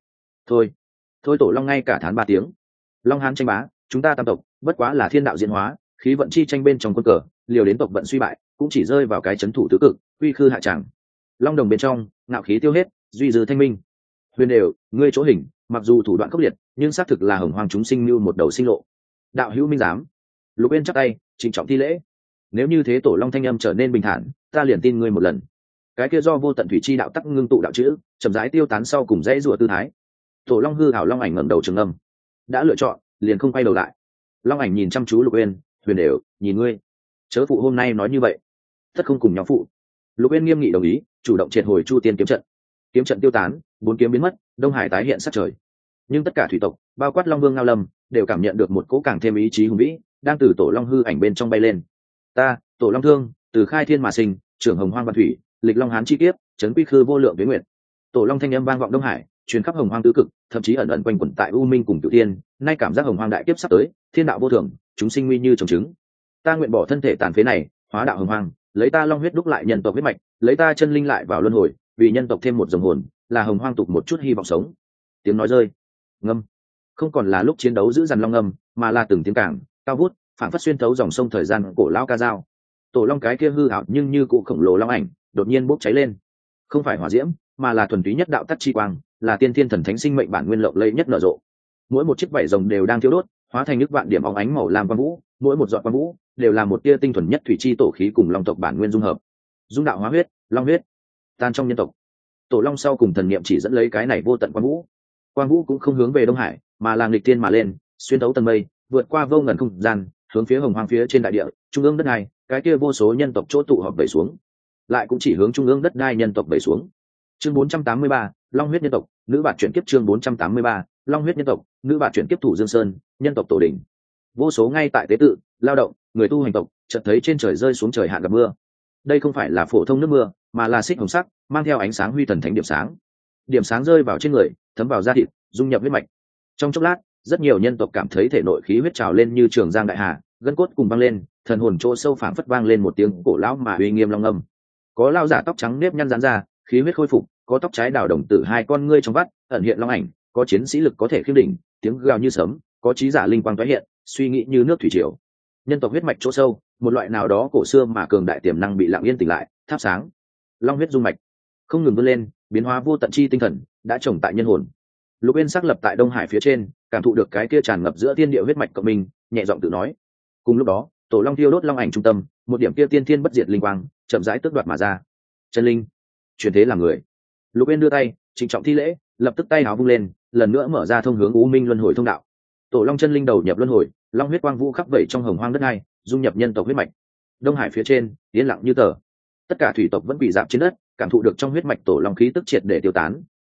Tổ long ngay cả thán 3 tiếng. Long hán tranh bá, chúng ta tam tộc bất quá là thiên đạo diễn hóa, khí vận chi tranh bên trong quân cờ, liều đến tộc vận suy bại, cũng chỉ rơi vào cái chấn thủ tứ cực, quy khư hạ tràng. Long đồng bên trong, ngạo khí tiêu hết, duy dư thanh minh. Huyền đều, ngươi chỗ hình, mặc dù thủ đoạn khốc liệt, nhưng xác thực là hồng hoàng chúng sinh như một đầu sinh lộ. Đạo hữu minh giám. Lục Uyên chắp tay, trịnh trọng thi lễ. Nếu như thế Tổ long thanh âm trở nên bình thản, ta liền tin ngươi một lần. Cái kia do vô tận thủy chi đạo tắc ngưng tụ đạo chữ, chậm rãi tiêu tán sau cùng dãy rùa tư thái. Tổ long hư hảo long ảnh ngẩng đầu trường âm, đã lựa chọn, liền không quay đầu lại. Long ảnh nhìn chăm chú Lục Uyên, huyền đều, nhìn ngươi, chớ phụ hôm nay nói như vậy, tất không cùng nhóm phụ. Lục Uyên nghiêm nghị đồng ý, chủ động triệt hồi Chu Tiên kiếm trận. Kiếm trận tiêu tán, 4 kiếm biến mất, Đông Hải tái hiện sát trời. Nhưng tất cả thủy tộc, bao quát Long Vương Ngao Lâm, đều cảm nhận được một cỗ càng thêm ý chí hùng vĩ, đang từ Tổ long hư ảnh bên trong bay lên. Ta, Tổ long thương, từ khai thiên mà sinh, trưởng hồng hoang văn thủy, lịch long hán chi kiếp, chấn quy khư vô lượng tuyết nguyệt. Tổ long thanh âm vang vọng Đông Hải, truyền khắp hồng hoang tứ cực, thậm chí ẩn ẩn quanh quẩn tại u minh cùng cửu thiên. Nay cảm giác hồng hoang đại kiếp sắp tới, thiên đạo vô thường, chúng sinh nguy như trồng trứng. Ta nguyện bỏ thân thể tàn phế này, hóa đạo hồng hoang, lấy ta long huyết đúc lại nhân tộc huyết mạch, lấy ta chân linh lại vào luân hồi, vì nhân tộc thêm một dòng hồn, là hồng hoang tục một chút hy vọng sống. Tiếng nói rơi, ngâm, không còn là lúc chiến đấu giữ dằn long ngâm, mà là từng tiếng cảng cao vút, phảng phất xuyên thấu dòng sông thời gian cổ lão ca dao. Tổ long cái kia hư ảo nhưng như cụ khổng lồ long ảnh, đột nhiên bốc cháy lên, không phải hỏa diễm, mà là thuần túy nhất đạo tắc chi quang, là tiên thiên thần thánh sinh mệnh bản nguyên lộng lẫy nhất nở rộ. Mỗi một chiếc vảy rồng đều đang thiêu đốt, hóa thành nước vạn điểm óng ánh màu lam quang vũ, mỗi một giọt quang vũ đều là một tia tinh thuần nhất thủy chi tổ khí cùng long tộc bản nguyên dung hợp. Dung đạo hóa huyết, long huyết tan trong nhân tộc. Tổ long sau cùng thần niệm chỉ dẫn lấy cái này vô tận quang vũ. Quang vũ cũng không hướng về Đông Hải, mà là nghịch thiên mà lên, xuyên thấu tầng mây, vượt qua vô ngần không gian, hướng phía hồng hoang phía trên đại địa, trung ương đất này, cái kia vô số nhân tộc chỗ tụ họp về xuống, lại cũng chỉ hướng trung ương đất đai nhân tộc về xuống. Chương 483, Long huyết nhân tộc, nữ bạn chuyển kiếp. Chương 483, Long huyết nhân tộc, nữ bạn chuyển kiếp. Thủ Dương Sơn, nhân tộc tổ đỉnh. Vô số ngay tại tế tự, lao động, người tu hành tộc, chợt thấy trên trời rơi xuống trời hạn gặp mưa. Đây không phải là phổ thông nước mưa, mà là xích hồng sắc, mang theo ánh sáng huy thần thánh điểm sáng. Điểm sáng rơi vào trên người, thấm vào da thịt, dung nhập huyết mạch. Trong chốc lát, rất nhiều nhân tộc cảm thấy thể nội khí huyết trào lên như trường giang đại hà, gân cốt cùng vang lên, thần hồn chỗ sâu phảng phất vang lên một tiếng cổ lão mà uy nghiêm long âm. Có lao giả tóc trắng nếp nhăn giãn ra, khí huyết khôi phục, có tóc trái đào đồng tử hai con ngươi trong vắt ẩn hiện long ảnh, có chiến sĩ lực có thể khiêm đỉnh, tiếng gào như sấm, có trí giả linh quang tái hiện, suy nghĩ như nước thủy triều. Nhân tộc huyết mạch chỗ sâu, một loại nào đó cổ xưa mà cường đại tiềm năng bị lặng yên tỉnh lại, thắp sáng. Long huyết dung mạch không ngừng vươn lên, biến hóa vô tận chi tinh thần đã trồng tại nhân hồn. Lục Uyên xác lập tại Đông Hải phía trên, cảm thụ được cái kia tràn ngập giữa thiên địa huyết mạch cộng minh, nhẹ giọng tự nói. Cùng lúc đó, tổ long thiêu đốt long ảnh trung tâm, một điểm kia tiên thiên bất diệt linh quang chậm rãi tước đoạt mà ra. Chân linh, chuyển thế làm người. Lục Uyên đưa tay, trịnh trọng thi lễ, lập tức tay áo vung lên, lần nữa mở ra thông hướng U Minh luân hồi thông đạo. Tổ long chân linh đầu nhập luân hồi, long huyết quang vũ khắp vẩy trong hồng hoang đất này, dung nhập nhân tộc huyết mạch. Đông Hải phía trên, yên lặng như tờ. Tất cả thủy tộc vẫn bị dạp trên đất, cảm thụ được trong huyết mạch tổ long khí tức triệt để tiêu tán,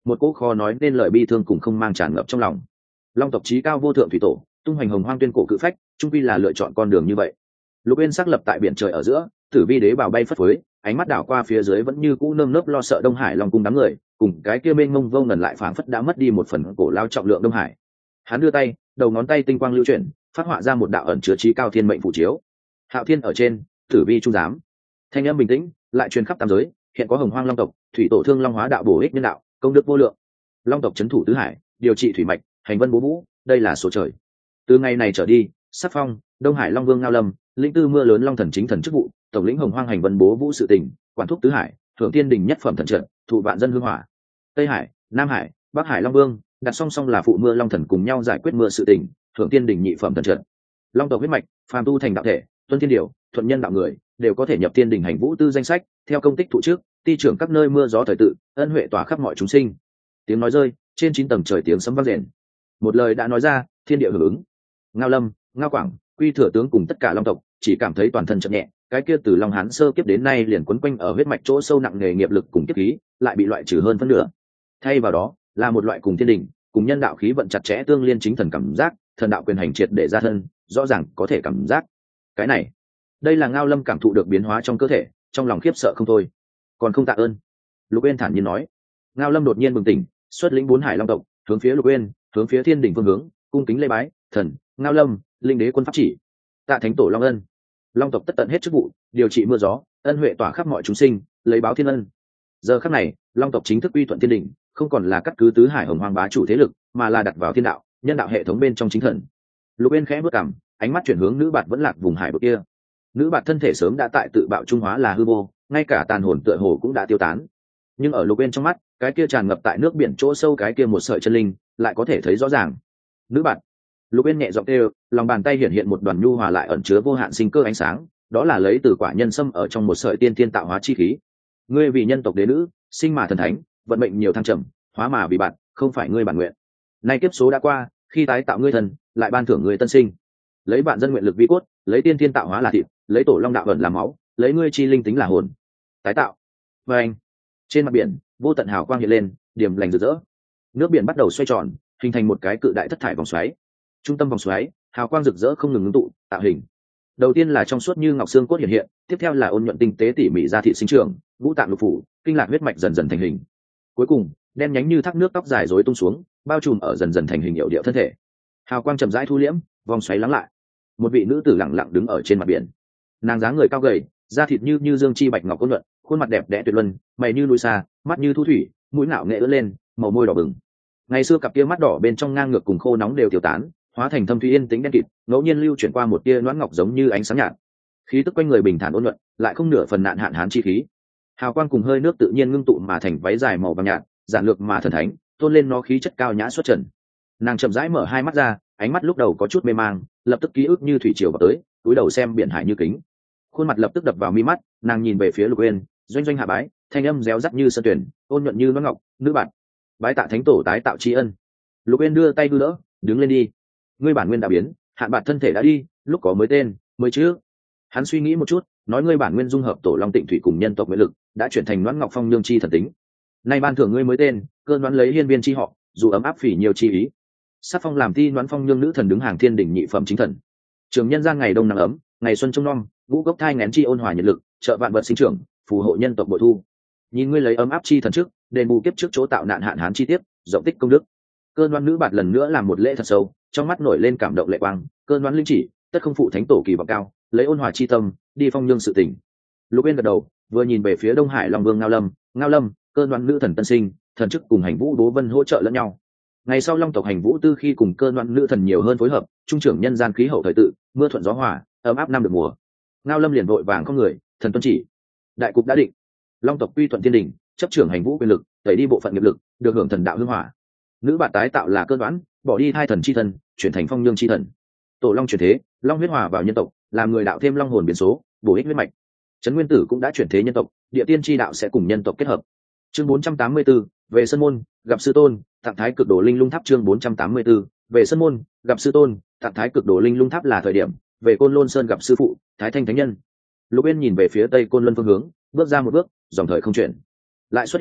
một cỗ kho nói nên lời bi thương cùng không mang tràn ngập trong lòng. Long tộc chí cao vô thượng thủy tổ tung hoành hồng hoang tuyên cổ cự phách, trung quy là lựa chọn con đường như vậy. Lục Uyên xác lập tại biển trời ở giữa, Tử Vi đế bào bay phất phới, ánh mắt đảo qua phía dưới vẫn như cũ nơm nớp lo sợ Đông Hải Long cung đám người, cùng cái kia mênh mông vô ngần lại phảng phất đã mất đi một phần cổ lao trọng lượng Đông Hải. Hắn đưa tay, đầu ngón tay tinh quang lưu chuyển, phát họa ra một đạo ẩn chứa chí cao thiên mệnh phù chiếu. Hạo Thiên ở trên, Tử Vi trung giám. Thanh âm bình tĩnh, lại truyền khắp tam giới, hiện có hồng hoang long tộc, thủy tổ thương long hóa đạo bổ ích nhân đạo, công đức vô lượng. Long tộc trấn thủ tứ hải, điều trị thủy mạch, hành vân bố vũ, đây là số trời. Từ ngày này trở đi, Sắc Phong, Đông Hải Long Vương Ngao Lâm, lĩnh tư mưa lớn long thần chính thần chức vụ, tổng lĩnh hồng hoang hành vân bố vũ sự tình, quản thúc tứ hải, thưởng thiên đình nhất phẩm thần trận, thụ vạn dân hương hỏa. Tây Hải, Nam Hải, Bắc Hải Long Vương, đặt song song là phụ mưa long thần cùng nhau giải quyết mưa sự tình, thưởng thiên đình nhị phẩm thần trận. Long tộc huyết mạch, phàm tu thành đạo thể, tuân thiên điều, thuận nhân đạo người, đều có thể nhập thiên đình hành vũ tư danh sách, theo công tích thụ trước, ti trưởng các nơi mưa gió thời tự, ân huệ tỏa khắp mọi chúng sinh. Tiếng nói rơi, trên 9 tầng trời tiếng sấm vang rền. Một lời đã nói ra, thiên địa hưởng ứng. Ngao Lâm, Ngao Quảng, Quy Thừa tướng cùng tất cả long tộc chỉ cảm thấy toàn thân chậm nhẹ, cái kia từ long hán sơ kiếp đến nay liền quấn quanh ở huyết mạch chỗ sâu nặng nghề nghiệp lực cùng kiếp khí, lại bị loại trừ hơn phân nửa. Thay vào đó, là một loại cùng thiên đình, cùng nhân đạo khí vận chặt chẽ tương liên chính thần cảm giác, thần đạo quyền hành triệt để ra thân, rõ ràng có thể cảm giác. Cái này, đây là Ngao Lâm cảm thụ được biến hóa trong cơ thể, trong lòng khiếp sợ không thôi. Còn không tạ ơn. Lục Uyên thản nhiên nói. Ngao Lâm đột nhiên bừng tỉnh, xuất lĩnh 4 hải long tộc, hướng phía Lục Uyên, hướng phía thiên đình phương hướng, cung kính lễ bái, thần, Ngao Lâm, linh đế quân pháp chỉ. Tạ thánh tổ long ân. Long tộc tất tận hết chức vụ, điều trị mưa gió, ân huệ tỏa khắp mọi chúng sinh, lấy báo thiên ân. Giờ khắc này, long tộc chính thức uy thuận thiên đình, không còn là cắt cứ tứ hải hồng hoang bá chủ thế lực, mà là đặt vào thiên đạo, nhân đạo hệ thống bên trong chính thần. Lục Uyên khẽ bước cằm, ánh mắt chuyển hướng nữ bạt vẫn lạc vùng hải vực kia. Nữ bạt thân thể sớm đã tại tự bạo trung hóa là hư vô, ngay cả tàn hồn tựa hồ cũng đã tiêu tán. Nhưng ở Lục Uyên trong mắt, cái kia tràn ngập tại nước biển chỗ sâu cái kia một sợi chân linh, lại có thể thấy rõ ràng. Nữ bạt. Lục Uyên nhẹ giọng kêu, lòng bàn tay hiện hiện một đoàn nhu hòa lại ẩn chứa vô hạn sinh cơ ánh sáng, đó là lấy từ quả nhân sâm ở trong một sợi tiên thiên tạo hóa chi khí. Ngươi vì nhân tộc đế nữ, sinh mà thần thánh, vận mệnh nhiều thăng trầm, hóa mà vì bạn, không phải ngươi bản nguyện. Nay kiếp số đã qua, khi tái tạo ngươi thần, lại ban thưởng ngươi tân sinh. Lấy bạn dân nguyện lực vi cốt, lấy tiên thiên tạo hóa là thịt, lấy tổ long đạo ẩn làm máu, lấy ngươi chi linh tính là hồn. Tái tạo. Và anh. Trên mặt biển, vô tận hào quang hiện lên, điểm lành rực rỡ. Nước biển bắt đầu xoay tròn, hình thành một cái cự đại thất thải vòng xoáy. Trung tâm vòng xoáy, hào quang rực rỡ không ngừng ngưng tụ, tạo hình. Đầu tiên là trong suốt như ngọc xương cốt hiện hiện, tiếp theo là ôn nhuận tinh tế tỉ mỉ ra thị sinh trưởng, ngũ tạng lục phủ, kinh lạc huyết mạch dần dần thành hình. Cuối cùng, đen nhánh như thác nước tóc dài rối tung xuống, bao trùm ở dần dần thành hình hiệu điệu thân thể. Hào quang chậm rãi thu liễm, vòng xoáy lắng lại. Một vị nữ tử lặng lặng đứng ở trên mặt biển. Nàng dáng người cao gầy, da thịt như dương chi bạch ngọc ôn nhuận, khuôn mặt đẹp đẽ tuyệt luân, mày như núi xa, mắt như thu thủy, mũi ngạo nghệ ưỡn lên, màu môi đỏ bừng. Ngày xưa cặp kia mắt đỏ bên trong ngang ngược cùng khô nóng đều tiêu tán, hóa thành thâm thúy yên tĩnh đen kịt, ngẫu nhiên lưu chuyển qua một tia loãng ngọc giống như ánh sáng nhạt. Khí tức quanh người bình thản ôn nhuận, lại không nửa phần nạn hạn hán chi khí. Hào quang cùng hơi nước tự nhiên ngưng tụ mà thành váy dài màu vàng nhạt, giản lược mà thần thánh, tôn lên nó khí chất cao nhã xuất trần. Nàng chậm rãi mở hai mắt ra, ánh mắt lúc đầu có chút mê mang, lập tức ký ức như thủy triều vào tới, cúi đầu xem biển hải như kính. Khuôn mặt lập tức đập vào mi mắt, nàng nhìn về phía Lục Uyên, doanh doanh hạ bái, thanh âm réo rắt như sơn tuyển, ôn nhuận như loãng ngọc, nữ bạn. Bái tạ thánh tổ tái tạo tri ân. Lục Uyên đưa tay đưa đỡ, đứng lên đi. Ngươi bản nguyên đã biến, hạn bạt thân thể đã đi, lúc có mới tên, mới chứ. Hắn suy nghĩ một chút, nói ngươi bản nguyên dung hợp tổ long tịnh thủy cùng nhân tộc nguyện lực, đã chuyển thành loãng ngọc phong nhương chi thần tính. Nay ban thưởng ngươi mới tên, cơn đoán lấy hiên viên chi họ, dù ấm áp phỉ nhiều chi ý. Sắc phong làm ti đoán phong nhương nữ thần đứng hàng thiên đỉnh nhị phẩm chính thần. Trường nhân gian ngày đông nắng ấm, ngày xuân trông nom, ngũ gốc thai ngén chi ôn hòa nhiệt lực, trợ vạn vật sinh trưởng, phù hộ nhân tộc bội thu. Nhìn ngươi lấy ấm áp chi thần trước, đền bù kiếp trước chỗ tạo nạn hạn hán chi tiết, rộng tích công đức. Cơn đoán nữ bạt lần nữa làm một lễ thật sâu, trong mắt nổi lên cảm động lệ quang. Cơn đoán linh chỉ, tất không phụ thánh tổ kỳ vọng cao, lấy ôn hòa chi tâm, đi phong nhương sự tình. Lục Uyên gật đầu, vừa nhìn về phía Đông Hải Long Vương Ngao Lâm, cơn đoán nữ thần tân sinh, thần chức cùng hành vũ đố vân hỗ trợ lẫn nhau. Ngày sau long tộc hành vũ tư khi cùng cơn đoán nữ thần nhiều hơn phối hợp, trung trưởng nhân gian khí hậu thời tự, mưa thuận gió hòa, ấm áp năm được mùa. Ngao Lâm liền vội vàng không người, thần tuân chỉ. Đại cục đã định, long tộc quy thuận thiên đình, chấp trưởng hành vũ quyền lực, tẩy đi bộ phận nghiệp lực, được hưởng thần đạo hương hỏa. Nữ bạn tái tạo là cơn đoán, bỏ đi hai thần chi thần, chuyển thành phong nhương chi thần. Tổ long chuyển thế, long huyết hòa vào nhân tộc, làm người đạo thêm long hồn biến số, bổ ích huyết mạch. Trấn Nguyên Tử cũng đã chuyển thế nhân tộc, địa tiên chi đạo sẽ cùng nhân tộc kết hợp. Chương 484, về Sơn môn, gặp sư tôn, Tạng Thái Cực Đồ Linh Lung Tháp. Chương 484, về Sơn môn, gặp sư tôn, Tạng Thái Cực Đồ Linh Lung Tháp là thời điểm, về Côn Lôn Sơn gặp sư phụ, Thái Thanh Thánh Nhân. Lục Uyên nhìn về phía tây Côn Luân phương hướng, bước ra một bước, dòng thời không chuyển. Lại xuất hiện lúc,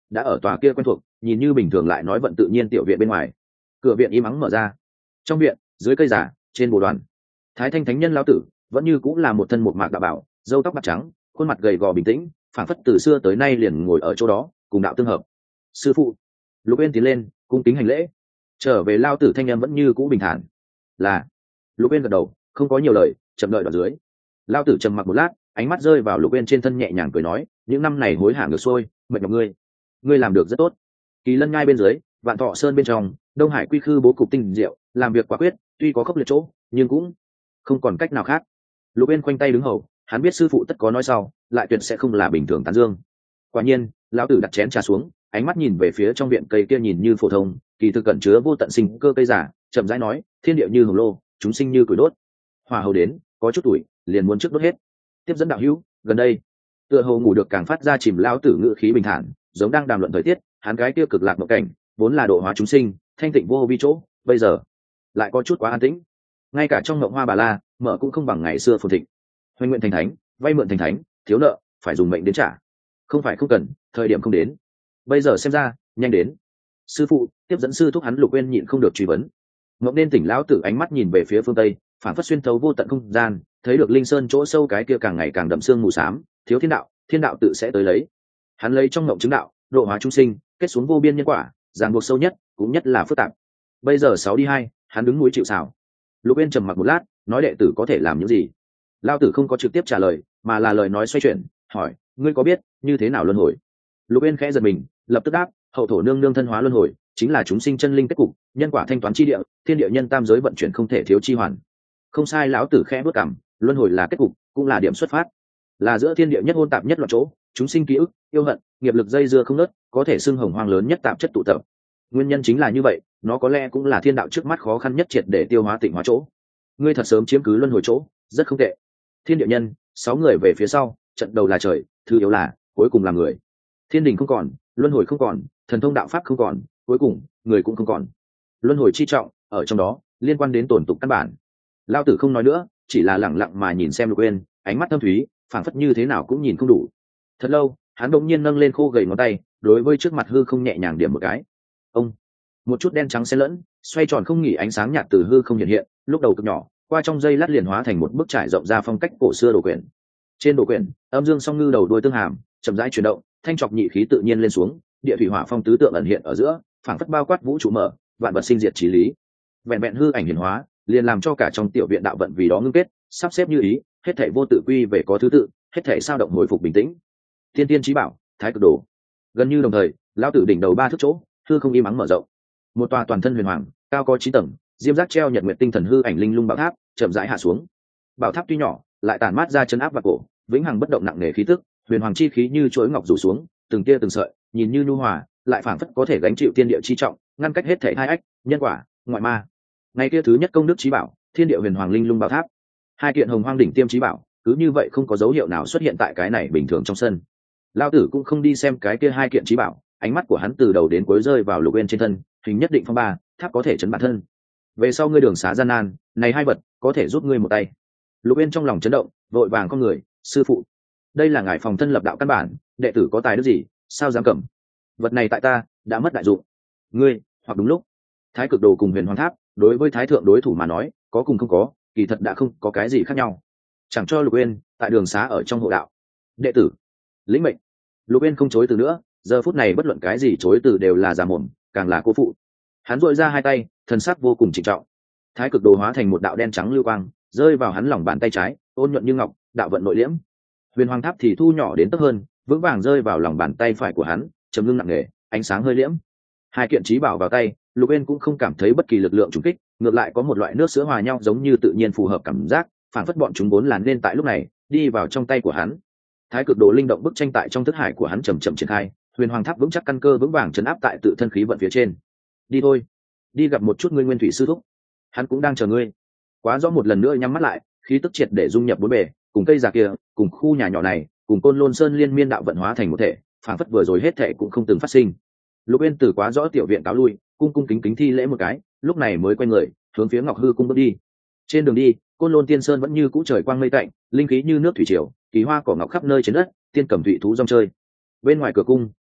đã ở tòa kia quen thuộc nhìn như bình thường lại nói vận tự nhiên tiểu viện bên ngoài. Cửa viện im ắng mở ra. Trong viện, dưới cây giả, trên bồ đoàn, Thái Thanh thánh nhân lão tử vẫn như cũng là một thân một mạc đạo bảo, râu tóc bạc trắng, khuôn mặt gầy gò bình tĩnh, phảng phất từ xưa tới nay liền ngồi ở chỗ đó cùng đạo tương hợp. Sư phụ. Lục Uyên tiến lên cung kính hành lễ. Trở về lao tử thanh em vẫn như cũ bình thản. Là. Lục Uyên gật đầu, không có nhiều lời, chậm đợi ở dưới. Lao tử trầm mặc một lát, ánh mắt rơi vào Lục Uyên trên thân nhẹ nhàng cười nói, những năm này hối hả ngược xuôi, mệt nhọc ngươi làm được rất tốt. Kỳ Lân Nhai bên dưới, Vạn Thọ Sơn bên trong, Đông Hải Quy Khư bố cục tinh diệu, làm việc quả quyết, tuy có khốc liệt chỗ, nhưng cũng không còn cách nào khác. Lục Uyên khoanh tay đứng hầu, hắn biết sư phụ tất có nói sau, lại tuyệt sẽ không là bình thường tán dương. Quả nhiên, lão tử đặt chén trà xuống, ánh mắt nhìn về phía trong viện cây kia nhìn như phổ thông, kỳ thực cẩn chứa vô tận sinh cơ cây giả, chậm rãi nói, thiên địa như hồng lô, chúng sinh như củi đốt. Hỏa hầu đến, có chút tuổi, liền muốn trước đốt hết. Tiếp dẫn đạo hữu, gần đây, tựa hồ ngủ được càng phát ra chìm lão tử ngữ khí bình thản, giống đang đàm luận thời tiết, hắn cái kia cực lạc mộng cảnh, vốn là độ hóa chúng sinh, thanh tịnh vô vi chỗ, bây giờ lại có chút quá an tĩnh. Ngay cả trong mộng hoa bà la, mở cũng không bằng ngày xưa phồn thịnh. Hoành nguyện thành thánh, vay mượn thành thánh, thiếu nợ phải dùng mệnh đến trả. Không phải không cần, thời điểm không đến. Bây giờ xem ra, nhanh đến. Sư phụ, tiếp dẫn sư thúc hắn Lục Uyên nhịn không được truy vấn. Ngọc nên tỉnh lão tử ánh mắt nhìn về phía phương tây, phản phất xuyên thấu vô tận không gian, thấy được linh sơn chỗ sâu cái kia càng ngày càng đậm sương mù xám, thiếu thiên đạo tự sẽ tới lấy. Hắn lấy trong ngộng chứng đạo, độ hóa chúng sinh, kết xuống vô biên nhân quả, ràng buộc sâu nhất, cũng nhất là phức tạp. Bây giờ 6 đi 2, hắn đứng núi chịu sào. Lục Uyên trầm mặc một lát, nói đệ tử có thể làm những gì? Lão tử không có trực tiếp trả lời, mà là lời nói xoay chuyển, hỏi, ngươi có biết như thế nào luân hồi? Lục Uyên khẽ giật mình, lập tức đáp, hậu thổ nương nương thân hóa luân hồi, chính là chúng sinh chân linh kết cục, nhân quả thanh toán chi địa, thiên địa nhân tam giới vận chuyển không thể thiếu chi hoàn. Không sai, lão tử khẽ bước cằm, luân hồi là kết cục, cũng là điểm xuất phát, là giữa thiên địa nhất hôn tạp nhất loạn chỗ, chúng sinh ký ức, yêu hận, nghiệp lực dây dưa không ngớt, có thể xưng hồng hoang lớn nhất tạp chất tụ tập. Nguyên nhân chính là như vậy, nó có lẽ cũng là thiên đạo trước mắt khó khăn nhất triệt để tiêu hóa tịnh hóa chỗ. Ngươi thật sớm chiếm cứ luân hồi chỗ, rất không tệ. Thiên địa nhân, 6 người về phía sau, trận đầu là trời, thứ yếu là cuối cùng là người. Thiên đình không còn, luân hồi không còn, thần thông đạo pháp không còn, cuối cùng người cũng không còn. Luân hồi chi trọng, ở trong đó liên quan đến tổn tục căn bản. Lão tử không nói nữa, chỉ là lẳng lặng mà nhìn xem Lục Uyên, ánh mắt thâm thúy, phảng phất như thế nào cũng nhìn không đủ. Thật lâu, hắn đột nhiên nâng lên khô gầy ngón tay, đối với trước mặt hư không nhẹ nhàng điểm một cái. Ông, một chút đen trắng xen lẫn, xoay tròn không nghỉ ánh sáng nhạt từ hư không hiện hiện, lúc đầu cực nhỏ, qua trong giây lát liền hóa thành một bức trải rộng ra phong cách cổ xưa đồ quyển. Trên đồ quyển, âm dương song ngư đầu đuôi tương hàm, chậm rãi chuyển động, thanh trọc nhị khí tự nhiên lên xuống, địa thủy hỏa phong tứ tượng ẩn hiện ở giữa, phảng phất bao quát vũ trụ mở, vạn vật sinh diệt chí lý. Vẹn vẹn hư ảnh hiển hóa, liền làm cho cả trong tiểu viện đạo vận vì đó ngưng kết, sắp xếp như ý, hết thảy vô tự quy về có thứ tự, hết thảy sao động hồi phục bình tĩnh. Tiên tiên chí bảo, thái cực đồ. Gần như đồng thời, lão tử đỉnh đầu 3 thước chỗ, hư không im ắng mở rộng. Một tòa toàn thân huyền hoàng, cao có 9 tầng, diêm giác treo nhật nguyệt tinh thần hư ảnh linh lung bảo tháp, chậm rãi hạ xuống. Bảo tháp tuy nhỏ, lại tản mát ra chân áp và cổ, vĩnh hằng bất động nặng nề khí tức, huyền hoàng chi khí như chuỗi ngọc rủ xuống, từng tia từng sợi, nhìn như nhu hòa, lại phảng phất có thể gánh chịu thiên địa chi trọng, ngăn cách hết thảy hai ách, nhân quả, ngoại ma. Ngày kia thứ nhất công đức chí bảo, thiên địa huyền hoàng linh lung bảo tháp. 2 kiện hồng hoang đỉnh tiêm chí bảo, cứ như vậy không có dấu hiệu nào xuất hiện tại cái này bình thường trong sân. Lão tử cũng không đi xem cái kia 2 kiện chí bảo, ánh mắt của hắn từ đầu đến cuối rơi vào Lục Uyên trên thân, hình nhất định phong ba, tháp có thể chấn bản thân. Về sau ngươi đường xá gian nan, này 2 vật có thể giúp ngươi một tay. Lục Uyên trong lòng chấn động, vội vàng con người, sư phụ, đây là ngài phòng thân lập đạo căn bản, đệ tử có tài đức gì, sao dám cầm? Vật này tại ta đã mất đại dụng. Ngươi, hoặc đúng lúc, thái cực đồ cùng huyền hoàng tháp, đối với thái thượng đối thủ mà nói, có cùng không có, kỳ thật đã không có cái gì khác nhau. Chẳng cho Lục Uyên tại đường xá ở trong hộ đạo. Đệ tử, lĩnh mệnh. Lục Uyên không chối từ nữa, giờ phút này bất luận cái gì chối từ đều là giả mồm, càng là cô phụ. Hắn duỗi ra 2 tay, thần sắc vô cùng trịnh trọng. Thái cực đồ hóa thành một đạo đen trắng lưu quang, rơi vào hắn lòng bàn tay trái, ôn nhuận như ngọc, đạo vận nội liễm. Huyền hoàng tháp thì thu nhỏ đến tấp hơn, vững vàng rơi vào lòng bàn tay phải của hắn, trầm ngưng nặng nề, ánh sáng hơi liễm. 2 kiện chí bảo vào tay, Lục Uyên cũng không cảm thấy bất kỳ lực lượng trùng kích, ngược lại có một loại nước sữa hòa nhau giống như tự nhiên phù hợp cảm giác, phản phất bọn chúng vốn là nên tại lúc này đi vào trong tay của hắn. Thái cực đồ linh động bức tranh tại trong thức hải của hắn chậm chậm triển khai, huyền hoàng tháp vững chắc căn cơ vững vàng trấn áp tại tự thân khí vận phía trên. Đi thôi, đi gặp một chút ngươi nguyên thủy sư thúc, hắn cũng đang chờ ngươi. Quá rõ một lần nữa nhắm mắt lại, khí tức triệt để dung nhập bốn bề, cùng cây già kia, cùng khu nhà nhỏ này, cùng Côn Lôn Sơn liên miên đạo vận hóa thành một thể, phảng phất vừa rồi hết thể cũng không từng phát sinh. Lục Uyên từ quá rõ tiểu viện cáo lui, cung cung kính kính thi lễ một cái, lúc này mới quay người hướng phía Ngọc Hư cung bước đi. Trên đường đi, Côn Lôn Tiên Sơn vẫn như cũ trời quang mây tạnh, linh khí như nước thủy triều, kỳ hoa cỏ ngọc khắp nơi trên đất, tiên cầm thủy thú rong chơi. Bên ngoài cửa cung,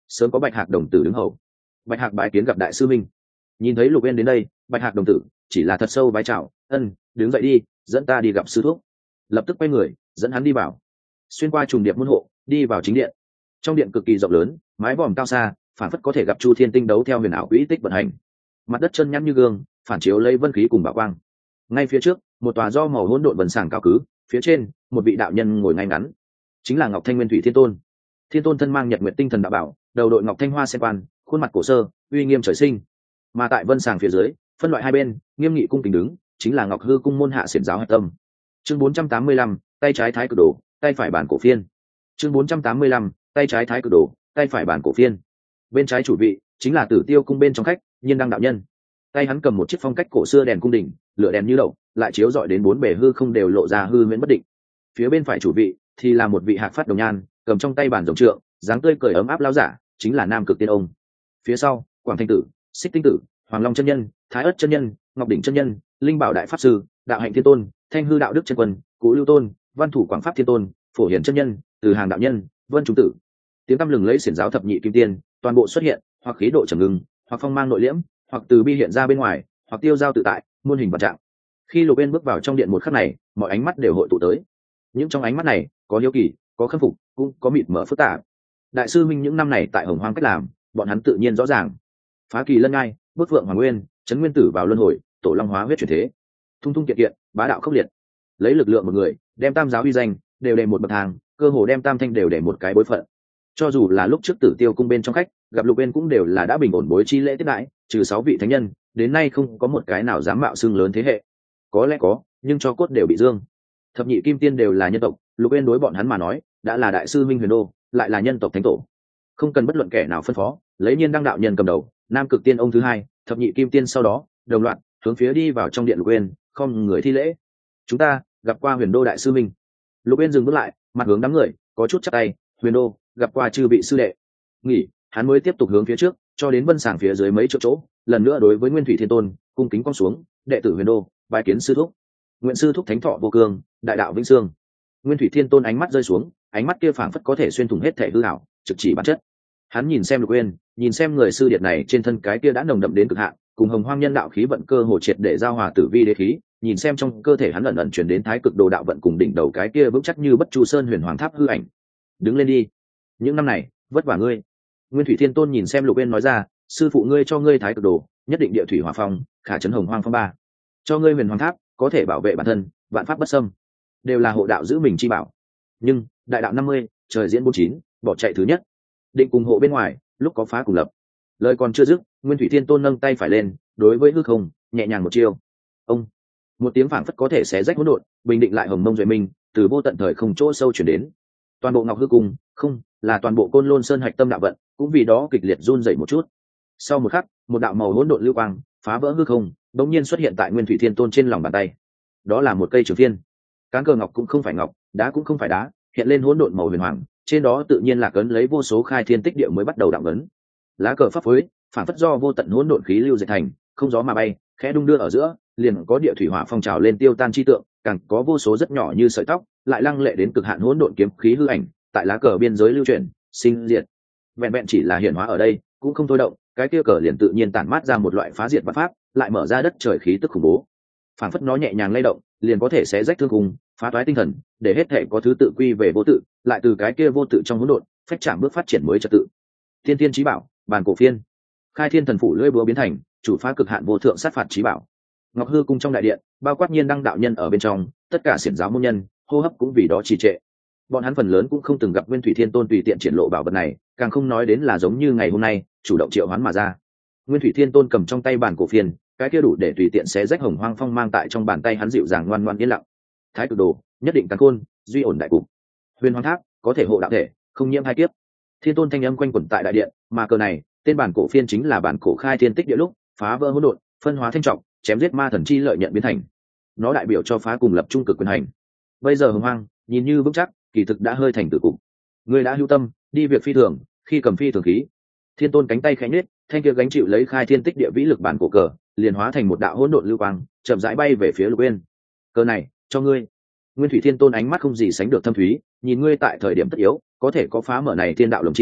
sớm có Bạch Hạc đồng tử đứng hầu. Bạch Hạc bái kiến gặp đại sư minh. Nhìn thấy Lục Uyên đến đây, Bạch Hạc đồng tử chỉ là thật sâu bái chào, đứng dậy đi, dẫn ta đi gặp sư thúc. Lập tức quay người dẫn hắn đi vào, xuyên qua trùng điệp môn hộ, đi vào chính điện. Trong điện cực kỳ rộng lớn, mái vòm cao xa, phản phất có thể gặp Chu Thiên tinh đấu theo huyền ảo quỹ tích vận hành. Mặt đất chân nhẵn như gương, phản chiếu lấy vân khí cùng bảo quang. Ngay phía trước, một tòa do màu hỗn độn vần sàng cao cứ, phía trên một vị đạo nhân ngồi ngay ngắn, chính là Ngọc Thanh Nguyên Thủy Thiên Tôn. Thiên Tôn thân mang Nhật Nguyệt Tinh Thần đạo bảo, đầu đội ngọc thanh hoa sen quan, khuôn mặt cổ sơ, uy nghiêm trời sinh. Mà tại vân sàng phía dưới, phân loại hai bên, nghiêm nghị cung kính đứng, chính là Ngọc Hư cung môn hạ xiển giáo hạch tâm. Chương 485, tay trái Thái Cực Đồ, tay phải bản cổ phiên. Chương 485, tay trái Thái Cực Đồ, tay phải bản cổ phiên. Bên trái chủ vị chính là Tử Tiêu cung bên trong khách, Nhiên Đăng đạo nhân. Tay hắn cầm một chiếc phong cách cổ xưa đèn cung đỉnh, lửa đèn như đậu, lại chiếu rọi đến bốn bề hư không đều lộ ra hư huyễn bất định. Phía bên phải chủ vị thì là một vị hạc phát đồng nhan, cầm trong tay bản rồng trượng, dáng tươi cười ấm áp lão giả, chính là Nam Cực Tiên ông. Phía sau, Quảng Thanh Tử, Xích Tinh Tử, Hoàng Long chân nhân, Thái Ất chân nhân, Ngọc Đỉnh chân nhân, Linh Bảo đại pháp sư, Đạo Hạnh Thiên Tôn, Thanh Hư đạo đức chân quân, Cú Lưu Tôn, Văn Thủ Quảng Pháp Thiên Tôn, Phổ Hiển chân nhân, Từ Hàng đạo nhân, Vân Trung Tử. Tiếng tăm lừng lẫy xiển giáo thập nhị kim tiên, toàn bộ xuất hiện, hoặc khí độ trầm ngưng, hoặc phong mang nội liễm, hoặc từ bi hiện ra bên ngoài, hoặc tiêu giao tự tại, muôn hình vạn trạng. Khi Lục Uyên bước vào trong điện một khắc này, mọi ánh mắt đều hội tụ tới. Những trong ánh mắt này, có hiếu kỳ, có khâm phục, cũng có mịt mờ phức tạp. Đại sư minh những năm này tại Hồng Hoang cách làm, bọn hắn tự nhiên rõ ràng. Phá kỳ lân ngai, bước vượng hoàng nguyên, chấn nguyên tử vào luân hồi, tổ long hóa huyết chuyển thế. Thung thung kiện kiện, bá đạo khốc liệt. Lấy lực lượng một người, đem tam giáo uy danh đều để một bậc thang, cơ hồ đem tam thanh đều để một cái bối phận. Cho dù là lúc trước Tử Tiêu cung bên trong khách, gặp Lục Uyên cũng đều là đã bình ổn bối chi lễ tiếp đãi, trừ 6 vị thánh nhân, đến nay không có một cái nào dám mạo xưng lớn thế hệ. Có lẽ có, nhưng cho cốt đều bị dương. Thập nhị kim tiên đều là nhân tộc, Lục Uyên đối bọn hắn mà nói, đã là đại sư minh huyền đô, lại là nhân tộc thánh tổ. Không cần bất luận kẻ nào phân phó, lấy Nhiên Đăng đạo nhân cầm đầu, Nam Cực Tiên ông thứ hai, thập nhị kim tiên sau đó, đồng loạt hướng phía đi vào trong điện Lục Uyên, không người thi lễ. Chúng ta gặp qua huyền đô đại sư minh. Lục Uyên dừng bước lại, mặt hướng đám người, có chút chắp tay, huyền đô, gặp qua chư vị sư đệ. Nghỉ, hắn mới tiếp tục hướng phía trước, cho đến vân sàng phía dưới mấy chỗ, lần nữa đối với Nguyên Thủy Thiên Tôn cung kính cong xuống, đệ tử huyền đô bái kiến sư thúc. Nguyện sư thúc thánh thọ vô cương, đại đạo vĩnh sương. Nguyên Thủy Thiên Tôn ánh mắt rơi xuống, ánh mắt kia phảng phất có thể xuyên thủng hết thể hư ảo, trực chỉ bản chất. Hắn nhìn xem Lục Uyên, nhìn xem người sư điệt này trên thân cái kia đã nồng đậm đến cực hạn, cùng Hồng Hoang nhân đạo khí vận cơ hồ triệt để giao hòa tử vi đế khí, nhìn xem trong cơ thể hắn ẩn ẩn truyền đến Thái Cực Đồ đạo vận cùng đỉnh đầu cái kia vững chắc như Bất Chu Sơn huyền hoàng tháp hư ảnh. Đứng lên đi, những năm này vất vả ngươi. Nguyên Thủy Thiên Tôn nhìn xem Lục Uyên nói ra, sư phụ ngươi cho ngươi Thái Cực Đồ, nhất định địa thủy hỏa phong, khả chấn Hồng Hoang phong ba. Cho ngươi huyền hoàng tháp, có thể bảo vệ bản thân, vạn pháp bất xâm, đều là hộ đạo giữ mình chi bảo. Nhưng đại đạo 50, trời diễn 49, bỏ chạy thứ nhất, định cùng hộ bên ngoài, lúc có phá cùng lập. Lời còn chưa dứt, Nguyên Thủy Thiên Tôn nâng tay phải lên, đối với hư không nhẹ nhàng một chiêu. Ông, một tiếng phảng phất có thể xé rách hỗn độn, bình định lại hồng mông duệ minh, từ vô tận thời không chỗ sâu chuyển đến. Toàn bộ Ngọc Hư cung, không, là toàn bộ Côn Lôn Sơn hạch tâm đạo vận, cũng vì đó kịch liệt run rẩy một chút. Sau một khắc, một đạo màu hỗn độn lưu quang phá vỡ hư không, đột nhiên xuất hiện tại Nguyên Thủy Thiên Tôn trên lòng bàn tay. Đó là một cây trường phiên. Cán cờ ngọc cũng không phải ngọc, đá cũng không phải đá, hiện lên hỗn độn màu huyền hoàng, trên đó tự nhiên là cấn lấy vô số khai thiên tích địa mới bắt đầu đạo ấn. Lá cờ pháp phối, phản phất do vô tận hỗn độn khí lưu dệt thành, không gió mà bay, khẽ đung đưa ở giữa, liền có địa thủy hỏa phong trào lên tiêu tan chi tượng, càng có vô số rất nhỏ như sợi tóc, lại lăng lệ đến cực hạn hỗn độn kiếm khí hư ảnh, tại lá cờ biên giới lưu chuyển, sinh diệt. Vẹn vẹn chỉ là hiện hóa ở đây, cũng không thôi động, cái kia cờ liền tự nhiên tản mát ra một loại phá diệt vạn pháp, lại mở ra đất trời khí tức khủng bố. Phản phất nó nhẹ nhàng lay động, liền có thể xé rách thương khung, phá toái tinh thần, để hết thể có thứ tự quy về vô tự, lại từ cái kia vô tự trong hỗn độn, phách chạm bước phát triển mới trật tự. Tiên tiên chí bảo, bàn cổ phiên. Khai thiên thần phủ lưỡi búa biến thành, chủ phá cực hạn vô thượng sát phạt chí bảo. Ngọc Hư cung trong đại điện, bao quát Nhiên Đăng đạo nhân ở bên trong, tất cả xiển giáo môn nhân, hô hấp cũng vì đó trì trệ. Bọn hắn phần lớn cũng không từng gặp Nguyên Thủy Thiên Tôn tùy tiện triển lộ bảo vật này, càng không nói đến là giống như ngày hôm nay, chủ động triệu hoán mà ra. Nguyên Thủy Thiên Tôn cầm trong tay bàn cổ phiên, cái kia đủ để tùy tiện xé rách hồng hoang phong mang tại trong bàn tay hắn dịu dàng ngoan ngoãn yên lặng. Thái Cực Đồ, nhất định càn khôn, duy ổn đại cục. Huyền Hoàng Tháp, có thể hộ đạo thể, không nhiễm hai kiếp. Thiên Tôn thanh âm quanh quẩn tại đại điện, mà cờ này, tên bản cổ phiên chính là bản cổ khai thiên tích địa lúc, phá vỡ hỗn độn, phân hóa thanh trọng, chém giết ma thần chi lợi nhận biến thành. Nó đại biểu cho phá cùng lập trung cực quyền hành. Bây giờ hồng hoang, nhìn như vững chắc, kỳ thực đã hơi thành tử cục. Người đã hữu tâm, đi việc phi thường, khi cầm phi thường khí. Thiên Tôn cánh tay khẽ nhếch, thanh kia gánh chịu lấy khai thiên tích địa vĩ lực bản cổ cờ, liền hóa thành một đạo hỗn độn lưu quang, chậm rãi bay về phía Lục Uyên. Cờ này, cho ngươi. Nguyên Thủy Thiên Tôn ánh mắt không gì sánh được thâm thúy, nhìn ngươi tại thời điểm tất yếu, có thể có phá mở này thiên đạo lồng chim,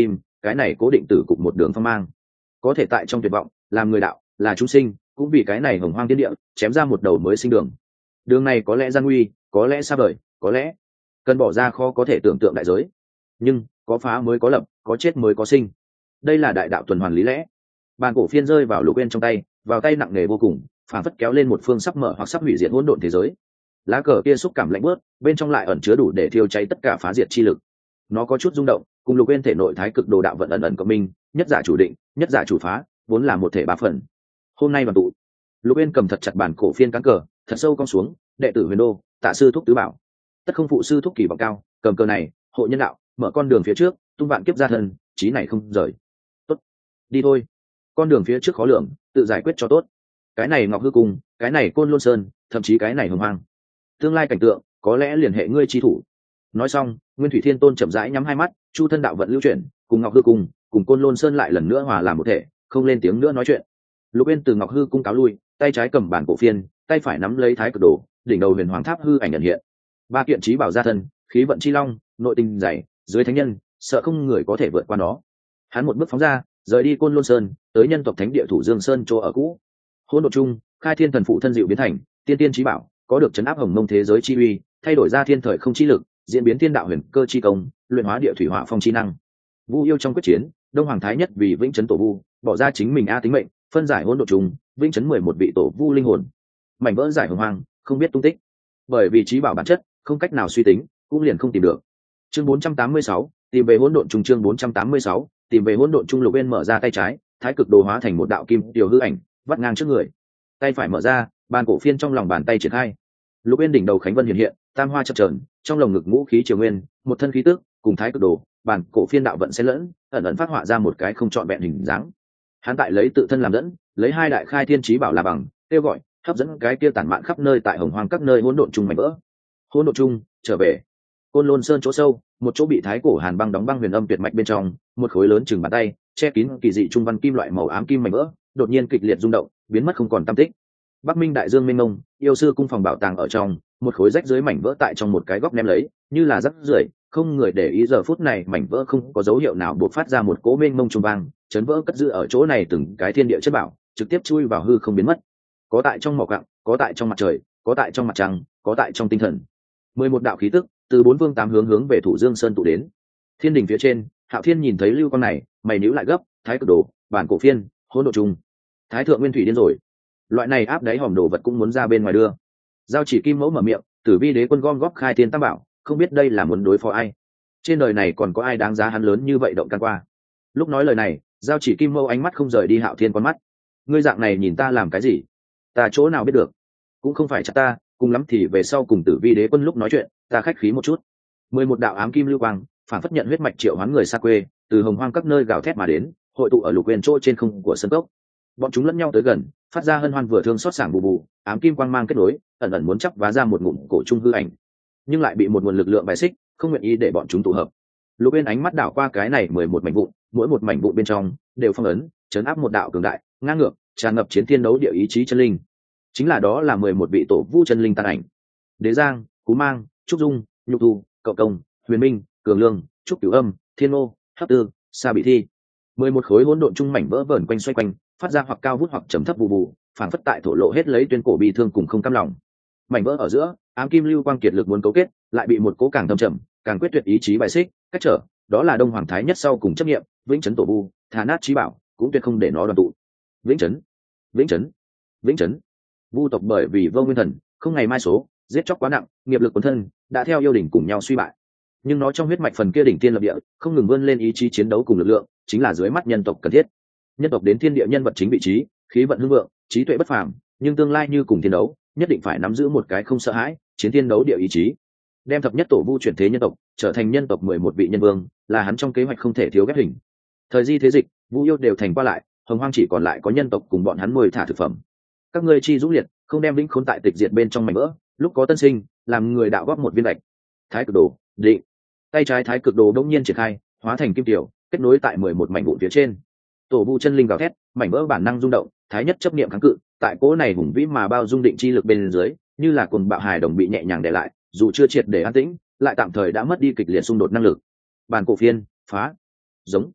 cái này cố định tử cục một đường phong mang, có thể tại trong tuyệt vọng làm người đạo, là chúng sinh, cũng vì cái này hồng hoang thiên địa chém ra một đầu mới sinh đường. Đường này có lẽ gian nguy, có lẽ xa vời, có lẽ cần bỏ ra khó có thể tưởng tượng đại giới, nhưng có phá mới có lập, có chết mới có sinh. Đây là đại đạo tuần hoàn lý lẽ. Bàn cổ phiên rơi vào Lục Uyên trong tay, vào tay nặng nề vô cùng, phản phất kéo lên một phương sắp mở hoặc sắp hủy diệt hỗn độn thế giới. Lá cờ kia xúc cảm lạnh bớt, bên trong lại ẩn chứa đủ để thiêu cháy tất cả phá diệt chi lực. Nó có chút rung động, cùng Lục Uyên thể nội thái cực đồ đạo vận ẩn ẩn cộng minh, nhất giả chủ định, nhất giả chủ phá, vốn là một thể ba phần. Hôm nay đoàn tụ, Lục Uyên cầm thật chặt bản cổ phiên cán cờ, thật sâu cong xuống, đệ tử Huyền Đô, tạ sư thúc tứ bảo, tất không phụ sư thúc kỳ vọng cao, cầm cờ này, hộ nhân đạo, mở con đường phía trước, tung vạn kiếp gia thân, chí này không rời. Tốt, đi thôi. Con đường phía trước khó lường, tự giải quyết cho tốt. Cái này Ngọc Hư Cung, cái này Côn Lôn Sơn, thậm chí cái này Hồng Hoang, tương lai cảnh tượng có lẽ liên hệ ngươi chi thủ. Nói xong, Nguyên Thủy Thiên Tôn chậm rãi nhắm hai mắt, chu thân đạo vận lưu chuyển, cùng Ngọc Hư Cung, cùng Côn Lôn Sơn lại lần nữa hòa làm một thể, không lên tiếng nữa nói chuyện. Lục Uyên từ Ngọc Hư Cung cáo lui, tay trái cầm bản cổ phiên, tay phải nắm lấy thái cực đồ, đỉnh đầu huyền hoàng tháp hư ảnh ẩn hiện. Ba kiện chí bảo gia thân, khí vận chi long, nội tình dày, dưới thánh nhân, sợ không người có thể vượt qua nó. Hắn một bước phóng ra, rời đi Côn Lôn Sơn, tới nhân tộc thánh địa Thủ Dương Sơn chỗ ở cũ. Hỗn độn chung, khai thiên thần phụ thân diệu biến thành, tiên tiên chí bảo, có được chấn áp hồng mông thế giới chi uy, thay đổi ra thiên thời không chi lực, diễn biến thiên đạo huyền cơ chi công, luyện hóa địa thủy hỏa phong chi năng. Vu yêu trong quyết chiến, Đông Hoàng Thái Nhất vì vĩnh chấn tổ vu, bỏ ra chính mình a tính mệnh, phân giải hỗn độn chung, vĩnh chấn 11 vị tổ vu linh hồn. Mảnh vỡ giải hồng hoang, không biết tung tích. Bởi vì chí bảo bản chất, không cách nào suy tính, cũng liền không tìm được. Chương 486, tìm về hỗn độn chung. Chương 486, tìm về hỗn độn chung. Lục Uyên mở ra tay trái, thái cực đồ hóa thành một đạo kim tiểu hư ảnh, vắt ngang trước người. Tay phải mở ra, bàn cổ phiên trong lòng bàn tay triển khai. Lục Uyên đỉnh đầu khánh vân hiện hiện, tam hoa chập chờn, trong lồng ngực ngũ khí triều nguyên, một thân khí tức, cùng thái cực đồ, bàn cổ phiên đạo vận xen lẫn, ẩn ẩn phát họa ra một cái không trọn vẹn hình dáng. Hắn tại lấy tự thân làm dẫn, lấy hai đại khai thiên chí bảo là bằng, kêu gọi, hấp dẫn cái kia tản mạn khắp nơi tại hồng hoang các nơi hỗn độn chung mảnh vỡ. Hỗn độn chung trở về. Côn Lôn Sơn chỗ sâu, một chỗ bị thái cổ hàn băng đóng băng huyền âm tuyệt mạch bên trong, một khối lớn chừng bàn tay, che kín kỳ dị trung văn kim loại màu ám kim mảnh vỡ, đột nhiên kịch liệt rung động, biến mất không còn tăm tích. Bắc Minh đại dương mênh mông, yêu sư cung phòng bảo tàng ở trong, một khối rách dưới mảnh vỡ tại trong một cái góc ném lấy, như là rác rưởi, không người để ý. Giờ phút này mảnh vỡ không có dấu hiệu nào buộc phát ra một cỗ mênh mông trung vang, chấn vỡ cất giữ ở chỗ này từng cái thiên địa chất bảo, trực tiếp chui vào hư không biến mất. Có tại trong mỏ quặng, có tại trong mặt trời, có tại trong mặt trăng, có tại trong tinh thần. 11 đạo khí tức từ bốn phương tám hướng hướng về Thủ Dương Sơn tụ đến. Thiên đình phía trên, Hạo Thiên nhìn thấy lưu quang này, mày nhíu lại gấp, thái cực đồ, bản cổ phiên, hỗn độn chung. Thái thượng nguyên thủy điên rồi. Loại này áp đáy hòm đồ vật cũng muốn ra bên ngoài đưa. Giao Chỉ Kim Mẫu mở miệng, Tử Vi Đế quân gom góp khai thiên tam bảo, không biết đây là muốn đối phó ai. Trên đời này còn có ai đáng giá hắn lớn như vậy động can qua. Lúc nói lời này, Giao Chỉ Kim Mẫu ánh mắt không rời đi Hạo Thiên con mắt. Ngươi dạng này nhìn ta làm cái gì? Ta chỗ nào biết được? Cũng không phải chắc ta, cùng lắm thì về sau cùng Tử Vi Đế quân lúc nói chuyện, ta khách khí một chút. 11 đạo ám kim lưu quang, phản phất nhận huyết mạch triệu hoán người xa quê, từ hồng hoang các nơi gào thét mà đến, hội tụ ở Lục Uyên chỗ trên không của sân cốc. Bọn chúng lẫn nhau tới gần, phát ra hân hoan vừa thương xót sảng bù bù, ám kim quang mang kết nối, ẩn ẩn muốn chắp vá ra một ngụm cổ trung hư ảnh, nhưng lại bị một nguồn lực lượng bài xích, không nguyện ý để bọn chúng tụ hợp. Lục Uyên ánh mắt đảo qua cái này 11 mảnh vụn, mỗi một mảnh vụn bên trong đều phong ấn, chấn áp một đạo cường đại, ngang ngược, tràn ngập chiến thiên đấu địa ý chí chân linh. Chính là đó là 11 vị tổ vu chân linh tan ảnh. Đế Giang, Cú Mang, Trúc Dung, Nhục Thu, Cậu Công, Huyền Minh, Cường Lương, Trúc Cửu Âm, Thiên Ô, Hấp Tư, Sa Bị Thi. 11 khối hỗn độn chung mảnh vỡ vờn quanh xoay quanh, phát ra hoặc cao vút hoặc trầm thấp bù bù, phản phất tại thổ lộ hết lấy tuyên cổ bi thương cùng không cam lòng. Mảnh vỡ ở giữa, ám kim lưu quang kiệt lực muốn cấu kết, lại bị một cố càng thâm trầm, càng quyết tuyệt ý chí bài xích, cách trở, đó là Đông Hoàng Thái Nhất sau cùng chấp niệm, vĩnh chấn tổ vu, thà nát chí bảo, cũng tuyệt không để nó đoàn tụ. Vĩnh chấn, vĩnh chấn, vĩnh chấn. Vu tộc bởi vì vô nguyên thần, không ngày mai số, giết chóc quá nặng, nghiệp lực cuốn thân, đã theo yêu đỉnh cùng nhau suy bại. Nhưng nó trong huyết mạch phần kia đỉnh tiên lập địa, không ngừng vươn lên ý chí chiến đấu cùng lực lượng, chính là dưới mắt nhân tộc cần thiết. Nhân tộc đến thiên địa nhân vật chính vị trí, khí vận hưng vượng, trí tuệ bất phàm, nhưng tương lai như cùng thiên đấu, nhất định phải nắm giữ một cái không sợ hãi, chiến thiên đấu địa ý chí. Đem thập nhất tổ vu chuyển thế nhân tộc, trở thành nhân tộc 11 vị nhân vương, là hắn trong kế hoạch không thể thiếu ghép hình. Thời di thế dịch, Vu yêu đều thành qua lại, hồng hoang chỉ còn lại có nhân tộc cùng bọn hắn nuôi thả thực phẩm. Các ngươi chi dũng liệt, không đem vĩnh khốn tại tịch diệt bên trong mảnh vỡ, lúc có tân sinh, làm người đạo góp một viên lạch. Thái cực đồ, định. Tay trái thái cực đồ đông nhiên triển khai, hóa thành kim tiểu, kết nối tại 11 mảnh vụn phía trên. Tổ vu chân linh gào thét, mảnh vỡ bản năng rung động, thái nhất chấp niệm kháng cự, tại cỗ này hùng vĩ mà bao dung định chi lực bên dưới, như là cuồng bạo hài đồng bị nhẹ nhàng để lại, dù chưa triệt để an tĩnh, lại tạm thời đã mất đi kịch liệt xung đột năng lực. Bàn cổ phiên, phá. Giống.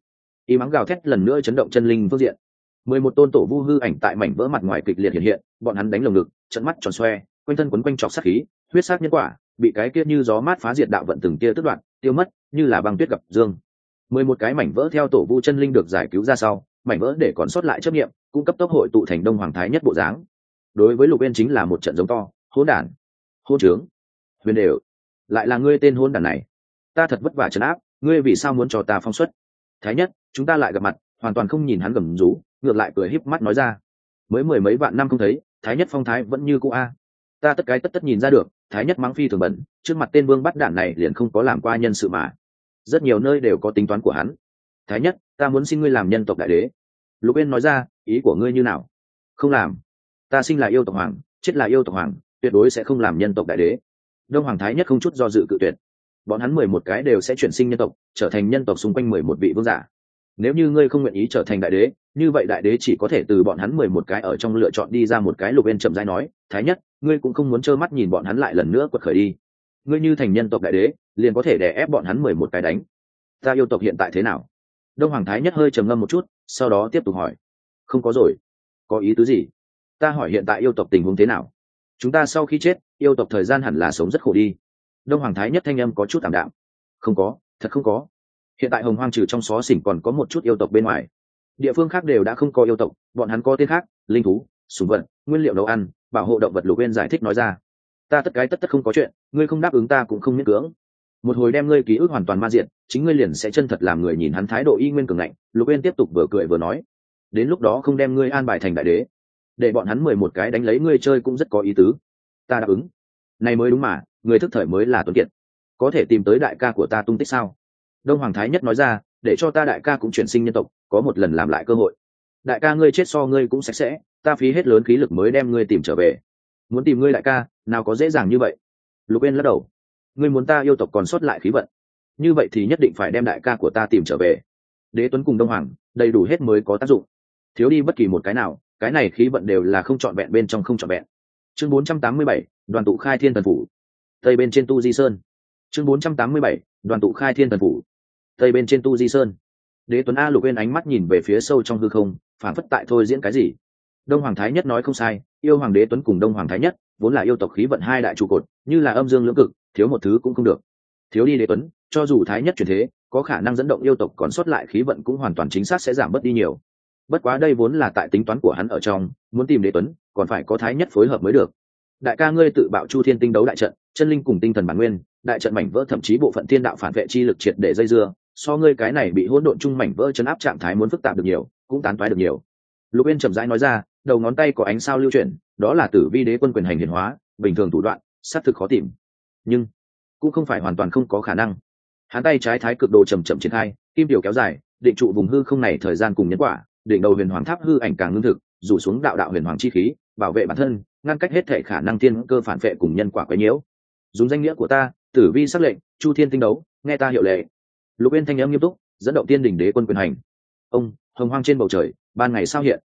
y mắng gào thét lần nữa chấn động chân linh phương diện. 11 tôn tổ vu hư ảnh tại mảnh vỡ mặt ngoài kịch liệt hiện hiện, bọn hắn đánh lồng ngực, trận mắt tròn xoe, quanh thân quấn quanh trọc sát khí, huyết sát nhân quả, bị cái kia như gió mát phá diệt đạo vận từng tia tức đoạn, tiêu mất, như là băng tuyết gặp dương. 11 cái mảnh vỡ theo tổ vu chân linh được giải cứu ra sau, mảnh vỡ để còn sót lại chấp niệm, cũng cấp tốc hội tụ thành Đông Hoàng Thái Nhất bộ dáng. Đối với Lục Uyên chính là một trận giống to, hỗn đản, hỗn trướng, huyền đều, lại là ngươi tên hỗn đản này, ta thật vất vả trấn áp, ngươi vì sao muốn cho ta phong xuất? Thái Nhất, chúng ta lại gặp mặt, hoàn toàn không nhìn hắn gầm rú, ngược lại cười híp mắt nói ra, mới mười mấy vạn năm không thấy, Thái Nhất phong thái vẫn như cũ a. Ta tất cái tất nhìn ra được, Thái Nhất mắng phi thường bẩn, trước mặt tên vương bắt đạn này liền không có làm qua nhân sự mà, rất nhiều nơi đều có tính toán của hắn. Thái Nhất, ta muốn xin ngươi làm nhân tộc đại đế. Lục Uyên nói ra, ý của ngươi như nào? Không làm, ta sinh là yêu tộc hoàng, chết là yêu tộc hoàng, tuyệt đối sẽ không làm nhân tộc đại đế. Đông Hoàng Thái Nhất không chút do dự cự tuyệt. Bọn hắn 11 cái đều sẽ chuyển sinh nhân tộc, trở thành nhân tộc xung quanh 11 vị vương giả. Nếu như ngươi không nguyện ý trở thành đại đế, như vậy đại đế chỉ có thể từ bọn hắn 11 cái ở trong lựa chọn đi ra một cái. Lục Uyên chậm rãi nói, Thái Nhất, ngươi cũng không muốn trơ mắt nhìn bọn hắn lại lần nữa quật khởi đi. Ngươi như thành nhân tộc đại đế, liền có thể đè ép bọn hắn 11 cái đánh. Ta yêu tộc hiện tại thế nào? Đông Hoàng Thái Nhất hơi trầm ngâm một chút, sau đó tiếp tục hỏi. Không có rồi. Có ý tứ gì? Ta hỏi hiện tại yêu tộc tình huống thế nào? Chúng ta sau khi chết, yêu tộc thời gian hẳn là sống rất khổ đi. Đông Hoàng Thái Nhất thanh âm có chút tạm đạm. Không có, thật không có. Hiện tại Hồng Hoang trừ trong xó xỉnh còn có một chút yêu tộc bên ngoài. Địa phương khác đều đã không có yêu tộc, bọn hắn có tên khác, linh thú, sủng vật, nguyên liệu nấu ăn, bảo hộ động vật. Lục Uyên giải thích nói ra. Ta tất cái tất không có chuyện, ngươi không đáp ứng ta cũng không miễn cưỡng. Một hồi đem ngươi ký ức hoàn toàn ma diện, chính ngươi liền sẽ chân thật làm người nhìn hắn thái độ y nguyên cường ngạnh. Lục Uyên tiếp tục vừa cười vừa nói, đến lúc đó không đem ngươi an bài thành đại đế, để bọn hắn 11 cái đánh lấy ngươi chơi cũng rất có ý tứ. Ta đáp ứng. Này mới đúng mà, người thức thời mới là tuấn kiệt. Có thể tìm tới đại ca của ta tung tích sao? Đông Hoàng Thái Nhất nói ra, để cho ta đại ca cũng chuyển sinh nhân tộc, có một lần làm lại cơ hội. Đại ca ngươi chết so ngươi cũng sạch sẽ, ta phí hết lớn khí lực mới đem ngươi tìm trở về. Muốn tìm ngươi đại ca, nào có dễ dàng như vậy. Lục Uyên lắc đầu. Ngươi muốn ta yêu tộc còn sót lại khí vận, như vậy thì nhất định phải đem đại ca của ta tìm trở về. Đế Tuấn cùng Đông Hoàng đầy đủ hết mới có tác dụng, thiếu đi bất kỳ một cái nào, cái này khí vận đều là không trọn vẹn bên trong không trọn vẹn. Chương 487, đoàn tụ khai thiên thần phủ. Tây bên trên Tu Di Sơn. Chương 487, đoàn tụ khai thiên thần phủ. Tây bên trên Tu Di Sơn. Đế Tuấn A. Lục Uyên ánh mắt nhìn về phía sâu trong hư không, phản phất tại thôi diễn cái gì. Đông Hoàng Thái Nhất nói không sai, yêu hoàng Đế Tuấn cùng Đông Hoàng Thái Nhất vốn là yêu tộc khí vận hai đại trụ cột, như là âm dương lưỡng cực, thiếu một thứ cũng không được. Thiếu đi Đế Tuấn, cho dù Thái Nhất chuyển thế, có khả năng dẫn động yêu tộc còn sót lại khí vận cũng hoàn toàn chính xác sẽ giảm bớt đi nhiều. Bất quá đây vốn là tại tính toán của hắn ở trong, muốn tìm Đế Tuấn, còn phải có Thái Nhất phối hợp mới được. Đại ca ngươi tự bạo Chu Thiên Tinh đấu đại trận, chân linh cùng tinh thần bản nguyên, đại trận mảnh vỡ thậm chí bộ phận thiên đạo phản vệ chi lực triệt để dây dưa, so ngươi cái này bị hỗn độn chung mảnh vỡ chấn áp trạng thái muốn phức tạp được nhiều, cũng tán toái được nhiều. Lục Uyên chậm rãi nói ra, đầu ngón tay có ánh sao lưu chuyển, đó là Tử Vi Đế quân quyền hành hiển hóa, bình thường thủ đoạn, sát thực khó tìm, nhưng cũng không phải hoàn toàn không có khả năng. Hắn tay trái thái cực đồ chậm chậm triển khai, kim tiểu kéo dài, định trụ vùng hư không này thời gian cùng nhân quả, đỉnh đầu huyền hoàng tháp hư ảnh càng ngưng thực, rủ xuống đạo đạo huyền hoàng chi khí, bảo vệ bản thân, ngăn cách hết thể khả năng thiên cơ phản vệ cùng nhân quả quấy nhiễu. Dùng danh nghĩa của ta, Tử Vi sắc lệnh, Chu Thiên Tinh đấu, nghe ta hiệu lệ. Lục Uyên thanh âm nghiêm túc, dẫn động tiên đỉnh đế quân quyền hành. Ông, hồng hoang trên bầu trời, ban ngày sao hiện.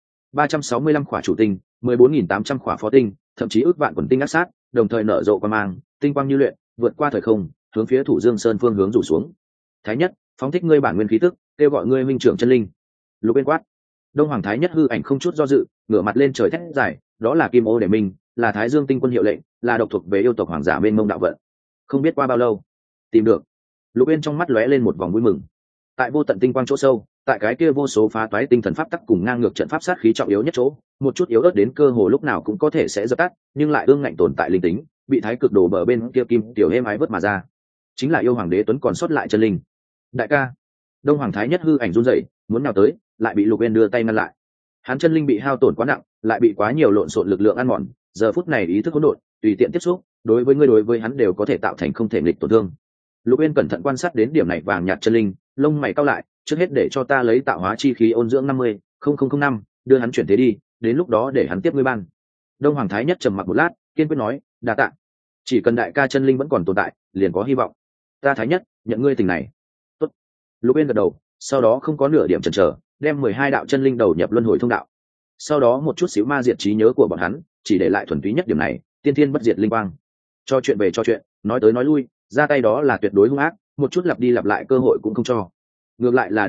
365 khỏa chủ tinh, 14.800 khỏa phó tinh, thậm chí ước vạn quần tinh ác sát, đồng thời nở rộ quang mang, tinh quang như luyện, vượt qua thời không, hướng phía Thủ Dương Sơn phương hướng rủ xuống. Thái Nhất, phóng thích ngươi bản nguyên khí tức, kêu gọi ngươi minh trưởng chân linh. Lục Uyên quát. Đông Hoàng Thái Nhất hư ảnh không chút do dự, ngửa mặt lên trời thét dài, đó là Kim Ô để minh, là Thái Dương Tinh quân hiệu lệnh, là độc thuộc về yêu tộc hoàng giả bên mông đạo vận. Không biết qua bao lâu, tìm được. Lục Uyên trong mắt lóe lên một vòng vui mừng. Tại vô tận tinh quang chỗ sâu, tại cái kia vô số phá toái tinh thần pháp tắc cùng ngang ngược trận pháp sát khí trọng yếu nhất chỗ, một chút yếu ớt đến cơ hồ lúc nào cũng có thể sẽ dập tắt, nhưng lại ương ngạnh tồn tại linh tính, bị thái cực đồ bờ bên kia kim tiểu êm ái vớt mà ra. Chính là yêu hoàng Đế Tuấn còn sót lại chân linh. Đại ca. Đông Hoàng Thái Nhất hư ảnh run rẩy, muốn nào tới, lại bị Lục Uyên đưa tay ngăn lại. Hắn chân linh bị hao tổn quá nặng, lại bị quá nhiều lộn xộn lực lượng ăn mòn, giờ phút này ý thức hỗn độn, tùy tiện tiếp xúc, đối với ngươi đối với hắn đều có thể tạo thành không thể nghịch tổn thương. Lục Uyên cẩn thận quan sát đến điểm này vàng nhạt chân linh, lông mày cau lại, trước hết để cho ta lấy tạo hóa chi khí ôn dưỡng 50,005, đưa hắn chuyển thế đi, đến lúc đó để hắn tiếp ngươi ban. Đông Hoàng Thái Nhất trầm mặc một lát, kiên quyết nói, đa tạ. Chỉ cần đại ca chân linh vẫn còn tồn tại, liền có hy vọng. Ta Thái Nhất, nhận ngươi tình này. Tốt. Lục Uyên gật đầu, sau đó không có nửa điểm chần chờ, đem 12 đạo chân linh đầu nhập luân hồi thông đạo. Sau đó một chút xíu ma diệt trí nhớ của bọn hắn, chỉ để lại thuần túy nhất điểm này, tiên thiên bất diệt linh quang. Cho chuyện về cho chuyện, nói tới nói lui, ra tay đó là tuyệt đối hung ác, một chút lặp đi lặp lại cơ hội cũng không cho. Ngược lại là Đế Tuấn,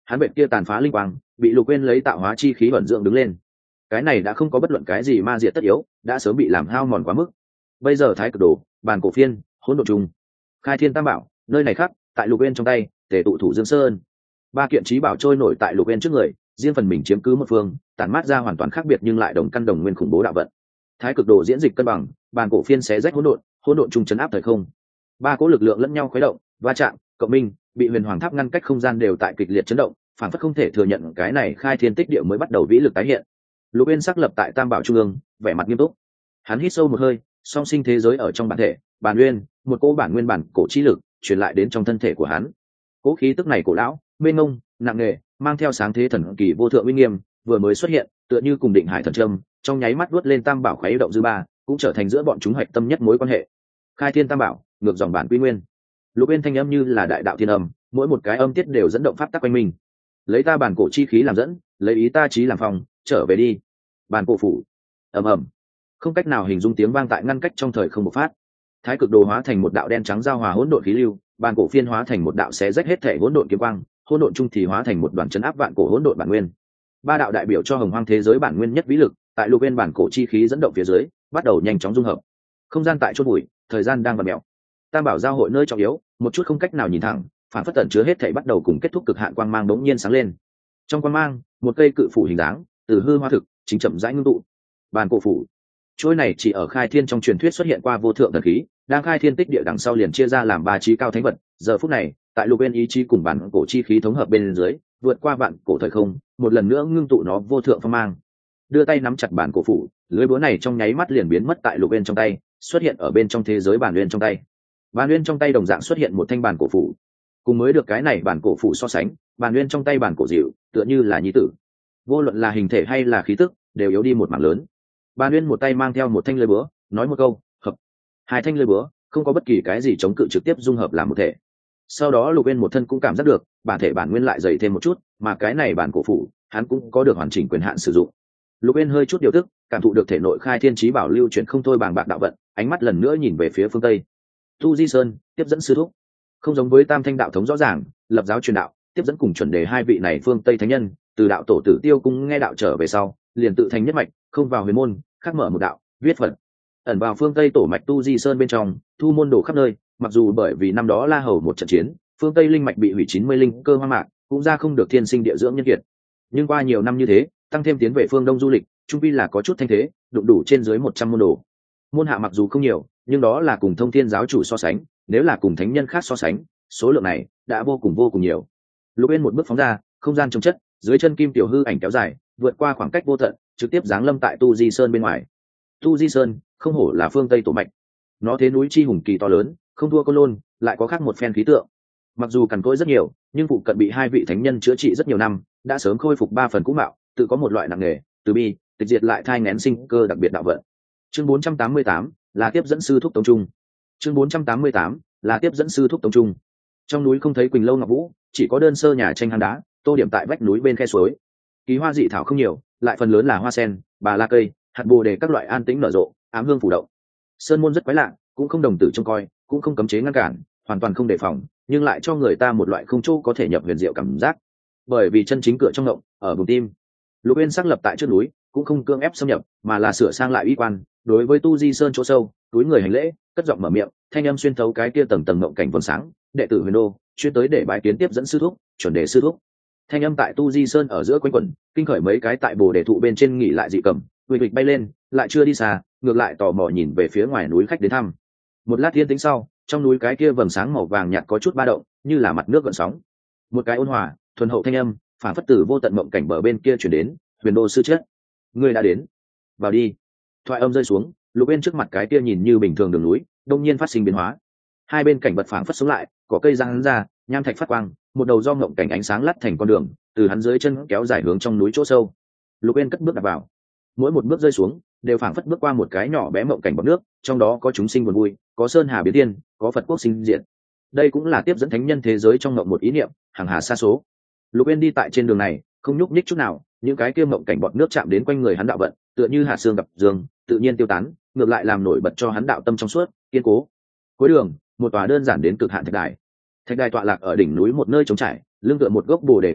hắn bệnh kia tàn phá linh quang bị Lục Uyên lấy tạo hóa chi khí vận dưỡng đứng lên. Cái này đã không có bất luận cái gì ma diệt tất yếu, đã sớm bị làm hao mòn quá mức. Bây giờ Thái Cực Đồ, Bàn Cổ Phiên, Hỗn Độn Trùng, Khai Thiên Tam Bảo, nơi này khác, tại Lục Uyên trong tay, tề tụ thủ Dương Sơn. Ba kiện chí bảo trôi nổi tại Lục Uyên trước người, riêng phần mình chiếm cứ một phương, tản mát ra hoàn toàn khác biệt nhưng lại đồng căn đồng nguyên khủng bố đạo vận. Thái Cực Đồ diễn dịch cân bằng, Bàn Cổ Phiên xé rách hỗn độn, Hỗn Độn Trùng chấn áp thời không. Ba cỗ lực lượng lẫn nhau khuấy động, va chạm, cộng minh, bị Huyền Hoàng Tháp ngăn cách không gian đều tại kịch liệt chấn động, phản phất không thể thừa nhận cái này khai thiên tích địa mới bắt đầu vĩ lực tái hiện. Lục Uyên sắc lập tại Tam Bảo trung ương, vẻ mặt nghiêm túc. Hắn hít sâu một hơi, song sinh thế giới ở trong bản thể, bản nguyên, một cỗ bản nguyên bản cổ chi lực truyền lại đến trong thân thể của hắn. Cỗ khí tức này cổ lão, mênh mông, nặng nề, mang theo sáng thế thần kỳ vô thượng uy nghiêm, vừa mới xuất hiện, tựa như cùng định hải thần châm, trong nháy mắt vuốt lên Tam Bảo khuấy động dư ba, cũng trở thành giữa bọn chúng hạch tâm nhất mối quan hệ. Khai thiên Tam Bảo, ngược dòng bản quy nguyên. Lục Uyên thanh âm như là đại đạo thiên âm, mỗi một cái âm tiết đều dẫn động pháp tắc quanh mình. Lấy ta bản cổ chi khí làm dẫn, lấy ý ta chí làm phòng, trở về đi. Bản cổ phủ. Ầm ầm. Không cách nào hình dung tiếng vang tại ngăn cách trong thời không bộc phát. Thái Cực Đồ hóa thành một đạo đen trắng giao hòa hỗn độn khí lưu, Bàn Cổ Phiên hóa thành một đạo xé rách hết thể hỗn độn kiếm quang, Hỗn Độn Trung thì hóa thành một đoàn chấn áp vạn cổ hỗn độn bản nguyên. Ba đạo đại biểu cho hồng hoang thế giới bản nguyên nhất vĩ lực, tại Lục Uyên bản cổ chi khí dẫn động phía dưới, bắt đầu nhanh chóng dung hợp. Không gian tại chốt bụi, thời gian đang vặn mèo. Tam Bảo giao hội nơi trọng yếu, một chút không cách nào nhìn thẳng, phản phất tẩn chứa hết thảy bắt đầu cùng kết thúc cực hạn quang mang đống nhiên sáng lên. Trong quang mang, một cây cự phủ hình dáng, từ hư hoa thực, chính chậm rãi ngưng tụ. Bàn cổ phủ. Chuôi này chỉ ở Khai Thiên trong truyền thuyết xuất hiện qua vô thượng thần khí, đang khai thiên tích địa đằng sau liền chia ra làm ba chí cao thánh vật. Giờ phút này, tại Lục Uyên ý chí cùng bản cổ chi khí thống hợp bên dưới, vượt qua vạn cổ thời không, một lần nữa ngưng tụ nó vô thượng phong mang. Đưa tay nắm chặt bản cổ phủ, lưới búa này trong nháy mắt liền biến mất tại Lục Uyên trong tay, xuất hiện ở bên trong thế giới bản nguyên trong tay. Bản nguyên trong tay đồng dạng xuất hiện một thanh bản cổ phủ. Cùng mới được cái này bản cổ phủ so sánh, bản nguyên trong tay bản cổ dịu, tựa như là nhi tử. Vô luận là hình thể hay là khí tức, đều yếu đi một mảng lớn. Bản nguyên một tay mang theo một thanh lưới búa, nói một câu, hợp. Hai thanh lưới búa, không có bất kỳ cái gì chống cự trực tiếp dung hợp làm một thể. Sau đó Lục Uyên một thân cũng cảm giác được, bản thể bản nguyên lại dày thêm một chút, mà cái này bản cổ phủ, hắn cũng có được hoàn chỉnh quyền hạn sử dụng. Lục Uyên hơi chút điều tức, cảm thụ được thể nội khai thiên chí bảo lưu chuyển không thôi bàng bạc đạo vận, ánh mắt lần nữa nhìn về phía phương tây. Tu Di Sơn, tiếp dẫn sư thúc. Không giống với Tam Thanh đạo thống rõ ràng, lập giáo truyền đạo, tiếp dẫn cùng chuẩn đề hai vị này phương tây thánh nhân, từ đạo tổ tử Tiêu cung nghe đạo trở về sau, liền tự thành nhất mạch, không vào huyền môn, khác mở một đạo, viết Phật. Ẩn vào phương tây tổ mạch Tu Di Sơn bên trong, thu môn đồ khắp nơi, mặc dù bởi vì năm đó La Hầu một trận chiến, phương tây linh mạch bị hủy 90 linh cơ hoang mạc, cũng ra không được thiên sinh địa dưỡng nhân kiệt. Nhưng qua nhiều năm như thế, tăng thêm tiến về phương đông du lịch, trung quy là có chút thanh thế, đụng đủ trên dưới 100 môn đồ. Môn hạ mặc dù không nhiều, nhưng đó là cùng thông thiên giáo chủ so sánh, nếu là cùng thánh nhân khác so sánh, số lượng này đã vô cùng nhiều. Lục Uyên một bước phóng ra, không gian trồng chất, dưới chân kim tiểu hư ảnh kéo dài, vượt qua khoảng cách vô tận, trực tiếp giáng lâm tại Tu Di Sơn bên ngoài. Tu Di Sơn, không hổ là phương tây tổ mạch. Nó thế núi chi hùng kỳ to lớn, không thua Côn Lôn, lại có khác một phen khí tượng. Mặc dù cằn cỗi rất nhiều, nhưng phụ cận bị hai vị thánh nhân chữa trị rất nhiều năm, đã sớm khôi phục 3 phần cũ mạo, tự có một loại nặng nghề, từ bi, tịch diệt lại thai nghén sinh cơ đặc biệt đạo vận. Chương 488 là tiếp dẫn sư thúc tông trung. Chương 488 là tiếp dẫn sư thúc tông trung. Trong núi không thấy quỳnh lâu ngọc vũ, chỉ có đơn sơ nhà tranh hang đá, tô điểm tại vách núi bên khe suối. Kỳ hoa dị thảo không nhiều, lại phần lớn là hoa sen, bà la cây, hạt bồ đề các loại an tĩnh nở rộ, ám hương phủ động. Sơn môn rất quái lạ, cũng không đồng tử trông coi, cũng không cấm chế ngăn cản, hoàn toàn không đề phòng, nhưng lại cho người ta một loại không chỗ có thể nhập huyền diệu cảm giác. Bởi vì chân chính cửa trong ngộng, ở vùng tim. Lục Uyên xác lập tại trước núi, cũng không cưỡng ép xâm nhập, mà là sửa sang lại uy quan, đối với Tu Di Sơn chỗ sâu, túi người hành lễ, cất giọng mở miệng, thanh âm xuyên thấu cái kia tầng tầng ngộng cảnh vầng sáng, đệ tử Huyền Đô, chuyên tới để bái kiến tiếp dẫn sư thúc, chuẩn đề sư thúc. Thanh âm tại Tu Di Sơn ở giữa quanh quẩn, kinh khởi mấy cái tại Bồ Đề thụ bên trên nghỉ lại dị cầm, huỵch huỵch bay lên, lại chưa đi xa, ngược lại tò mò nhìn về phía ngoài núi khách đến thăm. Một lát yên tĩnh sau, trong núi cái kia vầng sáng màu vàng nhạt có chút ba động, như là mặt nước gợn sóng. Một cái ôn hòa, thuần hậu thanh âm, phản phất từ vô tận mộng cảnh bờ bên kia truyền đến, Huyền Đô sư chết, ngươi đã đến, vào đi. Thoại âm rơi xuống, Lục Uyên trước mặt cái kia nhìn như bình thường đường núi, đột nhiên phát sinh biến hóa. Hai bên cảnh vật phảng phất sống lại, cỏ cây giang ra, nham thạch phát quang, một đầu do ngộng cảnh ánh sáng lắt thành con đường, từ hắn dưới chân kéo dài hướng trong núi chỗ sâu. Lục Uyên cất bước đặt vào, mỗi một bước rơi xuống, đều phảng phất bước qua một cái nhỏ bé mộng cảnh bọt nước, trong đó có chúng sinh buồn vui, có sơn hà biến thiên, có Phật quốc sinh diện. Đây cũng là tiếp dẫn thánh nhân thế giới trong ngộng một ý niệm, hàng hà xa số. Lục Uyên đi tại trên đường này, không nhúc nhích chút nào, những cái kia mộng cảnh bọt nước chạm đến quanh người hắn đạo vận, tựa như hạt sương gặp dương, tự nhiên tiêu tán, ngược lại làm nổi bật cho hắn đạo tâm trong suốt, kiên cố. Cuối đường, một tòa đơn giản đến cực hạn thạch đài. Thạch đài tọa lạc ở đỉnh núi một nơi trống trải, lưng tựa một gốc bồ đề cổ thụ,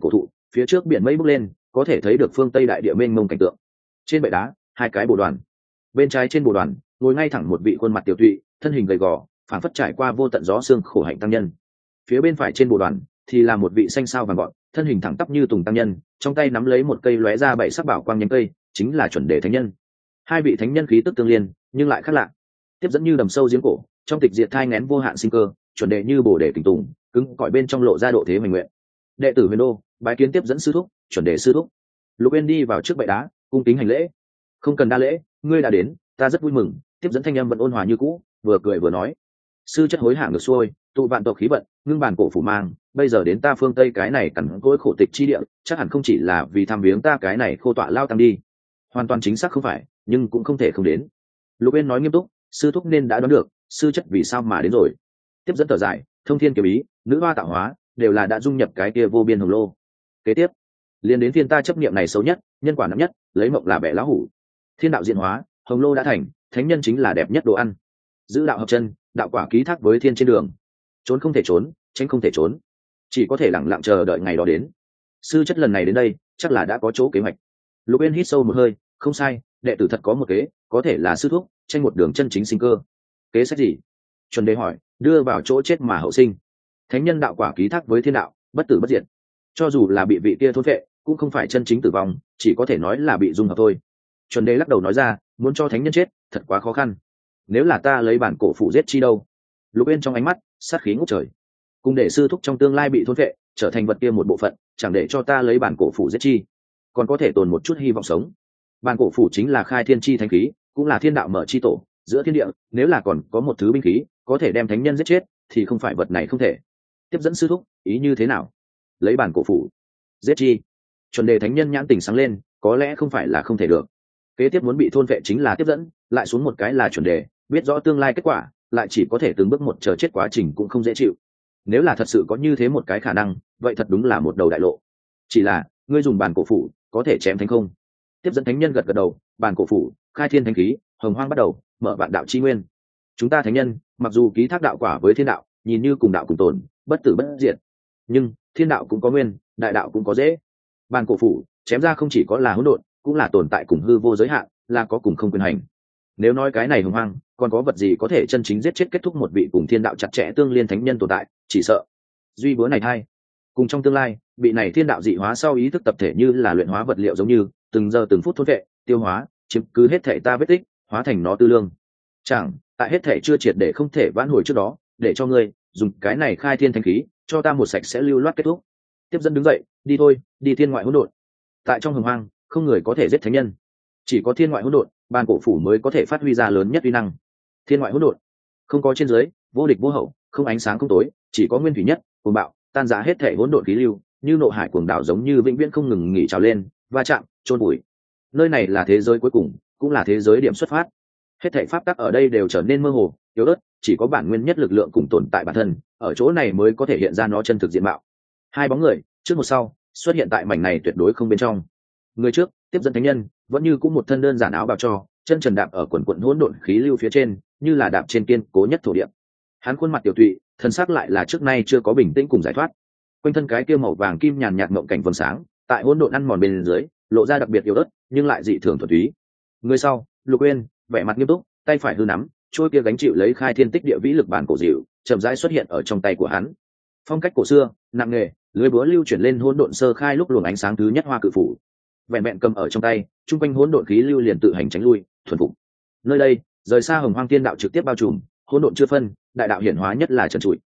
phía trước biển mây bốc lên, có thể thấy được phương tây đại địa mênh mông cảnh tượng. Trên bệ đá, hai cái bồ đoàn, bên trái trên bồ đoàn ngồi ngay thẳng một vị khuôn mặt tiểu tụy, thân hình gầy gò, phảng phất trải qua vô tận gió xương khổ hạnh tăng nhân. Phía bên phải trên bồ đoàn thì là một vị xanh sao vàng gọn, thân hình thẳng tắp như tùng tăng nhân, trong tay nắm lấy một cây lóe ra bảy sắc bảo quang nhánh cây, chính là chuẩn đề thánh nhân. Hai vị thánh nhân khí tức tương liên nhưng lại khác lạ, tiếp dẫn như đầm sâu giếng cổ, trong tịch diệt thai ngén vô hạn sinh cơ, chuẩn đề như bồ đề kình tùng, cứng cỏi bên trong lộ ra độ thế hoành nguyện. Đệ tử Huyền Đô bái kiến tiếp dẫn sư thúc, chuẩn đề sư thúc. Lục Uyên đi vào trước bệ đá, cung kính hành lễ. Không cần đa lễ, ngươi đã đến, ta rất vui mừng. Tiếp dẫn thanh âm vẫn ôn hòa như cũ, vừa cười vừa nói: sư chất hối hả ngược xuôi, tụ vạn tộc khí vận, ngưng bản cổ phủ mang, bây giờ đến ta phương tây cái này cằn cỗi khổ tịch chi địa, chắc hẳn không chỉ là vì thăm viếng ta cái này khô tọa lao tăng đi. Hoàn toàn chính xác không phải, nhưng cũng không thể không đến. Lục Uyên nói nghiêm túc: sư thúc nên đã đoán được sư chất vì sao mà đến rồi. Tiếp dẫn thở dài: thông thiên kiếm ý, nữ hoa tạo hóa, đều là đã dung nhập cái kia vô biên hồng lô. Kế tiếp liền đến thiên ta chấp niệm này xấu nhất, nhân quả nặng nhất, lấy mộng là bẻ lá hủ. Thiên đạo diện hóa, hồng lô đã thành, thánh nhân chính là đẹp nhất đồ ăn. Giữ đạo hợp chân, đạo quả ký thác với thiên trên đường. Trốn không thể trốn, tránh không thể trốn, chỉ có thể lẳng lặng chờ đợi ngày đó đến. Sư chất lần này đến đây chắc là đã có chỗ kế hoạch. Lục Uyên hít sâu một hơi: không sai, đệ tử thật có một kế, có thể là sư thúc tranh một đường chân chính sinh cơ. Kế sách gì? Chuẩn đề hỏi. Đưa vào chỗ chết mà hậu sinh. Thánh nhân đạo quả ký thác với thiên đạo, bất tử bất diệt, cho dù là bị vị kia thôn vệ cũng không phải chân chính tử vong, chỉ có thể nói là bị dung hợp thôi. Chuẩn đề lắc đầu nói ra: muốn cho thánh nhân chết thật quá khó khăn, nếu là ta lấy bản cổ phủ giết chi đâu. Lục Uyên trong ánh mắt sát khí ngút trời. Cùng để sư thúc trong tương lai bị thôn vệ trở thành vật kia một bộ phận, chẳng để cho ta lấy bản cổ phủ giết chi, còn có thể tồn một chút hy vọng sống. Bản cổ phủ chính là khai thiên chi thánh khí, cũng là thiên đạo mở chi tổ, giữa thiên địa nếu là còn có một thứ binh khí có thể đem thánh nhân giết chết thì không phải vật này không thể. Tiếp dẫn sư thúc ý như thế nào? Lấy bản cổ phủ giết chi? Chuẩn đề thánh nhân nhãn tình sáng lên, có lẽ không phải là không thể được. Kế tiếp muốn bị thôn vệ chính là tiếp dẫn, lại xuống một cái là chuẩn đề, biết rõ tương lai kết quả, lại chỉ có thể từng bước một chờ chết, quá trình cũng không dễ chịu. Nếu là thật sự có như thế một cái khả năng, vậy thật đúng là một đầu đại lộ. Chỉ là ngươi dùng bản cổ phủ có thể chém thánh không? Tiếp dẫn thánh nhân gật gật đầu: bản cổ phủ khai thiên thánh khí, hồng hoang bắt đầu, mở vạn đạo chi nguyên. Chúng ta thánh nhân mặc dù ký thác đạo quả với thiên đạo, nhìn như cùng đạo cùng tồn, bất tử bất diệt, nhưng thiên đạo cũng có nguyên, đại đạo cũng có dễ. Bản cổ phủ chém ra không chỉ có là hỗn độn, cũng là tồn tại cùng hư vô giới hạn, là có cùng không quyền hành. Nếu nói cái này hồng hoang còn có vật gì có thể chân chính giết chết kết thúc một vị cùng thiên đạo chặt chẽ tương liên thánh nhân tồn tại, chỉ sợ duy búa này thay. Cùng trong tương lai bị này thiên đạo dị hóa sau ý thức tập thể như là luyện hóa vật liệu, giống như từng giờ từng phút thôn vệ tiêu hóa chiếm cứ hết thể ta vết tích, hóa thành nó tư lương. Chẳng tại hết thể chưa triệt để không thể vãn hồi trước đó, để cho ngươi dùng cái này khai thiên thánh khí cho ta một sạch sẽ lưu loát kết thúc. Tiếp dẫn đứng dậy: đi thôi, đi thiên ngoại hỗn độn. Tại trong hồng hoang không người có thể giết thánh nhân, chỉ có thiên ngoại hỗn độn bản cổ phủ mới có thể phát huy ra lớn nhất uy năng. Thiên ngoại hỗn độn không có trên dưới, vô địch vô hậu, không ánh sáng không tối, chỉ có nguyên thủy nhất, cuồng bạo tan rã hết thể hỗn độn khí lưu, như nộ hải cuồng đảo, giống như vĩnh viễn không ngừng nghỉ trào lên, va chạm, chôn bụi. Nơi này là thế giới cuối cùng, cũng là thế giới điểm xuất phát. Hết thảy pháp tắc ở đây đều trở nên mơ hồ, yếu ớt, chỉ có bản nguyên nhất lực lượng cùng tồn tại bản thân, ở chỗ này mới có thể hiện ra nó chân thực diện mạo. Hai bóng người, trước một sau, xuất hiện tại mảnh này tuyệt đối không bên trong. Người trước, tiếp dẫn thánh nhân, vẫn như cũng một thân đơn giản áo bào cho, chân trần đạp ở quần quần hỗn độn khí lưu phía trên, như là đạp trên kiên cố nhất thổ địa. Hắn khuôn mặt tiểu tụy, thân xác lại là trước nay chưa có bình tĩnh cùng giải thoát. Quanh thân cái kia màu vàng kim nhàn nhạt mộng cảnh vầng sáng, tại hỗn độn ăn mòn bên dưới, lộ ra đặc biệt yếu ớt, nhưng lại dị thường thuần túy. Người sau, Lục Uyên, vẻ mặt nghiêm túc, tay phải hư nắm, trôi kia gánh chịu lấy khai thiên tích địa vĩ lực bản cổ dịu, chậm rãi xuất hiện ở trong tay của hắn. Phong cách cổ xưa, nặng nề, lưới búa lưu chuyển lên hỗn độn sơ khai lúc luồng ánh sáng thứ nhất hoa cự phủ. Vẹn vẹn cầm ở trong tay, trung quanh hỗn độn khí lưu liền tự hành tránh lui, thuần phục. Nơi đây, rời xa hồng hoang thiên đạo trực tiếp bao trùm, hỗn độn chưa phân, đại đạo hiển hóa nhất là trần trụi.